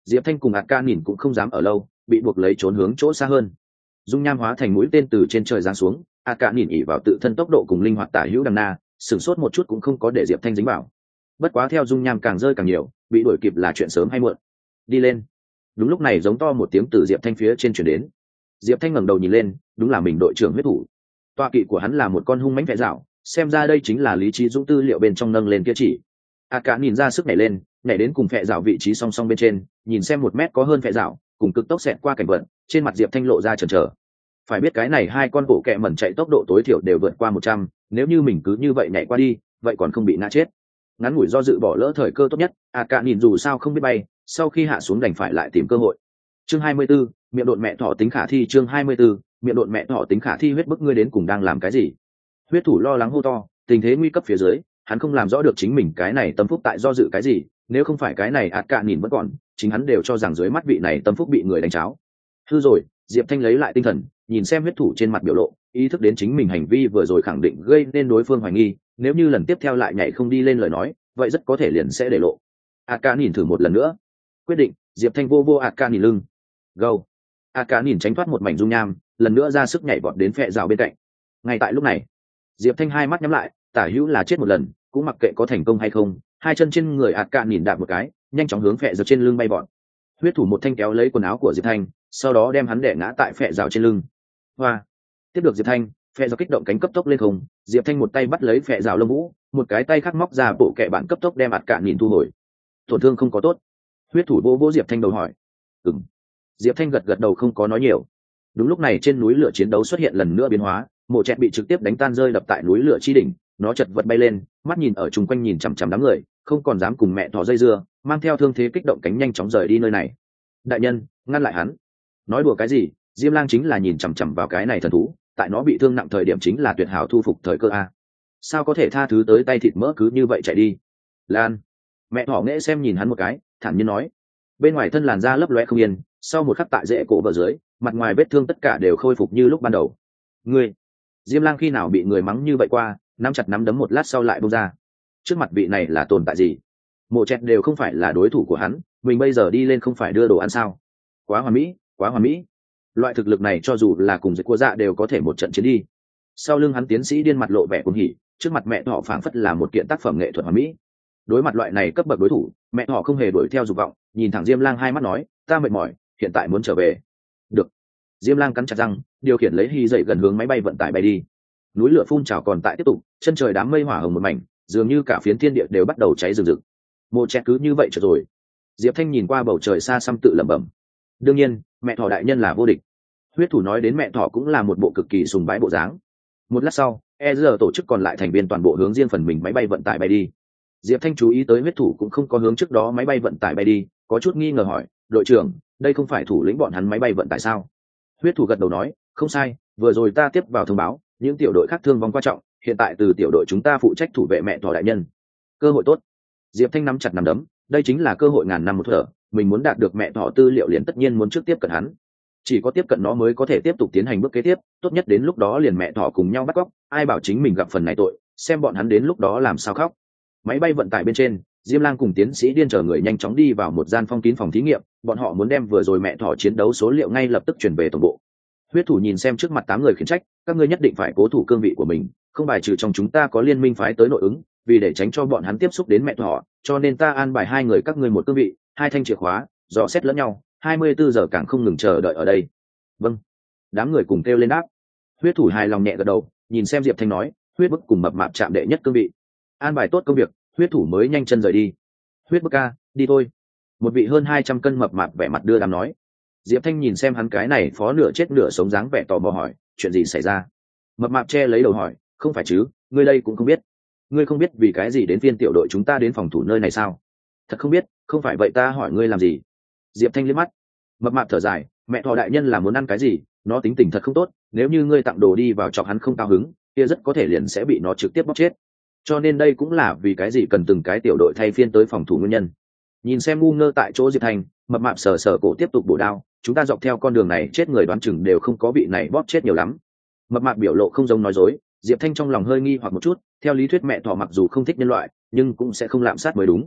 Diệp Thanh cùng ạt ca nhìn cũng không dám ở lâu, bị buộc lấy trốn hướng chỗ xa hơn. Dung nham hóa thành mũi tên từ trên trời giáng xuống, ạt ca nhìn ỉ vào tự thân tốc độ cùng linh hoạt tả hữu đằng na, sửng sốt một chút cũng không có để Diệp Thanh dính vào. Bất quá theo dung nham càng rơi càng nhiều, bị đuổi kịp là chuyện sớm hay muộn. Đi lên. Đúng lúc này giống to một tiếng từ Diệp Thanh phía trên truyền đến. Diệp Thanh ngẩng đầu nhìn lên, đúng là mình đội trưởng huyết thủ. Tọa kỵ của hắn là một con hung mãnh vẽ dạo, xem ra đây chính là lý trí dũng tư liệu bên trong nâng lên kia chỉ. A Cả nhìn ra sức nhảy lên, nhảy đến cùng phệ dạo vị trí song song bên trên, nhìn xem một mét có hơn phệ dạo, cùng cực tốc xẹt qua cảnh vận, trên mặt Diệp Thanh lộ ra chần chờ. Phải biết cái này hai con bộ kệ mẩn chạy tốc độ tối thiểu đều vượt qua một trăm, nếu như mình cứ như vậy nhảy qua đi, vậy còn không bị ngã chết. Ngắn ngủi do dự bỏ lỡ thời cơ tốt nhất, A Cả nhìn dù sao không biết bay, sau khi hạ xuống đành phải lại tìm cơ hội. Chương hai mươi 24, miệng độn mẹ thỏ tính khả thi. Chương hai mươi 24, miệng độn mẹ thỏ tính khả thi. Huyết bức ngươi đến cùng đang làm cái gì? Huyết thủ lo lắng hô to, tình thế nguy cấp phía dưới, hắn không làm rõ được chính mình cái này tâm phúc tại do dự cái gì, nếu không phải cái này ạt cạn nhìn vẫn còn, chính hắn đều cho rằng dưới mắt vị này tâm phúc bị người đánh cháo. Hư rồi, Diệp Thanh lấy lại tinh thần, nhìn xem huyết thủ trên mặt biểu lộ, ý thức đến chính mình hành vi vừa rồi khẳng định gây nên đối phương hoài nghi, nếu như lần tiếp theo lại nhảy không đi lên lời nói, vậy rất có thể liền sẽ để lộ. ạt cạn nhìn thử một lần nữa, quyết định, Diệp Thanh vô vô ạt cạn nhìn lưng. Go. ạt cạn nhìn tránh thoát một mảnh dung nham, lần nữa ra sức nhảy vọt đến phệ rào bên cạnh. Ngay tại lúc này, Diệp Thanh hai mắt nhắm lại, tả hữu là chết một lần, cũng mặc kệ có thành công hay không, hai chân trên người ạt cạn nhìn đạp một cái, nhanh chóng hướng phệ rào trên lưng bay vọt. Huyết thủ một thanh kéo lấy quần áo của Diệp Thanh, sau đó đem hắn đè ngã tại phệ rào trên lưng. Hoa. Tiếp được Diệp Thanh, phệ rào kích động cánh cấp tốc lên không, Diệp Thanh một tay bắt lấy phệ rào lông vũ, một cái tay khác móc ra bộ kệ bản cấp tốc đem ạt cạn nhìn thu hồi. Tổn thương không có tốt. Huyết thủ vô vô Diệp Thanh đầu hỏi. Ừm. Diệp Thanh gật gật đầu không có nói nhiều. Đúng lúc này trên núi lửa chiến đấu xuất hiện lần nữa biến hóa, mộ chẹt bị trực tiếp đánh tan rơi đập tại núi lửa chi đỉnh, nó chật vật bay lên, mắt nhìn ở chung quanh nhìn chằm chằm đám người, không còn dám cùng mẹ thỏ dây dưa, mang theo thương thế kích động cánh nhanh chóng rời đi nơi này. Đại nhân, ngăn lại hắn. Nói đùa cái gì, Diêm Lang chính là nhìn chằm chằm vào cái này thần thú, tại nó bị thương nặng thời điểm chính là tuyệt hảo thu phục thời cơ a. Sao có thể tha thứ tới tay thịt mỡ cứ như vậy chạy đi? Lan. Mẹ thỏ nghệ xem nhìn hắn một cái, thản nhiên nói. Bên ngoài thân làn da lấp loé không yên, sau một khắc tại rễ cổ bờ dưới, mặt ngoài vết thương tất cả đều khôi phục như lúc ban đầu. Ngươi, Diêm Lang khi nào bị người mắng như vậy qua, nắm chặt nắm đấm một lát sau lại buông ra. Trước mặt vị này là tồn tại gì? Mộ chẹt đều không phải là đối thủ của hắn, mình bây giờ đi lên không phải đưa đồ ăn sao? Quá hoàn mỹ, quá hoàn mỹ. Loại thực lực này cho dù là cùng dịch của dạ đều có thể một trận chiến đi. Sau lưng hắn tiến sĩ điên mặt lộ vẻ cuồng hỉ, trước mặt mẹ họ phảng phất là một kiện tác phẩm nghệ thuật hoàn mỹ. Đối mặt loại này cấp bậc đối thủ, mẹ họ không hề đuổi theo dục vọng, nhìn thẳng Diêm Lang hai mắt nói, ta mệt mỏi, hiện tại muốn trở về. Được. Diêm Lang cắn chặt răng, điều khiển lấy hy dậy gần hướng máy bay vận tải bay đi. Núi lửa phun trào còn tại tiếp tục, chân trời đám mây hỏa hồng một mảnh, dường như cả phiến thiên địa đều bắt đầu cháy rừng rực. Mộ chẹt cứ như vậy trở rồi. Diệp Thanh nhìn qua bầu trời xa xăm tự lẩm bẩm. Đương nhiên, mẹ thỏ đại nhân là vô địch. Huyết thủ nói đến mẹ thỏ cũng là một bộ cực kỳ sùng bái bộ dáng. Một lát sau, e rờ tổ chức còn lại thành viên toàn bộ hướng riêng phần mình máy bay vận tải bay đi. Diệp Thanh chú ý tới huyết thủ cũng không có hướng trước đó máy bay vận tải bay đi, có chút nghi ngờ hỏi, đội trưởng, đây không phải thủ lĩnh bọn hắn máy bay vận tải sao? Huyết thủ gật đầu nói, không sai, vừa rồi ta tiếp vào thông báo, những tiểu đội khác thương vong quan trọng, hiện tại từ tiểu đội chúng ta phụ trách thủ vệ mẹ thỏ đại nhân. Cơ hội tốt. Diệp Thanh nắm chặt nắm đấm, đây chính là cơ hội ngàn năm một thở, mình muốn đạt được mẹ thỏ tư liệu liền tất nhiên muốn trước tiếp cận hắn. Chỉ có tiếp cận nó mới có thể tiếp tục tiến hành bước kế tiếp, tốt nhất đến lúc đó liền mẹ thỏ cùng nhau bắt cóc, ai bảo chính mình gặp phần này tội, xem bọn hắn đến lúc đó làm sao khóc. Máy bay vận tải bên trên, Diêm Lang cùng tiến sĩ điên chờ người nhanh chóng đi vào một gian phong kín phòng thí nghiệm, bọn họ muốn đem vừa rồi mẹ thỏ chiến đấu số liệu ngay lập tức chuyển về tổng bộ. Huyết thủ nhìn xem trước mặt tám người khiển trách, các ngươi nhất định phải cố thủ cương vị của mình, không bài trừ trong chúng ta có liên minh phái tới nội ứng, vì để tránh cho bọn hắn tiếp xúc đến mẹ thỏ, cho nên ta an bài hai người các ngươi một cương vị, hai thanh chìa khóa, dò xét lẫn nhau, hai mươi bốn giờ càng không ngừng chờ đợi ở đây. Vâng. Đám người cùng kêu lên đáp. Huyết thủ hài lòng nhẹ gật đầu, nhìn xem Diệp Thanh nói, huyết bức cùng mập mạp chạm đệ nhất cương vị. An bài tốt công việc, huyết thủ mới nhanh chân rời đi. Huyết bức ca, đi thôi. Một vị hơn hai trăm cân mập mạp vẻ mặt đưa đám nói. Diệp Thanh nhìn xem hắn cái này phó nửa chết nửa sống dáng vẻ tò mò hỏi, chuyện gì xảy ra? Mập mạp che lấy đầu hỏi, không phải chứ, ngươi đây cũng không biết. Ngươi không biết vì cái gì đến phiên tiểu đội chúng ta đến phòng thủ nơi này sao? Thật không biết, không phải vậy ta hỏi ngươi làm gì? Diệp Thanh liếc mắt. Mập mạp thở dài, mẹ thỏ đại nhân là muốn ăn cái gì, nó tính tình thật không tốt, nếu như ngươi tặng đồ đi vào chọc hắn không cao hứng, kia rất có thể liền sẽ bị nó trực tiếp bóp chết. Cho nên đây cũng là vì cái gì cần từng cái tiểu đội thay phiên tới phòng thủ nguyên nhân. Nhìn xem ngu ngơ tại chỗ Diệp Thanh, mập mạp sờ sờ cổ tiếp tục bổ đao, chúng ta dọc theo con đường này chết người đoán chừng đều không có vị này bóp chết nhiều lắm. Mập mạp biểu lộ không giống nói dối, Diệp Thanh trong lòng hơi nghi hoặc một chút, theo lý thuyết mẹ thỏ mặc dù không thích nhân loại, nhưng cũng sẽ không lạm sát mới đúng.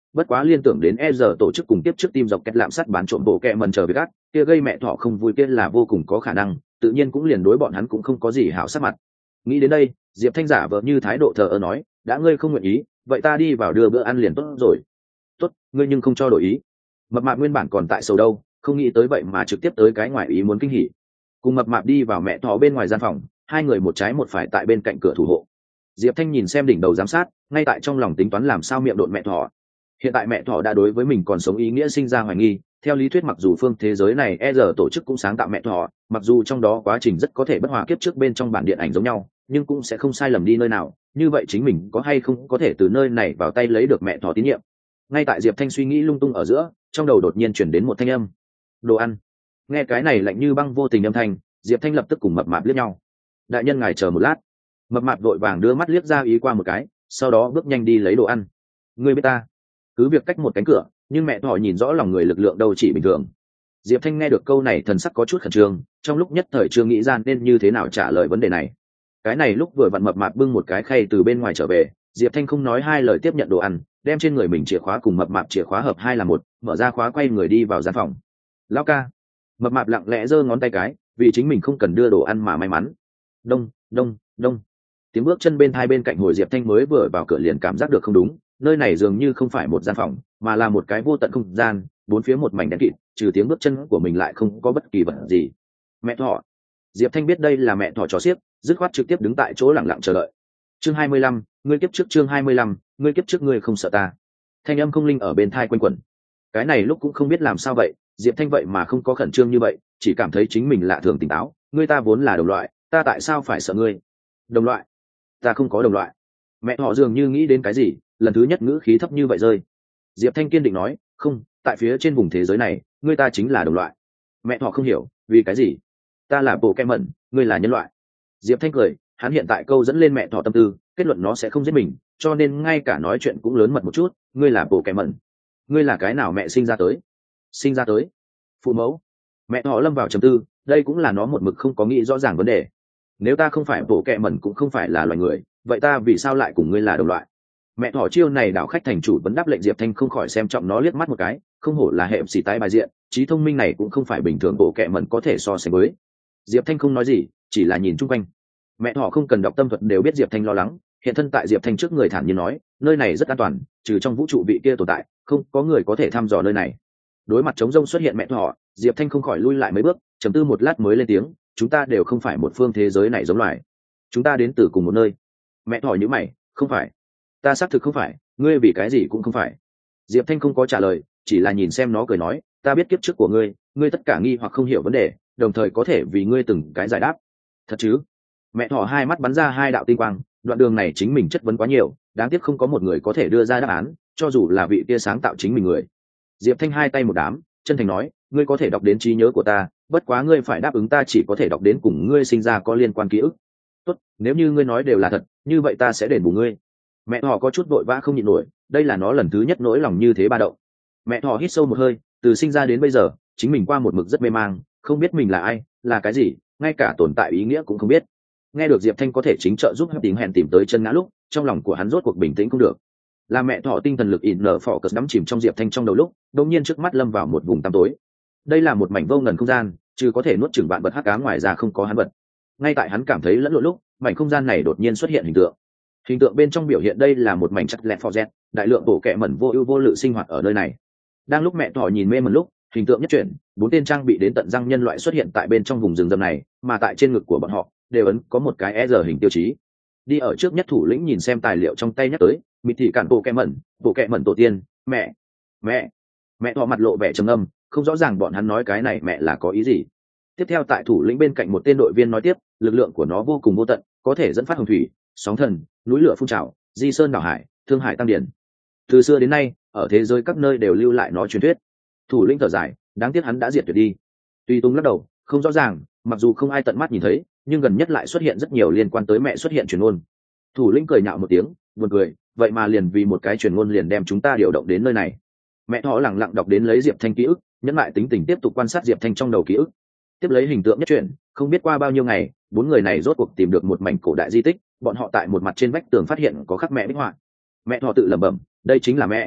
bất quá liên tưởng đến e giờ tổ chức cùng tiếp trước team dọc kẹt lạm sát bán trộm bộ kẹ mần chờ với gắt kia gây mẹ thỏ không vui kia là vô cùng có khả năng, tự nhiên cũng liền đối bọn hắn cũng không có gì hảo sắc mặt. Nghĩ đến đây, Diệp Thanh giả vờ như thái độ thờ ơ nói, đã ngươi không nguyện ý, vậy ta đi vào đưa bữa ăn liền tốt rồi. Tốt, ngươi nhưng không cho đổi ý. Mập mạp nguyên bản còn tại sầu đâu, không nghĩ tới vậy mà trực tiếp tới cái ngoài ý muốn kinh hỉ. Cùng mập mạp đi vào mẹ thỏ bên ngoài gian phòng, hai người một trái một phải tại bên cạnh cửa thủ hộ. Diệp Thanh nhìn xem đỉnh đầu giám sát, ngay tại trong lòng tính toán làm sao miệng độn mẹ thỏ. Hiện tại mẹ thỏ đã đối với mình còn sống ý nghĩa sinh ra hoài nghi. Theo lý thuyết mặc dù phương thế giới này e giờ tổ chức cũng sáng tạo mẹ thỏ, mặc dù trong đó quá trình rất có thể bất hòa kiếp trước bên trong bản điện ảnh giống nhau, nhưng cũng sẽ không sai lầm đi nơi nào. Như vậy chính mình có hay không có thể từ nơi này vào tay lấy được mẹ thỏ tín nhiệm. Ngay tại Diệp Thanh suy nghĩ lung tung ở giữa, trong đầu đột nhiên chuyển đến một thanh âm: đồ ăn. Nghe cái này lạnh như băng vô tình âm thanh, Diệp Thanh lập tức cùng mập mạp liếc nhau. Đại nhân ngài chờ một lát. Mập mạp vội vàng đưa mắt liếc ra ý qua một cái, sau đó bước nhanh đi lấy đồ ăn. Ngươi biết ta, cứ việc cách một cánh cửa, nhưng mẹ thỏ nhìn rõ lòng người lực lượng đâu chỉ bình thường. Diệp Thanh nghe được câu này thần sắc có chút khẩn trương, trong lúc nhất thời chưa nghĩ ra nên như thế nào trả lời vấn đề này. Cái này lúc vừa vặn mập mạp bưng một cái khay từ bên ngoài trở về, Diệp Thanh không nói hai lời tiếp nhận đồ ăn, đem trên người mình chìa khóa cùng mập mạp chìa khóa hợp hai là một, mở ra khóa quay người đi vào gian phòng. Lão ca. Mập mạp lặng lẽ giơ ngón tay cái, vì chính mình không cần đưa đồ ăn mà may mắn. Đông, đông, đông. Tiếng bước chân bên hai bên cạnh hồi Diệp Thanh mới vừa vào cửa liền cảm giác được không đúng, nơi này dường như không phải một gian phòng, mà là một cái vô tận không gian, bốn phía một mảnh đen kịt, trừ tiếng bước chân của mình lại không có bất kỳ vật gì. Mẹ thỏ. Diệp Thanh biết đây là mẹ thỏ chó xiếc, dứt khoát trực tiếp đứng tại chỗ lặng lặng chờ đợi. Chương hai mươi lăm, ngươi kiếp trước. Chương hai mươi lăm, ngươi kiếp trước ngươi không sợ ta. Thanh âm không linh ở bên thai quanh quẩn. Cái này lúc cũng không biết làm sao vậy, Diệp Thanh vậy mà không có khẩn trương như vậy, chỉ cảm thấy chính mình lạ thường tỉnh táo. Ngươi ta vốn là đồng loại, ta tại sao phải sợ ngươi? Đồng loại? Ta không có đồng loại. Mẹ họ dường như nghĩ đến cái gì, lần thứ nhất ngữ khí thấp như vậy rơi. Diệp Thanh kiên định nói, không, tại phía trên vùng thế giới này, ngươi ta chính là đồng loại. Mẹ họ không hiểu, vì cái gì? Ta là bộ kem mẩn, ngươi là nhân loại. Diệp Thanh cười, hắn hiện tại câu dẫn lên mẹ thỏ tâm tư, kết luận nó sẽ không giết mình, cho nên ngay cả nói chuyện cũng lớn mật một chút. Ngươi là bộ kem mẩn. Ngươi là cái nào mẹ sinh ra tới? Sinh ra tới? Phụ mẫu. Mẹ thỏ lâm vào trầm tư, đây cũng là nó một mực không có nghĩ rõ ràng vấn đề. Nếu ta không phải bộ kẹ mẩn cũng không phải là loài người, vậy ta vì sao lại cùng ngươi là đồng loại? Mẹ thỏ chiêu này đảo khách thành chủ vẫn đáp lệnh Diệp Thanh không khỏi xem trọng nó liếc mắt một cái, không hổ là hệ xì tái bài diện, trí thông minh này cũng không phải bình thường bộ kẹ mẩn có thể so sánh với. Diệp Thanh không nói gì, chỉ là nhìn chung quanh. Mẹ thỏ không cần đọc tâm thuật đều biết Diệp Thanh lo lắng, hiện thân tại Diệp Thanh trước người thản nhiên nói, nơi này rất an toàn, trừ trong vũ trụ vị kia tồn tại, không có người có thể thăm dò nơi này. Đối mặt trống rông xuất hiện mẹ thỏ, Diệp Thanh không khỏi lui lại mấy bước, trầm tư một lát mới lên tiếng, chúng ta đều không phải một phương thế giới này giống loài, chúng ta đến từ cùng một nơi. Mẹ thỏ nhíu mày, không phải. Ta xác thực không phải, ngươi vì cái gì cũng không phải. Diệp Thanh không có trả lời, chỉ là nhìn xem nó cười nói, ta biết kiếp trước của ngươi, ngươi tất cả nghi hoặc không hiểu vấn đề, đồng thời có thể vì ngươi từng cái giải đáp. Thật chứ? Mẹ thỏ hai mắt bắn ra hai đạo tinh quang, đoạn đường này chính mình chất vấn quá nhiều, đáng tiếc không có một người có thể đưa ra đáp án, cho dù là vị kia sáng tạo chính mình người. Diệp Thanh hai tay một đám, chân thành nói, ngươi có thể đọc đến trí nhớ của ta, bất quá ngươi phải đáp ứng ta chỉ có thể đọc đến cùng ngươi sinh ra có liên quan ký ức. Tốt, nếu như ngươi nói đều là thật, như vậy ta sẽ đền bù ngươi. Mẹ thỏ có chút vội vã không nhịn nổi, đây là nó lần thứ nhất nỗi lòng như thế ba động. Mẹ thỏ hít sâu một hơi, từ sinh ra đến bây giờ, chính mình qua một mực rất mê mang, không biết mình là ai, là cái gì, ngay cả tồn tại ý nghĩa cũng không biết. Nghe được Diệp Thanh có thể chính trợ giúp Hấp Tính hẹn tìm tới chân ngã lúc, trong lòng của hắn rốt cuộc bình tĩnh cũng được. Là mẹ thỏ tinh thần lực in nở phỏ cất đắm chìm trong Diệp Thanh trong đầu lúc, đột nhiên trước mắt lâm vào một vùng tăm tối. Đây là một mảnh vô ngần không gian, chứ có thể nuốt chửng vạn vật hắc ám, ngoài ra không có hắn vật. Ngay tại hắn cảm thấy lẫn lộn lúc, mảnh không gian này đột nhiên xuất hiện hình tượng. Hình tượng bên trong biểu hiện đây là một mảnh chặt lẹt phò rét, đại lượng bộ kệ mẩn vô ưu vô lự sinh hoạt ở nơi này. Đang lúc mẹ thỏ nhìn mê mẩn lúc, hình tượng nhất chuyển, bốn tên trang bị đến tận răng nhân loại xuất hiện tại bên trong vùng rừng rậm này, mà tại trên ngực của bọn họ đều ấn có một cái e rờ hình tiêu chí. Đi ở trước nhất thủ lĩnh nhìn xem tài liệu trong tay nhắc tới, mịt thị cản bộ kệ mẩn, bộ kệ mẩn tổ tiên, mẹ, mẹ, mẹ thỏ mặt lộ vẻ trầm âm, không rõ ràng bọn hắn nói cái này mẹ là có ý gì. Tiếp theo tại thủ lĩnh bên cạnh một tên đội viên nói tiếp, lực lượng của nó vô cùng vô tận, có thể dẫn phát hồng thủy, sóng thần, núi lửa phun trào, di sơn đảo hải, thương hải tăng điển. Từ xưa đến nay, ở thế giới các nơi đều lưu lại nó truyền thuyết. Thủ lĩnh thở dài, đáng tiếc hắn đã diệt tuyệt đi. Tuy Tung lắc đầu, không rõ ràng, mặc dù không ai tận mắt nhìn thấy, nhưng gần nhất lại xuất hiện rất nhiều liên quan tới mẹ xuất hiện truyền ngôn. Thủ lĩnh cười nhạo một tiếng, buồn cười, vậy mà liền vì một cái truyền ngôn liền đem chúng ta điều động đến nơi này. Mẹ thỏ lẳng lặng đọc đến lấy Diệp Thanh ký ức, nhẫn lại tính tình tiếp tục quan sát Diệp Thanh trong đầu ký ức. Tiếp lấy hình tượng nhất chuyển, không biết qua bao nhiêu ngày, bốn người này rốt cuộc tìm được một mảnh cổ đại di tích, bọn họ tại một mặt trên vách tường phát hiện có khắc mẹ bích họa. Mẹ thỏ tự lẩm bẩm, đây chính là mẹ.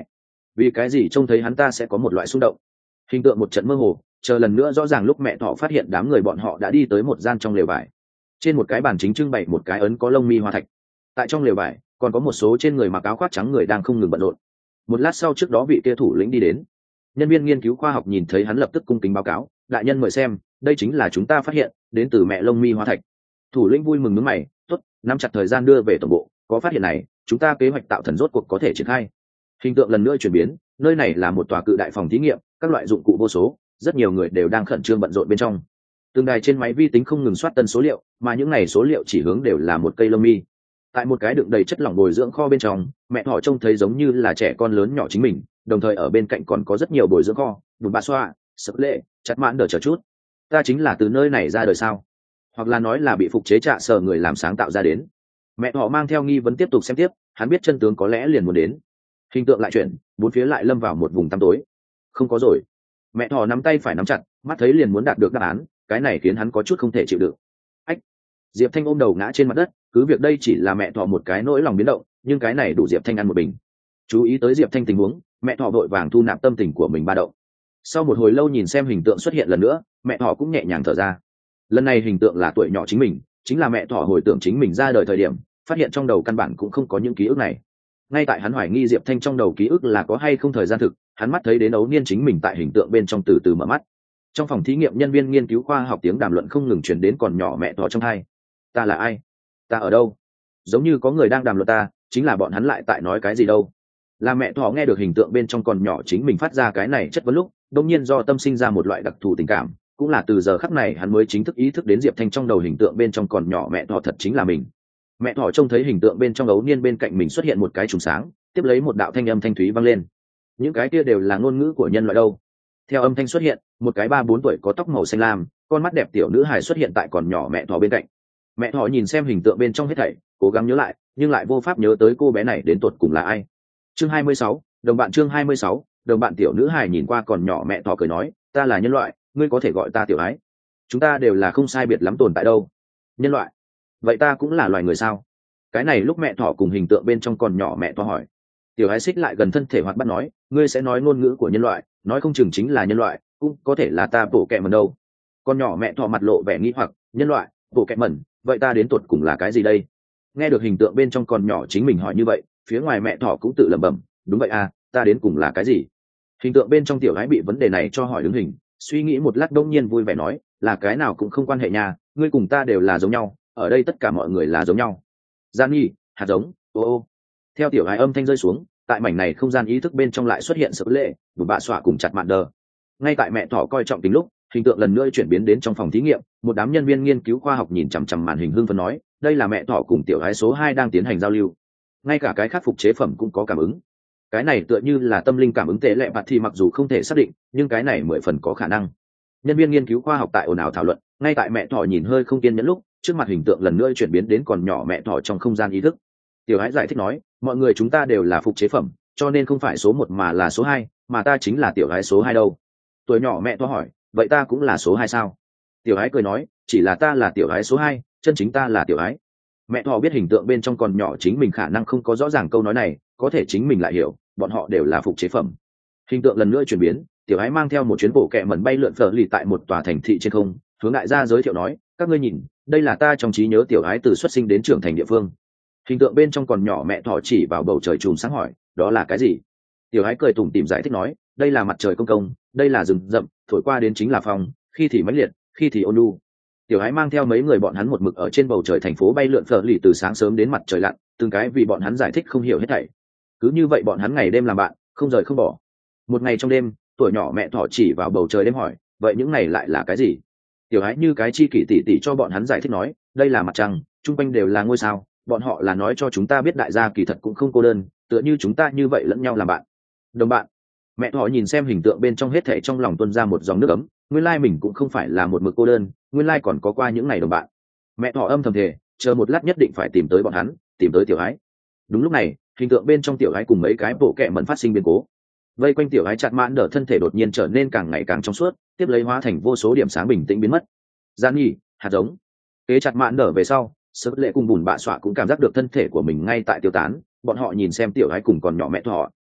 vì cái gì trông thấy hắn ta sẽ có một loại xung động. Hình tượng một trận mơ hồ, chờ lần nữa rõ ràng lúc mẹ thỏ phát hiện đám người bọn họ đã đi tới một gian trong lều vải. Trên một cái bàn chính trưng bày một cái ấn có lông mi hoa thạch. Tại trong lều vải còn có một số trên người mặc áo khoác trắng người đang không ngừng bận rộn. Một lát sau trước đó vị kia thủ lĩnh đi đến. Nhân viên nghiên cứu khoa học nhìn thấy hắn lập tức cung kính báo cáo, đại nhân mời xem, đây chính là chúng ta phát hiện đến từ mẹ lông mi hoa thạch. Thủ lĩnh vui mừng nhướng mày, tốt, nắm chặt thời gian đưa về tổng bộ, có phát hiện này chúng ta kế hoạch tạo thần rốt cuộc có thể triển khai. Hình tượng lần nữa chuyển biến, nơi này là một tòa cự đại phòng thí nghiệm, các loại dụng cụ vô số, rất nhiều người đều đang khẩn trương bận rộn bên trong. Từng đài trên máy vi tính không ngừng soát tân số liệu, mà những này số liệu chỉ hướng đều là một cây lông mi. Tại một cái đựng đầy chất lỏng bồi dưỡng kho bên trong, mẹ thỏ trông thấy giống như là trẻ con lớn nhỏ chính mình, đồng thời ở bên cạnh còn có rất nhiều bồi dưỡng kho, bùn bạ xoa, sập lệ, chặt mãn đỡ chờ chút. Ta chính là từ nơi này ra đời sao? Hoặc là nói là bị phục chế trạ sở người làm sáng tạo ra đến. Mẹ thỏ mang theo nghi vấn tiếp tục xem tiếp, hắn biết chân tướng có lẽ liền muốn đến. Hình tượng lại chuyển, bốn phía lại lâm vào một vùng tăm tối. Không có rồi. Mẹ thỏ nắm tay phải nắm chặt, mắt thấy liền muốn đạt được đáp án, cái này khiến hắn có chút không thể chịu đựng. Ách! Diệp Thanh ôm đầu ngã trên mặt đất, cứ việc đây chỉ là mẹ thỏ một cái nỗi lòng biến động, nhưng cái này đủ Diệp Thanh ăn một bình. Chú ý tới Diệp Thanh tình huống, mẹ thỏ vội vàng thu nạp tâm tình của mình ba động. Sau một hồi lâu nhìn xem hình tượng xuất hiện lần nữa, mẹ thỏ cũng nhẹ nhàng thở ra. Lần này hình tượng là tuổi nhỏ chính mình, chính là mẹ thỏ hồi tưởng chính mình ra đời thời điểm, phát hiện trong đầu căn bản cũng không có những ký ức này. Ngay tại hắn hoài nghi Diệp Thanh trong đầu ký ức là có hay không thời gian thực, hắn mắt thấy đến ấu niên chính mình tại hình tượng bên trong từ từ mở mắt. Trong phòng thí nghiệm nhân viên nghiên cứu khoa học tiếng đàm luận không ngừng truyền đến còn nhỏ mẹ thỏ trong tai. Ta là ai? Ta ở đâu? Giống như có người đang đàm luận ta, chính là bọn hắn lại tại nói cái gì đâu? Là mẹ thỏ nghe được hình tượng bên trong còn nhỏ chính mình phát ra cái này chất vấn lúc, đột nhiên do tâm sinh ra một loại đặc thù tình cảm, cũng là từ giờ khắc này hắn mới chính thức ý thức đến Diệp Thanh trong đầu hình tượng bên trong còn nhỏ mẹ thỏ thật chính là mình. Mẹ thỏ trông thấy hình tượng bên trong ấu niên bên cạnh mình xuất hiện một cái trùng sáng, tiếp lấy một đạo thanh âm thanh thúy vang lên. Những cái kia đều là ngôn ngữ của nhân loại đâu? Theo âm thanh xuất hiện, một cái ba bốn tuổi có tóc màu xanh lam, con mắt đẹp tiểu nữ hài xuất hiện tại còn nhỏ mẹ thỏ bên cạnh. Mẹ thỏ nhìn xem hình tượng bên trong hết thảy, cố gắng nhớ lại, nhưng lại vô pháp nhớ tới cô bé này đến tột cùng là ai. Chương hai mươi sáu, đồng bạn chương hai mươi sáu, đồng bạn tiểu nữ hài nhìn qua còn nhỏ mẹ thỏ cười nói, ta là nhân loại, ngươi có thể gọi ta tiểu ái. Chúng ta đều là không sai biệt lắm tồn tại đâu. Nhân loại? Vậy ta cũng là loài người sao? Cái này lúc mẹ thỏ cùng hình tượng bên trong còn nhỏ mẹ thỏ hỏi. Tiểu ái xích lại gần thân thể hoạt bắt nói, ngươi sẽ nói ngôn ngữ của nhân loại, nói không chừng chính là nhân loại, cũng có thể là ta bổ kẹ mẩn đâu. Con nhỏ mẹ thỏ mặt lộ vẻ nghi hoặc, nhân loại, bổ kẹ mẩn, vậy ta đến tuột cùng là cái gì đây? Nghe được hình tượng bên trong còn nhỏ chính mình hỏi như vậy, phía ngoài mẹ thỏ cũng tự lẩm bẩm, đúng vậy à, ta đến cùng là cái gì? Hình tượng bên trong tiểu ái bị vấn đề này cho hỏi đứng hình, suy nghĩ một lát đông nhiên vui vẻ nói, là cái nào cũng không quan hệ nhà, ngươi cùng ta đều là giống nhau, ở đây tất cả mọi người là giống nhau. Gian nhi, hạt giống, ô ô. Theo tiểu ái âm thanh rơi xuống, tại mảnh này không gian ý thức bên trong lại xuất hiện sự lệ, một bạ xọa cùng chặt mạn đờ. Ngay tại mẹ thỏ coi trọng tính lúc, hình tượng lần nữa chuyển biến đến trong phòng thí nghiệm, một đám nhân viên nghiên cứu khoa học nhìn chằm chằm màn hình hưng phấn nói, đây là mẹ thỏ cùng tiểu ái số hai đang tiến hành giao lưu. Ngay cả cái khắc phục chế phẩm cũng có cảm ứng. Cái này tựa như là tâm linh cảm ứng tệ lệ bạt thì mặc dù không thể xác định, nhưng cái này mười phần có khả năng. Nhân viên nghiên cứu khoa học tại ồn ào thảo luận, ngay tại mẹ thỏ nhìn hơi không kiên nhẫn lúc, trước mặt hình tượng lần nữa chuyển biến đến còn nhỏ mẹ thỏ trong không gian ý thức. Tiểu ái giải thích nói, mọi người chúng ta đều là phục chế phẩm, cho nên không phải số một mà là số hai, mà ta chính là tiểu ái số hai đâu. Tuổi nhỏ mẹ thỏ hỏi, vậy ta cũng là số hai sao? Tiểu ái cười nói, chỉ là ta là tiểu ái số hai, chân chính ta là tiểu ái. Mẹ thỏ biết hình tượng bên trong còn nhỏ chính mình khả năng không có rõ ràng câu nói này, có thể chính mình lại hiểu, bọn họ đều là phục chế phẩm. Hình tượng lần nữa chuyển biến, tiểu ái mang theo một chuyến bộ kẹ mẩn bay lượn phở lì tại một tòa thành thị trên không, hướng đại gia giới thiệu nói, các ngươi nhìn, đây là ta trong trí nhớ tiểu ái từ xuất sinh đến trưởng thành địa phương. Hình tượng bên trong còn nhỏ mẹ thỏ chỉ vào bầu trời chùm sáng hỏi, đó là cái gì? Tiểu ái cười tủm tỉm giải thích nói, đây là mặt trời công công, đây là rừng rậm, thổi qua đến chính là phong, khi thì mãnh liệt, khi thì ôn nhu. Tiểu ái mang theo mấy người bọn hắn một mực ở trên bầu trời thành phố bay lượn phở lì từ sáng sớm đến mặt trời lặn, từng cái vì bọn hắn giải thích không hiểu hết thảy. Cứ như vậy bọn hắn ngày đêm làm bạn, không rời không bỏ. Một ngày trong đêm, tuổi nhỏ mẹ thỏ chỉ vào bầu trời đêm hỏi, vậy những ngày lại là cái gì? Tiểu ái như cái chi kỷ tỉ tỉ cho bọn hắn giải thích nói, đây là mặt trăng, chung quanh đều là ngôi sao, bọn họ là nói cho chúng ta biết đại gia kỳ thật cũng không cô đơn, tựa như chúng ta như vậy lẫn nhau làm bạn. Đồng bạn. Mẹ thỏ nhìn xem hình tượng bên trong hết thảy trong lòng tuôn ra một dòng nước ấm, nguyên lai mình cũng không phải là một mực cô đơn, nguyên lai còn có qua những ngày đồng bạn. Mẹ thỏ âm thầm thề, chờ một lát nhất định phải tìm tới bọn hắn, tìm tới tiểu ái. Đúng lúc này, hình tượng bên trong tiểu ái cùng mấy cái bộ kẹ mẩn phát sinh biến cố. Vây quanh tiểu ái chặt mãn đỡ thân thể đột nhiên trở nên càng ngày càng trong suốt, tiếp lấy hóa thành vô số điểm sáng bình tĩnh biến mất. Gian nhỉ, hạt giống. Kế chặt mãn đỡ về sau, sức lệ cùng bùn bạ xọa cũng cảm giác được thân thể của mình ngay tại tiêu tán, bọn họ nhìn xem tiểu ái cùng còn nhỏ mẹ thỏ,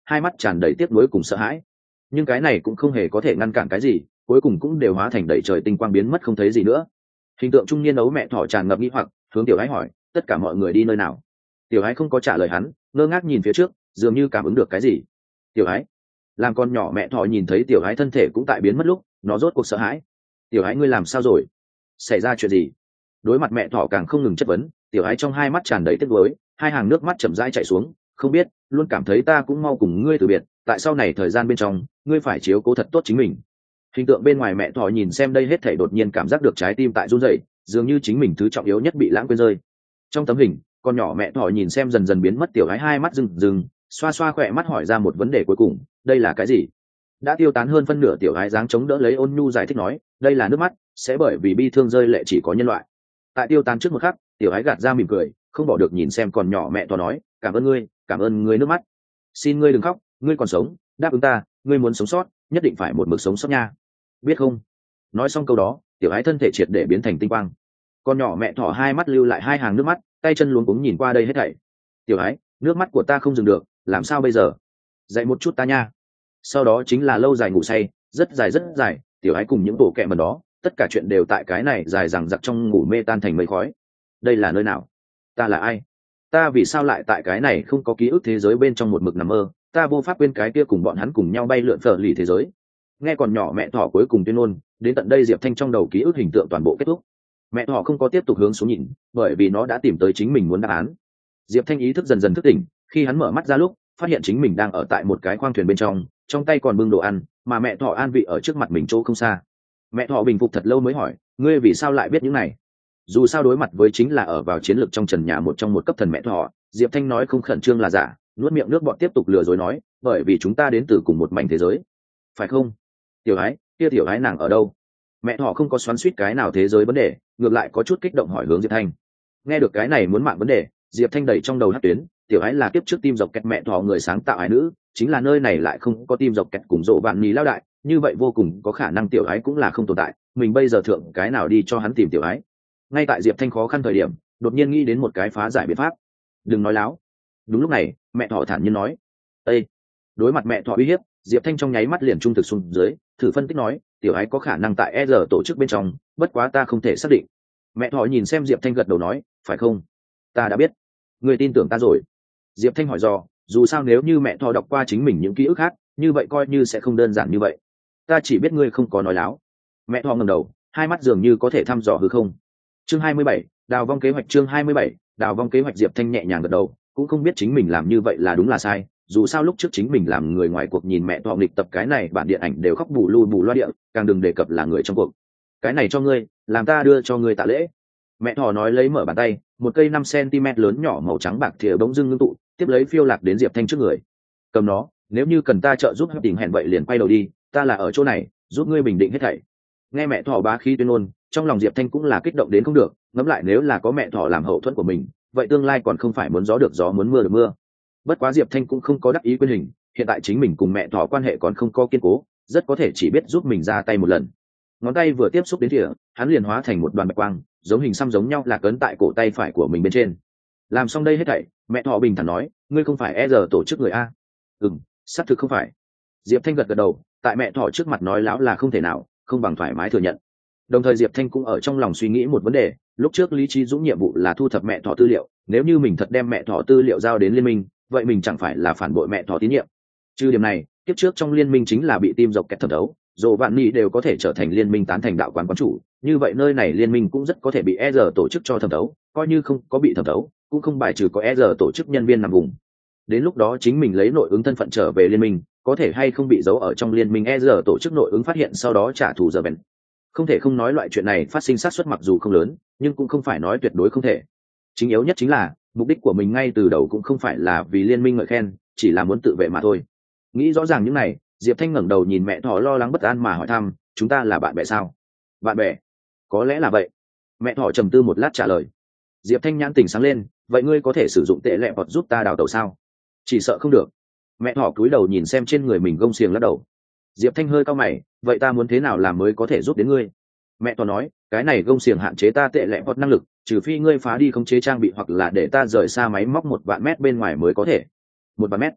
hai mắt tràn đầy tiếc nuối cùng sợ hãi. Nhưng cái này cũng không hề có thể ngăn cản cái gì, cuối cùng cũng đều hóa thành đầy trời tinh quang biến mất không thấy gì nữa. Hình tượng trung niên ấu mẹ thỏ tràn ngập nghi hoặc, hướng tiểu ái hỏi, tất cả mọi người đi nơi nào? Tiểu ái không có trả lời hắn, ngơ ngác nhìn phía trước, dường như cảm ứng được cái gì. Tiểu ái, làm con nhỏ mẹ thỏ nhìn thấy tiểu ái thân thể cũng tại biến mất lúc, nó rốt cuộc sợ hãi. Tiểu ái, ngươi làm sao rồi? Xảy ra chuyện gì? Đối mặt mẹ thỏ càng không ngừng chất vấn, tiểu ái trong hai mắt tràn đầy tiếc nuối, hai hàng nước mắt chậm rãi chảy xuống. Không biết, luôn cảm thấy ta cũng mau cùng ngươi từ biệt, tại sau này thời gian bên trong, ngươi phải chiếu cố thật tốt chính mình. Hình tượng bên ngoài mẹ thỏ nhìn xem đây hết thảy đột nhiên cảm giác được trái tim tại run rẩy, dường như chính mình thứ trọng yếu nhất bị lãng quên rơi. Trong tấm hình, con nhỏ mẹ thỏ nhìn xem dần dần biến mất tiểu ái, hai mắt rừng rừng, xoa xoa khỏe mắt hỏi ra một vấn đề cuối cùng, đây là cái gì? Đã tiêu tán hơn phân nửa tiểu ái dáng chống đỡ lấy ôn nhu giải thích nói, đây là nước mắt, sẽ bởi vì bi thương rơi lệ chỉ có nhân loại. Tại tiêu tán trước một khắc, tiểu ái gạt ra mỉm cười, không bỏ được nhìn xem con nhỏ mẹ thỏ nói, cảm ơn ngươi, cảm ơn ngươi nước mắt. Xin ngươi đừng khóc, ngươi còn sống, đáp ứng ta, ngươi muốn sống sót, nhất định phải một mực sống sót nha, biết không? Nói xong câu đó, tiểu ái thân thể triệt để biến thành tinh quang. Con nhỏ mẹ thỏ hai mắt lưu lại hai hàng nước mắt, tay chân luống cuống nhìn qua đây hết thảy. Tiểu ái, nước mắt của ta không dừng được, làm sao bây giờ? Dậy một chút ta nha. Sau đó chính là lâu dài ngủ say, rất dài rất dài, tiểu ái cùng những bộ kệ mần đó, tất cả chuyện đều tại cái này dài dằng dặc trong ngủ mê tan thành mây khói. Đây là nơi nào? Ta là ai? Ta vì sao lại tại cái này không có ký ức thế giới bên trong một mực nằm mơ? Ta vô pháp quên cái kia cùng bọn hắn cùng nhau bay lượn phở lì thế giới. Nghe còn nhỏ mẹ thỏ cuối cùng tuyên ngôn, đến tận đây Diệp Thanh trong đầu ký ức hình tượng toàn bộ kết thúc. Mẹ thỏ không có tiếp tục hướng xuống nhìn, bởi vì nó đã tìm tới chính mình muốn đáp án. Diệp Thanh ý thức dần dần thức tỉnh, khi hắn mở mắt ra lúc, phát hiện chính mình đang ở tại một cái khoang thuyền bên trong, trong tay còn bưng đồ ăn, mà mẹ thỏ an vị ở trước mặt mình chỗ không xa. Mẹ thỏ bình phục thật lâu mới hỏi, ngươi vì sao lại biết những này? Dù sao đối mặt với chính là ở vào chiến lược trong trần nhà một trong một cấp thần mẹ thỏ, Diệp Thanh nói không khẩn trương là giả, nuốt miệng nước bọt tiếp tục lừa dối nói, bởi vì chúng ta đến từ cùng một mảnh thế giới, phải không? Tiểu ái, kia tiểu ái nàng ở đâu? Mẹ thỏ không có xoắn xuýt cái nào thế giới vấn đề, ngược lại có chút kích động hỏi hướng Diệp Thanh. Nghe được cái này muốn mạng vấn đề, Diệp Thanh đầy trong đầu hát tuyến, tiểu ái là kiếp trước tim dọc kẹt mẹ thỏ người sáng tạo ái nữ, chính là nơi này lại không có tim dọc kẹt cùng rộ bạn mì lao đại, như vậy vô cùng có khả năng tiểu ái cũng là không tồn tại, mình bây giờ thượng cái nào đi cho hắn tìm tiểu ái? Ngay tại Diệp Thanh khó khăn thời điểm, đột nhiên nghĩ đến một cái phá giải biện pháp. Đừng nói láo. Đúng lúc này, mẹ thỏ thản nhiên nói, ê. Đối mặt mẹ thỏ uy hiếp, Diệp Thanh trong nháy mắt liền trung thực xuống dưới, thử phân tích nói, tiểu ái có khả năng tại e rờ tổ chức bên trong, bất quá ta không thể xác định. Mẹ thỏ nhìn xem Diệp Thanh gật đầu nói, phải không? Ta đã biết. Người tin tưởng ta rồi. Diệp Thanh hỏi dò, dù sao nếu như mẹ thỏ đọc qua chính mình những ký ức khác, như vậy coi như sẽ không đơn giản như vậy. Ta chỉ biết ngươi không có nói láo. Mẹ thỏ ngẩng đầu, hai mắt dường như có thể thăm dò hư không. Chương hai mươi bảy, đào vong kế hoạch. Chương hai mươi bảy, đào vong kế hoạch. Diệp Thanh nhẹ nhàng gật đầu, cũng không biết chính mình làm như vậy là đúng là sai, dù sao lúc trước chính mình làm người ngoài cuộc nhìn mẹ thỏ nghịch tập cái này bản điện ảnh đều khóc bù lu bù loa địa, càng đừng đề cập là người trong cuộc. Cái này cho ngươi, làm ta đưa cho ngươi tạ lễ. Mẹ thỏ nói lấy mở bàn tay, một cây năm xăng-ti-mét lớn nhỏ màu trắng bạc thìa bỗng dưng ngưng tụ, tiếp lấy phiêu lạc đến Diệp Thanh trước người. Cầm nó, nếu như cần ta trợ giúp hấp tình hẹn vậy liền quay đầu đi, ta là ở chỗ này, giúp ngươi bình định hết thảy. Nghe mẹ thỏ bá khí tuyên ngôn, trong lòng Diệp Thanh cũng là kích động đến không được, ngẫm lại nếu là có mẹ thỏ làm hậu thuẫn của mình, vậy tương lai còn không phải muốn gió được gió muốn mưa được mưa. Bất quá Diệp Thanh cũng không có đắc ý quyên hình, hiện tại chính mình cùng mẹ thỏ quan hệ còn không có kiên cố, rất có thể chỉ biết giúp mình ra tay một lần. Ngón tay vừa tiếp xúc đến thìa, hắn liền hóa thành một đoàn bạch quang, giống hình xăm giống nhau lạc ấn tại cổ tay phải của mình bên trên. Làm xong đây hết thảy, mẹ thỏ bình thản nói, ngươi không phải e rờ tổ chức người a? Ừm, xác thực không phải. Diệp Thanh gật gật đầu, tại mẹ thỏ trước mặt nói láo là không thể nào, không bằng thoải mái thừa nhận. Đồng thời Diệp Thanh cũng ở trong lòng suy nghĩ một vấn đề, lúc trước Lý Trí Dũng nhiệm vụ là thu thập mẹ thỏ tư liệu, nếu như mình thật đem mẹ thỏ tư liệu giao đến liên minh, vậy mình chẳng phải là phản bội mẹ thỏ tín nhiệm? Trừ điểm này, kiếp trước trong liên minh chính là bị tim dọc kẹt thẩm thấu, dù vạn ni đều có thể trở thành liên minh tán thành đạo quán quán chủ, như vậy nơi này liên minh cũng rất có thể bị e rờ tổ chức cho thẩm thấu, coi như không có bị thẩm thấu, cũng không bài trừ có e rờ tổ chức nhân viên nằm vùng. Đến lúc đó chính mình lấy nội ứng thân phận trở về liên minh, có thể hay không bị giấu ở trong liên minh e rờ tổ chức nội ứng phát hiện sau đó trả thù giờ bèn. Không thể không nói loại chuyện này phát sinh xác suất mặc dù không lớn, nhưng cũng không phải nói tuyệt đối không thể. Chính yếu nhất chính là mục đích của mình ngay từ đầu cũng không phải là vì liên minh ngợi khen, chỉ là muốn tự vệ mà thôi. Nghĩ rõ ràng những này, Diệp Thanh ngẩng đầu nhìn mẹ thỏ lo lắng bất an mà hỏi thăm, chúng ta là bạn bè sao? Bạn bè? Có lẽ là vậy. Mẹ thỏ trầm tư một lát trả lời. Diệp Thanh nhãn tình sáng lên, vậy ngươi có thể sử dụng tệ lệ bọt giúp ta đào tẩu sao? Chỉ sợ không được. Mẹ thỏ cúi đầu nhìn xem trên người mình gông xiềng lắc đầu. Diệp Thanh hơi cau mày, vậy ta muốn thế nào làm mới có thể giúp đến ngươi? Mẹ thỏ nói, cái này gông xiềng hạn chế ta tệ lệ bọt năng lực, trừ phi ngươi phá đi khống chế trang bị hoặc là để ta rời xa máy móc một vạn mét bên ngoài mới có thể. Một vạn mét?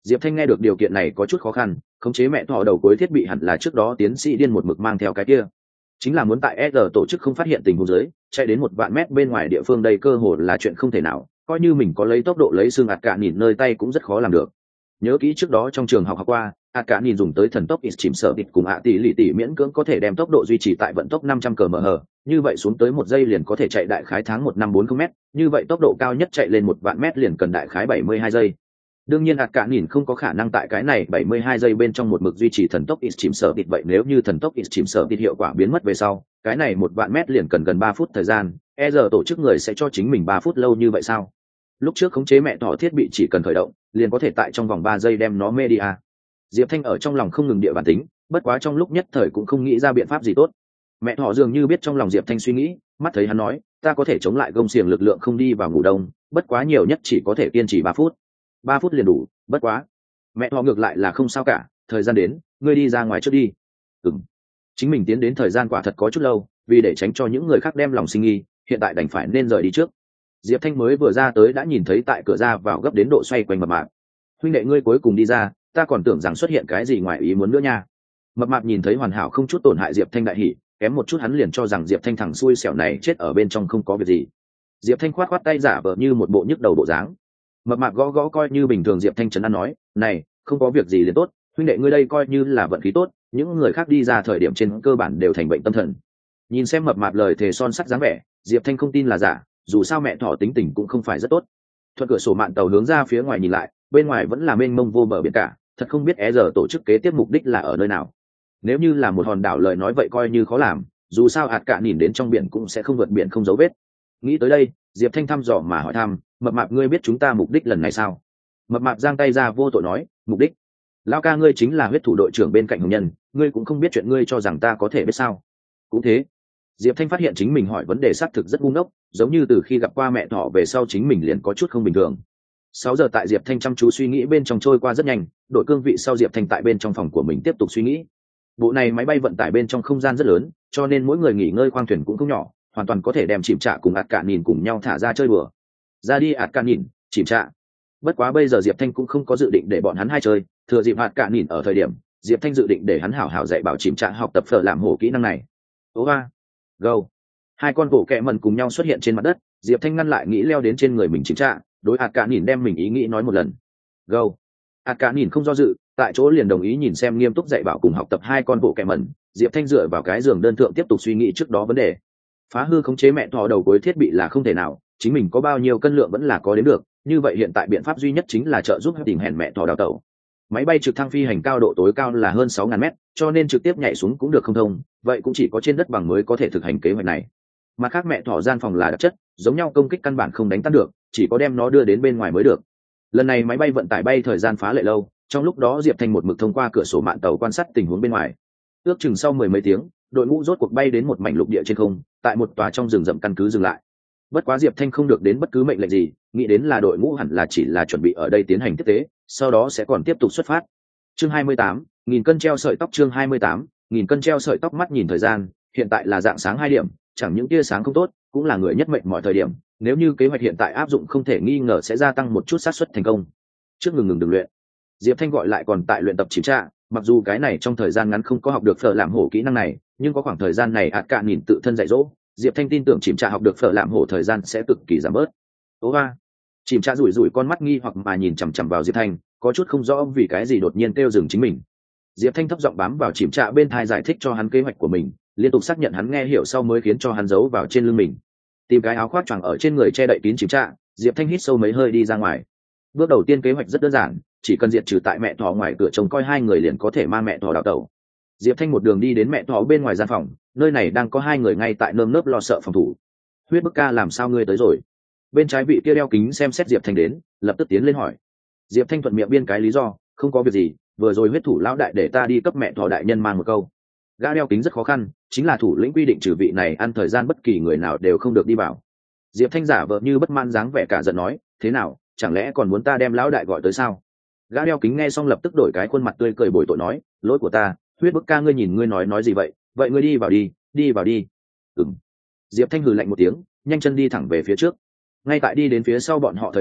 Diệp Thanh nghe được điều kiện này có chút khó khăn, khống chế mẹ thỏ đầu cuối thiết bị hẳn là trước đó tiến sĩ điên một mực mang theo cái kia, chính là muốn tại e rờ tổ chức không phát hiện tình huống dưới chạy đến một vạn mét bên ngoài địa phương, đây cơ hồ là chuyện không thể nào, coi như mình có lấy tốc độ lấy xương ạt cả nhìn nơi tay cũng rất khó làm được. Nhớ kỹ trước đó trong trường học học qua, ạt cả nhìn dùng tới thần tốc ít chìm sợ địch cùng ạ tỷ lì tỷ miễn cưỡng có thể đem tốc độ duy trì tại vận tốc năm trăm km/h, như vậy xuống tới một giây liền có thể chạy đại khái tháng một năm bốn mươi mét, như vậy tốc độ cao nhất chạy lên một vạn mét liền cần đại khái bảy mươi hai giây. Đương nhiên ạt cả nhìn không có khả năng tại cái này bảy mươi hai giây bên trong một mực duy trì thần tốc ít chìm sợ địch, vậy nếu như thần tốc ít chìm sợ địch hiệu quả biến mất về sau, cái này một vạn mét liền cần gần ba phút thời gian, e giờ tổ chức người sẽ cho chính mình ba phút lâu như vậy sao? Lúc trước khống chế mẹ thỏ thiết bị chỉ cần khởi động liền có thể tại trong vòng ba giây đem nó mê đi à. Diệp Thanh ở trong lòng không ngừng địa bản tính, bất quá trong lúc nhất thời cũng không nghĩ ra biện pháp gì tốt. Mẹ thỏ dường như biết trong lòng Diệp Thanh suy nghĩ, mắt thấy hắn nói, ta có thể chống lại gông xiềng lực lượng không đi vào ngủ đông, bất quá nhiều nhất chỉ có thể kiên trì ba phút. Ba phút liền đủ, bất quá. Mẹ thỏ ngược lại là không sao cả, thời gian đến, ngươi đi ra ngoài trước đi. Ừm. Chính mình tiến đến thời gian quả thật có chút lâu, vì để tránh cho những người khác đem lòng sinh nghi, hiện tại đành phải nên rời đi trước. Diệp Thanh mới vừa ra tới đã nhìn thấy tại cửa ra vào gấp đến độ xoay quanh mập mạp. Huynh đệ ngươi cuối cùng đi ra, ta còn tưởng rằng xuất hiện cái gì ngoài ý muốn nữa nha. Mập mạp nhìn thấy hoàn hảo không chút tổn hại Diệp Thanh đại hỉ, kém một chút hắn liền cho rằng Diệp Thanh thằng xui xẻo này chết ở bên trong không có việc gì. Diệp Thanh khoát khoát tay giả vờ như một bộ nhức đầu bộ dáng. Mập mạp gõ gõ coi như bình thường Diệp Thanh trấn an nói, này, không có việc gì liền tốt, huynh đệ ngươi đây coi như là vận khí tốt, những người khác đi ra thời điểm trên cơ bản đều thành bệnh tâm thần. Nhìn xem mập mạp lời thề son sắt dáng vẻ, Diệp Thanh không tin là giả, dù sao mẹ thỏ tính tình cũng không phải rất tốt. Thuận cửa sổ mạn tàu hướng ra phía ngoài nhìn lại, bên ngoài vẫn là mênh mông vô bờ biển cả, thật không biết é giờ tổ chức kế tiếp mục đích là ở nơi nào. Nếu như là một hòn đảo lời nói vậy coi như khó làm, dù sao ạt cả nhìn đến trong biển cũng sẽ không vượt biển không dấu vết. Nghĩ tới đây, Diệp Thanh thăm dò mà hỏi thăm, mập mạp ngươi biết chúng ta mục đích lần này sao? Mập mạp giang tay ra vô tội nói, mục đích? Lao ca ngươi chính là huyết thủ đội trưởng bên cạnh hồng nhân, ngươi cũng không biết chuyện, ngươi cho rằng ta có thể biết sao? Cũng thế. Diệp Thanh phát hiện chính mình hỏi vấn đề xác thực rất ngu ngốc, giống như từ khi gặp qua mẹ thỏ về sau chính mình liền có chút không bình thường. Sáu giờ tại Diệp Thanh chăm chú suy nghĩ bên trong trôi qua rất nhanh, đội cương vị sau Diệp Thanh tại bên trong phòng của mình tiếp tục suy nghĩ. Bộ này máy bay vận tải bên trong không gian rất lớn, cho nên mỗi người nghỉ ngơi khoang thuyền cũng không nhỏ, hoàn toàn có thể đem chìm trạ cùng ạt cả nhìn cùng nhau thả ra chơi bừa. Ra đi ạt cả nhìn, chìm trạ. Bất quá bây giờ Diệp Thanh cũng không có dự định để bọn hắn hai chơi, thừa dịp ạt cả nhìn ở thời điểm, Diệp Thanh dự định để hắn hảo hảo dạy bảo chìm trạ học tập phở làm hổ kỹ năng này. Ố ba, go. Hai con hổ kẹ mần cùng nhau xuất hiện trên mặt đất, Diệp Thanh ngăn lại nghĩ leo đến trên người mình chìm trạ, đối ạt cả nhìn đem mình ý nghĩ nói một lần. Go. ạt cả nhìn không do dự, tại chỗ liền đồng ý nhìn xem nghiêm túc dạy bảo cùng học tập hai con hổ kẹ mần. Diệp Thanh dựa vào cái giường đơn thượng tiếp tục suy nghĩ trước đó vấn đề. Phá hư khống chế mẹ thỏ đầu cuối thiết bị là không thể nào, chính mình có bao nhiêu cân lượng vẫn là có đến được, như vậy hiện tại biện pháp duy nhất chính là trợ giúp tìm hẹn mẹ thỏ đào tẩu. Máy bay trực thăng phi hành cao độ tối cao là hơn sáu nghìn mét, cho nên trực tiếp nhảy xuống cũng được không thông, vậy cũng chỉ có trên đất bằng mới có thể thực hành kế hoạch này. Mặt khác mẹ thỏ gian phòng là đặc chất, giống nhau công kích căn bản không đánh tan được, chỉ có đem nó đưa đến bên ngoài mới được. Lần này máy bay vận tải bay thời gian phá lệ lâu, trong lúc đó Diệp Thanh một mực thông qua cửa sổ mạn tàu quan sát tình huống bên ngoài. Ước chừng sau mười mấy tiếng, đội ngũ rốt cuộc bay đến một mảnh lục địa trên không, tại một tòa trong rừng rậm căn cứ dừng lại. Bất quá Diệp Thanh không được đến bất cứ mệnh lệnh gì, nghĩ đến là đội ngũ hẳn là chỉ là chuẩn bị ở đây tiến hành tiếp tế, sau đó sẽ còn tiếp tục xuất phát. Chương hai mươi tám, nghìn cân treo sợi tóc. Chương hai mươi tám, nghìn cân treo sợi tóc. Mắt nhìn thời gian, hiện tại là dạng sáng hai điểm, chẳng những tia sáng không tốt, cũng là người nhất mệnh mọi thời điểm, nếu như kế hoạch hiện tại áp dụng không thể nghi ngờ sẽ gia tăng một chút xác suất thành công. Trước ngừng ngừng đừng luyện. Diệp Thanh gọi lại còn tại luyện tập chìm tra, mặc dù cái này trong thời gian ngắn không có học được phở làm hổ kỹ năng này, nhưng có khoảng thời gian này ạt cả nhìn tự thân dạy dỗ, Diệp Thanh tin tưởng chìm tra học được phở làm hổ thời gian sẽ cực kỳ giảm bớt. Ố ba, chìm tra rủi rủi con mắt nghi hoặc mà nhìn chằm chằm vào Diệp Thanh, có chút không rõ vì cái gì đột nhiên kêu dừng chính mình. Diệp Thanh thấp giọng bám vào chìm tra bên tai giải thích cho hắn kế hoạch của mình, liên tục xác nhận hắn nghe hiểu sau mới khiến cho hắn giấu vào trên lưng mình. Tìm cái áo khoác choàng ở trên người che đậy kín chìm tra, Diệp Thanh hít sâu mấy hơi đi ra ngoài. Bước đầu tiên kế hoạch rất đơn giản, chỉ cần diệt trừ tại mẹ thỏ ngoài cửa trông coi hai người liền có thể mang mẹ thỏ đào tẩu. Diệp Thanh một đường đi đến mẹ thỏ bên ngoài gian phòng, nơi này đang có hai người ngay tại nơm nớp lo sợ phòng thủ. Huyết Bức Ca, làm sao ngươi tới rồi? Bên trái vị kia đeo kính xem xét Diệp Thanh đến, lập tức tiến lên hỏi. Diệp Thanh thuận miệng biên cái lý do, không có việc gì, vừa rồi huyết thủ lão đại để ta đi cấp mẹ thỏ đại nhân mang một câu. Gã đeo kính rất khó khăn, chính là thủ lĩnh quy định trừ vị này ăn thời gian bất kỳ người nào đều không được đi vào. Diệp Thanh giả vờ như bất mãn dáng vẻ cả giận nói, thế nào, chẳng lẽ còn muốn ta đem lão đại gọi tới sao? Gã đeo kính nghe xong lập tức đổi cái khuôn mặt tươi cười bồi tội nói, lỗi của ta, Huyết Bức Ca ngươi nhìn ngươi nói nói gì vậy, vậy ngươi đi vào đi, đi vào đi. Ừm. Diệp Thanh hừ lạnh một tiếng, nhanh chân đi thẳng về phía trước. Ngay tại đi đến phía sau bọn họ thời điểm,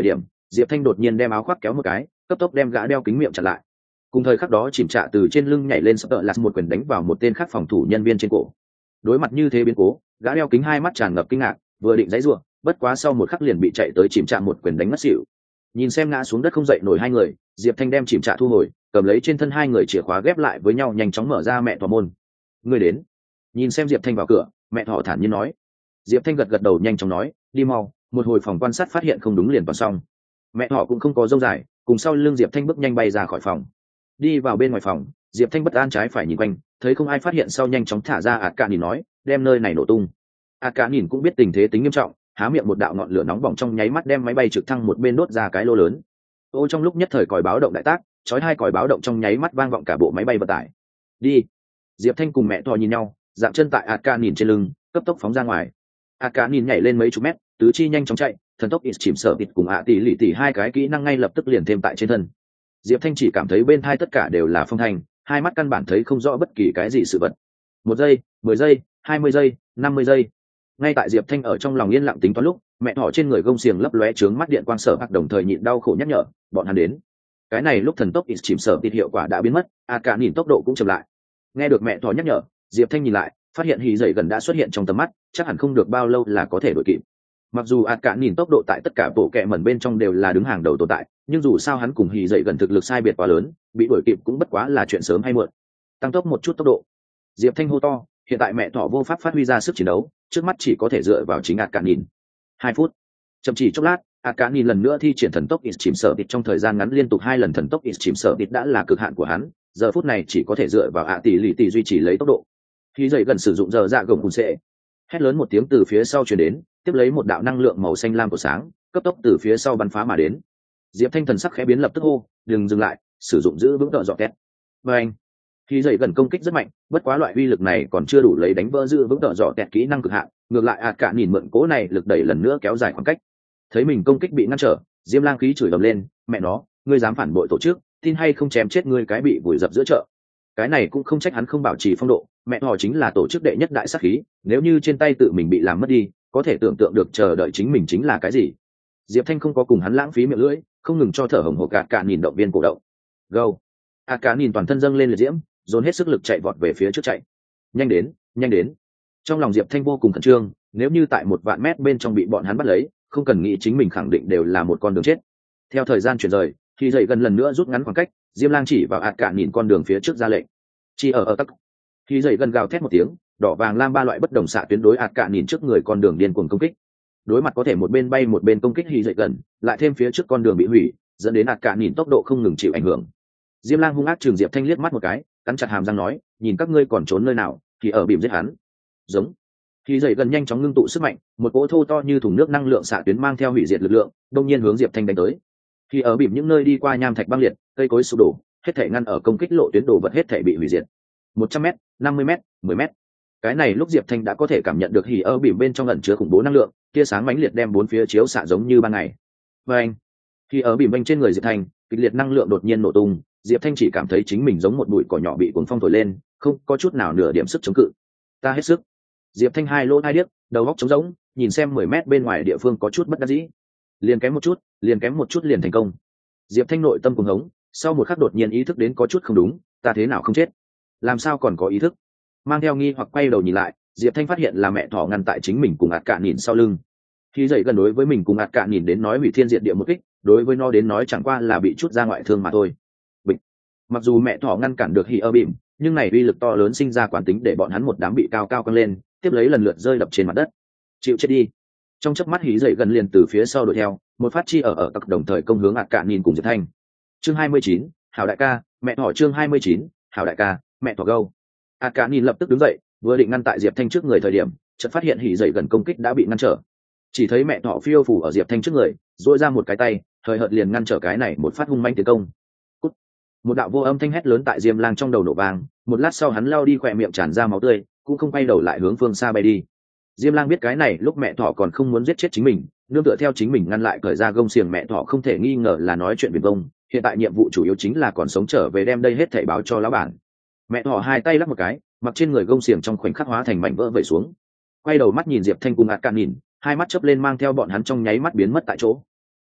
Diệp Thanh đột nhiên đem áo khoác kéo một cái, cấp tốc đem gã đeo kính miệng chặn lại. Cùng thời khắc đó chìm trạ từ trên lưng nhảy lên sợ lạt một quyền đánh vào một tên khác phòng thủ nhân viên trên cổ. Đối mặt như thế biến cố, gã đeo kính hai mắt tràn ngập kinh ngạc, vừa định giãy giụa, bất quá sau một khắc liền bị chạy tới chìm trạ một quyền đánh ngất xỉu. Nhìn xem ngã xuống đất không dậy nổi hai người, Diệp Thanh đem chìm trạ thu hồi, cầm lấy trên thân hai người chìa khóa ghép lại với nhau, nhanh chóng mở ra mẹ thỏ môn. Người đến. Nhìn xem Diệp Thanh vào cửa, mẹ thỏ thản nhiên nói. Diệp Thanh gật gật đầu nhanh chóng nói, đi mau. Một hồi phòng quan sát phát hiện không đúng liền toàn xong. Mẹ thỏ cũng không có dâu dài, cùng sau lưng Diệp Thanh bước nhanh bay ra khỏi phòng. Đi vào bên ngoài phòng, Diệp Thanh bất an trái phải nhìn quanh, thấy không ai phát hiện sau nhanh chóng thả ra ạt cả nhìn nói, đem nơi này nổ tung. ạt cả nhìn cũng biết tình thế tính nghiêm trọng, há miệng một đạo ngọn lửa nóng bỏng trong nháy mắt đem máy bay trực thăng một bên đốt ra cái lô lớn. Ô trong lúc nhất thời còi báo động đại tác, chói hai còi báo động trong nháy mắt vang vọng cả bộ máy bay vận tải. Đi. Diệp Thanh cùng mẹ thỏ nhìn nhau, dạng chân tại ạt cả nhìn trên lưng, cấp tốc phóng ra ngoài. ạt cả nhìn nhảy lên mấy chục mét, tứ chi nhanh chóng chạy, thần tốc ít chìm sợ ít cùng ạ tỷ lì tỷ hai cái kỹ năng ngay lập tức liền thêm tại trên thân. Diệp Thanh chỉ cảm thấy bên thai tất cả đều là phong thanh, hai mắt căn bản thấy không rõ bất kỳ cái gì sự vật. Một giây, mười giây, hai mươi giây, năm mươi giây. Ngay tại Diệp Thanh ở trong lòng yên lặng tính toán lúc, mẹ thỏ trên người gông xiềng lấp lóe trướng mắt điện quang sở hoặc đồng thời nhịn đau khổ nhắc nhở, bọn hắn đến. Cái này lúc thần tốc ít chìm sợ ít hiệu quả đã biến mất, a cả nhìn tốc độ cũng chậm lại. Nghe được mẹ thỏ nhắc nhở, Diệp Thanh nhìn lại, phát hiện hì dậy gần đã xuất hiện trong tầm mắt, chắc hẳn không được bao lâu là có thể đuổi kịp. Mặc dù ạt cả nhìn tốc độ tại tất cả bộ kệ mẩn bên trong đều là đứng hàng đầu tồn tại, nhưng dù sao hắn cùng hì dậy gần thực lực sai biệt quá lớn, bị đuổi kịp cũng bất quá là chuyện sớm hay muộn. Tăng tốc một chút tốc độ. Diệp Thanh hô to, hiện tại mẹ thỏ vô pháp phát huy ra sức chiến đấu, trước mắt chỉ có thể dựa vào chính ạt cả nhìn. Hai phút. Chậm chỉ chốc lát, ạt cả nhìn lần nữa thi triển thần tốc ít chìm sợ tịt trong thời gian ngắn liên tục hai lần thần tốc ít chìm sợ tịt đã là cực hạn của hắn, giờ phút này chỉ có thể dựa vào ạ tỷ lì tỷ duy trì lấy tốc độ. Hì dậy gần sử dụng giờ dạ gồng cùn xệ. Hét lớn một tiếng từ phía sau truyền đến, tiếp lấy một đạo năng lượng màu xanh lam của sáng cấp tốc từ phía sau bắn phá mà đến. Diệp Thanh thần sắc khẽ biến lập tức hô, đừng dừng lại, sử dụng giữ vững tợ dọ kẹt. Và anh, khi dậy gần công kích rất mạnh, bất quá loại uy lực này còn chưa đủ lấy đánh vỡ giữ vững tợ dọ kẹt kỹ năng cực hạn, ngược lại ạt cả nhìn mượn cố này lực đẩy lần nữa kéo dài khoảng cách. Thấy mình công kích bị ngăn trở, Diêm Lang khí chửi ầm lên, mẹ nó, ngươi dám phản bội tổ chức, tin hay không chém chết ngươi cái bị vùi dập giữa chợ. Cái này cũng không trách hắn không bảo trì phong độ, mẹ họ chính là tổ chức đệ nhất đại sát khí, nếu như trên tay tự mình bị làm mất đi, có thể tưởng tượng được chờ đợi chính mình chính là cái gì. Diệp Thanh không có cùng hắn lãng phí miệng lưỡi, không ngừng cho thở hổn hộc gạt cả nhìn động viên cổ động. Go. A cả nhìn toàn thân dâng lên liệt diễm, dồn hết sức lực chạy vọt về phía trước chạy. Nhanh đến, nhanh đến. Trong lòng Diệp Thanh vô cùng khẩn trương, nếu như tại một vạn mét bên trong bị bọn hắn bắt lấy, không cần nghĩ chính mình khẳng định đều là một con đường chết. Theo thời gian chuyển rời, khi dậy gần lần nữa rút ngắn khoảng cách, Diêm Lang chỉ vào ạt cả nhìn con đường phía trước ra lệnh. Chỉ ở ở tắc. Khi dậy gần gào thét một tiếng, đỏ vàng lam ba loại bất đồng xạ tuyến đối ạt cả nhìn trước người con đường điên cuồng công kích. Đối mặt có thể một bên bay một bên công kích khi dậy gần, lại thêm phía trước con đường bị hủy, dẫn đến ạt cả nhìn tốc độ không ngừng chịu ảnh hưởng. Diêm Lang hung ác trừng Diệp Thanh liếc mắt một cái, cắn chặt hàm răng nói, nhìn các ngươi còn trốn nơi nào, thì ở bìm giết hắn. Giống. Khi dậy gần nhanh chóng ngưng tụ sức mạnh, một cỗ thô to như thùng nước năng lượng xạ tuyến mang theo hủy diệt lực lượng, đột nhiên hướng Diệp Thanh đánh tới. Khi ở bìm những nơi đi qua nham thạch băng liệt, cây cối sụp đổ, hết thể ngăn ở công kích lộ tuyến đồ vật hết thể bị hủy diệt. một trăm mét, năm mươi mét, mười mét. Cái này lúc Diệp Thanh đã có thể cảm nhận được hỉ ở bìm bên trong ẩn chứa khủng bố năng lượng, tia sáng mãnh liệt đem bốn phía chiếu xạ giống như ban ngày. Và anh, khi ở bìm bên trên người Diệp Thanh, kịch liệt năng lượng đột nhiên nổ tung, Diệp Thanh chỉ cảm thấy chính mình giống một bụi cỏ nhỏ bị cuồng phong thổi lên, không có chút nào nửa điểm sức chống cự. Ta hết sức. Diệp Thanh hai lỗ hai điếc, đầu óc trống rỗng, nhìn xem mười mét bên ngoài địa phương có chút bất đắc dĩ. Liền kém một chút, liền kém một chút liền thành công. Diệp Thanh nội tâm cuồng hống, sau một khắc đột nhiên ý thức đến có chút không đúng, ta thế nào không chết? Làm sao còn có ý thức? Mang theo nghi hoặc quay đầu nhìn lại, Diệp Thanh phát hiện là mẹ thỏ ngăn tại chính mình cùng ạt cạn nhìn sau lưng. Khi dậy gần đối với mình cùng ạt cạn nhìn đến nói hủy thiên diệt địa một kích, đối với nó đến nói chẳng qua là bị chút ra ngoại thương mà thôi. Bịch. Mặc dù mẹ thỏ ngăn cản được hỉ ơ bìm, nhưng này uy lực to lớn sinh ra quán tính để bọn hắn một đám bị cao cao căng lên, tiếp lấy lần lượt rơi đập trên mặt đất. Chịu chết đi. Trong chớp mắt hí dậy gần liền từ phía sau đuổi theo, một phát chi ở ở tặc đồng thời công hướng ạt cạn nhìn cùng Diệp Thanh. Chương hai mươi chín, hảo đại ca, mẹ thỏ chương hai mươi chín, hảo đại ca, mẹ thỏ gâu. ạt cạn nhìn lập tức đứng dậy, vừa định ngăn tại Diệp Thanh trước người thời điểm, chợt phát hiện hỉ dậy gần công kích đã bị ngăn trở. Chỉ thấy mẹ thỏ phiêu phủ ở Diệp Thanh trước người, duỗi ra một cái tay, thời hợt liền ngăn trở cái này một phát hung manh tiến công. Cút. Một đạo vô âm thanh hét lớn tại Diêm Lang trong đầu nổ vang, một lát sau hắn lao đi khỏe miệng tràn ra máu tươi, cũng không quay đầu lại hướng phương xa bay đi. Diêm Lang biết cái này lúc mẹ thỏ còn không muốn giết chết chính mình, nương tựa theo chính mình ngăn lại cởi ra gông xiềng mẹ thỏ không thể nghi ngờ là nói chuyện viển vông, hiện tại nhiệm vụ chủ yếu chính là còn sống trở về đem đây hết thảy báo cho lão bản. Mẹ thỏ hai tay lắc một cái, mặc trên người gông xiềng trong khoảnh khắc hóa thành mảnh vỡ vẩy xuống. Quay đầu mắt nhìn Diệp Thanh cùng ạt cạn nhìn, hai mắt chớp lên mang theo bọn hắn trong nháy mắt biến mất tại chỗ.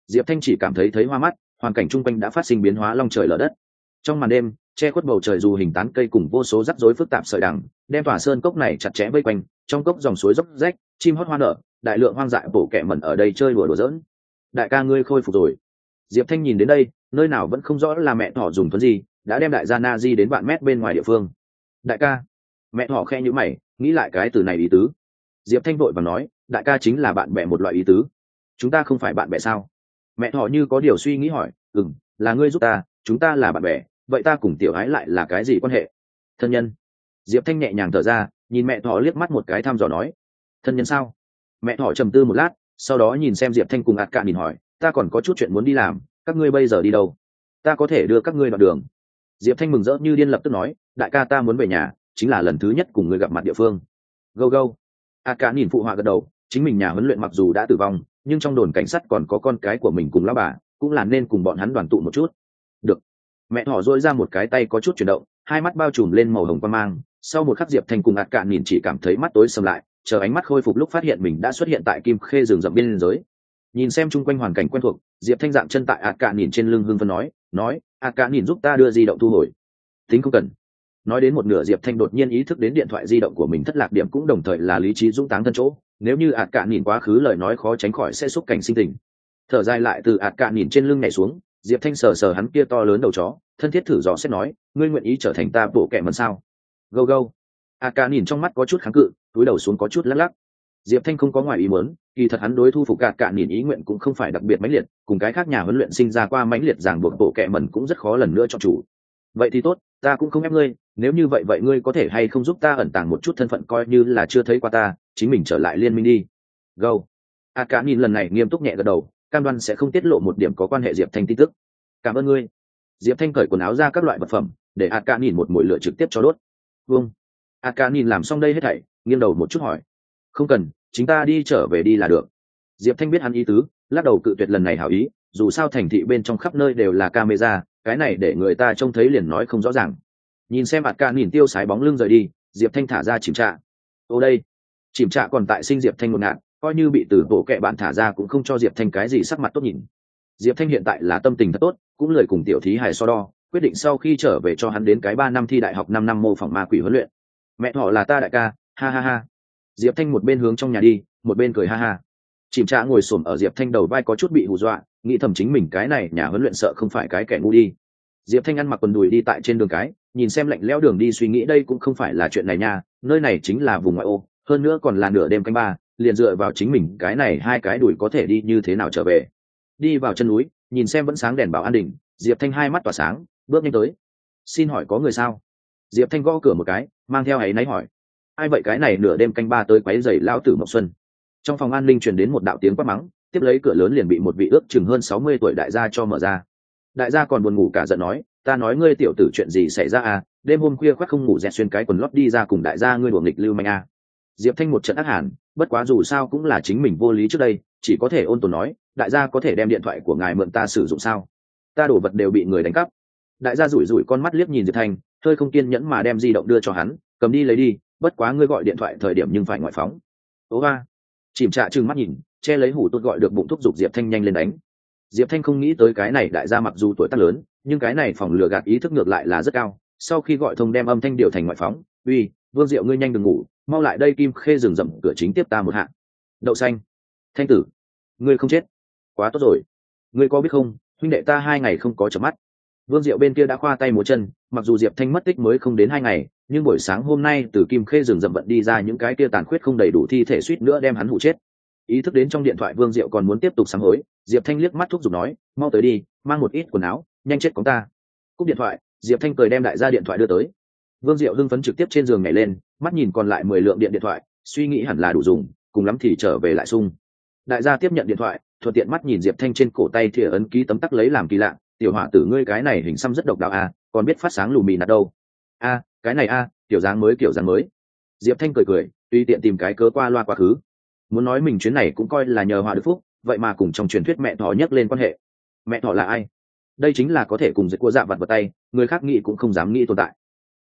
Diệp Thanh chỉ cảm thấy thấy hoa mắt, hoàn cảnh chung quanh đã phát sinh biến hóa long trời lở đất. Trong màn đêm, che khuất bầu trời dù hình tán cây cùng vô số rắc rối phức tạp sợi đằng, đem tòa sơn cốc này chặt chẽ vây quanh, trong cốc dòng suối dốc rách, chim hót hoa nở, đại lượng hoang dại bổ kẹ mẩn ở đây chơi đùa đùa giỡn. Đại ca ngươi khôi phục rồi. Diệp Thanh nhìn đến đây, nơi nào vẫn không rõ là mẹ thỏ dùng thuấn gì, đã đem đại gia Na Di đến vạn mét bên ngoài địa phương. Đại ca, mẹ thỏ khe nhíu mày, nghĩ lại cái từ này ý tứ. Diệp Thanh vội vàng nói, đại ca chính là bạn bè một loại ý tứ. Chúng ta không phải bạn bè sao? Mẹ thỏ như có điều suy nghĩ hỏi, ừm, là ngươi giúp ta, chúng ta là bạn bè, vậy ta cùng tiểu ái lại là cái gì quan hệ? Thân nhân. Diệp Thanh nhẹ nhàng thở ra, nhìn mẹ thỏ liếc mắt một cái thăm dò nói, thân nhân sao? Mẹ thỏ trầm tư một lát, sau đó nhìn xem Diệp Thanh cùng ạt cạn nhìn hỏi, ta còn có chút chuyện muốn đi làm, các ngươi bây giờ đi đâu? Ta có thể đưa các ngươi đoạn đường. Diệp Thanh mừng rỡ như điên lập tức nói, đại ca ta muốn về nhà, chính là lần thứ nhất cùng ngươi gặp mặt địa phương. Go go. ạt cạn nhìn phụ họa gật đầu, chính mình nhà huấn luyện mặc dù đã tử vong, nhưng trong đồn cảnh sát còn có con cái của mình cùng lão bà, cũng là nên cùng bọn hắn đoàn tụ một chút. Được. Mẹ thỏ dỗi ra một cái tay có chút chuyển động, hai mắt bao trùm lên màu hồng quang mang, sau một khắc Diệp Thanh cùng ạt cạn nhìn chỉ cảm thấy mắt tối sầm lại, chờ ánh mắt khôi phục lúc phát hiện mình đã xuất hiện tại kim khê rừng rậm biên giới. Nhìn xem chung quanh hoàn cảnh quen thuộc, Diệp Thanh dạng chân tại ạt cạn nhìn trên lưng hưng phấn nói, nói, ạt cạn nhìn giúp ta đưa di động thu hồi. Tính không cần. Nói đến một nửa Diệp Thanh đột nhiên ý thức đến điện thoại di động của mình thất lạc điểm cũng đồng thời là lý trí dũng táng thân chỗ, nếu như ạt cạn nhìn quá khứ lời nói khó tránh khỏi sẽ xúc cảnh sinh tình. Thở dài lại từ ạt cạn nhìn trên lưng nhảy xuống, Diệp Thanh sờ sờ hắn kia to lớn đầu chó, thân thiết thử dò xét nói, ngươi nguyện ý trở thành ta bộ kẻ mần sao? Go go. ạt cạn nhìn trong mắt có chút kháng cự, túi đầu xuống có chút lắc lắc. Diệp Thanh không có ngoài ý muốn, kỳ thật hắn đối thu phục ạt cạn nhìn ý nguyện cũng không phải đặc biệt mãnh liệt, cùng cái khác nhà huấn luyện sinh ra qua mãnh liệt ràng buộc bộ kẻ mần cũng rất khó lần nữa chọn chủ. Vậy thì tốt, ta cũng không ép ngươi, nếu như vậy vậy ngươi có thể hay không giúp ta ẩn tàng một chút thân phận coi như là chưa thấy qua ta, chính mình trở lại liên minh đi. Go. ạt cạn nhìn lần này nghiêm túc nhẹ gật đầu, cam đoan sẽ không tiết lộ một điểm có quan hệ Diệp Thanh tin tức. Cảm ơn ngươi. Diệp Thanh cởi quần áo ra các loại vật phẩm, để ạt cạn nhìn một mũi lửa trực tiếp cho đốt. Vâng. ạt cạn nhìn làm xong đây hết thảy, nghiêng đầu một chút hỏi, không cần, chúng ta đi trở về đi là được. Diệp Thanh biết hắn ý tứ, lắc đầu cự tuyệt lần này hảo ý, dù sao thành thị bên trong khắp nơi đều là camera, cái này để người ta trông thấy liền nói không rõ ràng. Nhìn xem ạt cạn nhìn tiêu sái bóng lưng rời đi, Diệp Thanh thả ra chìm trạ. Ô đây, chìm trạ còn tại sinh Diệp Thanh một nạn, coi như bị từ bộ kệ bạn thả ra cũng không cho Diệp Thanh cái gì sắc mặt tốt nhìn. Diệp Thanh hiện tại là tâm tình thật tốt, cũng lời cùng tiểu thí hài so đo, quyết định sau khi trở về cho hắn đến cái ba năm thi đại học năm năm mô phỏng ma quỷ huấn luyện. Mẹ thỏ là ta đại ca, ha ha ha. Diệp Thanh một bên hướng trong nhà đi, một bên cười ha ha. Chìm trạ ngồi xổm ở Diệp Thanh đầu vai có chút bị hù dọa, nghĩ thầm chính mình cái này nhà huấn luyện sợ không phải cái kẻ ngu đi. Diệp Thanh ăn mặc quần đùi đi tại trên đường cái, nhìn xem lạnh lẽo đường đi suy nghĩ đây cũng không phải là chuyện này nha, nơi này chính là vùng ngoại ô, hơn nữa còn là nửa đêm canh ba, liền dựa vào chính mình cái này hai cái đùi có thể đi như thế nào trở về. Đi vào chân núi, nhìn xem vẫn sáng đèn bảo an đình, Diệp Thanh hai mắt tỏa sáng, bước nhanh tới. Xin hỏi có người sao? Diệp Thanh gõ cửa một cái, mang theo ấy náy hỏi, ai vậy cái này nửa đêm canh ba tới quấy rầy lão tử Mộc Xuân. Trong phòng an ninh truyền đến một đạo tiếng quát mắng, tiếp lấy cửa lớn liền bị một vị ước chừng hơn sáu mươi tuổi đại gia cho mở ra. Đại gia còn buồn ngủ cả giận nói, ta nói ngươi tiểu tử chuyện gì xảy ra à, đêm hôm khuya khoác không ngủ dẹt xuyên cái quần lót đi ra cùng đại gia ngươi đùa nghịch lưu manh à. Diệp Thanh một trận ác hàn, bất quá dù sao cũng là chính mình vô lý trước đây, chỉ có thể ôn tồn nói, đại gia có thể đem điện thoại của ngài mượn ta sử dụng sao? Ta đổ vật đều bị người đánh cắp. Đại gia rủi rủi con mắt liếc nhìn Diệp Thanh, hơi không kiên nhẫn mà đem di động đưa cho hắn, cầm đi lấy đi, bất quá ngươi gọi điện thoại thời điểm nhưng phải ngoại phóng. Ố ba. Chìm trạ trừng mắt nhìn, che lấy hủ tốt gọi được bụng thúc giục Diệp Thanh nhanh lên đánh. Diệp Thanh không nghĩ tới cái này đại gia mặc dù tuổi tác lớn, nhưng cái này phòng lừa gạt ý thức ngược lại là rất cao. Sau khi gọi thông đem âm thanh điều thành ngoại phóng, uy, Vương Diệu ngươi nhanh đừng ngủ, mau lại đây kim khê rừng rậm cửa chính tiếp ta một hạ. Đậu xanh, Thanh tử, ngươi không chết, quá tốt rồi. Ngươi có biết không, huynh đệ ta hai ngày không có chợp mắt. Vương Diệu bên kia đã khoa tay múa chân, mặc dù Diệp Thanh mất tích mới không đến hai ngày, nhưng buổi sáng hôm nay từ kim khê rừng rậm vận đi ra những cái kia tàn khuyết không đầy đủ thi thể suýt nữa đem hắn hụ chết. Ý thức đến trong điện thoại Vương Diệu còn muốn tiếp tục sám hối, Diệp Thanh liếc mắt thúc giục nói, mau tới đi, mang một ít quần áo, nhanh chết con ta. Cúp điện thoại, Diệp Thanh cười đem đại gia điện thoại đưa tới. Vương Diệu hưng phấn trực tiếp trên giường nhảy lên, mắt nhìn còn lại mười lượng điện điện thoại, suy nghĩ hẳn là đủ dùng, cùng lắm thì trở về lại sung. Đại gia tiếp nhận điện thoại, thuận tiện mắt nhìn Diệp Thanh trên cổ tay thìa ấn ký tấm tắc lấy làm kỳ lạ, tiểu hỏa tử ngươi cái này hình xăm rất độc đáo à, còn biết phát sáng lù mì nạt đâu. A, cái này a, tiểu dáng mới kiểu dáng mới. Diệp Thanh cười cười, tùy tiện tìm cái cớ qua loa quá khứ. Muốn nói mình chuyến này cũng coi là nhờ họa được phúc, vậy mà cùng trong truyền thuyết mẹ thỏ nhắc lên quan hệ. Mẹ thỏ là ai? Đây chính là có thể cùng dịch cua dạ vặt vào tay, người khác nghĩ cũng không dám nghĩ tồn tại.